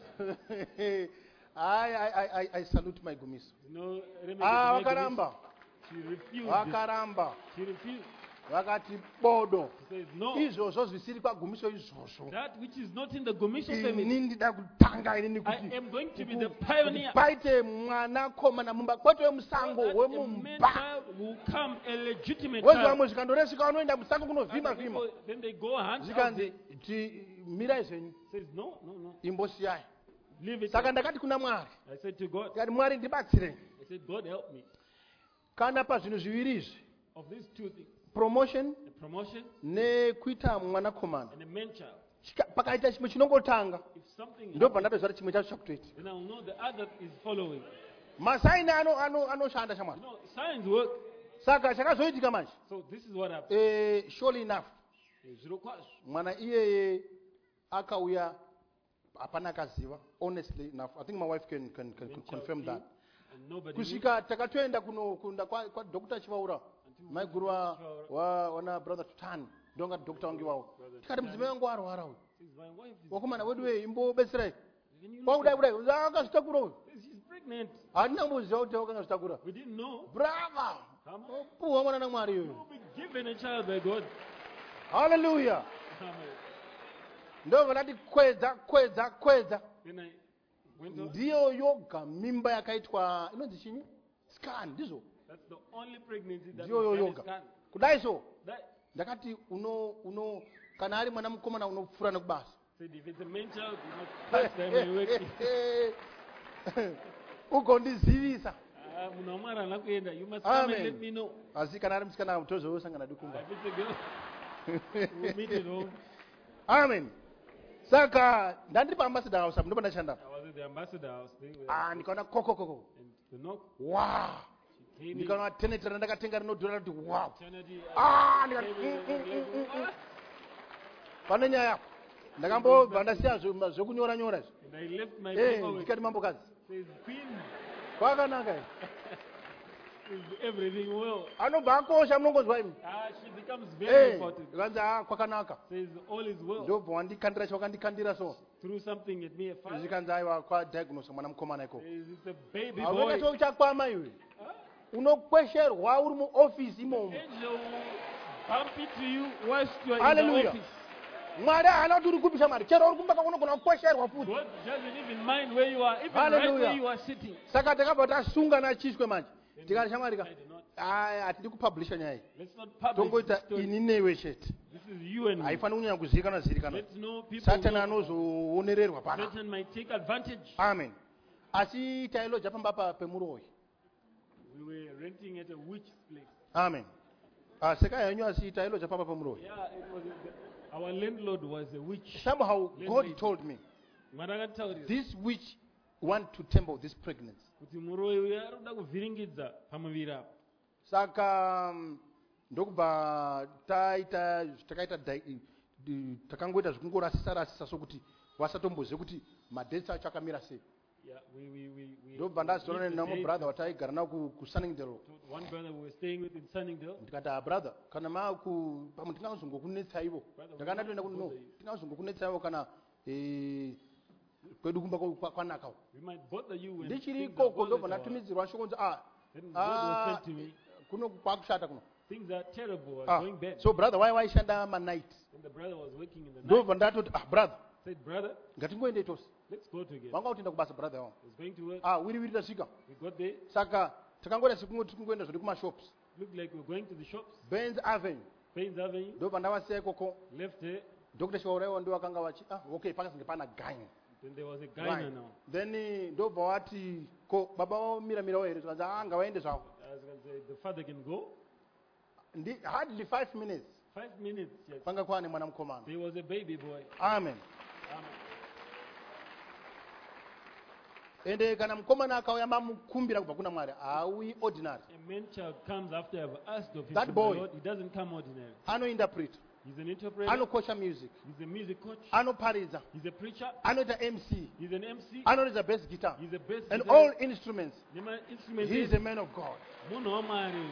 Speaker 1: I, I, I, I salute my gumiso
Speaker 2: No, remedy
Speaker 1: ah
Speaker 2: to make
Speaker 1: vakaramba
Speaker 2: this. She refused. it.
Speaker 1: vakaramba
Speaker 2: She refused.
Speaker 1: vakati bodo
Speaker 2: She says no.
Speaker 1: izvozvo zvisiri pagumiso izvozvo
Speaker 2: That which is not in the Gomisho family.
Speaker 1: ini ndida kutanga inini
Speaker 2: I
Speaker 1: kuti
Speaker 2: am going to be
Speaker 1: kuti-
Speaker 2: the pioneer.
Speaker 1: kuti paite mwana komana mumba kwete wemusango
Speaker 2: That a man
Speaker 1: wemumba
Speaker 2: child will come a legitimate
Speaker 1: wezva
Speaker 2: child.
Speaker 1: vamwe zvikandoresvika vanoenda musango
Speaker 2: And
Speaker 1: kunovhima
Speaker 2: the
Speaker 1: vhima
Speaker 2: people, then they go hunt out
Speaker 1: zvikanzi
Speaker 2: there.
Speaker 1: ti mirai zvenyu
Speaker 2: Says no, no, no.
Speaker 1: imbosiyai
Speaker 2: Leave it.
Speaker 1: saka ndakati kuna mwari
Speaker 2: I said to God,
Speaker 1: ndikati mwari ndibatsirei
Speaker 2: I said, God help me.
Speaker 1: kana pazvinhu zviviri izvi
Speaker 2: Of these two things,
Speaker 1: promotion
Speaker 2: the promotion
Speaker 1: nekuita mwanakomana
Speaker 2: and the man child.
Speaker 1: Chika- pakaita chimwe chinongotanga
Speaker 2: If something
Speaker 1: ndobva
Speaker 2: happens,
Speaker 1: ndatozva kuti chimwe chacho chakutoita
Speaker 2: then I will know the other is following.
Speaker 1: masaini ano- ano- anoshanda
Speaker 2: You
Speaker 1: shamwari
Speaker 2: know, signs work.
Speaker 1: saka chakazoitika manje
Speaker 2: So this is what happens.
Speaker 1: eh, surely enough
Speaker 2: Zviro kwazvo.
Speaker 1: mwana iyeye akauya hapana akaziva honestly enough I think my wife can, can, can, can confirm that
Speaker 2: And nobody knew.
Speaker 1: kusvika takatoenda kuno kunda kwa, kwa dokta chivaura maiguru wa, wa, wana brother tutani ndonga dokta wangu wavo tikati mudzimai wangu arwara uyu
Speaker 2: Says, my wife is,
Speaker 1: wakomana wedu wei imbobetserai
Speaker 2: can you look
Speaker 1: wakudai
Speaker 2: at-
Speaker 1: kudai akazvitakura uyu
Speaker 2: she's pregnant.
Speaker 1: handina kumboziva kuti wakangazvitakura
Speaker 2: We didn't know.
Speaker 1: brava
Speaker 2: Come
Speaker 1: opuhwa mwana namwari iyoyo
Speaker 2: You will be given a child by God.
Speaker 1: haleluya
Speaker 2: Amen.
Speaker 1: ndobva ndati kwedza kwedza kwedza
Speaker 2: Then I went on.
Speaker 1: ndiyo yoga mimba yakaitwa inonzi chinyi scan ndizvo
Speaker 2: That's the only pregnancy that
Speaker 1: ndiyo
Speaker 2: was done
Speaker 1: yoyoga
Speaker 2: is scan.
Speaker 1: kudai so
Speaker 2: That
Speaker 1: ndakati uno uno kana ari mwana mukomana unopfuura nekubasa
Speaker 2: said if it's a man child, you must pass them and work.
Speaker 1: ugondizivisa
Speaker 2: Ah, munhu wamwari haana kuenda. You must come and let
Speaker 1: amen
Speaker 2: me know.
Speaker 1: asi kana ari musikana tozosangana
Speaker 2: Ah,
Speaker 1: dikumba
Speaker 2: if it's a girl, we'll meet at home.
Speaker 1: amen saka ndandiri paambassador house apo ndopandashanda
Speaker 2: I was at the ambassador house. They were,
Speaker 1: ah ndikaona kokokoko
Speaker 2: and the knock
Speaker 1: wow
Speaker 2: came in.
Speaker 1: ndikaona tenetera ndakatenga rinodhura kuti wow
Speaker 2: Eternity,
Speaker 1: ah
Speaker 2: I
Speaker 1: ndikati
Speaker 2: came in and like, "Ah."
Speaker 1: pane nyaya ndakambobva ndasiya zve- zvekunyora nyora izvi
Speaker 2: And I left my
Speaker 1: Eh,
Speaker 2: paperwork.
Speaker 1: ndikati mambokadzi
Speaker 2: Says, Queen,
Speaker 1: kwakanaka
Speaker 2: is everything well?
Speaker 1: anobva akosha munongonzwa imi
Speaker 2: Ah, she becomes very important.
Speaker 1: ikanzi ah kwakanaka
Speaker 2: Says, all is well.
Speaker 1: ndobva wandikandira chawakandikandira so
Speaker 2: Threw something at me at five.
Speaker 1: zvikanzi aiwa kwadiagnosa mwana mukomana iko
Speaker 2: Says, it's a baby boy.
Speaker 1: aunoita chouchakwama iwe unokwesherwa uri muofisi imomo
Speaker 2: Angel will bump into you whilst you are in the
Speaker 1: Hallelujah.
Speaker 2: office.
Speaker 1: mwari haana kuti uri kupisha mari chero uri kumbaka unogona kukwesherwa futi
Speaker 2: God doesn't even mind where you are, even right
Speaker 1: Hallelujah.
Speaker 2: where you are sitting.
Speaker 1: saka takabva tasunga nachiswe manje tikati shamarika
Speaker 2: I do not.
Speaker 1: ai hatidi kupublisha nyaya iyi
Speaker 2: Let's not publish
Speaker 1: tongoita
Speaker 2: this story.
Speaker 1: ini newe chete
Speaker 2: This is you and me.
Speaker 1: haifaniri kunyanya kuzivikanwa zivikanwa
Speaker 2: Let's know people.
Speaker 1: satani
Speaker 2: know.
Speaker 1: anozoonererwa pana
Speaker 2: Satan might take advantage.
Speaker 1: amen asi tailoja pamba pa pemuroyi
Speaker 2: We were renting at a witch place.
Speaker 1: amen Ah, seka yenyu asi tailoja pamba pemuroyi
Speaker 2: Yeah, it was. A, our landlord was a witch.
Speaker 1: somehow
Speaker 2: Let's
Speaker 1: god
Speaker 2: wait.
Speaker 1: told me
Speaker 2: Mwari akataurira
Speaker 1: this witch want to temple this pregnancy
Speaker 2: kuti muroyi uyu ari kuda kuvhiringidza pamuviri apo.
Speaker 1: saka mm, ndokubva taita takaita dai- di- takangoita zvekungorasisa rasisa sokuti wasatombozive kuti madhesi acho akamira sei
Speaker 2: Yeah, we we we we.
Speaker 1: ndobva ndazorana
Speaker 2: we did the
Speaker 1: namwe
Speaker 2: date
Speaker 1: brother wataigara nawo ku- kusunningdale
Speaker 2: to one brother we were staying with in Sunningdale.
Speaker 1: ndikati ah brother kana maku pamwe tingazongokunetsaivo
Speaker 2: Brother,
Speaker 1: ndakanda
Speaker 2: we
Speaker 1: toenda kuti no
Speaker 2: bother you.
Speaker 1: tingazongokunetsaivo kana eh, kwedu kumba kwa- kwa- kwanakawo
Speaker 2: We might bother you when
Speaker 1: ndichiri
Speaker 2: things are
Speaker 1: ikoko
Speaker 2: well
Speaker 1: ndobva
Speaker 2: at our-
Speaker 1: ndatumidzirwa shoko nzi ah
Speaker 2: Then God was
Speaker 1: ah,
Speaker 2: said to me,
Speaker 1: kuno kwakushata kuno
Speaker 2: things are terrible, are
Speaker 1: ah
Speaker 2: going bad.
Speaker 1: so brother wai waishanda manight
Speaker 2: And the brother was working in the night.
Speaker 1: ndobva ndatoti ah brother
Speaker 2: Said, brother,
Speaker 1: ngatingoende tosi
Speaker 2: let's go together.
Speaker 1: vanga kutienda kubasa brother wangu
Speaker 2: Was going to work.
Speaker 1: ah wiri wiri tasvika
Speaker 2: We got there.
Speaker 1: saka takangoita sekunge tikungoenda zvori kumashops
Speaker 2: Looked like we were going to the shops.
Speaker 1: benz avenue
Speaker 2: Baines Avenue.
Speaker 1: ndobva ndavasiya ikoko
Speaker 2: Left there.
Speaker 1: dr shauraiwa ndo vakanga vachi ah okay pakazinge pana ganyi
Speaker 2: Then there was a guy
Speaker 1: Right.
Speaker 2: now.
Speaker 1: then eh, ndobva wati ko baba vamiramirawo here tikanzi ah ngavaende zvavo
Speaker 2: I was going to say, the father can go.
Speaker 1: Ndi- hardly five minutes
Speaker 2: Five minutes, yes.
Speaker 1: panga kwane mwana mukomana
Speaker 2: There was a baby boy.
Speaker 1: amen
Speaker 2: Um,
Speaker 1: ende kana mukomana akauya mamukumbira kubva kuna mwari hauyi ordinary
Speaker 2: a man child comes after I've asked of him
Speaker 1: That
Speaker 2: from
Speaker 1: boy.
Speaker 2: the Lord. He doesn't come ordinary.
Speaker 1: anointerpret
Speaker 2: He's an interpreter.
Speaker 1: anokosha music
Speaker 2: He's a music coach.
Speaker 1: anoparidza
Speaker 2: He's a preacher.
Speaker 1: anoita mc
Speaker 2: He's an M C.
Speaker 1: anoridza bass guitar
Speaker 2: He's a bass
Speaker 1: and
Speaker 2: guitarist.
Speaker 1: all instruments
Speaker 2: Nema instruments.
Speaker 1: he is a man of god
Speaker 2: Munhu waMwari.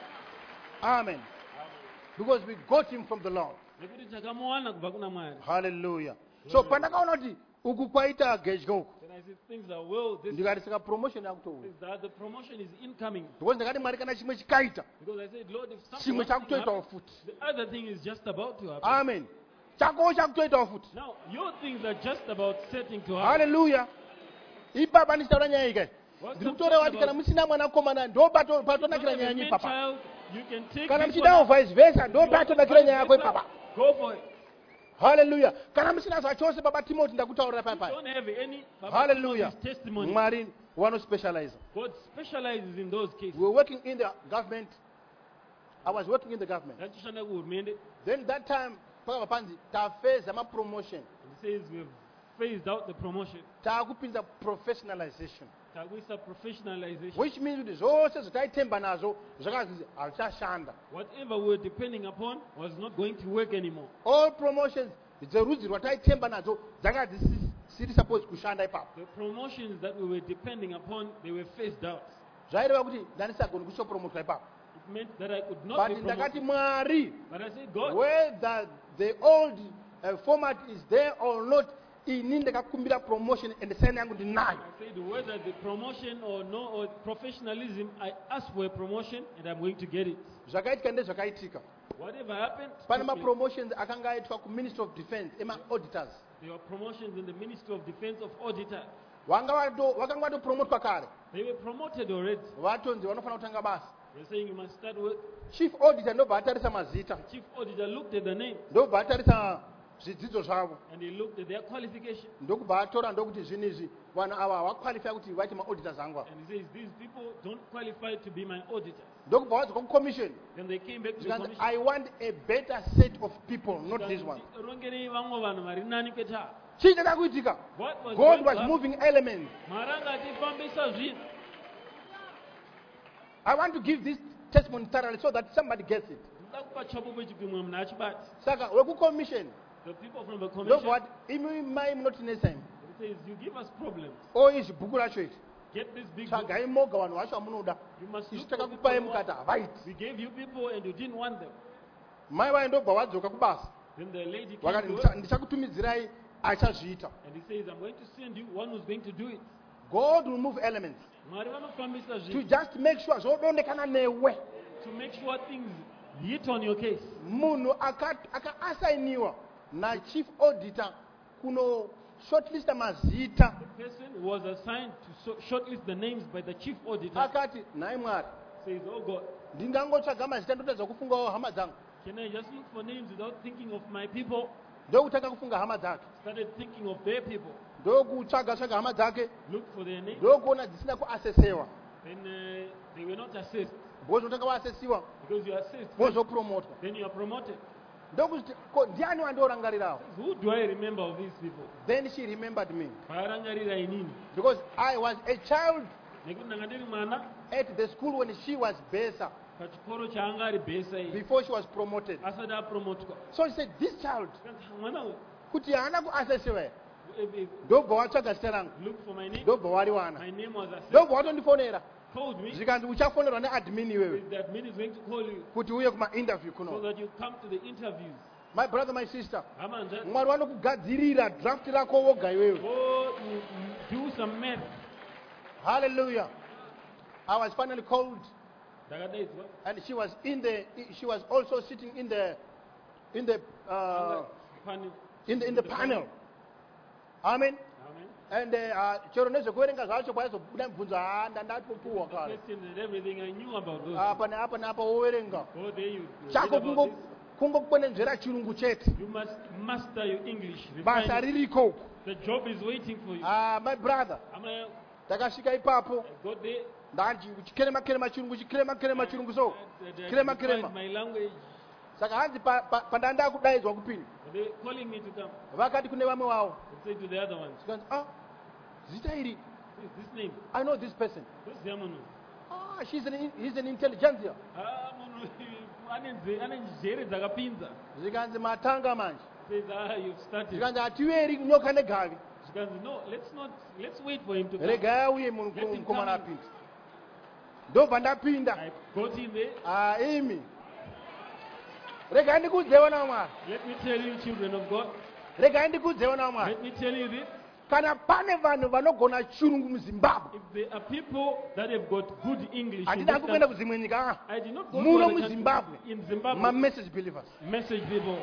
Speaker 1: amen because we got him from the lord
Speaker 2: Nekuti takamuwana kubva kuna Mwari.
Speaker 1: hallelujah so pandakaona kuti uku kwaita gedya uku
Speaker 2: Then I said things are well. This
Speaker 1: ndikati saka promotion yakutouya
Speaker 2: is that the promotion is incoming.
Speaker 1: because ndakati mwari kana chimwe chikaita
Speaker 2: Because I said, Lord, if something
Speaker 1: chimwe
Speaker 2: one thing
Speaker 1: chakutoitawo
Speaker 2: happens,
Speaker 1: futi
Speaker 2: the other thing is just about to happen.
Speaker 1: amen chakowo chakutoitawo futi
Speaker 2: Now, your things are just about setting to happen.
Speaker 1: haleluya ipapa ndichitaura nyaya iyi kai
Speaker 2: What's
Speaker 1: ndiri
Speaker 2: the
Speaker 1: kutoreva
Speaker 2: point
Speaker 1: kuti kana
Speaker 2: about-
Speaker 1: musina mwana komana ndo pato-
Speaker 2: If you
Speaker 1: patonakira
Speaker 2: have
Speaker 1: nyaya
Speaker 2: a
Speaker 1: yanyu
Speaker 2: man
Speaker 1: ipapa
Speaker 2: child, you can take
Speaker 1: kana
Speaker 2: this
Speaker 1: muchidawo
Speaker 2: one.
Speaker 1: vice versa ndo
Speaker 2: If you
Speaker 1: patonakira
Speaker 2: want
Speaker 1: nyaya yako
Speaker 2: vice versa,
Speaker 1: ipapa
Speaker 2: Go for it.
Speaker 1: haleluya kana musina zvachose baba timoti ndakutaurira
Speaker 2: You
Speaker 1: paipai
Speaker 2: don't have any Baba
Speaker 1: haleluya
Speaker 2: Timothy's testimony.
Speaker 1: mwari wanospecialize
Speaker 2: God specializes in those cases.
Speaker 1: we were working in the government I was working in the government
Speaker 2: Ngatichanda kuhurumende.
Speaker 1: then that time pakabva panzi tafeza mapromotion
Speaker 2: And it says we've phased out the promotion.
Speaker 1: taakupinza professionalization
Speaker 2: Takuisa professionalization.
Speaker 1: which means kuti zvose zvataitemba nazvo zvakazi hazvichashanda
Speaker 2: Whatever we were depending upon was not going to work anymore.
Speaker 1: all promotions dzerudzi rwataitemba nadzo dzanga dzisiri supposed kushanda ipapo
Speaker 2: The promotions that we were depending upon, they were phased out.
Speaker 1: zvaireva kuti ndandisagoni kuchopromotwa ipapo
Speaker 2: It meant that I could not
Speaker 1: but
Speaker 2: be
Speaker 1: ndakati
Speaker 2: promoted.
Speaker 1: mwari
Speaker 2: But I said, God,
Speaker 1: whether the old uh, format is there or not ini ndakakumbira promotion and saini yangu ndinayo
Speaker 2: I said, whether the promotion or no, or professionalism, I asked for a promotion and I'm going to get it.
Speaker 1: zvakaitika ndezvakaitika
Speaker 2: Whatever happened,
Speaker 1: pane
Speaker 2: took place.
Speaker 1: mapromotions akanga aitwa kuministry of defense ema-auditors
Speaker 2: There were promotions in the Ministry of Defense of Auditor.
Speaker 1: Wanga vato- vakanga vatopromotwa kare
Speaker 2: They were promoted already.
Speaker 1: vatonzi vanofanira kutanga basa
Speaker 2: They're saying you must start with.
Speaker 1: chief auditor ndobva atarisa mazita
Speaker 2: The chief auditor looked at the name
Speaker 1: ndobva atarisa zvidzidzo zvavo
Speaker 2: and he looked at their qualification.
Speaker 1: ndokubva atora ndokuti zvinhu izvi vanhu ava havakwalifai kuti vaite maauditors angu ava
Speaker 2: And he says, these people don't qualify to be my auditors.
Speaker 1: ndokubva vadzoka kucommission
Speaker 2: Then they came back to the
Speaker 1: zvikanzi
Speaker 2: commission.
Speaker 1: I want a better set of people not this one
Speaker 2: Rongerei vamwe vanhu vari nani kwetava.
Speaker 1: chii chakakuitika.
Speaker 2: What was
Speaker 1: God
Speaker 2: going
Speaker 1: was
Speaker 2: on?
Speaker 1: moving elements.
Speaker 2: Maranga tifambisa zvinhu.
Speaker 1: I want to give this testimony thoroughly so that somebody gets it.
Speaker 2: Ndoda kupa chapupu chipimwe munhu achibata.
Speaker 1: Saka wekucommission
Speaker 2: The people from the commission,
Speaker 1: ndobva imi mai munotinesa imi
Speaker 2: it says, you give us problems.
Speaker 1: o izvi bhuku racho iri
Speaker 2: Get this big book.
Speaker 1: tsvagai moga vanhu vacho vamunoda
Speaker 2: You must
Speaker 1: izvi
Speaker 2: look for people
Speaker 1: takakupai
Speaker 2: you
Speaker 1: mukati
Speaker 2: want.
Speaker 1: havaiti.
Speaker 2: We gave you people and you didn't want them.
Speaker 1: Mai vaye ndobva vadzoka kubasa
Speaker 2: Then the lady came
Speaker 1: vakati
Speaker 2: to
Speaker 1: "Ndicha-
Speaker 2: us
Speaker 1: ndichakutumidzirai achazviita."
Speaker 2: and he says, I'm going to send you one who's going to do it.
Speaker 1: God will move elements
Speaker 2: Mwari vanofambisa
Speaker 1: to
Speaker 2: zvinhu
Speaker 1: just make sure zvodondekana newe.
Speaker 2: to make sure things hit on your case.
Speaker 1: Munhu aka- akaasainiwa nachief auditor kuno shortlista mazita
Speaker 2: The person was assigned to so- shortlist the names by the chief auditor.
Speaker 1: akati nhai mwari
Speaker 2: Says, oh God,
Speaker 1: ndingangotsvaga mazita ndotedza kufungawo hama dzangu.
Speaker 2: can I just look for names without thinking of my people?
Speaker 1: Ndokutanga kufunga hama dzake,
Speaker 2: Started thinking of their people.
Speaker 1: ndokutsvaga tsvaga hama dzake,
Speaker 2: Look for their names.
Speaker 1: ndokuona dzisina kuasesewa.
Speaker 2: Then uh, they were not assessed.
Speaker 1: Bhozi unotanga waasesiwa
Speaker 2: Because you are assessed,
Speaker 1: wozopromotwa.
Speaker 2: then you are promoted.
Speaker 1: Ndokuti ko ndiani wandorangarirawo.
Speaker 2: Who do I remember of these people?
Speaker 1: Then she remembered me
Speaker 2: Varangarira inini.
Speaker 1: because I was a child
Speaker 2: Nekuti ndanga ndiri mwana
Speaker 1: at the school when she was besa
Speaker 2: pachikoro chaanga ari bhesa iyi
Speaker 1: before she was promoted.
Speaker 2: asati apromotwa.
Speaker 1: So she said, this child
Speaker 2: Kanzi, mwana uyu,
Speaker 1: kuti haana kuasesiwa here.
Speaker 2: eh, eh,
Speaker 1: Ndobva watsvaga zita rangu,
Speaker 2: look for my name.
Speaker 1: ndobva wariwana,
Speaker 2: My name was assessed.
Speaker 1: ndobva watondifonera
Speaker 2: Told me
Speaker 1: zvikanzi uchafonerwa neadmin iwewe
Speaker 2: that man is going to call you
Speaker 1: kuti uye kumainterview
Speaker 2: so
Speaker 1: kuno.
Speaker 2: that you come to the interviews.
Speaker 1: My brother, my sister,
Speaker 2: Hamanja,
Speaker 1: mwari vanokugadzirira draft rako woga iwewe.
Speaker 2: go mm, mm, do some math.
Speaker 1: Hallelujah. I was finally called
Speaker 2: Ndakadaidzwa.
Speaker 1: and she was in the she was also sitting in the in the uh,
Speaker 2: Pani-
Speaker 1: in the in the panel. Amen.
Speaker 2: Amen.
Speaker 1: And uh, chero nezvekuverenga zvacho kwaizobuda mibvunzo ah ndandatopuwa kare
Speaker 2: Questions and everything I knew about those.
Speaker 1: apa neapa neapa woverenga
Speaker 2: Go there, you read
Speaker 1: chako
Speaker 2: about
Speaker 1: kungo
Speaker 2: this.
Speaker 1: kungokwenenzvera chirungu chete
Speaker 2: You must master your English. refine
Speaker 1: basa
Speaker 2: it.
Speaker 1: ririko uku.
Speaker 2: The job is waiting for you.
Speaker 1: Ah, my brother,
Speaker 2: I'm
Speaker 1: takasvika ipapo
Speaker 2: I got there.
Speaker 1: ndati chikrema krema chirungu chikrema krema chirungu so
Speaker 2: I- I- I
Speaker 1: krema
Speaker 2: defined
Speaker 1: krema
Speaker 2: my language.
Speaker 1: saka hanzi pa- pa- pandanda kudaidzwa kupinda
Speaker 2: They calling me to come.
Speaker 1: vakati kune vamwe vavo
Speaker 2: They say to the other ones,
Speaker 1: zikanzi ah zita iri
Speaker 2: "Who is this name?
Speaker 1: I know this person.
Speaker 2: Who's the man?
Speaker 1: Ah, she's an in- he's an intelligentsia.
Speaker 2: Ah, munhu ane nze- ane njere dzakapinza.
Speaker 1: Zikanzi matanga manje.
Speaker 2: Says, ah, you've started.
Speaker 1: Zikanzi hatiweri nyoka negavi.
Speaker 2: Zvikanzi, no, let's not, let's wait for him to come.
Speaker 1: Regai auye munhu
Speaker 2: Let him
Speaker 1: mukomana
Speaker 2: come in.
Speaker 1: apinda. Ndobva ndapinda.
Speaker 2: I got in there.
Speaker 1: Ah, imi. Regai ndikudzewo na Mwari.
Speaker 2: Let me tell you, children of God,
Speaker 1: Regai ndikudzewo na Mwari.
Speaker 2: let me tell you this.
Speaker 1: Kana pane vanhu vanogona chirungu muZimbabwe.
Speaker 2: If there are people that have got good English, in
Speaker 1: Handida
Speaker 2: this
Speaker 1: kuenda
Speaker 2: country,
Speaker 1: kudzimwe nyika.
Speaker 2: I did not go
Speaker 1: Muno
Speaker 2: to other
Speaker 1: muZimbabwe.
Speaker 2: countries. In Zimbabwe,
Speaker 1: Ma message believers.
Speaker 2: message people.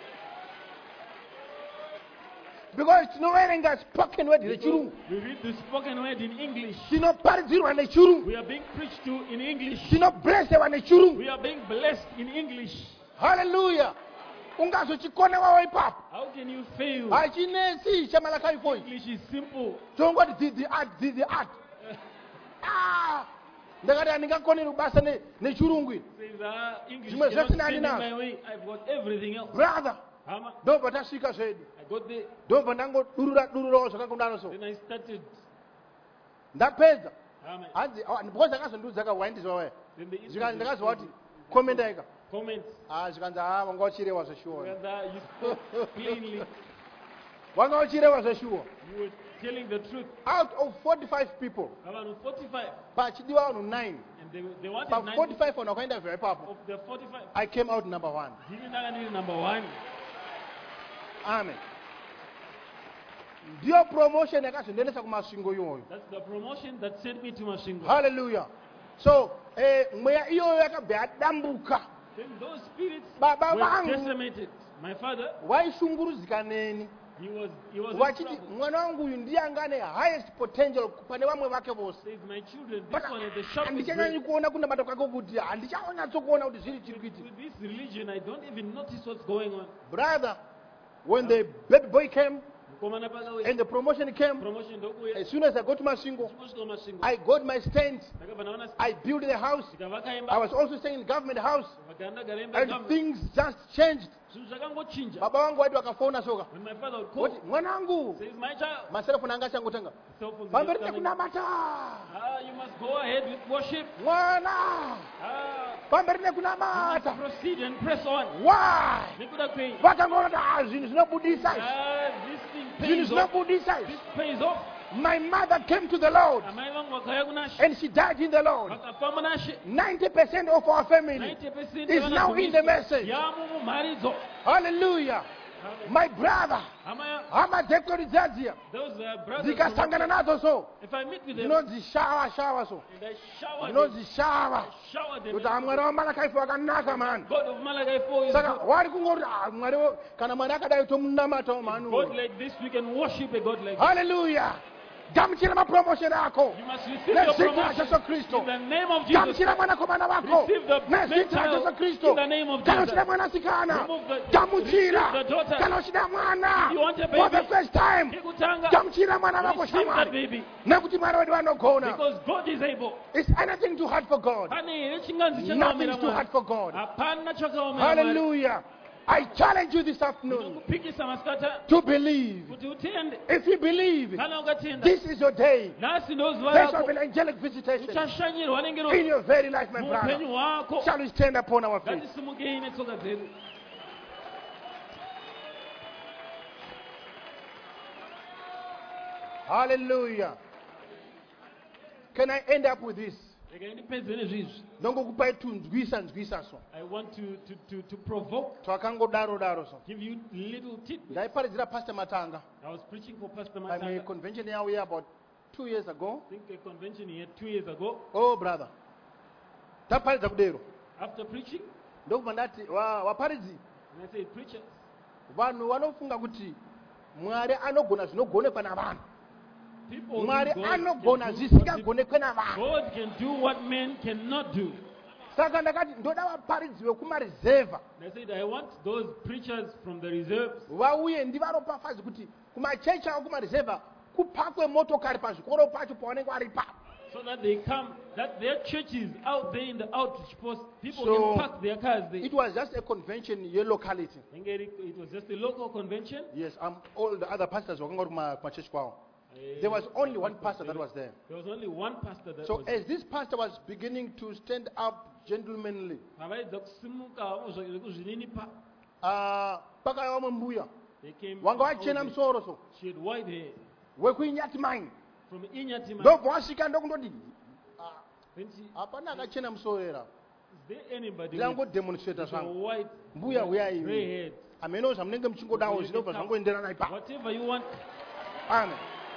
Speaker 1: Because tinoverenga spoken word rechirungu.
Speaker 2: We read the spoken word in English.
Speaker 1: Tinoparidzirwa nechirungu.
Speaker 2: We are being preached to in English.
Speaker 1: Tinoblesewa nechirungu.
Speaker 2: We are being blessed in English.
Speaker 1: Hallelujah. Ungazochikona wawo ipapo.
Speaker 2: How can you fail?
Speaker 1: Hachinesi chamalakayi foyi.
Speaker 2: English is simple.
Speaker 1: Tongoti did the art, did the art. Ah! Ndakati handingakoneri kubasa ne- nechirungu ini.
Speaker 2: Says, ah, English
Speaker 1: Zvimwe
Speaker 2: cannot
Speaker 1: zvese
Speaker 2: stand in
Speaker 1: ndandinazo.
Speaker 2: my way. I've got everything else.
Speaker 1: Brother,
Speaker 2: Hama,
Speaker 1: ndobva tasvika zvedu.
Speaker 2: I got there.
Speaker 1: Ndobva ndangodurura dururawo zvakakundana so.
Speaker 2: Then I started.
Speaker 1: Ndapedza.
Speaker 2: Hama,
Speaker 1: Hanzi because akazondiudzaka waindizwa waya.
Speaker 2: then the
Speaker 1: Zvikanzi
Speaker 2: interview-
Speaker 1: ndakazwa kuti komenda ika.
Speaker 2: comments.
Speaker 1: Ah, zvikanzi ah wanga uchirewa zveshuwa.
Speaker 2: And uh, you spoke plainly.
Speaker 1: Wanga uchirewa zveshuwa.
Speaker 2: You were telling the truth.
Speaker 1: Out of forty-five people,
Speaker 2: Abantu forty-five.
Speaker 1: pachidiwa vanhu nine.
Speaker 2: And they, they wanted
Speaker 1: Pa
Speaker 2: ninety
Speaker 1: forty-five vanhu vakainterview ipapo.
Speaker 2: of the forty-five.
Speaker 1: I came out number one.
Speaker 2: Ndini ndanga ndiri number one.
Speaker 1: Amen. Ndiyo promotion yakazondiendesa kumasvingo iyoyo.
Speaker 2: That's the promotion that sent me to Masvingo.
Speaker 1: Hallelujah. So, eh, mweya iyoyo yakabva yadambuka.
Speaker 2: Then those spirits
Speaker 1: Baba
Speaker 2: were
Speaker 1: vangu.
Speaker 2: decimated. My father,
Speaker 1: Waishunguruzika neni.
Speaker 2: he was he was in
Speaker 1: Wachiti
Speaker 2: trouble.
Speaker 1: mwana wangu uyu ndiye anga ane highest potential pane vamwe vake vose.
Speaker 2: Says my children,
Speaker 1: But
Speaker 2: this one is the sharpest
Speaker 1: handichanyanyi
Speaker 2: brain.
Speaker 1: kuona kunamata kwake kuti handichaonyatsokuona kuti zviri chiri kuitika.
Speaker 2: With this religion, I don't even notice what's going on.
Speaker 1: Brother, when the baby boy came,
Speaker 2: komana pakauya
Speaker 1: And the promotion came.
Speaker 2: promotion ndokuya
Speaker 1: As soon as I got my shingle,
Speaker 2: kusvika masvingo
Speaker 1: I got my stand.
Speaker 2: ndakabva ndaona
Speaker 1: I built the house.
Speaker 2: ndikavaka
Speaker 1: I
Speaker 2: imba
Speaker 1: was also staying in government house.
Speaker 2: vakanga ndagara imba
Speaker 1: And
Speaker 2: yegamwe.
Speaker 1: things just changed.
Speaker 2: zvinhu zvakangochinja
Speaker 1: Baba wangu waiti wakafona soka.
Speaker 2: when my father would call
Speaker 1: Wati mwanangu,
Speaker 2: says my child
Speaker 1: maselefoni anga achangotanga.
Speaker 2: cell phones
Speaker 1: Pamberi
Speaker 2: are coming.
Speaker 1: nekunamata.
Speaker 2: Ah, you must go ahead with worship.
Speaker 1: Mwana.
Speaker 2: Ah,
Speaker 1: Pamberi
Speaker 2: you must
Speaker 1: nekunamata.
Speaker 2: proceed and press on.
Speaker 1: Why?
Speaker 2: Nekuda kwei.
Speaker 1: Vakangona ah zvinhu zvinobudisa.
Speaker 2: Ah, this thing
Speaker 1: Zvinhu
Speaker 2: pays off.
Speaker 1: zvinobudisa.
Speaker 2: This pays off.
Speaker 1: My mother came to the Lord
Speaker 2: Amai vangu vakauya kuna She.
Speaker 1: and she died in the Lord.
Speaker 2: Vakafa muna She.
Speaker 1: ninety percent of our family
Speaker 2: ninety percent
Speaker 1: is now in the message.
Speaker 2: yamu mumharidzo.
Speaker 1: Hallelujah. My brother,
Speaker 2: Hama ya-
Speaker 1: hama dekoridzadzia.
Speaker 2: those uh, brothers.
Speaker 1: Ndikasangana nadzo so.
Speaker 2: If I meet with them
Speaker 1: Ndinozishawa shawa so.
Speaker 2: and I shower them,
Speaker 1: Ndinozishawa.
Speaker 2: shower them.
Speaker 1: Kuti amwari wamalakaifu wakanaka man.
Speaker 2: God of Malachi four is
Speaker 1: Saka
Speaker 2: good.
Speaker 1: wari kungoti ah mwari wo- kana mwari akadai tomunamata
Speaker 2: God
Speaker 1: manu.
Speaker 2: like this, we can worship a God like this.
Speaker 1: Hallelujah. Gamuchira mapromotion ako.
Speaker 2: You must receive your
Speaker 1: Nezita la
Speaker 2: promotion
Speaker 1: Yesu Kristo.
Speaker 2: in the name of Jesus.
Speaker 1: Gamuchira mwanakomana wako.
Speaker 2: Receive the
Speaker 1: Nezita la
Speaker 2: mental
Speaker 1: Yesu Kristo.
Speaker 2: in the name of
Speaker 1: Kana
Speaker 2: Jesus.
Speaker 1: uchida mwanasikana.
Speaker 2: Remove the-
Speaker 1: Gamuchira.
Speaker 2: receive the daughter.
Speaker 1: Kana uchida mwana.
Speaker 2: You want a
Speaker 1: For the
Speaker 2: baby?
Speaker 1: first time.
Speaker 2: Kekutanga.
Speaker 1: Gamuchira mwana wako
Speaker 2: Receive that
Speaker 1: shamwari.
Speaker 2: baby.
Speaker 1: Nekuti mwari wedu anogona.
Speaker 2: Because God is able.
Speaker 1: Is anything too hard for God?
Speaker 2: Pane here chinganzi
Speaker 1: Nothing
Speaker 2: chakaomera
Speaker 1: is too
Speaker 2: Mwari.
Speaker 1: hard for God.
Speaker 2: Hapana chakaomera Mwari.
Speaker 1: Hallelujah. I challenge you this afternoon
Speaker 2: Ndinokupikisa masikata
Speaker 1: to believe.
Speaker 2: kuti utende.
Speaker 1: If you believe,
Speaker 2: Kana ukatenda.
Speaker 1: this is your day.
Speaker 2: Nhasi ndo zuva
Speaker 1: There shall
Speaker 2: rako.
Speaker 1: be an angelic visitation
Speaker 2: Uchashanyirwa nengero
Speaker 1: in your very life, my
Speaker 2: muupenyu
Speaker 1: brother.
Speaker 2: hwako.
Speaker 1: Shall we stand upon our feet?
Speaker 2: Ngatisimukei netsoka dzedu.
Speaker 1: Hallelujah. Can I end up with this?
Speaker 2: Regai ndipedze nezvizvi.
Speaker 1: Ndongokupai tunzwisa nzwisa so.
Speaker 2: I want to, to, to, to provoke,
Speaker 1: Twakangodaro daro so.
Speaker 2: give you little tidbits.
Speaker 1: Ndaiparidzira Pastor Matanga.
Speaker 2: I was preaching for Pastor
Speaker 1: I'm a
Speaker 2: Matanga.
Speaker 1: convention here we about two years ago.
Speaker 2: I think a convention he had two years ago.
Speaker 1: Oh brother. Taparidza kudero.
Speaker 2: After preaching,
Speaker 1: Ndokubva ndati wa- waparidzi
Speaker 2: and I said, preachers,
Speaker 1: vanhu vanofunga kuti Mwari anogona zvinogonekwa navanhu.
Speaker 2: people
Speaker 1: Mwari
Speaker 2: think God
Speaker 1: anogona
Speaker 2: can do what
Speaker 1: zvisingagonekwe navanhu.
Speaker 2: God can do what men cannot do.
Speaker 1: Saka ndakati ndoda vaparidzi vekumarizevha
Speaker 2: And I said, I want those preachers from the reserves
Speaker 1: vauye ndivaropafadzi kuti kumachechi avo kumarizevha kupakwe motokari pazvikoro pacho pavanenge vari ipapo.
Speaker 2: so that they come, that their churches out there in the outreach post, people
Speaker 1: So,
Speaker 2: can park their cars there.
Speaker 1: It was just a convention ye locality.
Speaker 2: It was just a local convention.
Speaker 1: Yes, um, all the other pastors were going to kumachechi kwavo.
Speaker 2: Eh,
Speaker 1: There was only one pastor that was there.
Speaker 2: There was only one pastor that
Speaker 1: So
Speaker 2: was
Speaker 1: as this pastor was beginning to stand up gentlemanly,
Speaker 2: pavaidza kusimuka zvekuzvininipa,
Speaker 1: uh, pakauya mumwe mbuya
Speaker 2: they came.
Speaker 1: wanga wachena musoro so
Speaker 2: She had white hair
Speaker 1: wekuinyati mine
Speaker 2: from Inyatima.
Speaker 1: ndobva wasvika ndokundoti
Speaker 2: Then she,
Speaker 1: hapana akachena musoro era
Speaker 2: is there anybody with,
Speaker 1: ndirangodemonstrata
Speaker 2: with a
Speaker 1: zvangu
Speaker 2: white,
Speaker 1: mbuya
Speaker 2: gray
Speaker 1: uyai
Speaker 2: head?
Speaker 1: ameno zvamunenge muchingodawo zvinobva zvangoenderana ipapo.
Speaker 2: Whatever you want.
Speaker 1: Amen.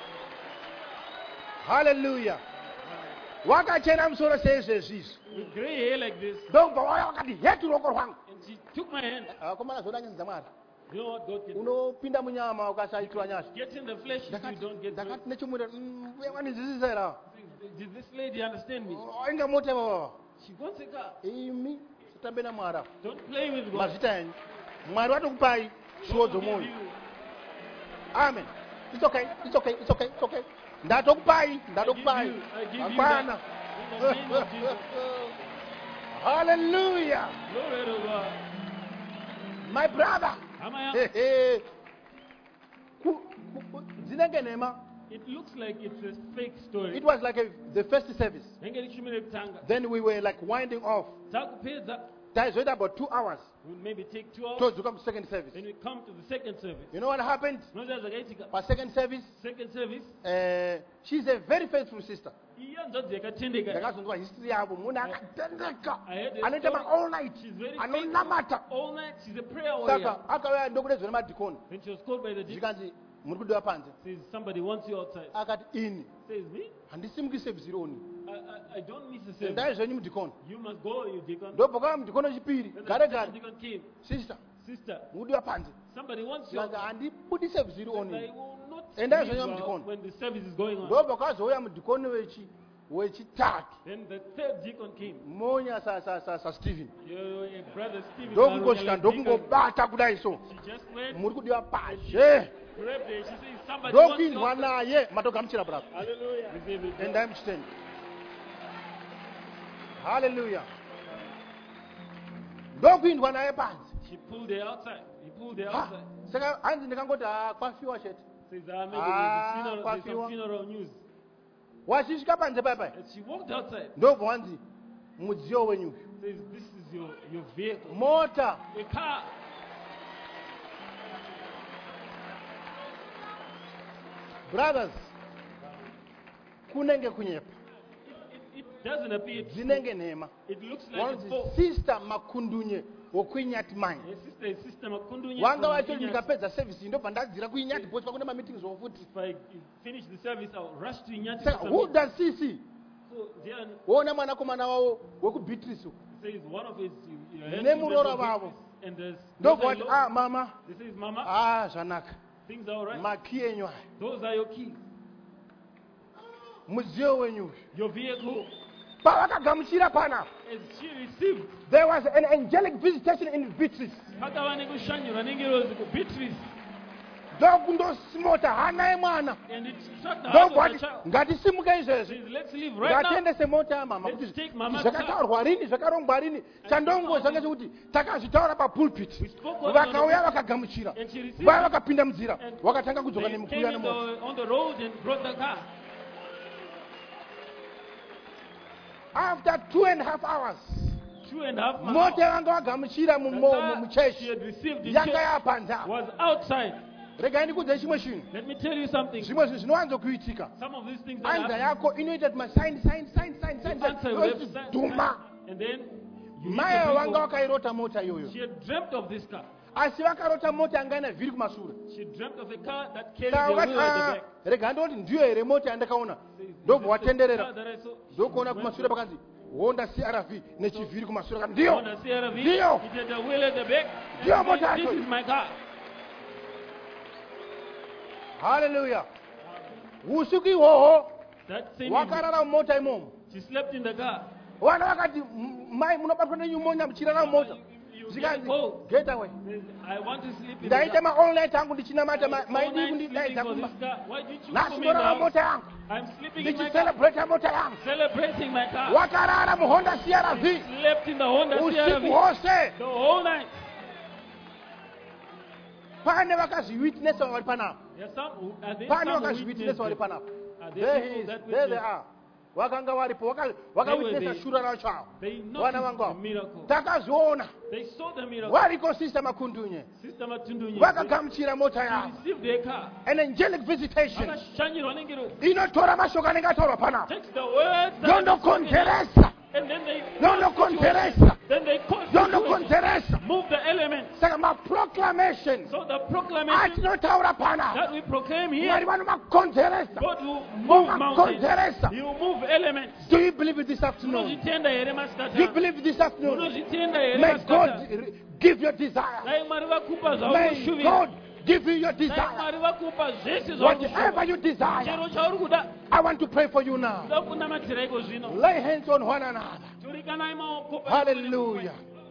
Speaker 1: Hallelujah. Wakachena musoro seizvezvizvi
Speaker 2: With gray hair like this.
Speaker 1: ndobva waya wakati hetu ruoko rwangu.
Speaker 2: And she took my hand.
Speaker 1: Akomana zvodanyadzidza Mwari.
Speaker 2: You know what God can do?
Speaker 1: Unopinda munyama ukasaitwa nyasha.
Speaker 2: Get in the flesh if you don't get through.
Speaker 1: Ndakati nechomwira wanizwisisa era.
Speaker 2: Did this lady understand me?
Speaker 1: Inga motema baba.
Speaker 2: She wants a car.
Speaker 1: Imi sitambe na Mwari.
Speaker 2: Don't play with God.
Speaker 1: Mazita enyu. Mwari watokupai shuwo
Speaker 2: God will give
Speaker 1: dzomoyo.
Speaker 2: you.
Speaker 1: Amen. It's okay. It's okay. It's okay. It's okay. Ndatokupai.
Speaker 2: I give
Speaker 1: Ndatokupai.
Speaker 2: you, I give you
Speaker 1: Hapana.
Speaker 2: that. In the name of Jesus.
Speaker 1: Hallelujah.
Speaker 2: Glory to God.
Speaker 1: My brother.
Speaker 2: Amaya,
Speaker 1: Hey, hey. Ku- ku- Zinenge nema.
Speaker 2: it looks like it's a fake story.
Speaker 1: It was like a, the first service.
Speaker 2: Renge richimire kutanga.
Speaker 1: Then we were like winding off.
Speaker 2: Takupedza,
Speaker 1: That is about two hours.
Speaker 2: we'll maybe take two hours.
Speaker 1: Towards to come to second service.
Speaker 2: Then we come to the second service.
Speaker 1: You know what happened?
Speaker 2: Unoziva zvakaitika.
Speaker 1: For second service,
Speaker 2: Second service,
Speaker 1: uh, she's a very faithful sister.
Speaker 2: iya nzodzi yakatendeka.
Speaker 1: Ndakazonzwa history yavo munhu akatendeka
Speaker 2: I heard a
Speaker 1: anoita
Speaker 2: story.
Speaker 1: ma all night
Speaker 2: She's very
Speaker 1: anonamata.
Speaker 2: faithful. All night, she's a prayer warrior.
Speaker 1: Saka akauya ndokudeedzwa nemadhikoni
Speaker 2: When she was called by the deacon,
Speaker 1: zvikanzi muri kudiwa panze.
Speaker 2: says somebody wants you outside.
Speaker 1: Akati ini
Speaker 2: Says me,
Speaker 1: handisimuki service ironi.
Speaker 2: I, I, I don't miss a service.
Speaker 1: Endai zvenyu mudhikoni.
Speaker 2: You must go, you deacon.
Speaker 1: Ndobva kwava mudhikoni wechipiri.
Speaker 2: Then the
Speaker 1: Gare
Speaker 2: second
Speaker 1: gare.
Speaker 2: deacon came.
Speaker 1: Sister,
Speaker 2: Sister,
Speaker 1: mukudiwa panze.
Speaker 2: somebody wants you
Speaker 1: Saka
Speaker 2: outside.
Speaker 1: handibudi service
Speaker 2: I
Speaker 1: ironi.
Speaker 2: will not
Speaker 1: And that's
Speaker 2: leave
Speaker 1: when I'm
Speaker 2: uh,
Speaker 1: deacon.
Speaker 2: when the service is going on.
Speaker 1: Ndobva kwazouya mudhikoni wechi wechitatu.
Speaker 2: Then the third deacon came.
Speaker 1: Monya sa sa sa sa Stephen.
Speaker 2: Your uh, brother Stephen.
Speaker 1: Ndokungosvika
Speaker 2: Marunyala deacon.
Speaker 1: ndokungobata kudai so.
Speaker 2: She just went.
Speaker 1: Muri kudiwa pashe.
Speaker 2: Bravely, she says somebody wants to
Speaker 1: ndokuindwa
Speaker 2: open.
Speaker 1: naye matogamuchira brother
Speaker 2: Hallelujah. Receive it.
Speaker 1: endai muchitende. Hallelujah. Ndokuindwa naye panze.
Speaker 2: She pulled her outside. He pulled her
Speaker 1: Ha,
Speaker 2: outside.
Speaker 1: saka hanzi ndikangoti ah, kwafiwa chete.
Speaker 2: Says, ah, maybe
Speaker 1: Ah,
Speaker 2: there's, a funeral, there's
Speaker 1: kwafiwa.
Speaker 2: some funeral news.
Speaker 1: Wachisvika panze paipai
Speaker 2: And she walked outside.
Speaker 1: ndobva wanzi mudziyo wenyu
Speaker 2: Says, this is your, your vehicle.
Speaker 1: mota.
Speaker 2: A car.
Speaker 1: Brothers, kunenge kunyepa
Speaker 2: It, it doesn't appear true.
Speaker 1: dzinenge nhema.
Speaker 2: It looks like it's
Speaker 1: Wanzi
Speaker 2: false.
Speaker 1: sister makundunye wokwinyati mine
Speaker 2: A sister, a sister Makundunye
Speaker 1: wanga
Speaker 2: from
Speaker 1: vachoti
Speaker 2: Kenya.
Speaker 1: ndikapedza service ndobva ndadzira kuinyati bosi pakune mameetings wofuti.
Speaker 2: If I finish the service, I'll rush to Inyati.
Speaker 1: Saka
Speaker 2: for
Speaker 1: who
Speaker 2: some
Speaker 1: does C C?
Speaker 2: So there
Speaker 1: Wona mwanakomana wavo wekubeatrice
Speaker 2: says one of his you know,
Speaker 1: Nemurora vavo.
Speaker 2: and there's
Speaker 1: ndobva
Speaker 2: those are
Speaker 1: vati
Speaker 2: your-
Speaker 1: ah mama
Speaker 2: This is Mama.
Speaker 1: ah zvanaka
Speaker 2: Things are all right.
Speaker 1: maki enyu aya
Speaker 2: Those are your keys.
Speaker 1: mudziyo wenyu.
Speaker 2: Your vehicle.
Speaker 1: Pavakagamuchira pana
Speaker 2: As she received.
Speaker 1: there was an angelic visitation in Beatrice.
Speaker 2: Pakava nekushanyirwa nengerozi kuBeatrice.
Speaker 1: Ndokundosimota hana yemwana
Speaker 2: And it struck the heart of the
Speaker 1: ndobvati
Speaker 2: child.
Speaker 1: ngatisimukei izvezvi
Speaker 2: Says, let's leave right now.
Speaker 1: ngatiendese mota yamama
Speaker 2: Let's
Speaker 1: kuti
Speaker 2: take mama's
Speaker 1: zvakataurwa rini zvakarongwa rini chandongoza ngechekuti takazvitaura papulpit
Speaker 2: We spoke on
Speaker 1: vakauya
Speaker 2: the-
Speaker 1: vakagamuchira
Speaker 2: And she received
Speaker 1: vaya
Speaker 2: it.
Speaker 1: vakapinda munzira
Speaker 2: And
Speaker 1: vakatanga kudzoka
Speaker 2: They
Speaker 1: nemukuru
Speaker 2: came in
Speaker 1: yanemota.
Speaker 2: the, on the road and brought the car.
Speaker 1: After two and a half hours
Speaker 2: Two and a half
Speaker 1: mota
Speaker 2: miles.
Speaker 1: yavanga vagamuchira
Speaker 2: The car she
Speaker 1: muchechi
Speaker 2: had received in
Speaker 1: yanga
Speaker 2: church
Speaker 1: yapanza.
Speaker 2: was outside.
Speaker 1: Regai ndikudze chimwe chinhu
Speaker 2: Let me tell you something.
Speaker 1: zvimwe zvinhu zvinowanzokuitika
Speaker 2: Some of these things that
Speaker 1: anza
Speaker 2: happen,
Speaker 1: yako inoita kuti masaini saini saini saini saini
Speaker 2: the answer will have
Speaker 1: saini
Speaker 2: sign-
Speaker 1: dhuma.
Speaker 2: and then you need
Speaker 1: Mai
Speaker 2: to bring
Speaker 1: vanga
Speaker 2: home.
Speaker 1: vakairota mota iyoyo
Speaker 2: She had dreamt of this car.
Speaker 1: asi vakarota mota yanga ina vhiri kumashure.
Speaker 2: She dreamt of a car that carried
Speaker 1: Saka
Speaker 2: the
Speaker 1: vakati
Speaker 2: wheel at the
Speaker 1: "Ah,
Speaker 2: back.
Speaker 1: rega ndoti ndiyo here mota yandakaona
Speaker 2: Says,
Speaker 1: ndobva
Speaker 2: "This is the car
Speaker 1: watenderera
Speaker 2: that I saw."
Speaker 1: ndokuona
Speaker 2: Went
Speaker 1: kumashure
Speaker 2: to
Speaker 1: pakanzi honda C R V nechivhiri kumashure kati ndiyo
Speaker 2: Honda C R V.
Speaker 1: Ndio.
Speaker 2: It had the wheel at the back.
Speaker 1: Ndio
Speaker 2: And
Speaker 1: mota
Speaker 2: said, this
Speaker 1: yacho.
Speaker 2: is my car.
Speaker 1: haleluya. Usiku ihwohwo
Speaker 2: That same evening,
Speaker 1: wakarara mumota imomo
Speaker 2: she slept in the car.
Speaker 1: vana vakati "M- mai munobatwa nenyumonya muchirara mumota
Speaker 2: You, you
Speaker 1: zvikanzi
Speaker 2: get cold.
Speaker 1: get away
Speaker 2: Says, I want to sleep in the
Speaker 1: ndaita
Speaker 2: car.
Speaker 1: maonlight angu ndichinamata ma-
Speaker 2: All
Speaker 1: maidi
Speaker 2: night
Speaker 1: kundidaidza
Speaker 2: sleeping
Speaker 1: kumba
Speaker 2: for this car. Why didn't you
Speaker 1: nhasi
Speaker 2: come in the
Speaker 1: ndorara
Speaker 2: house?
Speaker 1: mota yangu
Speaker 2: I'm sleeping in my car.
Speaker 1: ndichiselebrata mota yangu
Speaker 2: Celebrating my car.
Speaker 1: wakarara muhonda C R V
Speaker 2: Slept in the Honda C R
Speaker 1: usiku
Speaker 2: V
Speaker 1: hwose.
Speaker 2: the whole night.
Speaker 1: Pane vakazviwitnesa vari panapa
Speaker 2: There's some who, are there
Speaker 1: pane
Speaker 2: some who
Speaker 1: vakazviwitnesa vari
Speaker 2: witnessed it?
Speaker 1: panapa
Speaker 2: Are there
Speaker 1: there
Speaker 2: people
Speaker 1: he is
Speaker 2: that
Speaker 1: there they
Speaker 2: witnessed?
Speaker 1: are vakanga varipo Vaka-
Speaker 2: They
Speaker 1: vakawitnesa
Speaker 2: were there.
Speaker 1: shura racho avo
Speaker 2: They
Speaker 1: vana
Speaker 2: noticed
Speaker 1: vangu
Speaker 2: the miracle.
Speaker 1: takazviona
Speaker 2: They saw the miracle.
Speaker 1: variko sister makundunye
Speaker 2: Sister Matundunye,
Speaker 1: vakagamuchira mota
Speaker 2: she
Speaker 1: yavo
Speaker 2: received their car.
Speaker 1: an angelic visitation
Speaker 2: Vakashanyirwa nengero.
Speaker 1: inotora mashoko anenge ataurwa panapa
Speaker 2: Takes the words that are spoken,
Speaker 1: yondokonzeresa
Speaker 2: and then they
Speaker 1: yondokonzeresa
Speaker 2: then they cause situation.
Speaker 1: yondokonzeresa
Speaker 2: Move the elements.
Speaker 1: saka maproclamation
Speaker 2: So the proclamation
Speaker 1: atinotaura panapa
Speaker 2: that we proclaim
Speaker 1: mwari
Speaker 2: here,
Speaker 1: vanomakonzeresa
Speaker 2: God will move mountains.
Speaker 1: vomakonzeresa.
Speaker 2: He will move elements.
Speaker 1: Do you believe it this afternoon?
Speaker 2: Munozvitenda here
Speaker 1: Do you
Speaker 2: masikati?
Speaker 1: believe this afternoon?
Speaker 2: Munozvitenda here
Speaker 1: May God
Speaker 2: masikati?
Speaker 1: r- give your desire.
Speaker 2: Dai Mwari vakupa
Speaker 1: May
Speaker 2: zvaunoshuvira.
Speaker 1: God give you your
Speaker 2: Dai
Speaker 1: desire.
Speaker 2: Mwari vakupa zvese
Speaker 1: Whatever
Speaker 2: zvaunoshuvira.
Speaker 1: you desire,
Speaker 2: Chero chauri kuda.
Speaker 1: I want to pray for you now.
Speaker 2: Ndoda kunamatirwa iko zvino.
Speaker 1: Lay hands on one another.
Speaker 2: Turikanai maoko pa-
Speaker 1: Hallelujah.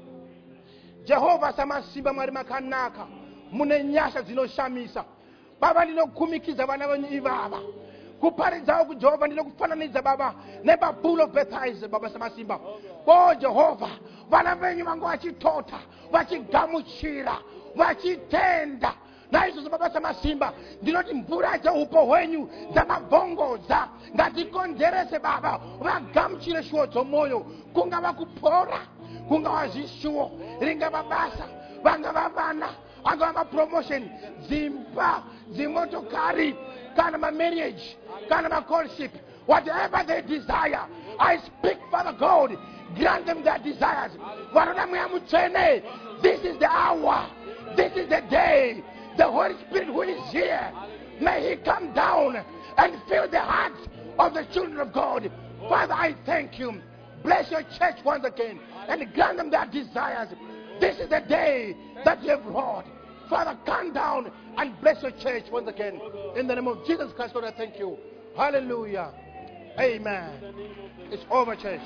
Speaker 1: Jehovah samasimba mwari makanaka. Mune nyasha dzinoshamisa. Baba ndinokumikiza vana venyu ivava. Kuparidzawo kuJehovah ndinokufananidza baba nepapool of Bethesda baba samasimba. Oh Jehovah, vana venyu vangu vachitota, vachigamuchira, vachitenda. Naizvozvo baba samasimba ndinoti mvura dzeupo hwenyu dzamabvongodza ngatikonzerese baba vagamuchire shuwo dzomwoyo kungava kupora kungava zvishuwo ringava basa vangava vana angava mapromotion dzimba dzimotokari kana mamarriage kana macourtship whatever they desire I speak Father God grant them their desires vanoda mweya mutsvene this is the hour this is the day the Holy Spirit who is here may he come down and fill the hearts of the children of God. Father, I thank you. Bless your church once again and grant them their desires. This is the day that you have brought. Father, come down and bless your church once again. In the name of Jesus Christ, Lord, I thank you. Hallelujah. Amen. It's over, church.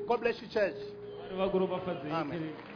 Speaker 1: God bless you, church.
Speaker 2: Vari vakuru vafadzei
Speaker 1: Amen.
Speaker 2: kereke.